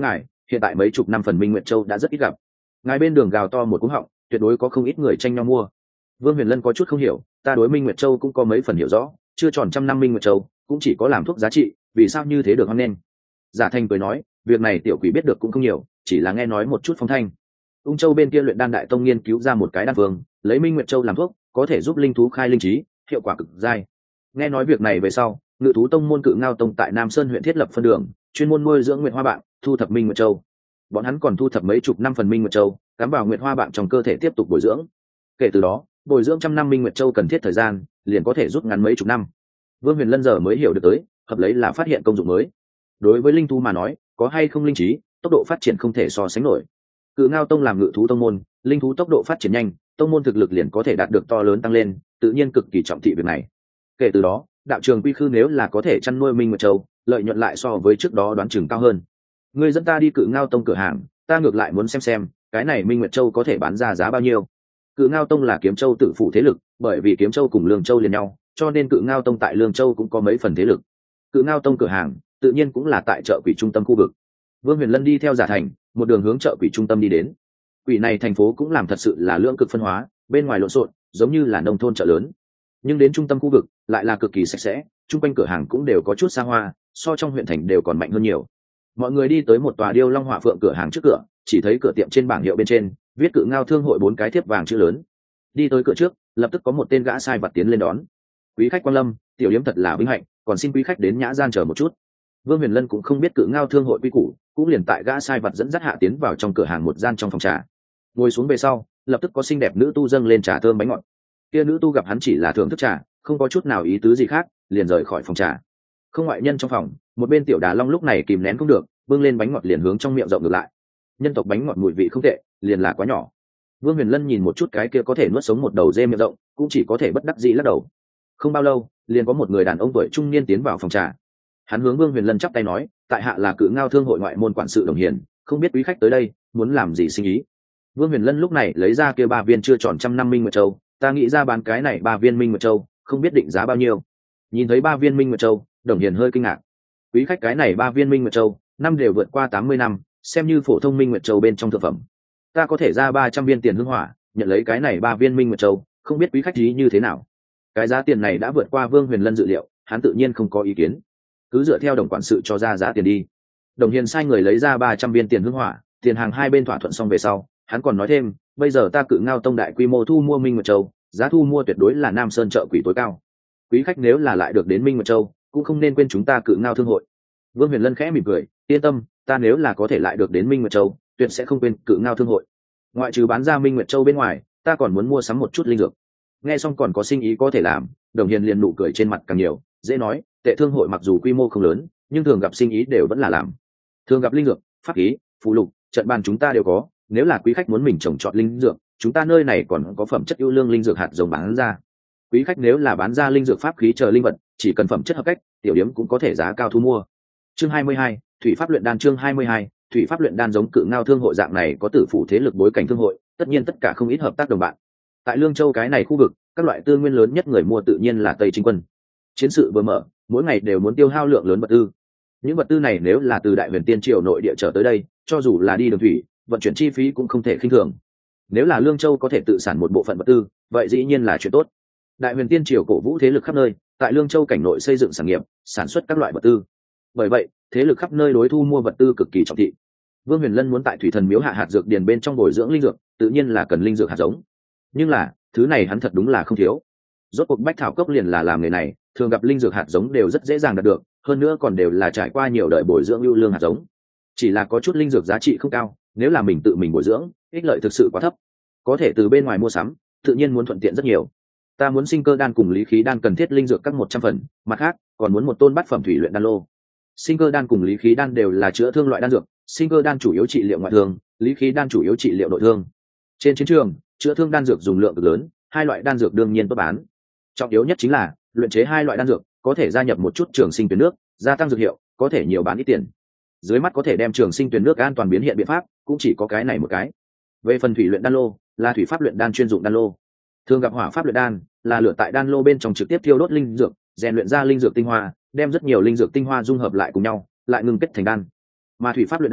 hiện tại mấy chục năm phần Minh Nguyệt Châu đã rất ít gặp. Ngài bên đường gào to một cú họng, tuyệt đối có không ít người tranh nhau mua. Vương Huyền Lân có chút không hiểu, ta đối Minh Nguyệt Châu cũng có mấy phần hiểu rõ, chưa tròn trăm năm Minh Nguyệt Châu cũng chỉ có làm thuốc giá trị, vì sao như thế được hoan nghênh? Giả Thành cười nói, việc này tiểu quỷ biết được cũng không nhiều, chỉ là nghe nói một chút phong thanh. Ung Châu bên kia luyện đan đại tông nghiên cứu ra một cái đan phương, lấy Minh Nguyệt Châu làm thuốc, có thể giúp linh thú khai linh trí, hiệu quả cực dai. Nghe nói việc này về sau, Ngự thú tông môn Cự Ngao tông tại Nam Sơn huyện thiết lập phân đường, chuyên môn nuôi dưỡng Nguyệt Hoa Bạn, thu thập Minh Nguyệt Châu. Bọn hắn còn thu thập mấy chục năm phần Minh Nguyệt Châu, cắm vào Nguyệt Hoa Bạn trong cơ thể tiếp tục bồi dưỡng. Kể từ đó, bồi dưỡng trăm năm Minh Nguyệt Châu cần thiết thời gian, liền có thể rút ngắn mấy chục năm. Vương Huyền Lân giờ mới hiểu được tới, hợp lấy là phát hiện công dụng mới. Đối với linh thú mà nói, có hay không linh trí, tốc độ phát triển không thể so sánh nổi. Cự Ngao tông làm ngự thú tông môn, linh thú tốc độ phát triển nhanh, tông môn thực lực liền có thể đạt được to lớn tăng lên, tự nhiên cực kỳ trọng thị việc này. Kể từ đó, đạo trường quy khư nếu là có thể chăn nuôi Minh Nguyệt Châu, lợi nhuận lại so với trước đó đoán chừng cao hơn. Người dẫn ta đi Cự Ngao tông cửa hàng, ta ngược lại muốn xem xem, cái này Minh Nguyệt Châu có thể bán ra giá bao nhiêu. Cự Ngao tông là Kiếm Châu tự phụ thế lực, bởi vì Kiếm Châu cùng Lương Châu liền nhau, cho nên Cự Ngao tông tại Lương Châu cũng có mấy phần thế lực. Cự Ngao tông cửa hàng, tự nhiên cũng là tại chợ quỷ trung tâm khu vực. Vương Huyền Lân đi theo Giả Thành, một đường hướng chợ quỷ trung tâm đi đến. Quỷ này thành phố cũng làm thật sự là lưỡng cực phân hóa, bên ngoài lộn xộn, giống như là nông thôn chợ lớn. Nhưng đến trung tâm khu vực, lại là cực kỳ sạch sẽ, chung quanh cửa hàng cũng đều có chút xa hoa, so trong huyện thành đều còn mạnh hơn nhiều. Mọi người đi tới một tòa điêu long hỏa phượng cửa hàng trước cửa, chỉ thấy cửa tiệm trên bảng hiệu bên trên viết Cự Ngao thương hội bốn cái thiếp vàng chữ lớn. Đi tới cửa trước, lập tức có một tên gã sai vặt tiến lên đón. Quý khách quan lâm, tiểu điếm thật là vinh hạnh, còn xin quý khách đến nhã gian chờ một chút. Vương Huyền Lân cũng không biết Cự Ngao thương hội quy củ, cũng liền tại gã sai vặt dẫn dắt hạ tiến vào trong cửa hàng một gian trong phòng trà. Ngồi xuống về sau, lập tức có xinh đẹp nữ tu dâng lên trà thơm bánh ngọt. Kia nữ tu gặp hắn chỉ là thưởng thức trà, không có chút nào ý tứ gì khác, liền rời khỏi phòng trà. Không ngoại nhân trong phòng, một bên tiểu Đà Long lúc này kìm nén không được, bưng lên bánh ngọt liền hướng trong miệng rộng ngược lại. Nhân tộc bánh ngọt mùi vị không tệ, liền là quá nhỏ. Vương Huyền Lân nhìn một chút cái kia có thể nuốt sống một đầu dê miệng rộng, cũng chỉ có thể bất đắc dĩ lắc đầu. Không bao lâu, liền có một người đàn ông tuổi trung niên tiến vào phòng trà. Hắn hướng Vương Huyền Lân chắp tay nói, tại hạ là Cự Ngao thương hội ngoại môn quản sự Đồng Hiền, không biết quý khách tới đây muốn làm gì sinh ý. Vương Huyền Lân lúc này lấy ra kia ba viên chưa tròn trăm năm Minh Nguyệt Châu, ta nghĩ ra bán cái này ba viên Minh Nguyệt Châu, không biết định giá bao nhiêu. Nhìn thấy ba viên Minh Nguyệt Châu, Đồng Hiền hơi kinh ngạc. Quý khách cái này ba viên Minh Nguyệt Châu, năm đều vượt qua tám mươi năm, xem như phổ thông Minh Nguyệt Châu bên trong thực phẩm. Ta có thể ra ba trăm viên tiền hương hỏa, nhận lấy cái này ba viên Minh Nguyệt Châu, không biết quý khách ý như thế nào. Cái giá tiền này đã vượt qua Vương Huyền Lân dự liệu, hắn tự nhiên không có ý kiến. Cứ dựa theo Đồng quản sự cho ra giá tiền đi. Đồng Hiền sai người lấy ra ba trăm viên tiền hương hỏa, tiền hàng hai bên thỏa thuận xong về sau, hắn còn nói thêm, bây giờ ta Cự Ngao tông đại quy mô thu mua Minh Nguyệt Châu, giá thu mua tuyệt đối là Nam Sơn chợ quỷ tối cao. Quý khách nếu là lại được đến Minh Nguyệt Châu, cũng không nên quên chúng ta Cự Ngao thương hội. Vương Huyền Lân khẽ mỉm cười, yên tâm, ta nếu là có thể lại được đến Minh Nguyệt Châu, tuyệt sẽ không quên Cự Ngao thương hội. Ngoại trừ bán ra Minh Nguyệt Châu bên ngoài, ta còn muốn mua sắm một chút linh dược. Nghe xong còn có sinh ý có thể làm, Đồng Hiền liền nụ cười trên mặt càng nhiều, dễ nói, tệ thương hội mặc dù quy mô không lớn, nhưng thường gặp sinh ý đều vẫn là làm. Thường gặp linh dược, pháp khí, phù lục, trận bàn chúng ta đều có, nếu là quý khách muốn mình trồng trọt linh dược, chúng ta nơi này còn có phẩm chất ưu lương linh dược hạt giống bán ra. Quý khách nếu là bán ra linh dược pháp khí chờ linh vật, chỉ cần phẩm chất hợp cách, tiểu điếm cũng có thể giá cao thu mua. Chương hai mươi hai, thủy pháp luyện đan. Chương hai mươi hai, thủy pháp luyện đan. Giống Cự Ngao thương hội dạng này có tử phủ thế lực bối cảnh thương hội, tất nhiên tất cả không ít hợp tác đồng bạn. Tại Lương Châu cái này khu vực, các loại tư nguyên lớn nhất người mua tự nhiên là Tây Chính quân. Chiến sự vừa mở, mỗi ngày đều muốn tiêu hao lượng lớn vật tư. Những vật tư này nếu là từ Đại Huyền Tiên triều nội địa trở tới đây, cho dù là đi đường thủy, vận chuyển chi phí cũng không thể khinh thường. Nếu là Lương Châu có thể tự sản một bộ phận vật tư, vậy dĩ nhiên là chuyện tốt. Đại Huyền Tiên triều cổ vũ thế lực khắp nơi, tại Lương Châu cảnh nội xây dựng sản nghiệp, sản xuất các loại vật tư. Bởi vậy, thế lực khắp nơi đối thu mua vật tư cực kỳ trọng thị. Vương Huyền Lân muốn tại Thủy Thần Miếu hạ hạt dược điền bên trong bồi dưỡng linh dược, tự nhiên là cần linh dược hạt giống. Nhưng là, thứ này hắn thật đúng là không thiếu. Rốt cuộc Bách Thảo Cốc liền là làm nghề này, thường gặp linh dược hạt giống đều rất dễ dàng đạt được, hơn nữa còn đều là trải qua nhiều đời bồi dưỡng ưu lương hạt giống. Chỉ là có chút linh dược giá trị không cao, nếu là mình tự mình bồi dưỡng, ích lợi thực sự quá thấp. Có thể từ bên ngoài mua sắm, tự nhiên muốn thuận tiện rất nhiều. Ta muốn sinh cơ đan cùng lý khí đan cần thiết linh dược các một trăm phần, mặt khác, còn muốn một tôn bát phẩm thủy luyện đan lô. Sinh cơ đan cùng lý khí đan đều là chữa thương loại đan dược, sinh cơ đan chủ yếu trị liệu ngoại thương, lý khí đan chủ yếu trị liệu nội thương. Trên chiến trường, chữa thương đan dược dùng lượng cực lớn, hai loại đan dược đương nhiên tốt bán. Trọng yếu nhất chính là luyện chế hai loại đan dược, có thể gia nhập một chút trường sinh tuyến nước, gia tăng dược hiệu, có thể nhiều bán ít tiền. Dưới mắt có thể đem trường sinh tuyến nước an toàn biến hiện biện pháp, cũng chỉ có cái này một cái. Về phần thủy luyện đan lô, là thủy pháp luyện đan chuyên dụng đan lô. Thường gặp hỏa pháp luyện đan, là lửa tại đan lô bên trong trực tiếp thiêu đốt linh dược, rèn luyện ra linh dược tinh hoa, đem rất nhiều linh dược tinh hoa dung hợp lại cùng nhau, lại ngưng kết thành đan. Mà thủy pháp luyện đan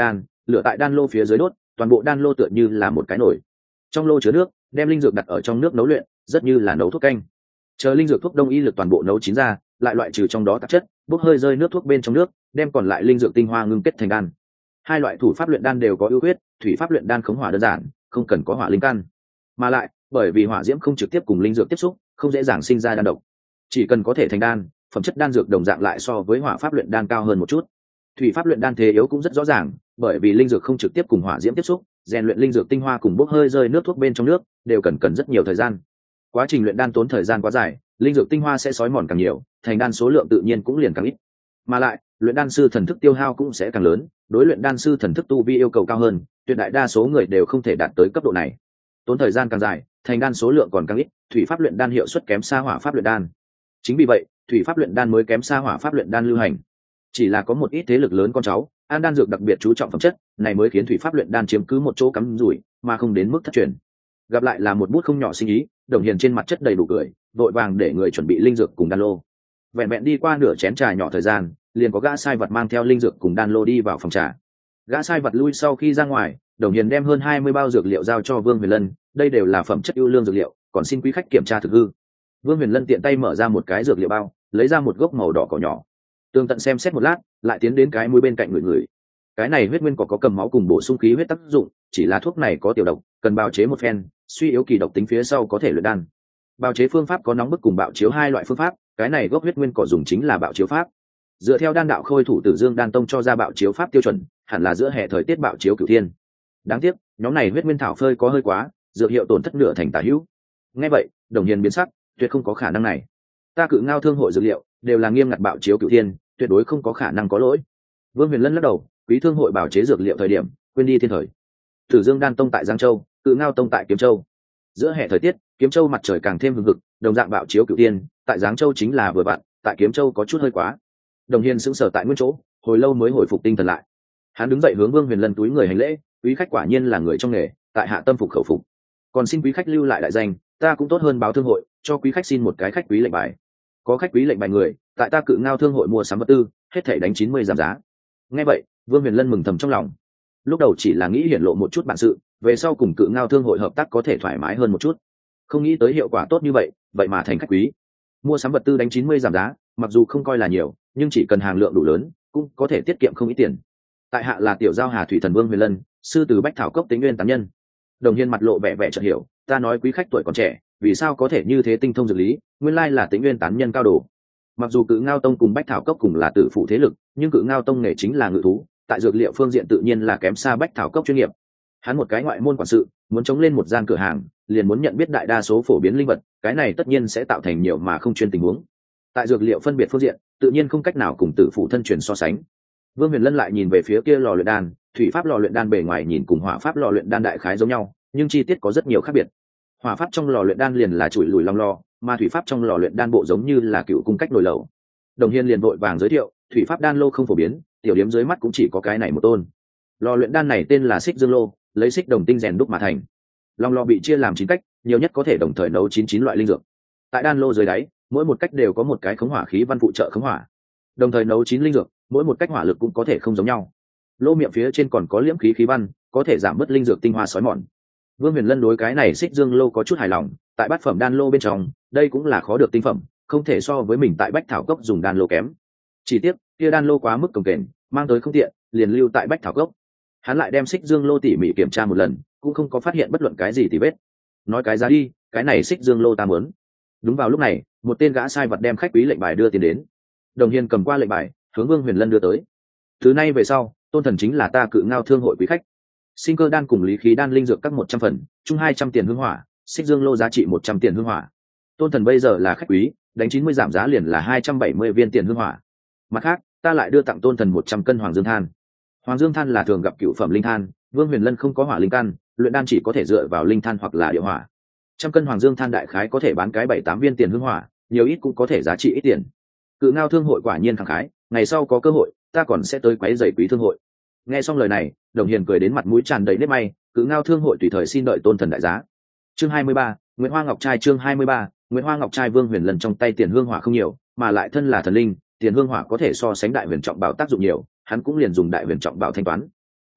lửa tại đan lô phía dưới đốt, toàn bộ đan lô tựa như là một cái nồi. Trong lô chứa nước, đem linh dược đặt ở trong nước nấu luyện, rất như là nấu thuốc canh. Chờ linh dược thuốc đông y lực toàn bộ nấu chín ra, lại loại trừ trong đó tạp chất, bốc hơi rơi nước thuốc bên trong nước, đem còn lại linh dược tinh hoa ngưng kết thành đan. Hai loại thủ pháp luyện đan đều có ưu khuyết, thủy pháp luyện đan khống hỏa đơn giản, không cần có hỏa linh căn, mà lại bởi vì hỏa diễm không trực tiếp cùng linh dược tiếp xúc, không dễ dàng sinh ra đan độc. Chỉ cần có thể thành đan, phẩm chất đan dược đồng dạng lại so với hỏa pháp luyện đan cao hơn một chút. Thủy pháp luyện đan thế yếu cũng rất rõ ràng, bởi vì linh dược không trực tiếp cùng hỏa diễm tiếp xúc, rèn luyện linh dược tinh hoa cùng bốc hơi rơi nước thuốc bên trong nước đều cần cần rất nhiều thời gian. Quá trình luyện đan tốn thời gian quá dài, linh dược tinh hoa sẽ xói mòn càng nhiều, thành đan số lượng tự nhiên cũng liền càng ít. Mà lại, luyện đan sư thần thức tiêu hao cũng sẽ càng lớn, đối luyện đan sư thần thức tu vi yêu cầu cao hơn, tuyệt đại đa số người đều không thể đạt tới cấp độ này. Tốn thời gian càng dài, thành đan số lượng còn càng ít, thủy pháp luyện đan hiệu suất kém xa hỏa pháp luyện đan. Chính vì vậy, thủy pháp luyện đan mới kém xa hỏa pháp luyện đan lưu hành. Chỉ là có một ít thế lực lớn con cháu, an đan dược đặc biệt chú trọng phẩm chất, này mới khiến thủy pháp luyện đan chiếm cứ một chỗ cắm rủi, mà không đến mức thất truyền. Gặp lại là một bút không nhỏ sinh ý, Đồng Hiền trên mặt chất đầy đủ cười, vội vàng để người chuẩn bị linh dược cùng đan lô. Vẹn vẹn đi qua nửa chén trà nhỏ thời gian, liền có gã sai vật mang theo linh dược cùng đan lô đi vào phòng trà. Gã sai vật lui sau khi ra ngoài, Đồng Hiền đem hơn hai mươi bao dược liệu giao cho Vương Huyền Lân, đây đều là phẩm chất ưu lương dược liệu, còn xin quý khách kiểm tra thực hư. Vương Huyền Lân tiện tay mở ra một cái dược liệu bao, lấy ra một gốc màu đỏ cỏ nhỏ. Tường tận xem xét một lát, lại tiến đến cái mũi bên cạnh người người. Cái này huyết nguyên cỏ có cầm máu cùng bổ sung khí huyết tác dụng, chỉ là thuốc này có tiểu độc, cần bào chế một phen, suy yếu kỳ độc tính phía sau có thể luyện đan. Bào chế phương pháp có nóng bức cùng bạo chiếu hai loại phương pháp, cái này gốc huyết nguyên cỏ dùng chính là bạo chiếu pháp. Dựa theo đan đạo khôi thủ Tử Dương Đan Tông cho ra bạo chiếu pháp tiêu chuẩn, hẳn là giữa hè thời tiết bạo chiếu cửu thiên. Đáng tiếc, nhóm này huyết nguyên thảo phơi có hơi quá, dược hiệu tổn thất nửa thành tả hữu. Nghe vậy, Đồng Hiền biến sắc, tuyệt không có khả năng này. Ta Cự Ngao thương hội dược liệu đều là nghiêm ngặt bạo chiếu cửu thiên, tuyệt đối không có khả năng có lỗi. Vương Huyền Lân lắc đầu, quý thương hội bảo chế dược liệu thời điểm, quên đi thiên thời. Tử Dương Đan Tông tại Giang Châu, Cự Ngao Tông tại Kiếm Châu. Giữa hè thời tiết, Kiếm Châu mặt trời càng thêm hừng hực, đồng dạng bạo chiếu cửu thiên, tại Giang Châu chính là vừa vặn, tại Kiếm Châu có chút hơi quá. Đồng Hiền sững sờ tại nguyên chỗ, hồi lâu mới hồi phục tinh thần lại. Hắn đứng dậy hướng Vương Huyền Lân túi người hành lễ, quý khách quả nhiên là người trong nghề, tại hạ tâm phục khẩu phục. Còn xin quý khách lưu lại đại danh, ta cũng tốt hơn báo thương hội, cho quý khách xin một cái khách quý lệnh bài. Có khách quý lệnh bài người, tại ta Cự Ngao thương hội mua sắm vật tư, hết thảy đánh chín mươi giảm giá. Nghe vậy, Vương Huyền Lân mừng thầm trong lòng. Lúc đầu chỉ là nghĩ hiển lộ một chút bản sự, về sau cùng Cự Ngao thương hội hợp tác có thể thoải mái hơn một chút. Không nghĩ tới hiệu quả tốt như vậy, vậy mà thành khách quý. Mua sắm vật tư đánh chín mươi giảm giá, mặc dù không coi là nhiều, nhưng chỉ cần hàng lượng đủ lớn, cũng có thể tiết kiệm không ít tiền. Tại hạ là tiểu giao Hà Thủy Thần Vương Huyền Lân, sư từ Bách Thảo Cốc Tĩnh Nguyên tán nhân. Đồng Hiên mặt lộ vẻ vẻ chợt hiểu, ta nói quý khách tuổi còn trẻ, vì sao có thể như thế tinh thông dược lý, nguyên lai là Tĩnh Nguyên tán nhân cao đồ. Mặc dù Cự Ngao Tông cùng Bách Thảo Cốc cùng là tử phụ thế lực, nhưng Cự Ngao Tông nghề chính là ngự thú, tại dược liệu phương diện tự nhiên là kém xa Bách Thảo Cốc chuyên nghiệp. Hắn một cái ngoại môn quản sự, muốn chống lên một gian cửa hàng, liền muốn nhận biết đại đa số phổ biến linh vật, cái này tất nhiên sẽ tạo thành nhiều mà không chuyên tình huống. Tại dược liệu phân biệt phương diện, tự nhiên không cách nào cùng tử phụ thân truyền so sánh. Vương Huyền Lân lại nhìn về phía kia lò luyện đan, thủy pháp lò luyện đan bề ngoài nhìn cùng hỏa pháp lò luyện đan đại khái giống nhau, nhưng chi tiết có rất nhiều khác biệt. Hỏa pháp trong lò luyện đan liền là chuỗi lùi long lò, mà thủy pháp trong lò luyện đan bộ giống như là cựu cung cách nồi lẩu. Đồng Hiên liền vội vàng giới thiệu, thủy pháp đan lô không phổ biến, tiểu điểm dưới mắt cũng chỉ có cái này một tôn. Lò luyện đan này tên là Xích Dương lô, lấy xích đồng tinh rèn đúc mà thành. Long lò bị chia làm chín cách, nhiều nhất có thể đồng thời nấu chín chín loại linh dược. Tại đan lô dưới đáy, mỗi một cách đều có một cái khống hỏa khí văn phụ trợ khống hỏa. Đồng thời nấu chín linh dược, mỗi một cách hỏa lực cũng có thể không giống nhau. Lô miệng phía trên còn có liễm khí khí văn, có thể giảm bớt linh dược tinh hoa sói mòn. Vương Huyền Lân đối cái này Xích Dương lô có chút hài lòng, tại bát phẩm đan lô bên trong, đây cũng là khó được tinh phẩm, không thể so với mình tại Bách Thảo Cốc dùng đan lô kém. Chỉ tiếc, kia đan lô quá mức cồng kềnh, mang tới không tiện, liền lưu tại Bách Thảo Cốc. Hắn lại đem Xích Dương lô tỉ mỉ kiểm tra một lần, cũng không có phát hiện bất luận cái gì tì vết. Nói cái giá đi, cái này Xích Dương lô ta muốn. Đúng vào lúc này, một tên gã sai vật đem khách quý lệnh bài đưa tiền đến. Đồng Hiên cầm qua lệnh bài, hướng Vương Huyền Lân đưa tới. Từ nay về sau, Tôn Thần chính là ta Cự Ngao thương hội quý khách. Sinh cơ đan cùng lý khí đan linh dược các một trăm phần, chung hai trăm tiền hương hỏa, Xích Dương lô giá trị một trăm tiền hương hỏa. Tôn Thần bây giờ là khách quý, đánh chín mươi giảm giá liền là hai trăm bảy mươi viên tiền hương hỏa. Mặt khác, ta lại đưa tặng Tôn Thần một trăm cân Hoàng Dương than. Hoàng Dương than là thường gặp cựu phẩm linh than, Vương Huyền Lân không có hỏa linh căn, luyện đan chỉ có thể dựa vào linh than hoặc là địa hỏa. Trăm cân Hoàng Dương than đại khái có thể bán cái bảy tám viên tiền hương hỏa, nhiều ít cũng có thể giá trị ít tiền. Cự Ngao thương hội quả nhiên khẳng khái, ngày sau có cơ hội, ta còn sẽ tới quấy rầy quý thương hội. Nghe xong lời này, Đồng Hiền cười đến mặt mũi tràn đầy nếp may, Cự Ngao thương hội tùy thời xin đợi Tôn Thần đại giá. Chương hai mươi ba, Nguyễn Hoa Ngọc trai chương hai mươi ba, Nguyễn Hoa Ngọc trai Vương Huyền Lân trong tay tiền hương hỏa không nhiều, mà lại thân là thần linh, tiền hương hỏa có thể so sánh đại huyền trọng bảo tác dụng nhiều, hắn cũng liền dùng đại huyền trọng bảo thanh toán.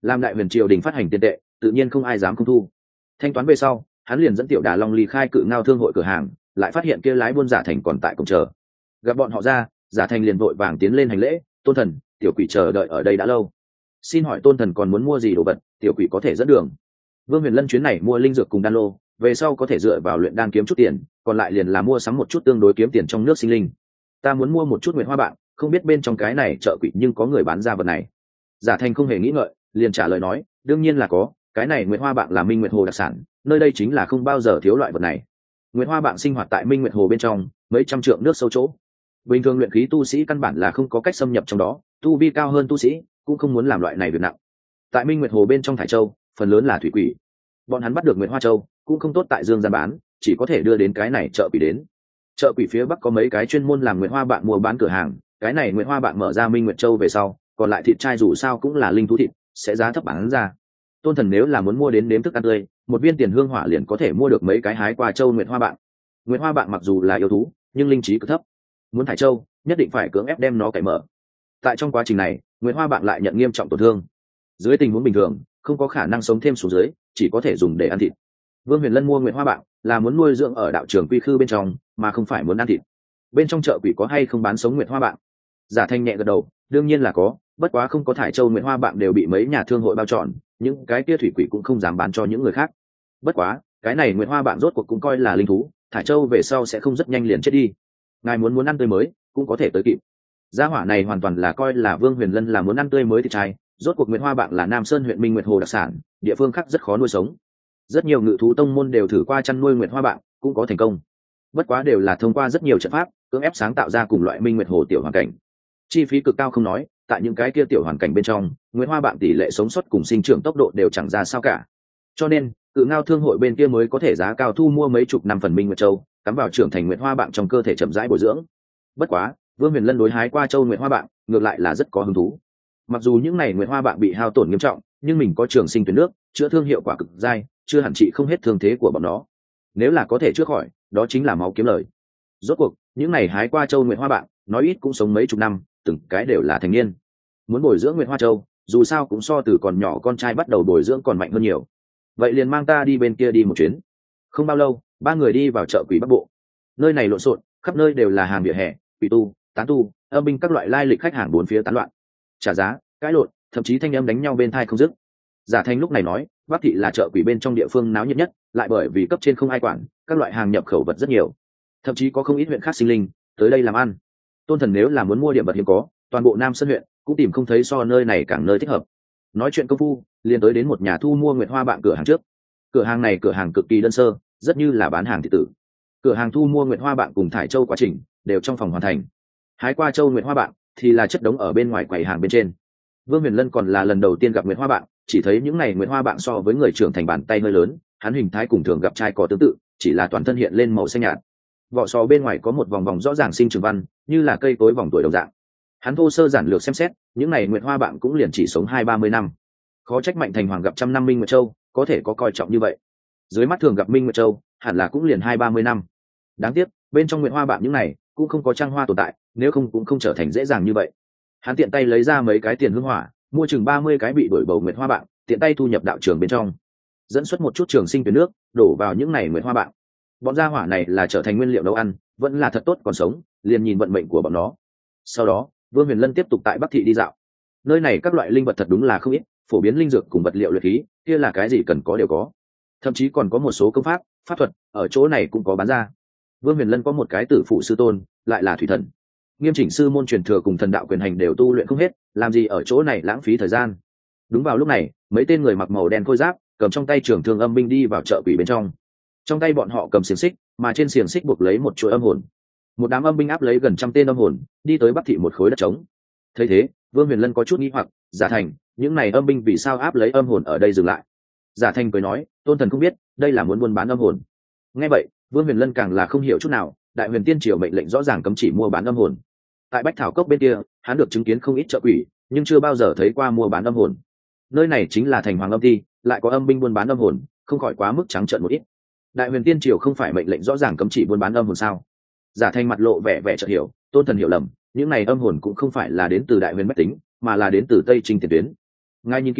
làm đại huyền triều đình phát hành tiền tệ tự nhiên không ai dám không thu. Thanh toán về sau hắn liền dẫn Tiểu Đà Long ly khai Cự Ngao thương hội cửa hàng, lại phát hiện kia lái buôn Giả Thành còn tại cổng chờ. Gặp bọn họ ra, Giả Thành liền vội vàng tiến lên hành lễ, tôn thần, tiểu quỷ chờ đợi ở đây đã lâu, xin hỏi tôn thần còn muốn mua gì đồ vật, tiểu quỷ có thể dẫn đường. Vương Huyền Lân chuyến này mua linh dược cùng đan lô, về sau có thể dựa vào luyện đan kiếm chút tiền, còn lại liền là mua sắm một chút tương đối kiếm tiền trong nước sinh linh. Ta muốn mua một chút nguyệt hoa bạn, không biết bên trong cái này chợ quỷ nhưng có người bán ra vật này. Giả Thành không hề nghĩ ngợi, liền trả lời nói, đương nhiên là có, cái này nguyệt hoa bạn là Minh Nguyệt Hồ đặc sản, nơi đây chính là không bao giờ thiếu loại vật này. Nguyệt hoa bạn sinh hoạt tại Minh Nguyệt Hồ bên trong, mấy trăm trượng nước sâu chỗ. Bình thường luyện khí tu sĩ căn bản là không có cách xâm nhập trong đó, tu vi cao hơn tu sĩ cũng không muốn làm loại này việc nặng. Tại Minh Nguyệt Hồ bên trong thải châu, phần lớn là thủy quỷ. Bọn hắn bắt được Nguyệt Hoa Châu, cũng không tốt tại dương gian bán, chỉ có thể đưa đến cái này chợ quỷ đến. Chợ quỷ phía bắc có mấy cái chuyên môn làm nguyệt hoa bạn mua bán cửa hàng, cái này nguyệt hoa bạn mở ra Minh Nguyệt Châu về sau, còn lại thịt trai dù sao cũng là linh thú thịt, sẽ giá thấp bán ra. Tôn thần nếu là muốn mua đến nếm thức ăn tươi, một viên tiền hương hỏa liền có thể mua được mấy cái hái qua châu nguyệt hoa bạn. Nguyệt hoa bạn mặc dù là yêu thú, nhưng linh trí cực thấp. Muốn thải châu, nhất định phải cưỡng ép đem nó cày mở. Tại trong quá trình này, nguyệt hoa bạn lại nhận nghiêm trọng tổn thương. Dưới tình huống bình thường, không có khả năng sống thêm xuống dưới, chỉ có thể dùng để ăn thịt. Vương Huyền Lân mua nguyệt hoa bạn là muốn nuôi dưỡng ở đạo trường quy khư bên trong, mà không phải muốn ăn thịt. Bên trong chợ quỷ có hay không bán sống nguyệt hoa bạn? Giả Thanh nhẹ gật đầu, đương nhiên là có, bất quá không có thải châu nguyệt hoa bạn đều bị mấy nhà thương hội bao trọn, những cái kia thủy quỷ cũng không dám bán cho những người khác. Bất quá, cái này nguyệt hoa bạn rốt cuộc cũng coi là linh thú, thải châu về sau sẽ không rất nhanh liền chết đi. Ngài muốn muốn ăn tươi mới, cũng có thể tới kịp. Gia hỏa này hoàn toàn là coi là Vương Huyền Lân là muốn ăn tươi mới thịt trai, rốt cuộc nguyệt hoa bạn là Nam Sơn huyện Minh Nguyệt Hồ đặc sản, địa phương khác rất khó nuôi sống. Rất nhiều ngự thú tông môn đều thử qua chăn nuôi nguyệt hoa bạn, cũng có thành công. Bất quá đều là thông qua rất nhiều trận pháp, cưỡng ép sáng tạo ra cùng loại Minh Nguyệt Hồ tiểu hoàn cảnh. Chi phí cực cao không nói, tại những cái kia tiểu hoàn cảnh bên trong, nguyệt hoa bạn tỷ lệ sống sót cùng sinh trưởng tốc độ đều chẳng ra sao cả. Cho nên, Cự Ngao thương hội bên kia mới có thể giá cao thu mua mấy chục năm phần Minh Nguyệt Châu, cắm vào trưởng thành nguyệt hoa bạn trong cơ thể chậm rãi bồi dưỡng. Bất quá, Vương Huyền Lân đối hái qua châu nguyệt hoa bạn, ngược lại là rất có hứng thú. Mặc dù những này nguyệt hoa bạn bị hao tổn nghiêm trọng, nhưng mình có trường sinh tuyến nước, chữa thương hiệu quả cực dai, chưa hẳn trị không hết thương thế của bọn nó. Nếu là có thể chữa khỏi, đó chính là máu kiếm lời. Rốt cuộc, những này hái qua châu nguyệt hoa bạn, nói ít cũng sống mấy chục năm, từng cái đều là thành niên. Muốn bồi dưỡng nguyệt hoa châu, dù sao cũng so từ còn nhỏ con trai bắt đầu bồi dưỡng còn mạnh hơn nhiều. Vậy liền mang ta đi bên kia đi một chuyến. Không bao lâu, ba người đi vào chợ quỷ Bắc Bộ. Nơi này lộn xộn, khắp nơi đều là hàng vỉa hè, quỷ tu, tán tu, âm binh các loại lai lịch khách hàng bốn phía tán loạn. Trả giá, cãi lộn, thậm chí thanh âm đánh nhau bên thai không dứt. Giả Thanh lúc này nói, Bắc thị là chợ quỷ bên trong địa phương náo nhiệt nhất, lại bởi vì cấp trên không ai quản, các loại hàng nhập khẩu vật rất nhiều, thậm chí có không ít huyện khác sinh linh tới đây làm ăn. Tôn thần nếu là muốn mua điểm vật hiếm có, toàn bộ Nam Sơn huyện cũng tìm không thấy so nơi này càng nơi thích hợp. Nói chuyện công phu, liền tới đến một nhà thu mua nguyệt hoa bạn cửa hàng trước. Cửa hàng này cửa hàng cực kỳ đơn sơ, rất như là bán hàng thị tử. Cửa hàng thu mua nguyệt hoa bạn cùng thải châu quá trình đều trong phòng hoàn thành. Hái qua châu nguyệt hoa bạn thì là chất đống ở bên ngoài quầy hàng bên trên. Vương Huyền Lân còn là lần đầu tiên gặp nguyệt hoa bạn, chỉ thấy những này nguyệt hoa bạn so với người trưởng thành bàn tay hơi lớn, hắn hình thái cùng thường gặp trai cỏ tương tự, chỉ là toàn thân hiện lên màu xanh nhạt. Vỏ sò bên ngoài có một vòng vòng rõ ràng sinh trưởng văn, như là cây cối vòng tuổi đồng dạng. Hắn thô sơ giản lược xem xét, những này nguyệt hoa bạn cũng liền chỉ sống hai ba mươi năm. Khó trách Mạnh Thành Hoàng gặp trăm năm Minh Nguyệt Châu, có thể có coi trọng như vậy. Dưới mắt thường gặp Minh Nguyệt Châu, hẳn là cũng liền hai ba mươi năm. Đáng tiếc, bên trong nguyệt hoa bạn những này cũng không có trang hoa tồn tại, nếu không cũng không trở thành dễ dàng như vậy. Hắn tiện tay lấy ra mấy cái tiền hương hỏa, mua chừng ba mươi cái bị đổi bầu nguyệt hoa bạn, tiện tay thu nhập đạo trường bên trong, dẫn xuất một chút trường sinh tuyến nước, đổ vào những này nguyệt hoa bạn. Bọn gia hỏa này là trở thành nguyên liệu nấu ăn, vẫn là thật tốt còn sống, liền nhìn vận mệnh của bọn nó. Sau đó, Vương Huyền Lân tiếp tục tại Bắc thị đi dạo. Nơi này các loại linh vật thật đúng là không ít, phổ biến linh dược cùng vật liệu luyện khí, kia là cái gì cần có đều có. Thậm chí còn có một số công pháp, pháp thuật, ở chỗ này cũng có bán ra. Vương Huyền Lân có một cái tử phụ sư tôn, lại là thủy thần. Nghiêm chỉnh sư môn truyền thừa cùng thần đạo quyền hành đều tu luyện không hết, làm gì ở chỗ này lãng phí thời gian. Đúng vào lúc này, mấy tên người mặc màu đen khôi giáp, cầm trong tay trường thương âm binh đi vào chợ quỷ bên trong. Trong tay bọn họ cầm xiềng xích, mà trên xiềng xích buộc lấy một chuỗi âm hồn. Một đám âm binh áp lấy gần trăm tên âm hồn, đi tới Bắc thị một khối đất trống. Thấy thế, Vương Huyền Lân có chút nghi hoặc, Giả Thành, những này âm binh vì sao áp lấy âm hồn ở đây dừng lại? Giả Thành cười nói, tôn thần không biết, đây là muốn buôn bán âm hồn. Nghe vậy, Vương Huyền Lân càng là không hiểu chút nào, Đại Huyền Tiên Triều mệnh lệnh rõ ràng cấm chỉ mua bán âm hồn. Tại Bách Thảo Cốc bên kia, hắn được chứng kiến không ít chợ quỷ, nhưng chưa bao giờ thấy qua mua bán âm hồn. Nơi này chính là thành Hoàng Âm Ti, lại có âm binh buôn bán âm hồn, không khỏi quá mức trắng trợn một ít. Đại Huyền Tiên Triều không phải mệnh lệnh rõ ràng cấm chỉ buôn bán âm hồn sao? Giả Thành mặt lộ vẻ vẻ chợt hiểu, tôn thần hiểu lầm, những này âm hồn cũng không phải là đến từ Đại Huyền bách tính, mà là đến từ Tây Trinh tiền tuyến. Ngay nhìn kỹ,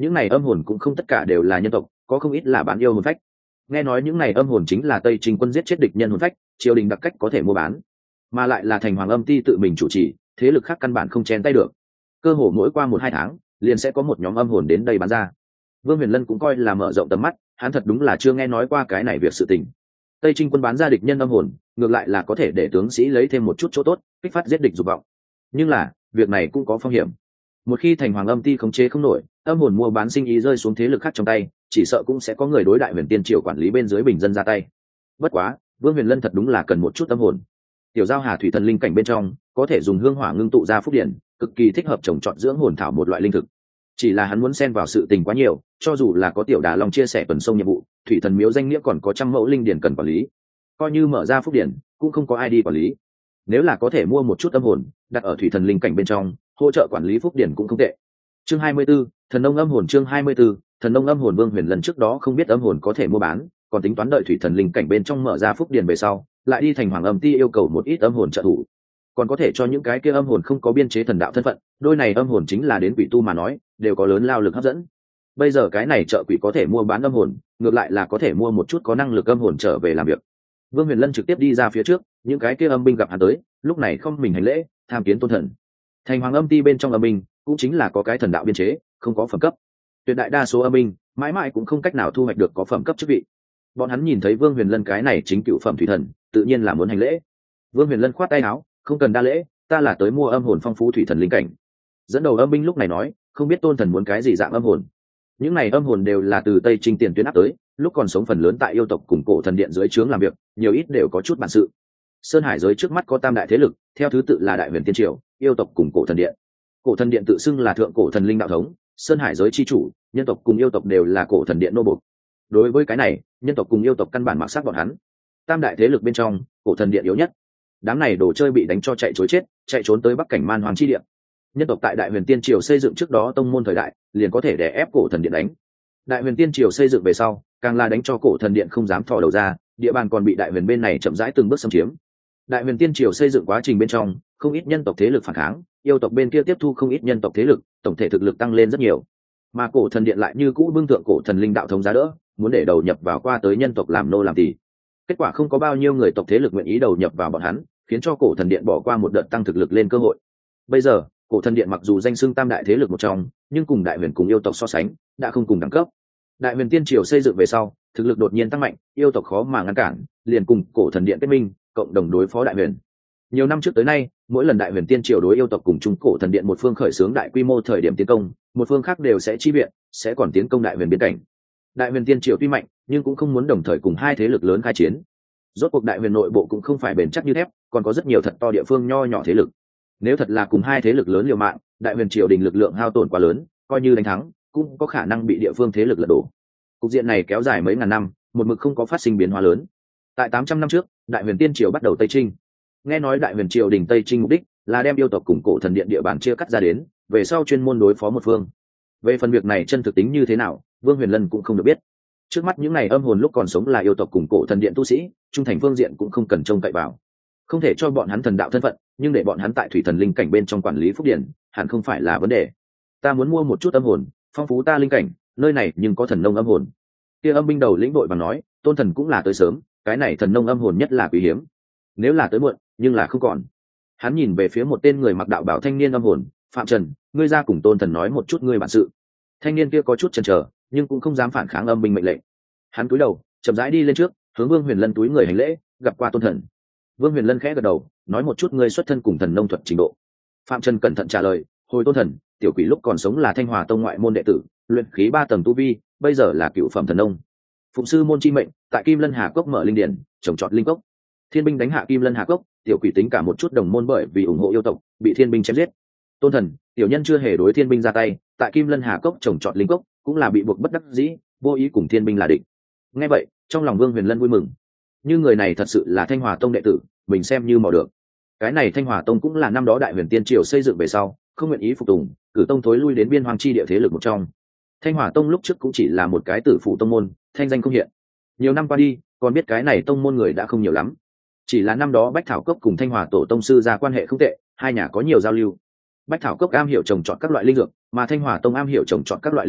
những này âm hồn cũng không tất cả đều là nhân tộc, có không ít là bán yêu hồn phách. Nghe nói những này âm hồn chính là Tây Trình quân giết chết địch nhân hồn phách, triều đình đặc cách có thể mua bán, mà lại là thành hoàng âm ti tự mình chủ trì, thế lực khác căn bản không chen tay được. Cơ hồ mỗi qua một hai tháng liền sẽ có một nhóm âm hồn đến đây bán ra. Vương Huyền Lân cũng coi là mở rộng tầm mắt, hắn thật đúng là chưa nghe nói qua cái này việc sự tình. Tây Trình quân bán ra địch nhân âm hồn, ngược lại là có thể để tướng sĩ lấy thêm một chút chỗ tốt, kích phát giết địch dục vọng. Nhưng là việc này cũng có phong hiểm. Một khi thành hoàng âm ti khống chế không nổi, âm hồn mua bán sinh ý rơi xuống thế lực khác trong tay, chỉ sợ cũng sẽ có người đối đại huyền tiên triều quản lý bên dưới bình dân ra tay. Bất quá Vương Huyền Lân thật đúng là cần một chút âm hồn. Tiểu giao hà thủy thần linh cảnh bên trong có thể dùng hương hỏa ngưng tụ ra phúc điển, cực kỳ thích hợp trồng trọt dưỡng hồn thảo một loại linh thực. Chỉ là hắn muốn xen vào sự tình quá nhiều, cho dù là có tiểu đà long chia sẻ tuần sông nhiệm vụ, thủy thần miếu danh nghĩa còn có trăm mẫu linh điển cần quản lý, coi như mở ra phúc điển cũng không có ai đi quản lý. Nếu là có thể mua một chút âm hồn đặt ở thủy thần linh cảnh bên trong, hỗ trợ quản lý phúc điển cũng không tệ. Chương hai mươi 24, thần nông âm hồn. Chương hai mươi 24, thần nông âm hồn. Vương Huyền lần trước đó không biết âm hồn có thể mua bán, còn tính toán đợi thủy thần linh cảnh bên trong mở ra phúc điển về sau, lại đi thành hoàng âm ti yêu cầu một ít âm hồn trợ thủ, còn có thể cho những cái kia âm hồn không có biên chế thần đạo thân phận, đôi này âm hồn chính là đến quỷ tu mà nói đều có lớn lao lực hấp dẫn. Bây giờ cái này trợ quỷ có thể mua bán âm hồn, ngược lại là có thể mua một chút có năng lực âm hồn trở về làm việc. Vương Huyền Lân trực tiếp đi ra phía trước, những cái kia âm binh gặp hắn tới, lúc này không mình hành lễ, tham kiến tôn thần. Thành hoàng âm ti bên trong âm binh cũng chính là có cái thần đạo biên chế, không có phẩm cấp. Tuyệt đại đa số âm binh mãi mãi cũng không cách nào thu hoạch được có phẩm cấp chức vị. Bọn hắn nhìn thấy Vương Huyền Lân cái này chính cựu phẩm thủy thần, tự nhiên là muốn hành lễ. Vương Huyền Lân khoát tay áo, không cần đa lễ, ta là tới mua âm hồn phong phú thủy thần linh cảnh. Dẫn đầu âm binh lúc này nói, không biết tôn thần muốn cái gì dạng âm hồn. Những này âm hồn đều là từ Tây Trinh tiền tuyến áp tới, lúc còn sống phần lớn tại yêu tộc cùng cổ thần điện dưới trướng làm việc, nhiều ít đều có chút bản sự. Sơn Hải giới trước mắt có tam đại thế lực, theo thứ tự là Đại Huyền Tiên Triều, yêu tộc cùng cổ thần điện. Cổ thần điện tự xưng là thượng cổ thần linh đạo thống, Sơn Hải giới chi chủ, nhân tộc cùng yêu tộc đều là cổ thần điện nô bộc. Đối với cái này, nhân tộc cùng yêu tộc căn bản mặc sát bọn hắn. Tam đại thế lực bên trong, cổ thần điện yếu nhất. Đám này đồ chơi bị đánh cho chạy trối chết, chạy trốn tới Bắc cảnh Man Hoàng chi địa. Nhân tộc tại Đại Huyền Tiên Triều xây dựng trước đó tông môn thời đại, liền có thể đè ép cổ thần điện đánh. Đại Huyền Tiên Triều xây dựng về sau, càng là đánh cho cổ thần điện không dám thò đầu ra, địa bàn còn bị Đại Huyền bên này chậm rãi từng bước xâm chiếm. Đại Huyền Tiên Triều xây dựng quá trình bên trong, không ít nhân tộc thế lực phản kháng, yêu tộc bên kia tiếp thu không ít nhân tộc thế lực, tổng thể thực lực tăng lên rất nhiều. Mà cổ thần điện lại như cũ bưng thượng cổ thần linh đạo thống giá đỡ, muốn để đầu nhập vào qua tới nhân tộc làm nô làm tỳ. Kết quả không có bao nhiêu người tộc thế lực nguyện ý đầu nhập vào bọn hắn, khiến cho cổ thần điện bỏ qua một đợt tăng thực lực lên cơ hội. Bây giờ cổ thần điện mặc dù danh xưng tam đại thế lực một trong, nhưng cùng Đại Huyền cùng yêu tộc so sánh đã không cùng đẳng cấp. Đại Huyền Tiên Triều xây dựng về sau, thực lực đột nhiên tăng mạnh, yêu tộc khó mà ngăn cản, liền cùng cổ thần điện kết minh, cộng đồng đối phó Đại Huyền. Nhiều năm trước tới nay, mỗi lần Đại Huyền Tiên Triều đối yêu tộc cùng trung cổ thần điện một phương khởi xướng đại quy mô thời điểm tiến công, một phương khác đều sẽ chi viện, sẽ còn tiến công Đại Huyền biên cảnh. Đại Huyền Tiên Triều tuy mạnh, nhưng cũng không muốn đồng thời cùng hai thế lực lớn khai chiến. Rốt cuộc Đại Huyền nội bộ cũng không phải bền chắc như thép, còn có rất nhiều thật to địa phương nho nhỏ thế lực. Nếu thật là cùng hai thế lực lớn liều mạng, Đại Huyền triều đình lực lượng hao tổn quá lớn, coi như đánh thắng, cũng có khả năng bị địa phương thế lực lật đổ. Cục diện này kéo dài mấy ngàn năm, một mực không có phát sinh biến hóa lớn. Tại tám trăm năm trước, Đại Huyền Tiên Triều bắt đầu Tây Trinh. Nghe nói Đại Huyền triều đình Tây Trinh mục đích là đem yêu tộc cùng cổ thần điện địa bàn chia cắt ra đến, về sau chuyên môn đối phó một phương. Về phần việc này chân thực tính như thế nào, Vương Huyền Lân cũng không được biết. Trước mắt những này âm hồn lúc còn sống là yêu tộc cùng cổ thần điện tu sĩ, trung thành phương diện cũng không cần trông cậy vào. Không thể cho bọn hắn thần đạo thân phận, nhưng để bọn hắn tại thủy thần linh cảnh bên trong quản lý phúc điển, hẳn không phải là vấn đề. Ta muốn mua một chút âm hồn, phong phú ta linh cảnh, nơi này nhưng có thần nông âm hồn. Kia âm binh đầu lĩnh đội bằng nói, tôn thần cũng là tới sớm, cái này thần nông âm hồn nhất là quý hiếm. Nếu là tới muộn, nhưng là không còn. Hắn nhìn về phía một tên người mặc đạo bảo thanh niên âm hồn, Phạm Trần, ngươi ra cùng tôn thần nói một chút ngươi bản sự. Thanh niên kia có chút chần chờ, nhưng cũng không dám phản kháng âm binh mệnh lệnh. Hắn cúi đầu, chậm rãi đi lên trước, hướng Vương Huyền Lân túi người hành lễ, gặp qua tôn thần. Vương Huyền Lân khẽ gật đầu, nói một chút ngươi xuất thân cùng thần nông thuật trình độ. Phạm Trần cẩn thận trả lời, hồi tôn thần, tiểu quỷ lúc còn sống là Thanh Hòa tông ngoại môn đệ tử, luyện khí ba tầng tu vi, bây giờ là cựu phẩm thần nông. Phụng sư môn chi mệnh, tại Kim Lân Hà Cốc mở linh điển, trồng trọt linh cốc. Thiên binh đánh hạ Kim Lân Hà Cốc, tiểu quỷ tính cả một chút đồng môn bởi vì ủng hộ yêu tộc, bị thiên binh chém giết. Tôn thần, tiểu nhân chưa hề đối thiên binh ra tay, tại Kim Lân Hà Cốc trồng trọt linh cốc, cũng là bị buộc bất đắc dĩ, vô ý cùng thiên binh là địch. Nghe vậy, trong lòng Vương Huyền Lân vui mừng. Như người này thật sự là Thanh Hòa tông đệ tử, mình xem như mò được. Cái này Thanh Hòa tông cũng là năm đó Đại Huyền Tiên Triều xây dựng về sau, không nguyện ý phục tùng, cử tông thối lui đến biên hoang chi địa thế lực một trong. Thanh Hòa tông lúc trước cũng chỉ là một cái tử phụ tông môn, thanh danh không hiện. Nhiều năm qua đi, còn biết cái này tông môn người đã không nhiều lắm. Chỉ là năm đó Bách Thảo Cốc cùng Thanh Hòa tổ tông sư ra quan hệ không tệ, hai nhà có nhiều giao lưu. Bách Thảo Cốc am hiểu trồng trọt các loại linh dược, mà Thanh Hòa tông am hiểu trồng trọt các loại linh cốc,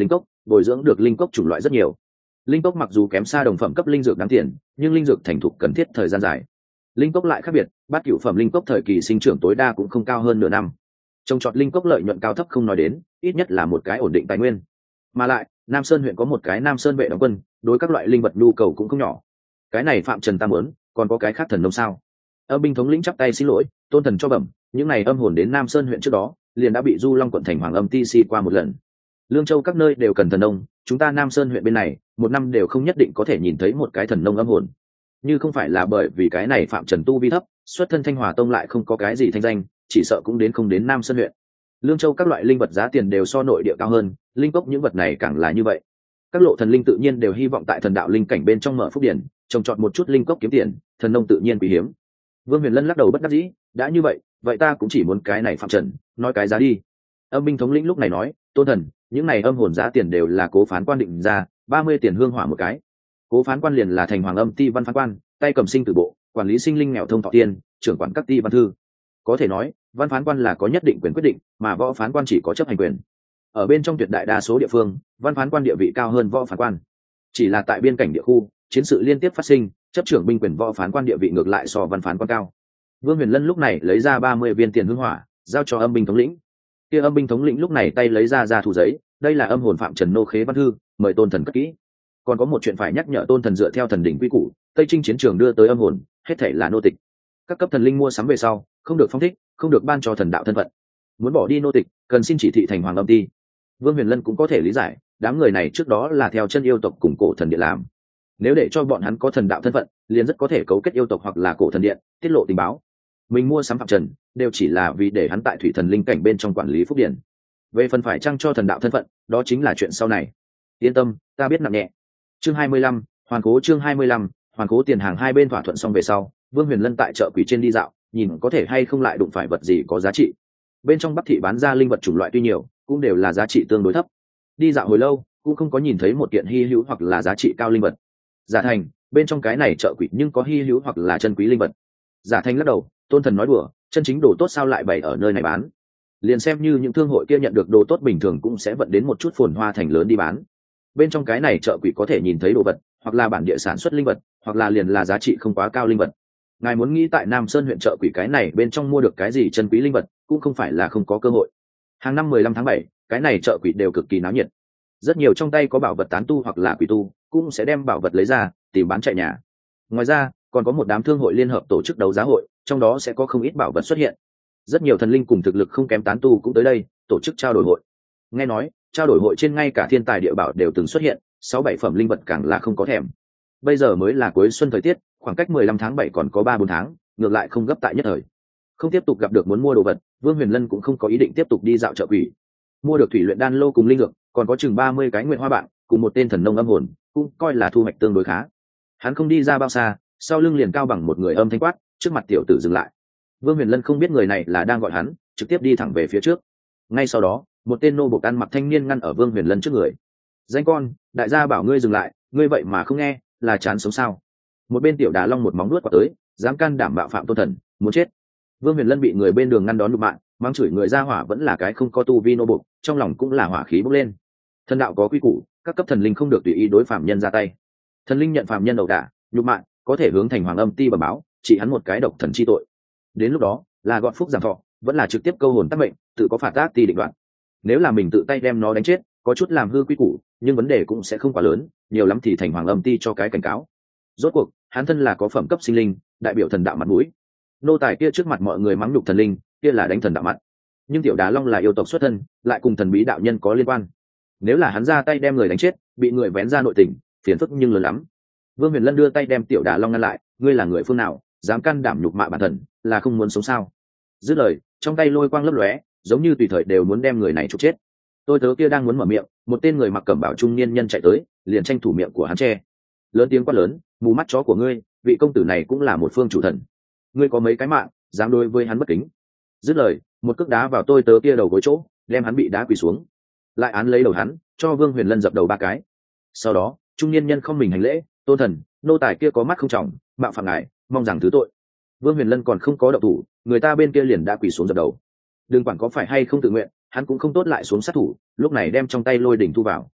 bồi dưỡng được linh cốc chủng loại rất nhiều. Linh cốc mặc dù kém xa đồng phẩm cấp linh dược đáng tiền, nhưng linh dược thành thục cần thiết thời gian dài. Linh cốc lại khác biệt, bát cửu phẩm linh cốc thời kỳ sinh trưởng tối đa cũng không cao hơn nửa năm. Trồng trọt linh cốc lợi nhuận cao thấp không nói đến, ít nhất là một cái ổn định tài nguyên. Mà lại, Nam Sơn huyện có một cái Nam Sơn vệ đóng quân, đối các loại linh vật nhu cầu cũng không nhỏ. Cái này Phạm Trần ta muốn, còn có cái khác thần nông sao? Âm binh thống lĩnh chắp tay xin lỗi, tôn thần cho bẩm, những này âm hồn đến Nam Sơn huyện trước đó, liền đã bị Du Long quận thành Hoàng Âm Ti si qua một lần. Lương Châu các nơi đều cần thần nông, chúng ta Nam Sơn huyện bên này, một năm đều không nhất định có thể nhìn thấy một cái thần nông âm hồn. Như không phải là bởi vì cái này Phạm Trần tu vi thấp, xuất thân Thanh Hòa tông lại không có cái gì thanh danh, chỉ sợ cũng đến không đến Nam Sơn huyện. Lương Châu các loại linh vật giá tiền đều so nội địa cao hơn, linh cốc những vật này càng là như vậy. Các lộ thần linh tự nhiên đều hy vọng tại thần đạo linh cảnh bên trong mở phúc điển, trồng trọt một chút linh cốc kiếm tiền, thần nông tự nhiên quý hiếm. Vương Huyền Lân lắc đầu bất đắc dĩ, đã như vậy, vậy ta cũng chỉ muốn cái này Phạm Trần, nói cái giá đi. Âm binh thống lĩnh lúc này nói, tôn thần, những này âm hồn giá tiền đều là cố phán quan định ra, ba mươi tiền hương hỏa một cái. Cố phán quan liền là thành Hoàng Âm Ti văn phán quan, tay cầm sinh tử bộ, quản lý sinh linh nghèo thông thọ tiên, trưởng quản các ti văn thư. Có thể nói, văn phán quan là có nhất định quyền quyết định, mà võ phán quan chỉ có chấp hành quyền. Ở bên trong tuyệt đại đa số địa phương, văn phán quan địa vị cao hơn võ phán quan. Chỉ là tại biên cảnh địa khu, chiến sự liên tiếp phát sinh, chấp trưởng binh quyền võ phán quan địa vị ngược lại so văn phán quan cao. Vương Huyền Lân lúc này lấy ra ba mươi viên tiền hương hỏa, giao cho âm binh thống lĩnh. Kia âm binh thống lĩnh lúc này tay lấy ra ra thủ giấy, đây là âm hồn Phạm Trần nô khế văn thư, mời tôn thần cất kỹ. Còn có một chuyện phải nhắc nhở tôn thần dựa theo thần đỉnh quy củ, Tây Trinh chiến trường đưa tới âm hồn, hết thảy là nô tịch. Các cấp thần linh mua sắm về sau, không được phong thích, không được ban cho thần đạo thân phận. Muốn bỏ đi nô tịch, cần xin chỉ thị thành Hoàng Âm Ti. Vương Huyền Lân cũng có thể lý giải, đám người này trước đó là theo chân yêu tộc cùng cổ thần điện làm. Nếu để cho bọn hắn có thần đạo thân phận, liền rất có thể cấu kết yêu tộc hoặc là cổ thần điện, tiết lộ tình báo. Mình mua sắm Phạm Trần, đều chỉ là vì để hắn tại thủy thần linh cảnh bên trong quản lý phúc điển. Về phần phải trăng cho thần đạo thân phận, đó chính là chuyện sau này. Yên tâm, ta biết nặng nhẹ. Chương hai mươi lăm, hoàn cố chương hai mươi lăm, hoàn cố tiền hàng hai bên thỏa thuận xong về sau, Vương Huyền Lân tại chợ quỷ trên đi dạo, nhìn có thể hay không lại đụng phải vật gì có giá trị. Bên trong Bắc thị bán ra linh vật chủng loại tuy nhiều, cũng đều là giá trị tương đối thấp. Đi dạo hồi lâu, cũng không có nhìn thấy một kiện hi hữu hoặc là giá trị cao linh vật. Giả Thành, bên trong cái này chợ quỷ nhưng có hi hữu hoặc là chân quý linh vật. Giả Thành lắc đầu, tôn thần nói đùa, chân chính đồ tốt sao lại bày ở nơi này bán? Liền xem như những thương hội kia nhận được đồ tốt bình thường cũng sẽ vận đến một chút phồn hoa thành lớn đi bán. Bên trong cái này chợ quỷ có thể nhìn thấy đồ vật, hoặc là bản địa sản xuất linh vật, hoặc là liền là giá trị không quá cao linh vật. Ngài muốn nghĩ tại Nam Sơn huyện chợ quỷ cái này bên trong mua được cái gì chân quý linh vật, cũng không phải là không có cơ hội. Hàng năm mười lăm tháng bảy, cái này chợ quỷ đều cực kỳ náo nhiệt. Rất nhiều trong tay có bảo vật tán tu hoặc là quỷ tu, cũng sẽ đem bảo vật lấy ra, tìm bán chạy nhà. Ngoài ra, còn có một đám thương hội liên hợp tổ chức đấu giá hội, trong đó sẽ có không ít bảo vật xuất hiện. Rất nhiều thần linh cùng thực lực không kém tán tu cũng tới đây, tổ chức trao đổi hội. Nghe nói, trao đổi hội trên ngay cả thiên tài địa bảo đều từng xuất hiện, sáu bảy phẩm linh vật càng là không có thèm. Bây giờ mới là cuối xuân thời tiết, khoảng cách mười lăm tháng bảy còn có ba bốn tháng, ngược lại không gấp tại nhất thời. Không tiếp tục gặp được muốn mua đồ vật, Vương Huyền Lân cũng không có ý định tiếp tục đi dạo chợ quỷ. Mua được thủy luyện đan lô cùng linh dược, còn có chừng ba mươi cái nguyện hoa bạn, cùng một tên thần nông âm hồn, cũng coi là thu hoạch tương đối khá. Hắn không đi ra bao xa, sau lưng liền cao bằng một người âm thanh quát, trước mặt tiểu tử dừng lại. Vương Huyền Lân không biết người này là đang gọi hắn, trực tiếp đi thẳng về phía trước. Ngay sau đó, một tên nô bộc ăn mặc thanh niên ngăn ở Vương Huyền Lân trước người. Danh con, đại gia bảo ngươi dừng lại, ngươi vậy mà không nghe, là chán sống sao? Một bên tiểu đà long một móng nuốt qua tới, dám can đảm bạo phạm tôn thần, muốn chết. Vương Huyền Lân bị người bên đường ngăn đón đục mạng, mang chửi người ra hỏa vẫn là cái không có tu vi nô bộc, trong lòng cũng là hỏa khí bốc lên. Thần đạo có quy củ, các cấp thần linh không được tùy ý đối phạm nhân ra tay. Thần linh nhận phạm nhân ẩu đả, nhục mạ, có thể hướng thành Hoàng Âm Ti bẩm báo, chỉ hắn một cái độc thần chi tội. Đến lúc đó, là gọn phúc giảm thọ, vẫn là trực tiếp câu hồn tắc mệnh, tự có phạt tác ti định đoạn. Nếu là mình tự tay đem nó đánh chết, có chút làm hư quy củ, nhưng vấn đề cũng sẽ không quá lớn, nhiều lắm thì thành Hoàng Âm Ti cho cái cảnh cáo. Rốt cuộc, hắn thân là có phẩm cấp sinh linh, đại biểu thần đạo mặt mũi. Nô tài kia trước mặt mọi người mắng nhục thần linh, kia là đánh thần đạo mặt. Nhưng tiểu đá long là yêu tộc xuất thân, lại cùng thần bí đạo nhân có liên quan. Nếu là hắn ra tay đem người đánh chết, bị người vén ra nội tình, phiền phức nhưng lớn lắm. Vương Huyền Lân đưa tay đem tiểu đá long ngăn lại, ngươi là người phương nào, dám can đảm nhục mạ bản thần, là không muốn sống sao? Dứt lời, trong tay lôi quang lấp lóe, giống như tùy thời đều muốn đem người này trục chết. Tôi tớ kia đang muốn mở miệng, một tên người mặc cẩm bào trung niên nhân chạy tới, liền tranh thủ miệng của hắn che. Lớn tiếng quát lớn, mù mắt chó của ngươi, vị công tử này cũng là một phương chủ thần. Ngươi có mấy cái mạng, dám đối với hắn bất kính. Dứt lời, một cước đá vào tôi tớ kia đầu gối chỗ, đem hắn bị đá quỳ xuống. Lại án lấy đầu hắn, cho Vương Huyền Lân dập đầu ba cái. Sau đó, trung niên nhân không mình hành lễ, tôn thần, nô tài kia có mắt không trọng, mạo phạm ngài, mong rằng thứ tội. Vương Huyền Lân còn không có động thủ, người ta bên kia liền đã quỳ xuống dập đầu. Đừng quản có phải hay không tự nguyện, hắn cũng không tốt lại xuống sát thủ, lúc này đem trong tay lôi đỉnh thu vào.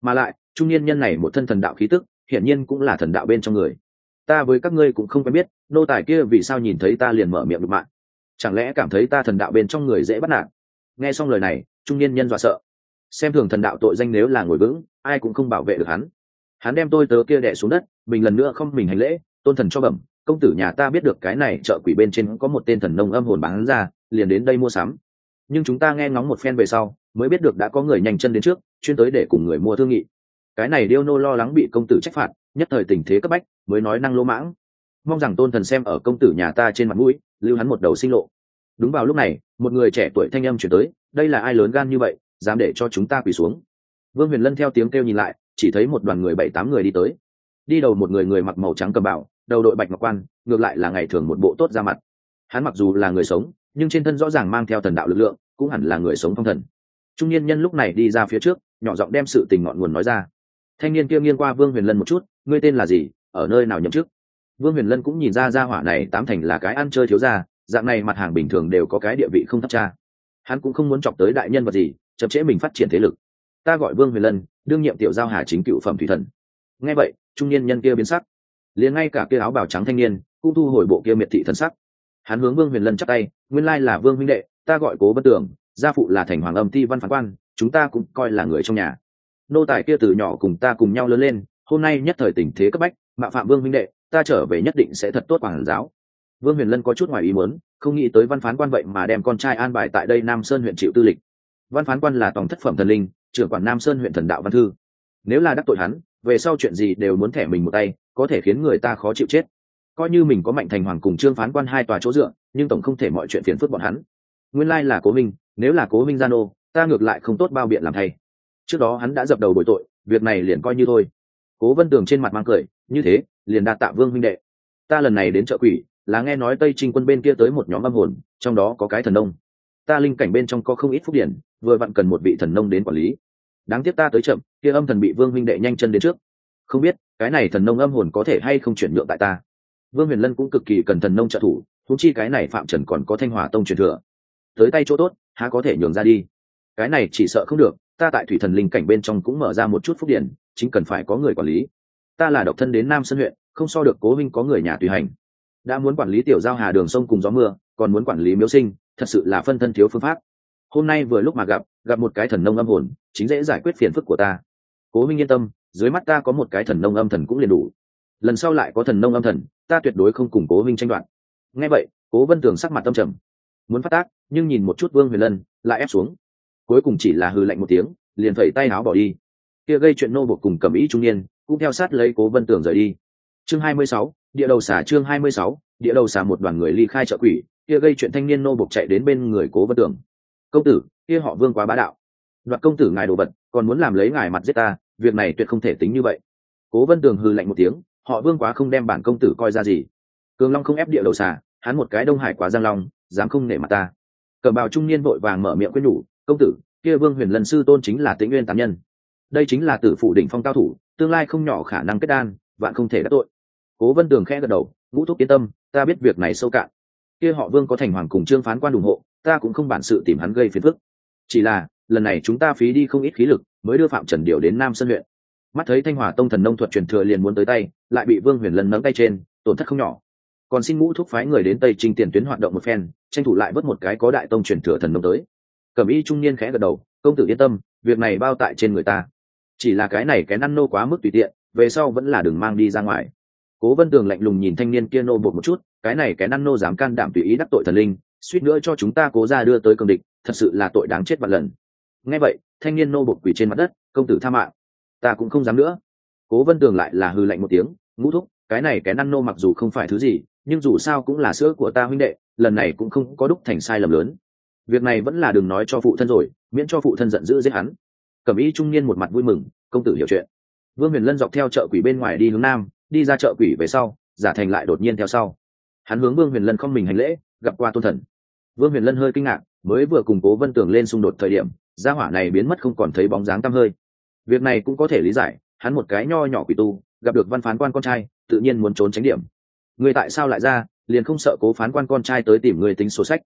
mà lại trung niên nhân này một thân thần đạo khí tức hiển nhiên cũng là thần đạo bên trong người. Ta với các ngươi cũng không quen biết, nô tài kia vì sao nhìn thấy ta liền mở miệng đục mạng? Chẳng lẽ cảm thấy ta thần đạo bên trong người dễ bắt nạt? Nghe xong lời này, trung niên nhân dọa sợ. Xem thường thần đạo tội danh nếu là ngồi vững, ai cũng không bảo vệ được hắn. Hắn đem tôi tớ kia đè xuống đất, mình lần nữa không mình hành lễ, tôn thần cho bẩm, công tử nhà ta biết được cái này chợ quỷ bên trên có một tên thần nông âm hồn bán ra, liền đến đây mua sắm. Nhưng chúng ta nghe ngóng một phen về sau, mới biết được đã có người nhanh chân đến trước, chuyên tới để cùng người mua thương nghị. Cái này điêu nô lo lắng bị công tử trách phạt, nhất thời tình thế cấp bách, mới nói năng lỗ mãng. Mong rằng tôn thần xem ở công tử nhà ta trên mặt mũi, lưu hắn một đầu sinh lộ. Đúng vào lúc này, một người trẻ tuổi thanh âm chuyển tới, đây là ai lớn gan như vậy, dám để cho chúng ta quỳ xuống? Vương Huyền Lân theo tiếng kêu nhìn lại, chỉ thấy một đoàn người bảy tám người đi tới. Đi đầu một người người mặc màu trắng cầm bảo, đầu đội bạch ngọc quan, ngược lại là ngày thường một bộ tốt ra mặt. Hắn mặc dù là người sống, nhưng trên thân rõ ràng mang theo thần đạo lực lượng, cũng hẳn là người sống phong thần. Trung niên nhân lúc này đi ra phía trước, nhỏ giọng đem sự tình ngọn nguồn nói ra. Thanh niên kia nghiêng qua Vương Huyền Lân một chút, ngươi tên là gì, ở nơi nào nhậm chức? Vương Huyền Lân cũng nhìn ra gia hỏa này tám thành là cái ăn chơi thiếu gia, dạng này mặt hàng bình thường đều có cái địa vị không thấp cha. Hắn cũng không muốn chọc tới đại nhân vật gì, chậm trễ mình phát triển thế lực. Ta gọi Vương Huyền Lân, đương nhiệm tiểu giao hà chính cựu phẩm thủy thần. Nghe vậy, trung niên nhân kia biến sắc, liền ngay cả kia áo bào trắng thanh niên cũng thu hồi bộ kia miệt thị thần sắc. Hắn hướng Vương Huyền Lân chắp tay, nguyên lai là Vương huynh đệ, ta gọi Cố Bất Tường, gia phụ là thành hoàng âm ti văn phán quan, chúng ta cũng coi là người trong nhà. Nô tài kia từ nhỏ cùng ta cùng nhau lớn lên, hôm nay nhất thời tình thế cấp bách, mạo phạm Vương huynh đệ, ta trở về nhất định sẽ thật tốt quản giáo. Vương Huyền Lân có chút ngoài ý muốn, không nghĩ tới văn phán quan vậy mà đem con trai an bài tại đây Nam Sơn huyện chịu tư lịch. Văn phán quan là tổng thất phẩm thần linh, trưởng quản Nam Sơn huyện thần đạo văn thư. Nếu là đắc tội hắn, về sau chuyện gì đều muốn thẻ mình một tay, có thể khiến người ta khó chịu chết. Coi như mình có Mạnh Thành Hoàng cùng Trương phán quan hai tòa chỗ dựa, nhưng tổng không thể mọi chuyện phiền phức bọn hắn. Nguyên lai là Cố Minh, nếu là Cố Minh gian ô, ta ngược lại không tốt bao biện làm thay. Trước đó hắn đã dập đầu bồi tội, việc này liền coi như thôi. Cố Vân Tường trên mặt mang cười, như thế, liền đa tạ Vương huynh đệ. Ta lần này đến chợ quỷ, là nghe nói Tây Trinh quân bên kia tới một nhóm âm hồn, trong đó có cái thần nông. Ta linh cảnh bên trong có không ít phúc điển, vừa vặn cần một vị thần nông đến quản lý. Đáng tiếc ta tới chậm, kia âm thần bị Vương huynh đệ nhanh chân đến trước. Không biết, cái này thần nông âm hồn có thể hay không chuyển nhượng tại ta. Vương Huyền Lân cũng cực kỳ cần thần nông trợ thủ, huống chi cái này Phạm Trần còn có Thanh Hỏa tông truyền thừa. Tới tay chỗ tốt, há có thể nhường ra đi. Cái này chỉ sợ không được, ta tại thủy thần linh cảnh bên trong cũng mở ra một chút phúc điển, chính cần phải có người quản lý. Ta là độc thân đến Nam Sơn huyện, không so được Cố huynh có người nhà tùy hành. Đã muốn quản lý tiểu giao hà đường sông cùng gió mưa, còn muốn quản lý miếu sinh, thật sự là phân thân thiếu phương pháp. Hôm nay vừa lúc mà gặp, gặp một cái thần nông âm hồn, chính dễ giải quyết phiền phức của ta. Cố huynh yên tâm, dưới mắt ta có một cái thần nông âm thần cũng liền đủ. Lần sau lại có thần nông âm thần, ta tuyệt đối không cùng Cố huynh tranh đoạt. Nghe vậy, Cố Vân Tường sắc mặt tâm trầm, muốn phát tác, nhưng nhìn một chút Vương Huyền Lân, lại ép xuống. Cuối cùng chỉ là hừ lạnh một tiếng, liền phẩy tay áo bỏ đi. Kia gây chuyện nô buộc cùng cầm ý trung niên, cũng theo sát lấy Cố Vân Tường rời đi. Chương hai mươi sáu, địa đầu xà chương hai mươi sáu, địa đầu xà một đoàn người ly khai chợ quỷ, kia gây chuyện thanh niên nô buộc chạy đến bên người Cố Vân Tường. Công tử, kia họ Vương quá bá đạo. Đoạt công tử ngài đồ vật, còn muốn làm lấy ngài mặt giết ta, việc này tuyệt không thể tính như vậy. Cố Vân Tường hừ lạnh một tiếng, họ Vương quá không đem bản công tử coi ra gì. Cường Long không ép địa đầu xà, hắn một cái Đông Hải quá Giang Long, dám không nể mặt ta. Cẩm bào trung niên vội vàng mở miệng khuyên nhủ, công tử, kia Vương Huyền Lân sư tôn chính là Tĩnh Nguyên tám nhân. Đây chính là tử phụ đỉnh phong cao thủ, tương lai không nhỏ khả năng kết đan, vạn không thể đắc tội. Cố Vân Tường khẽ gật đầu, ngũ thúc yên tâm, ta biết việc này sâu cạn. Kia họ Vương có Thành Hoàng cùng Trương phán quan ủng hộ, ta cũng không bản sự tìm hắn gây phiền phức. Chỉ là lần này chúng ta phí đi không ít khí lực, mới đưa Phạm Trần điều đến Nam Sơn huyện. Mắt thấy Thanh Hỏa tông thần nông thuật truyền thừa liền muốn tới tay, lại bị Vương Huyền Lân nắm tay trên, tổn thất không nhỏ. Còn xin ngũ thúc phái người đến Tây Trinh tiền tuyến hoạt động một phen, tranh thủ lại vớt một cái có đại tông truyền thừa thần nông tới. Cẩm y trung niên khẽ gật đầu, công tử yên tâm, việc này bao tại trên người ta. Chỉ là cái này cái năn nô quá mức tùy tiện, về sau vẫn là đừng mang đi ra ngoài. Cố Vân Tường lạnh lùng nhìn thanh niên kia nô bột một chút, cái này cái năn nô dám can đảm tùy ý đắc tội thần linh, suýt nữa cho chúng ta Cố gia đưa tới cường địch, thật sự là tội đáng chết vạn lần. Nghe vậy, thanh niên nô bột quỳ trên mặt đất, công tử tha mạng. Ta cũng không dám nữa. Cố Vân Tường lại là hừ lạnh một tiếng, ngũ thúc, cái này cái năn nô mặc dù không phải thứ gì, nhưng dù sao cũng là sữa của ta huynh đệ, lần này cũng không có đúc thành sai lầm lớn. Việc này vẫn là đừng nói cho phụ thân rồi, miễn cho phụ thân giận dữ giết hắn. Cẩm y trung niên một mặt vui mừng, công tử hiểu chuyện. Vương Huyền Lân dọc theo chợ quỷ bên ngoài đi hướng nam, đi ra chợ quỷ về sau, Giả Thành lại đột nhiên theo sau. Hắn hướng Vương Huyền Lân không mình hành lễ, gặp qua tôn thần. Vương Huyền Lân hơi kinh ngạc, mới vừa cùng Cố Vân Tường lên xung đột thời điểm, gia hỏa này biến mất không còn thấy bóng dáng tăm hơi. Việc này cũng có thể lý giải, hắn một cái nho nhỏ quỷ tu, gặp được văn phán quan con trai, tự nhiên muốn trốn tránh điểm. Người tại sao lại ra, liền không sợ Cố phán quan con trai tới tìm người tính sổ sách.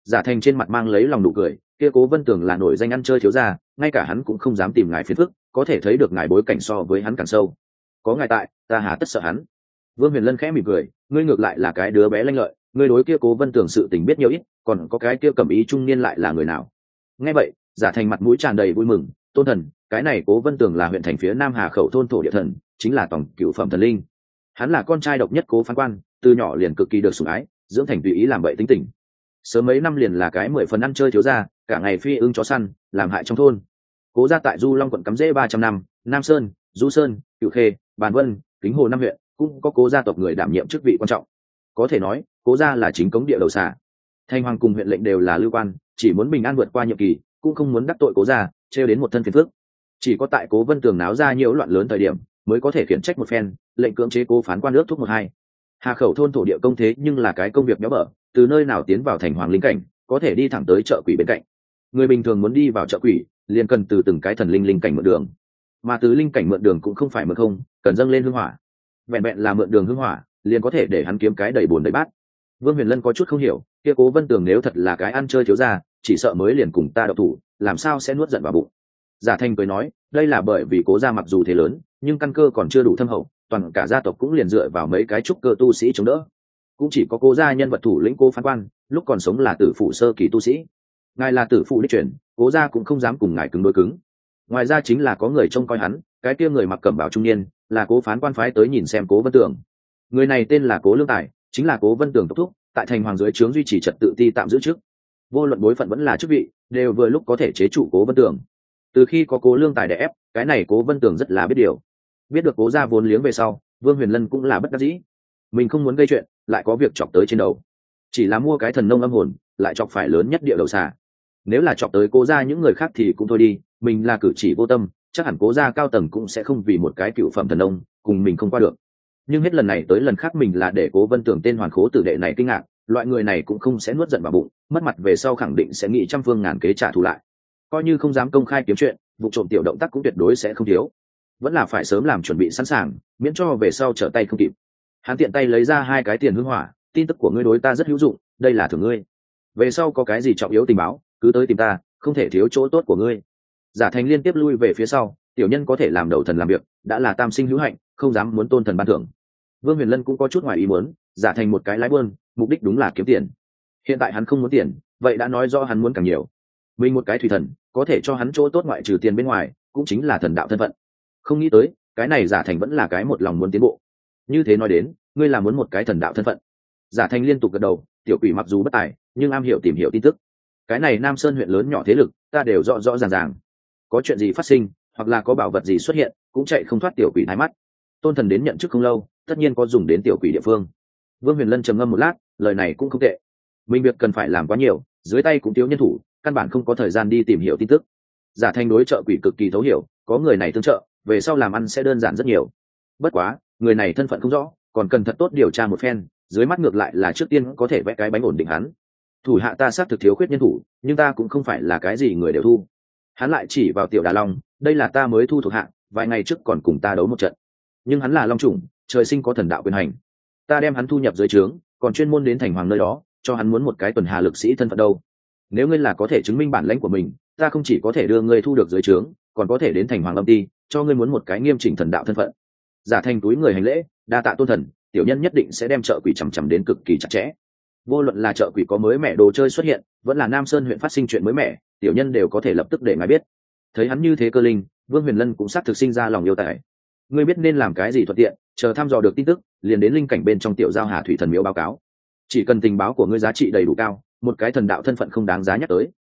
Giả Thành trên mặt mang lấy lòng nụ cười, kia Cố Vân Tường là nổi danh ăn chơi thiếu gia, ngay cả hắn cũng không dám tìm ngài phiền phức, có thể thấy được ngài bối cảnh so với hắn càng sâu. Có ngài tại, ta hà tất sợ hắn. Vương Huyền Lân khẽ mỉm cười, ngươi ngược lại là cái đứa bé lanh lợi, ngươi đối kia Cố Vân Tường sự tình biết nhiều ít, còn có cái kia cẩm ý trung niên lại là người nào? Nghe vậy, Giả Thành mặt mũi tràn đầy vui mừng, tôn thần, cái này Cố Vân Tường là huyện thành phía Nam Hà Khẩu thôn thổ địa thần, chính là tổng cựu phẩm thần linh. Hắn là con trai độc nhất Cố phán quan, từ nhỏ liền cực kỳ được sủng ái, dưỡng thành tùy ý làm bậy tính tình. Sớm mấy năm liền là cái mười phần ăn chơi thiếu gia, cả ngày phi ưng chó săn, làm hại trong thôn. Cố gia tại Du Long quận cắm rễ ba trăm năm, Nam Sơn, Du Sơn, Cửu Khê, Bàn Vân, Kính Hồ năm huyện, cũng có Cố gia tộc người đảm nhiệm chức vị quan trọng. Có thể nói, Cố gia là chính cống địa đầu xà. Thanh Hoàng cùng huyện lệnh đều là lưu quan, chỉ muốn bình an vượt qua nhiệm kỳ, cũng không muốn đắc tội Cố gia, trêu đến một thân phiền phức. Chỉ có tại Cố Vân Tường náo ra nhiều loạn lớn thời điểm, mới có thể khiển trách một phen, lệnh cưỡng chế Cố phán quan nước thúc một hai. Hà Khẩu thôn thổ địa công thế nhưng là cái công việc béo bở, từ nơi nào tiến vào thành hoàng linh cảnh, có thể đi thẳng tới chợ quỷ bên cạnh. Người bình thường muốn đi vào chợ quỷ, liền cần từ từng cái thần linh linh cảnh mượn đường, mà từ linh cảnh mượn đường cũng không phải mượn không, cần dâng lên hương hỏa. Vẹn vẹn là mượn đường hương hỏa, liền có thể để hắn kiếm cái đầy bồn đầy bát. Vương Huyền Lân có chút không hiểu, kia Cố Vân Tường nếu thật là cái ăn chơi thiếu gia, chỉ sợ mới liền cùng ta độc thủ, làm sao sẽ nuốt giận vào bụng. Giả Thanh cười nói, đây là bởi vì Cố gia mặc dù thế lớn, nhưng căn cơ còn chưa đủ thâm hậu, toàn cả gia tộc cũng liền dựa vào mấy cái trúc cơ tu sĩ chống đỡ. Cũng chỉ có Cố gia nhân vật thủ lĩnh Cố phán quan, lúc còn sống là tử phụ sơ kỳ tu sĩ. Ngài là tử phụ đích truyền, Cố gia cũng không dám cùng ngài cứng đối cứng. Ngoài ra chính là có người trông coi hắn, cái kia người mặc cẩm bào trung niên, là Cố phán quan phái tới nhìn xem Cố Vân Tường. Người này tên là Cố Lương Tài, chính là Cố Vân Tường tộc thúc, tại thành hoàng dưới trướng duy trì trật tự ti tạm giữ chức. Vô luận bối phận vẫn là chức vị, đều vừa lúc có thể chế trụ Cố Vân Tường. Từ khi có Cố Lương Tài đè ép, cái này Cố Vân Tường rất là biết điều. Biết được Cố gia vốn liếng về sau, Vương Huyền Lân cũng là bất đắc dĩ. Mình không muốn gây chuyện, lại có việc chọc tới trên đầu. Chỉ là mua cái thần nông âm hồn, lại chọc phải lớn nhất địa đầu xà. Nếu là chọc tới Cố gia những người khác thì cũng thôi đi, mình là cử chỉ vô tâm, chắc hẳn Cố gia cao tầng cũng sẽ không vì một cái cựu phẩm thần nông cùng mình không qua được. Nhưng hết lần này tới lần khác mình là để Cố Vân Tường tên hoàn khố tử đệ này kinh ngạc, loại người này cũng không sẽ nuốt giận vào bụng, mất mặt về sau khẳng định sẽ nghĩ trăm phương ngàn kế trả thù lại. Coi như không dám công khai kiếm chuyện, vụ trộm tiểu động tác cũng tuyệt đối sẽ không thiếu. Vẫn là phải sớm làm chuẩn bị sẵn sàng, miễn cho về sau trở tay không kịp. Hắn tiện tay lấy ra hai cái tiền hương hỏa, tin tức của ngươi đối ta rất hữu dụng, đây là thưởng ngươi. Về sau có cái gì trọng yếu tình báo, cứ tới tìm ta, không thể thiếu chỗ tốt của ngươi. Giả Thành liên tiếp lui về phía sau, tiểu nhân có thể làm đầu thần làm việc, đã là tam sinh hữu hạnh, không dám muốn tôn thần ban thưởng. Vương Huyền Lân cũng có chút ngoài ý muốn, Giả Thành một cái lái buôn, mục đích đúng là kiếm tiền. Hiện tại hắn không muốn tiền, vậy đã nói rõ hắn muốn càng nhiều. Mình một cái thủy thần, có thể cho hắn chỗ tốt ngoại trừ tiền bên ngoài, cũng chính là thần đạo thân phận. Không nghĩ tới, cái này Giả Thành vẫn là cái một lòng muốn tiến bộ. Như thế nói đến, ngươi là muốn một cái thần đạo thân phận. Giả Thành liên tục gật đầu, tiểu quỷ mặc dù bất tài, nhưng am hiểu tìm hiểu tin tức. Cái này Nam Sơn huyện lớn nhỏ thế lực, ta đều rõ rõ ràng ràng. Có chuyện gì phát sinh, hoặc là có bảo vật gì xuất hiện, cũng chạy không thoát tiểu quỷ thái mắt. Tôn thần đến nhận chức không lâu, tất nhiên có dùng đến tiểu quỷ địa phương. Vương Huyền Lân trầm ngâm một lát, lời này cũng không tệ. Mình việc cần phải làm quá nhiều, dưới tay cũng thiếu nhân thủ, căn bản không có thời gian đi tìm hiểu tin tức. Giả Thành đối trợ quỷ cực kỳ thấu hiểu, có người này tương trợ, về sau làm ăn sẽ đơn giản rất nhiều. Bất quá, người này thân phận không rõ, còn cần thật tốt điều tra một phen, dưới mắt ngược lại là trước tiên có thể vẽ cái bánh ổn định hắn. Thủ hạ ta xác thực thiếu khuyết nhân thủ, nhưng ta cũng không phải là cái gì người đều thu. Hắn lại chỉ vào Tiểu Đà Long, đây là ta mới thu thuộc hạ, vài ngày trước còn cùng ta đấu một trận. Nhưng hắn là long chủng, trời sinh có thần đạo quyền hành. Ta đem hắn thu nhập dưới trướng, còn chuyên môn đến thành hoàng nơi đó, cho hắn muốn một cái tuần hà lực sĩ thân phận đâu. Nếu ngươi là có thể chứng minh bản lãnh của mình, ta không chỉ có thể đưa ngươi thu được dưới trướng, còn có thể đến thành hoàng âm ti, cho ngươi muốn một cái nghiêm chỉnh thần đạo thân phận. Giả Thành túi người hành lễ, đa tạ tôn thần, tiểu nhân nhất định sẽ đem chợ quỷ chằm chằm đến cực kỳ chặt chẽ. Vô luận là chợ quỷ có mới mẹ đồ chơi xuất hiện, vẫn là Nam Sơn huyện phát sinh chuyện mới mẻ, tiểu nhân đều có thể lập tức để ngài biết. Thấy hắn như thế cơ linh, Vương Huyền Lân cũng xác thực sinh ra lòng yêu tài. Ngươi biết nên làm cái gì thuận tiện, chờ thăm dò được tin tức, liền đến linh cảnh bên trong tiểu giao Hà Thủy thần miếu báo cáo. Chỉ cần tình báo của ngươi giá trị đầy đủ cao, một cái thần đạo thân phận không đáng giá nhắc tới,